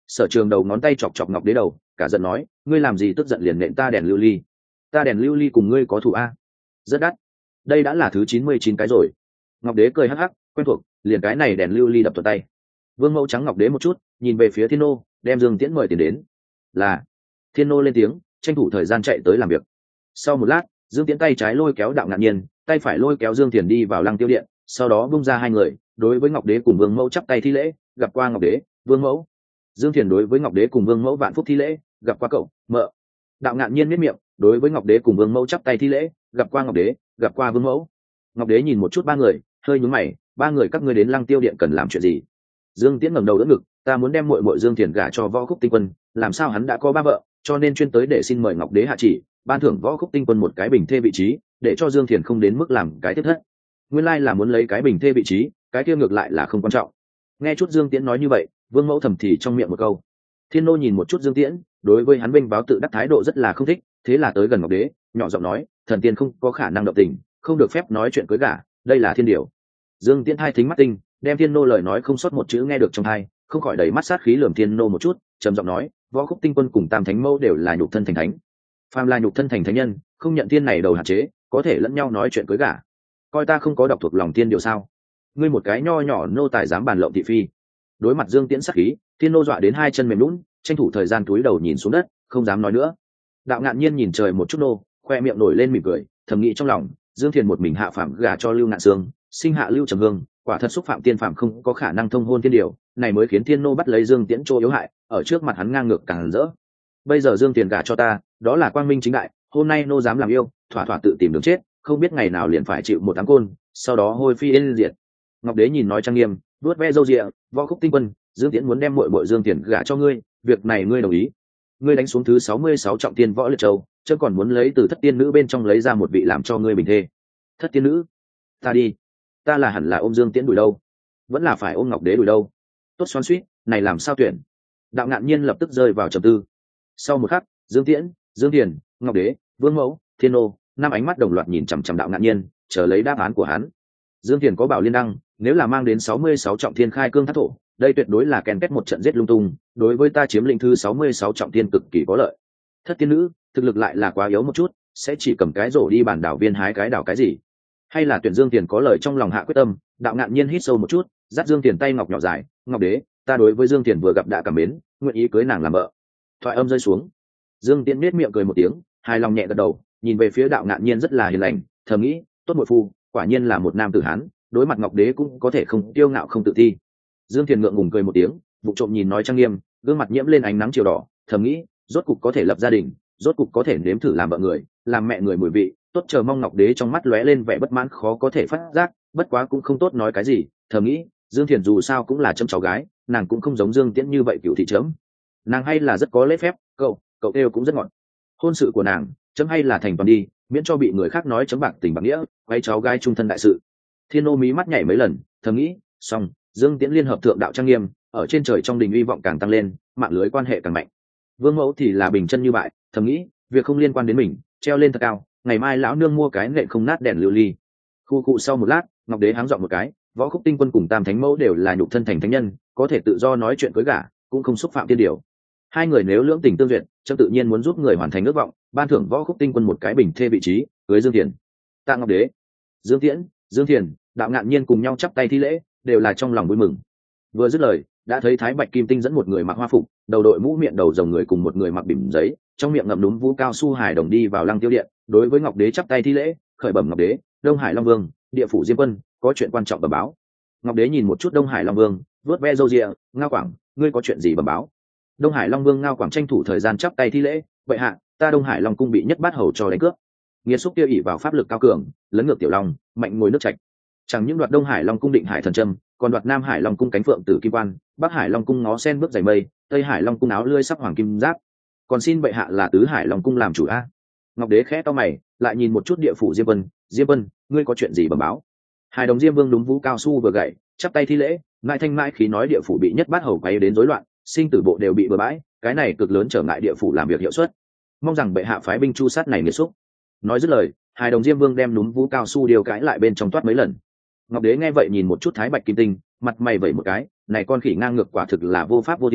Sở Trường đầu ngón tay chọc chọc ngọc đế đầu, cả giận nói, ngươi làm gì tức giận liền nện ta đèn lưu ly? Ta đèn lưu ly cùng ngươi có thù a? Rất đắt, đây đã là thứ 99 cái rồi. Ngọc đế cười hắc hắc, quen thuộc, liền cái này đèn lưu ly đập tuột tay. Vương mẫu trắng ngọc đế một chút, nhìn về phía Thiên nô, đem Dương Tiễn mời tiền đến. Là. Thiên nô lên tiếng, tranh thủ thời gian chạy tới làm việc. Sau một lát, Dương Tiễn tay trái lôi kéo Đạo Ngạn Nhiên, tay phải lôi kéo Dương Tiền đi vào Lăng Tiêu điện, sau đó bung ra hai người, đối với Ngọc đế cùng Vương mẫu chắp tay thi lễ, gặp qua Ngọc đế, Vương mẫu. Dương Tiền đối với Ngọc đế cùng Vương mẫu vạn phúc thi lễ, gặp qua cậu, mợ. Đạo Ngạn Nhiên miết miệng, đối với Ngọc đế cùng Vương mẫu chắp tay thi lễ, gặp qua Ngọc đế, gặp qua Vương mẫu. Ngọc đế nhìn một chút ba người, hơi nhướng mày, ba người các ngươi đến Lăng Tiêu điện cần làm chuyện gì? Dương Tiễn ngẩng đầu đỡ ngực, ta muốn đem muội muội Dương Tiền gả cho Võ Khúc Tinh Quân, làm sao hắn đã có ba vợ, cho nên chuyên tới để xin mời Ngọc đế hạ chỉ, ban thưởng Võ Khúc Tinh Quân một cái bình thê vị trí, để cho Dương Tiền không đến mức làm cái tiếp thất. Nguyên lai là muốn lấy cái bình thê vị trí, cái kia ngược lại là không quan trọng. Nghe chút Dương Tiễn nói như vậy, Vương mẫu thầm thì trong miệng một câu. Thiên nô nhìn một chút Dương Tiễn, đối với hắn vinh báo tự đắc thái độ rất là không thích, thế là tới gần Ngọc đế, nhỏ giọng nói, thần tiên không có khả năng động tình, không được phép nói chuyện cưới gả, đây là thiên điều. Dương Tiễn hai thính mắt tinh, đem Thiên nô lời nói không sót một chữ nghe được trong tai, không khỏi đầy mắt sát khí lườm Thiên nô một chút, trầm giọng nói, Võ Khúc Tinh Quân cùng Tam Thánh Mẫu đều là nhục thân thành thánh, phàm là nhục thân thành thánh nhân, không nhận tiên này đầu hạn chế, có thể lẫn nhau nói chuyện cưới gả. Coi ta không có đọc thuộc lòng tiên điều sao? Ngươi một cái nho nhỏ nô tài dám bàn lộng thị phi. Đối mặt Dương Tiễn sát khí, Thiên nô dọa đến hai chân mềm nhũn, tranh thủ thời gian túi đầu nhìn xuống đất, không dám nói nữa. Đạo Ngạn Nhiên nhìn trời một chút nô, khoe miệng nổi lên mỉm cười, thầm nghĩ trong lòng, Dương Thiền một mình hạ phạm gả cho Lưu Ngạn Sương, sinh hạ Lưu Trầm Hương, quả thật xúc phạm tiên phạm không có khả năng thông hôn thiên điều, này mới khiến Thiên nô bắt lấy Dương Tiễn chỗ yếu hại, ở trước mặt hắn ngang ngược càng rỡ. Bây giờ Dương Tiền gả cho ta, đó là quang minh chính đại, hôm nay nô dám làm yêu, thỏa thỏa tự tìm đường chết, không biết ngày nào liền phải chịu một áng côn, sau đó hôi phi yên diệt. Ngọc đế nhìn nói trang nghiêm, vuốt ve râu rịa, Võ Khúc Tinh Quân, Dương Tiễn muốn đem muội muội Dương Tiền gả cho ngươi, việc này ngươi đồng ý? Ngươi đánh xuống thứ 66 trọng tiên võ liệt châu, chớ còn muốn lấy từ thất tiên nữ bên trong lấy ra một vị làm cho ngươi bình thê. Thất tiên nữ? Ta đi, ta là hẳn là ôm Dương Tiễn đuổi đâu, vẫn là phải ôm Ngọc đế đuổi đâu? Tốt xoắn xuýt, này làm sao tuyển? Đạo Ngạn Nhiên lập tức rơi vào trầm tư. Sau một khắc, Dương Tiễn, Dương Tiền, Ngọc đế, Vương mẫu, Thiên nô, năm ánh mắt đồng loạt nhìn chằm chằm Đạo Ngạn Nhiên, chờ lấy đáp án của hắn. Dương Tiền có bảo liên đăng, nếu là mang đến 66 trọng thiên khai cương thác thổ, đây tuyệt đối là kèn kết một trận giết lung tung, đối với ta chiếm lĩnh thứ 66 trọng thiên cực kỳ có lợi. Thất tiên nữ, thực lực lại là quá yếu một chút, sẽ chỉ cầm cái rổ đi bản đảo viên hái cái đảo cái gì? Hay là tuyển Dương Tiền có lời trong lòng hạ quyết tâm? Đạo Ngạn Nhiên hít sâu một chút, dắt Dương Tiền tay ngọc nhỏ dài, Ngọc đế, ta đối với Dương Tiền vừa gặp đã cảm mến, nguyện ý cưới nàng làm vợ. Thoại âm rơi xuống, Dương Tiễn nết miệng cười một tiếng, hài lòng nhẹ gật đầu, nhìn về phía Đạo Ngạn Nhiên rất là hiền lành, thầm nghĩ, tốt muội phu, quả nhiên là một nam tử hán, đối mặt Ngọc đế cũng có thể không kiêu ngạo không tự ti. Dương Tiền ngượng ngùng cười một tiếng, bụng trộm nhìn nói trang nghiêm, gương mặt nhiễm lên ánh nắng chiều đỏ, thầm nghĩ, rốt cục có thể lập gia đình, rốt cục có thể nếm thử làm vợ người, làm mẹ người mùi vị, tốt chờ mong. Ngọc đế trong mắt lóe lên vẻ bất mãn khó có thể phát giác, bất quá cũng không tốt nói cái gì, thầm nghĩ, Dương Thiền dù sao cũng là châm cháu gái, nàng cũng không giống Dương Tiễn như vậy cựu thị chấm, nàng hay là rất có lễ phép, cậu đều cũng rất ngọt. Hôn sự của nàng, chấm hay là thành toàn đi, miễn cho bị người khác nói chấm bạc tình bạc nghĩa, quay cháu gái trung thân đại sự. Thiên nô mí mắt nhảy mấy lần, thầm nghĩ, xong, Dương Tiễn liên hợp thượng đạo trang nghiêm, ở trên trời trong đình uy vọng càng tăng lên, mạng lưới quan hệ càng mạnh. Vương mẫu thì là bình chân như bại, thầm nghĩ, việc không liên quan đến mình, treo lên thật cao, ngày mai lão nương mua cái nệm không nát đèn lưu ly. Khu cụ sau một lát, Ngọc đế háng dọn một cái, Võ Khúc Tinh Quân cùng Tam Thánh Mẫu đều là nhục thân thành thánh nhân, có thể tự do nói chuyện cưới gả, cũng không xúc phạm tiên điều. Hai người nếu lưỡng tình tương duyệt, chấm tự nhiên muốn giúp người hoàn thành ước vọng, ban thưởng Võ Khúc Tinh Quân một cái bình thê vị trí, cưới Dương Thiền. Tạ Ngọc đế, Dương Tiễn, Dương Thiền, Đạo Ngạn Nhiên cùng nhau chắp tay thi lễ, đều là trong lòng vui mừng. Vừa dứt lời, đã thấy Thái Bạch Kim Tinh dẫn một người mặc hoa phục, đầu đội mũ miệng đầu rồng người cùng một người mặc bỉm giấy, trong miệng ngậm núm vũ cao su hài đồng đi vào Lăng Tiêu điện, đối với Ngọc đế chắp tay thi lễ, khởi bẩm Ngọc đế, Đông Hải Long Vương, địa phủ Diêm Quân, có chuyện quan trọng bẩm báo. Ngọc đế nhìn một chút Đông Hải Long Vương, vuốt ve râu ria, Ngao Quảng, ngươi có chuyện gì bẩm báo? Đông Hải Long Vương Ngao Quảng tranh thủ thời gian chắp tay thi lễ, vậy hạ, ta Đông Hải Long cung bị nhất bát hầu cho đánh cướp. Nghiệt xúc kia ỷ vào pháp lực cao cường, lấn ngược tiểu long, mạnh ngồi nước trạch. Chẳng những đoạt Đông Hải Long cung định hải thần trâm, còn đoạt Nam Hải Long cung cánh phượng tử kim quan, Bắc Hải Long cung ngó sen bước dày mây, Tây Hải Long cung áo lươi sắc hoàng kim giáp. Còn xin bệ hạ là tứ Hải Long cung làm chủ a. Ngọc đế khẽ to mày, lại nhìn một chút địa phủ Diêm Vân, Diêm Vân, ngươi có chuyện gì bẩm báo? Hải đồng Diêm Vương đúng vũ cao su vừa gậy, chắp tay thi lễ, ngại thanh mãi khí nói địa phủ bị nhất bát hầu quấy đến rối loạn, sinh tử bộ đều bị bừa bãi, cái này cực lớn trở ngại địa phủ làm việc hiệu suất. Mong rằng bệ hạ phái binh chu sát này nghiệt xúc. Nói dứt lời, Hải đồng Diêm Vương đem núm vũ cao su điều cãi lại bên trong toát mấy lần. Ngọc đế nghe vậy nhìn một chút Thái Bạch Kim Tinh, mặt mày vẩy một cái, này con khỉ ngang ngược quả thực là vô pháp vô thiên,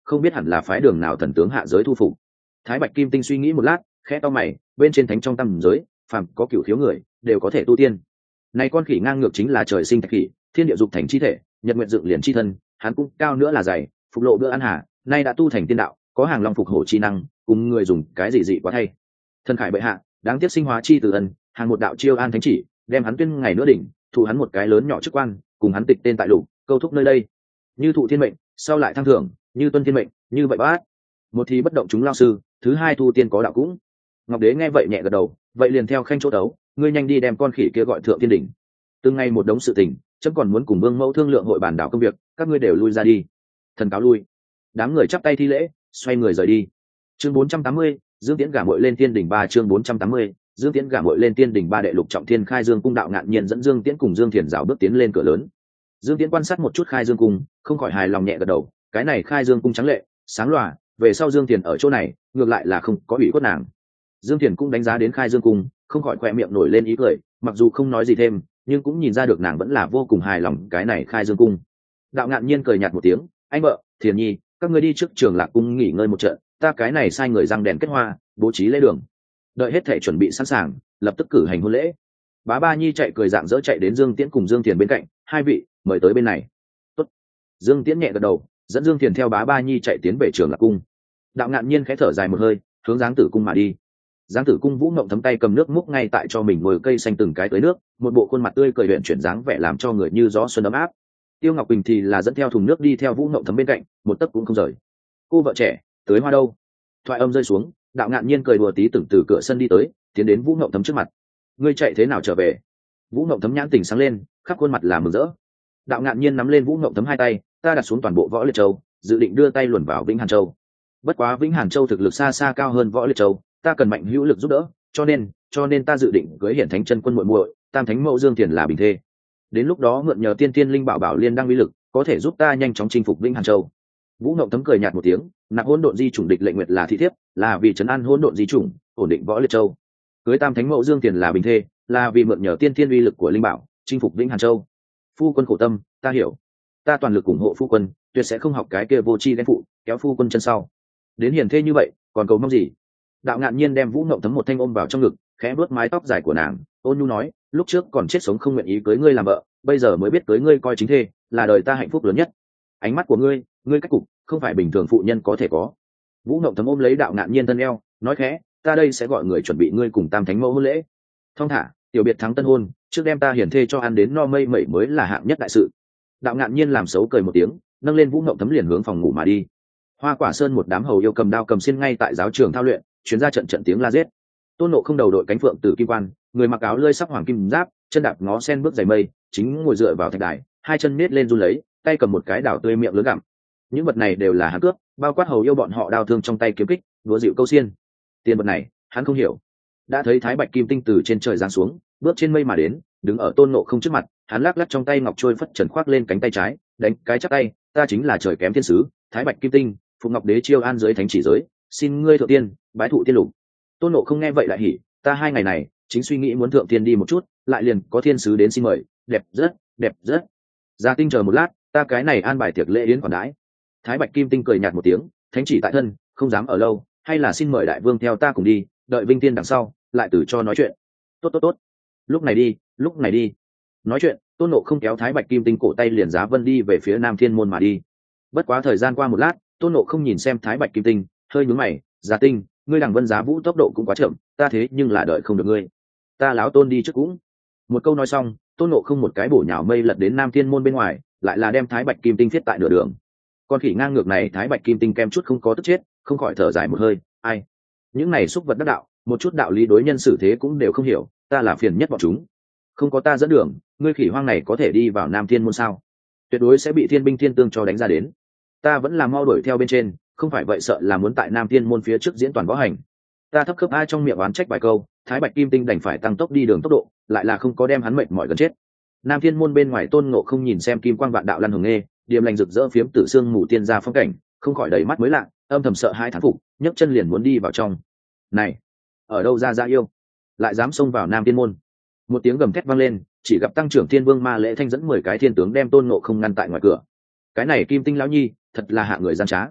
không biết hẳn là phái đường nào thần tướng hạ giới thu phục. Thái Bạch Kim Tinh suy nghĩ một lát, khẽ to mày, bên trên thánh trong tam giới, phàm có cửu khiếu người, đều có thể tu tiên. Này con khỉ ngang ngược chính là trời sinh thạch khỉ, thiên địa dục thành chi thể, nhật nguyện dựng liền chi thân, hắn cũng cao nữa là dày, phục lộ bữa ăn hà, nay đã tu thành tiên đạo, có hàng long phục hổ chi năng, cùng người dùng cái gì dị quá thay. Thần khải bệ hạ, đáng tiếc sinh hóa chi từ ân, hàng một đạo chiêu an thánh chỉ, đem hắn tuyên ngày nữa đỉnh, thụ hắn một cái lớn nhỏ chức quan, cùng hắn tịch tên tại lục, câu thúc nơi đây. Như thụ thiên mệnh, sau lại thăng thưởng, như tuân thiên mệnh, như vậy bát. Một thì bất động chúng lao sư, thứ hai thu tiên có đạo cũng. Ngọc Đế nghe vậy nhẹ gật đầu, vậy liền theo khanh chỗ đấu, ngươi nhanh đi đem con khỉ kia gọi thượng thiên đỉnh. Từng ngày một đống sự tình, chấm còn muốn cùng vương mẫu thương lượng hội bàn đảo công việc, các ngươi đều lui ra đi. Thần cáo lui. Đám người chắp tay thi lễ, xoay người rời đi. Chương 480, Dương Tiễn gả muội lên tiên đỉnh 3 chương 480, Dương Tiễn gả muội lên tiên đỉnh 3 đệ lục trọng thiên khai dương cung đạo ngạn nhiên dẫn Dương Tiễn cùng Dương Thiền rào bước tiến lên cửa lớn. Dương Tiễn quan sát một chút khai dương cung, không khỏi hài lòng nhẹ gật đầu, cái này khai dương cung trắng lệ, sáng lòa, về sau Dương Thiền ở chỗ này, ngược lại là không có ủy khuất nàng. Dương Thiền cũng đánh giá đến khai dương cung, không khỏi khỏe miệng nổi lên ý cười, mặc dù không nói gì thêm, nhưng cũng nhìn ra được nàng vẫn là vô cùng hài lòng cái này khai dương cung. Đạo ngạn nhiên cười nhạt một tiếng, anh vợ, Thiền nhi, các ngươi đi trước Trường Lạc cung nghỉ ngơi một trận, ta cái này sai người răng đèn kết hoa, bố trí lễ đường. Đợi hết thể chuẩn bị sẵn sàng, lập tức cử hành hôn lễ. Bá Ba Nhi chạy cười dạng dỡ chạy đến Dương Tiễn cùng Dương Thiền bên cạnh, hai vị, mời tới bên này. Tốt. Dương Tiễn nhẹ gật đầu, dẫn Dương Thiền theo Bá Ba Nhi chạy tiến về Trường Lạc cung. Đạo ngạn nhiên khẽ thở dài một hơi, hướng Giáng Tử cung mà đi. Giáng Tử cung Vũ Mộng Thấm tay cầm nước múc ngay tại cho mình ngồi cây xanh từng cái tới nước, một bộ khuôn mặt tươi cười luyện chuyển dáng vẻ làm cho người như gió xuân ấm áp. Tiêu Ngọc Bình thì là dẫn theo thùng nước đi theo Vũ Mộng Thấm bên cạnh, một tấc cũng không rời. Cô vợ trẻ, tới hoa đâu? Thoại âm rơi xuống, đạo ngạn nhiên cười đùa tí từng từ cửa sân đi tới, tiến đến Vũ Mộng Thấm trước mặt. Ngươi chạy thế nào trở về? Vũ Mộng Thấm nhãn tình sáng lên, khắp khuôn mặt là mừng rỡ. Đạo ngạn nhiên nắm lên Vũ Mộng Thấm hai tay, ta đặt xuống toàn bộ Võ Liệt Châu, dự định đưa tay luồn vào Vĩnh Hàn Châu. Bất quá Vĩnh Hàn Châu thực lực xa xa cao hơn Võ Liệt Châu, ta cần mạnh hữu lực giúp đỡ, cho nên ta dự định cưới Hiển Thánh chân quân muội muội, Tam Thánh mẫu Dương Thiền là bình thê. Đến lúc đó mượn nhờ tiên tiên linh bảo bảo liên đăng uy lực, có thể giúp ta nhanh chóng chinh phục Vĩnh Hàn Châu. Vũ Ngộng Thấm cười nhạt một tiếng, nạp hỗn độn di chủng địch lệnh nguyệt là thị thiếp, là vì trấn an hỗn độn di chủng, ổn định Võ Liệt Châu. Cưới Tam Thánh mẫu Dương Thiền là bình thê, là vì mượn nhờ tiên tiên uy lực của linh bảo, chinh phục Vĩnh Hàn Châu. Phu quân khổ tâm, ta hiểu. Ta toàn lực ủng hộ phu quân, tuyệt sẽ không học cái kia vô tri ghen phụ, kéo phu quân chân sau. Đến hiền thê như vậy, còn cầu mong gì? Đạo ngạn nhiên đem Vũ Ngộng Thấm một thanh ôm vào trong ngực, khẽ vuốt mái tóc dài của nàng, ôn nhu nói, lúc trước còn chết sống không nguyện ý cưới ngươi làm vợ, bây giờ mới biết cưới ngươi coi chính thê, là đời ta hạnh phúc lớn nhất. Ánh mắt của ngươi, ngươi cách cục, không phải bình thường phụ nhân có thể có. Vũ Ngộng Thấm ôm lấy đạo ngạn nhiên thân eo, nói khẽ, ta đây sẽ gọi người chuẩn bị ngươi cùng Tam Thánh mẫu hôn lễ. Thong thả, tiểu biệt thắng tân hôn, trước đem ta hiền thê cho ăn đến no mây mẩy mới là hạng nhất đại sự. Đạo ngạn nhiên làm xấu cười một tiếng, nâng lên Vũ Ngộng Thấm liền hướng phòng ngủ mà đi. Hoa Quả Sơn một đám hầu yêu cầm đao cầm xiên ngay tại giáo trường thao luyện, chuyến ra trận trận tiếng la giết. Tôn Nộ không đầu đội cánh phượng tử kim quan, người mặc áo lơi sắc hoàng kim giáp, chân đạp ngó sen bước giày mây, chính ngồi dựa vào thạch đài, hai chân nết lên run lấy, tay cầm một cái đảo tươi miệng lớn gặm. Những vật này đều là hắn cướp, bao quát hầu yêu bọn họ đao thương trong tay kiếm kích, đúa dịu câu xiên. Tiền vật này, hắn không hiểu. Đã thấy Thái Bạch Kim Tinh từ trên trời giáng xuống, bước trên mây mà đến, đứng ở Tôn Nộ không trước mặt, hắn lắc lắc trong tay ngọc trôi phất trần khoác lên cánh tay trái, đánh cái chắp tay, ta chính là trời kém thiên sứ, Thái Bạch Kim Tinh, Phục Ngọc Đế chiêu an dưới thánh chỉ giới, xin ngươi thượng tiên, bái thụ tiên lục. Tôn Nộ không nghe vậy lại hỉ, ta hai ngày này chính suy nghĩ muốn thượng tiên đi một chút, lại liền có thiên sứ đến xin mời, đẹp rất, đẹp rất. Gia Tinh chờ một lát, ta cái này an bài tiệc lễ yến quản đãi. Thái Bạch Kim Tinh cười nhạt một tiếng, thánh chỉ tại thân, không dám ở lâu, hay là xin mời đại vương theo ta cùng đi, đợi vinh tiên đằng sau, lại từ cho nói chuyện. Tốt. Lúc này đi. Nói chuyện, Tôn Nộ không kéo Thái Bạch Kim Tinh cổ tay liền giá vân đi về phía Nam Thiên môn mà đi. Bất quá thời gian qua một lát, Tôn Nộ không nhìn xem Thái Bạch Kim Tinh, hơi nhướng mày, Gia Tinh, ngươi đằng vân giá vũ tốc độ cũng quá chậm, ta thế nhưng là đợi không được ngươi. Ta láo Tôn đi trước cũng. Một câu nói xong, Tôn Nộ không một cái bổ nhào mây lật đến Nam Thiên môn bên ngoài, lại là đem Thái Bạch Kim Tinh thiết tại nửa đường. Con khỉ ngang ngược này Thái Bạch Kim Tinh kem chút không có tức chết, không khỏi thở dài một hơi, ai? Những này xúc vật đắc đạo, một chút đạo lý đối nhân xử thế cũng đều không hiểu, ta là phiền nhất bọn chúng. Không có ta dẫn đường, ngươi khỉ hoang này có thể đi vào Nam Thiên môn sao? Tuyệt đối sẽ bị thiên binh thiên tương cho đánh ra đến. Ta vẫn là mau đuổi theo bên trên, không phải vậy sợ là muốn tại Nam Thiên môn phía trước diễn toàn võ hành. Ta thấp khớp ai trong miệng oán trách vài câu, Thái Bạch Kim Tinh đành phải tăng tốc đi đường tốc độ, lại là không có đem hắn mệt mỏi gần chết. Nam Thiên môn bên ngoài Tôn Ngộ không nhìn xem kim quang vạn đạo lăn hồng nghê, điềm lành rực rỡ phiếm tử xương mù tiên gia phong cảnh, không khỏi đầy mắt mới lạ, âm thầm sợ hai thán phục, nhấc chân liền muốn đi vào trong. Này, ở đâu ra yêu, lại dám xông vào Nam Thiên môn? Một tiếng gầm thét vang lên, chỉ gặp tăng trưởng Thiên Vương Ma Lễ Thanh dẫn 10 cái thiên tướng đem Tôn Ngộ không ngăn tại ngoài cửa. Cái này Kim Tinh lão nhi, thật là hạ người gian trá.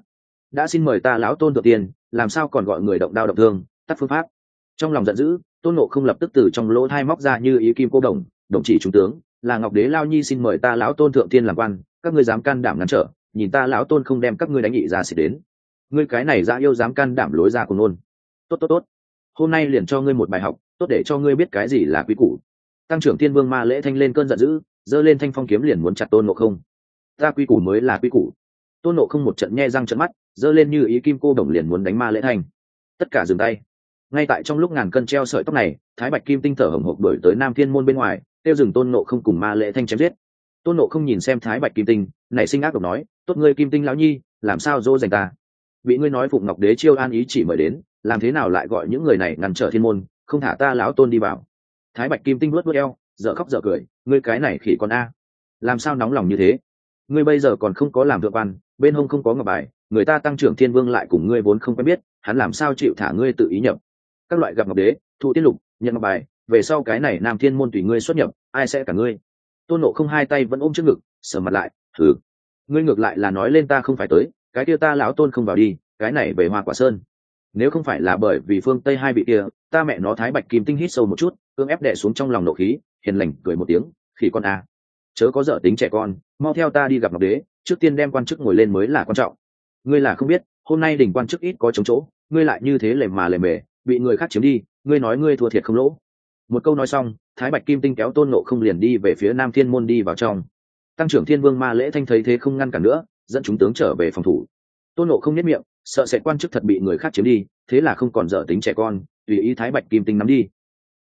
đã xin mời ta lão tôn thượng tiên, làm sao còn gọi người động đao động thương, tắt phương pháp. Trong lòng giận dữ, Tôn Ngộ Không lập tức từ trong lỗ thai móc ra như ý kim cô đồng, đồng chỉ trung tướng, là Ngọc Đế Lao Nhi xin mời ta lão tôn thượng tiên làm quan, các ngươi dám can đảm ngăn trở, nhìn ta lão tôn không đem các ngươi đánh nghị ra xịt đến. Ngươi cái này dã yêu dám can đảm lối ra của nôn. Tốt tốt tốt, hôm nay liền cho ngươi một bài học, tốt để cho ngươi biết cái gì là quý củ. Tăng trưởng Thiên Vương Ma Lễ Thanh lên cơn giận dữ, giơ lên thanh phong kiếm liền muốn chặt Tôn Ngộ Không. Ta quý củ mới là quý củ. Tôn Ngộ Không một trận nhe răng trợn mắt, giơ lên như ý kim cô đồng liền muốn đánh Ma Lễ Thanh. Tất cả dừng tay. Ngay tại trong lúc ngàn cân treo sợi tóc này, Thái Bạch Kim Tinh thở hổn hộc đuổi tới Nam Thiên môn bên ngoài, tiêu dừng Tôn Ngộ Không cùng Ma Lễ Thanh chém giết. Tôn Ngộ Không nhìn xem Thái Bạch Kim Tinh, nảy sinh ác độc nói, tốt ngươi Kim Tinh lão nhi, làm sao dỗ dành ta? Bị ngươi nói Phụng Ngọc Đế chiêu an ý chỉ mời đến, làm thế nào lại gọi những người này ngăn trở thiên môn, không thả ta lão tôn đi vào? Thái Bạch Kim Tinh vuốt vuốt eo, dở khóc dở cười, ngươi cái này khỉ con a, làm sao nóng lòng như thế? Ngươi bây giờ còn không có làm thượng văn, bên hông không có ngọc bài, người ta Tăng trưởng Thiên Vương lại cùng ngươi vốn không quen biết, hắn làm sao chịu thả ngươi tự ý nhập? Các loại gặp Ngọc Đế, thụ tiết lục, nhận ngọc bài, về sau cái này Nam Thiên môn tùy ngươi xuất nhập, ai sẽ cả ngươi? Tôn Ngộ Không hai tay vẫn ôm trước ngực, sờ mặt lại, thử, ngươi ngược lại là nói lên ta không phải tới, cái kia ta lão tôn không vào đi, cái này về Hoa Quả Sơn. Nếu không phải là bởi vì phương Tây hai vị kia, ta mẹ nó Thái Bạch Kim Tinh hít sâu một chút, cưỡng ép đè xuống trong lòng nộ khí, hiền lành cười một tiếng, khỉ con a, chớ có dở tính trẻ con, mau theo ta đi gặp Ngọc Đế, trước tiên đem quan chức ngồi lên mới là quan trọng. Ngươi là không biết, hôm nay đỉnh quan chức ít có chống chỗ, ngươi lại như thế lề mà lề mề, bị người khác chiếm đi, ngươi nói ngươi thua thiệt không lỗ. Một câu nói xong, Thái Bạch Kim Tinh kéo Tôn Ngộ Không liền đi về phía Nam Thiên môn đi vào trong. Tăng trưởng Thiên Vương Ma Lễ Thanh thấy thế không ngăn cản nữa, dẫn chúng tướng trở về phòng thủ. Tôn Ngộ Không nhếch miệng, sợ sẽ quan chức thật bị người khác chiếm đi, thế là không còn dở tính trẻ con, tùy ý Thái Bạch Kim Tinh nắm đi.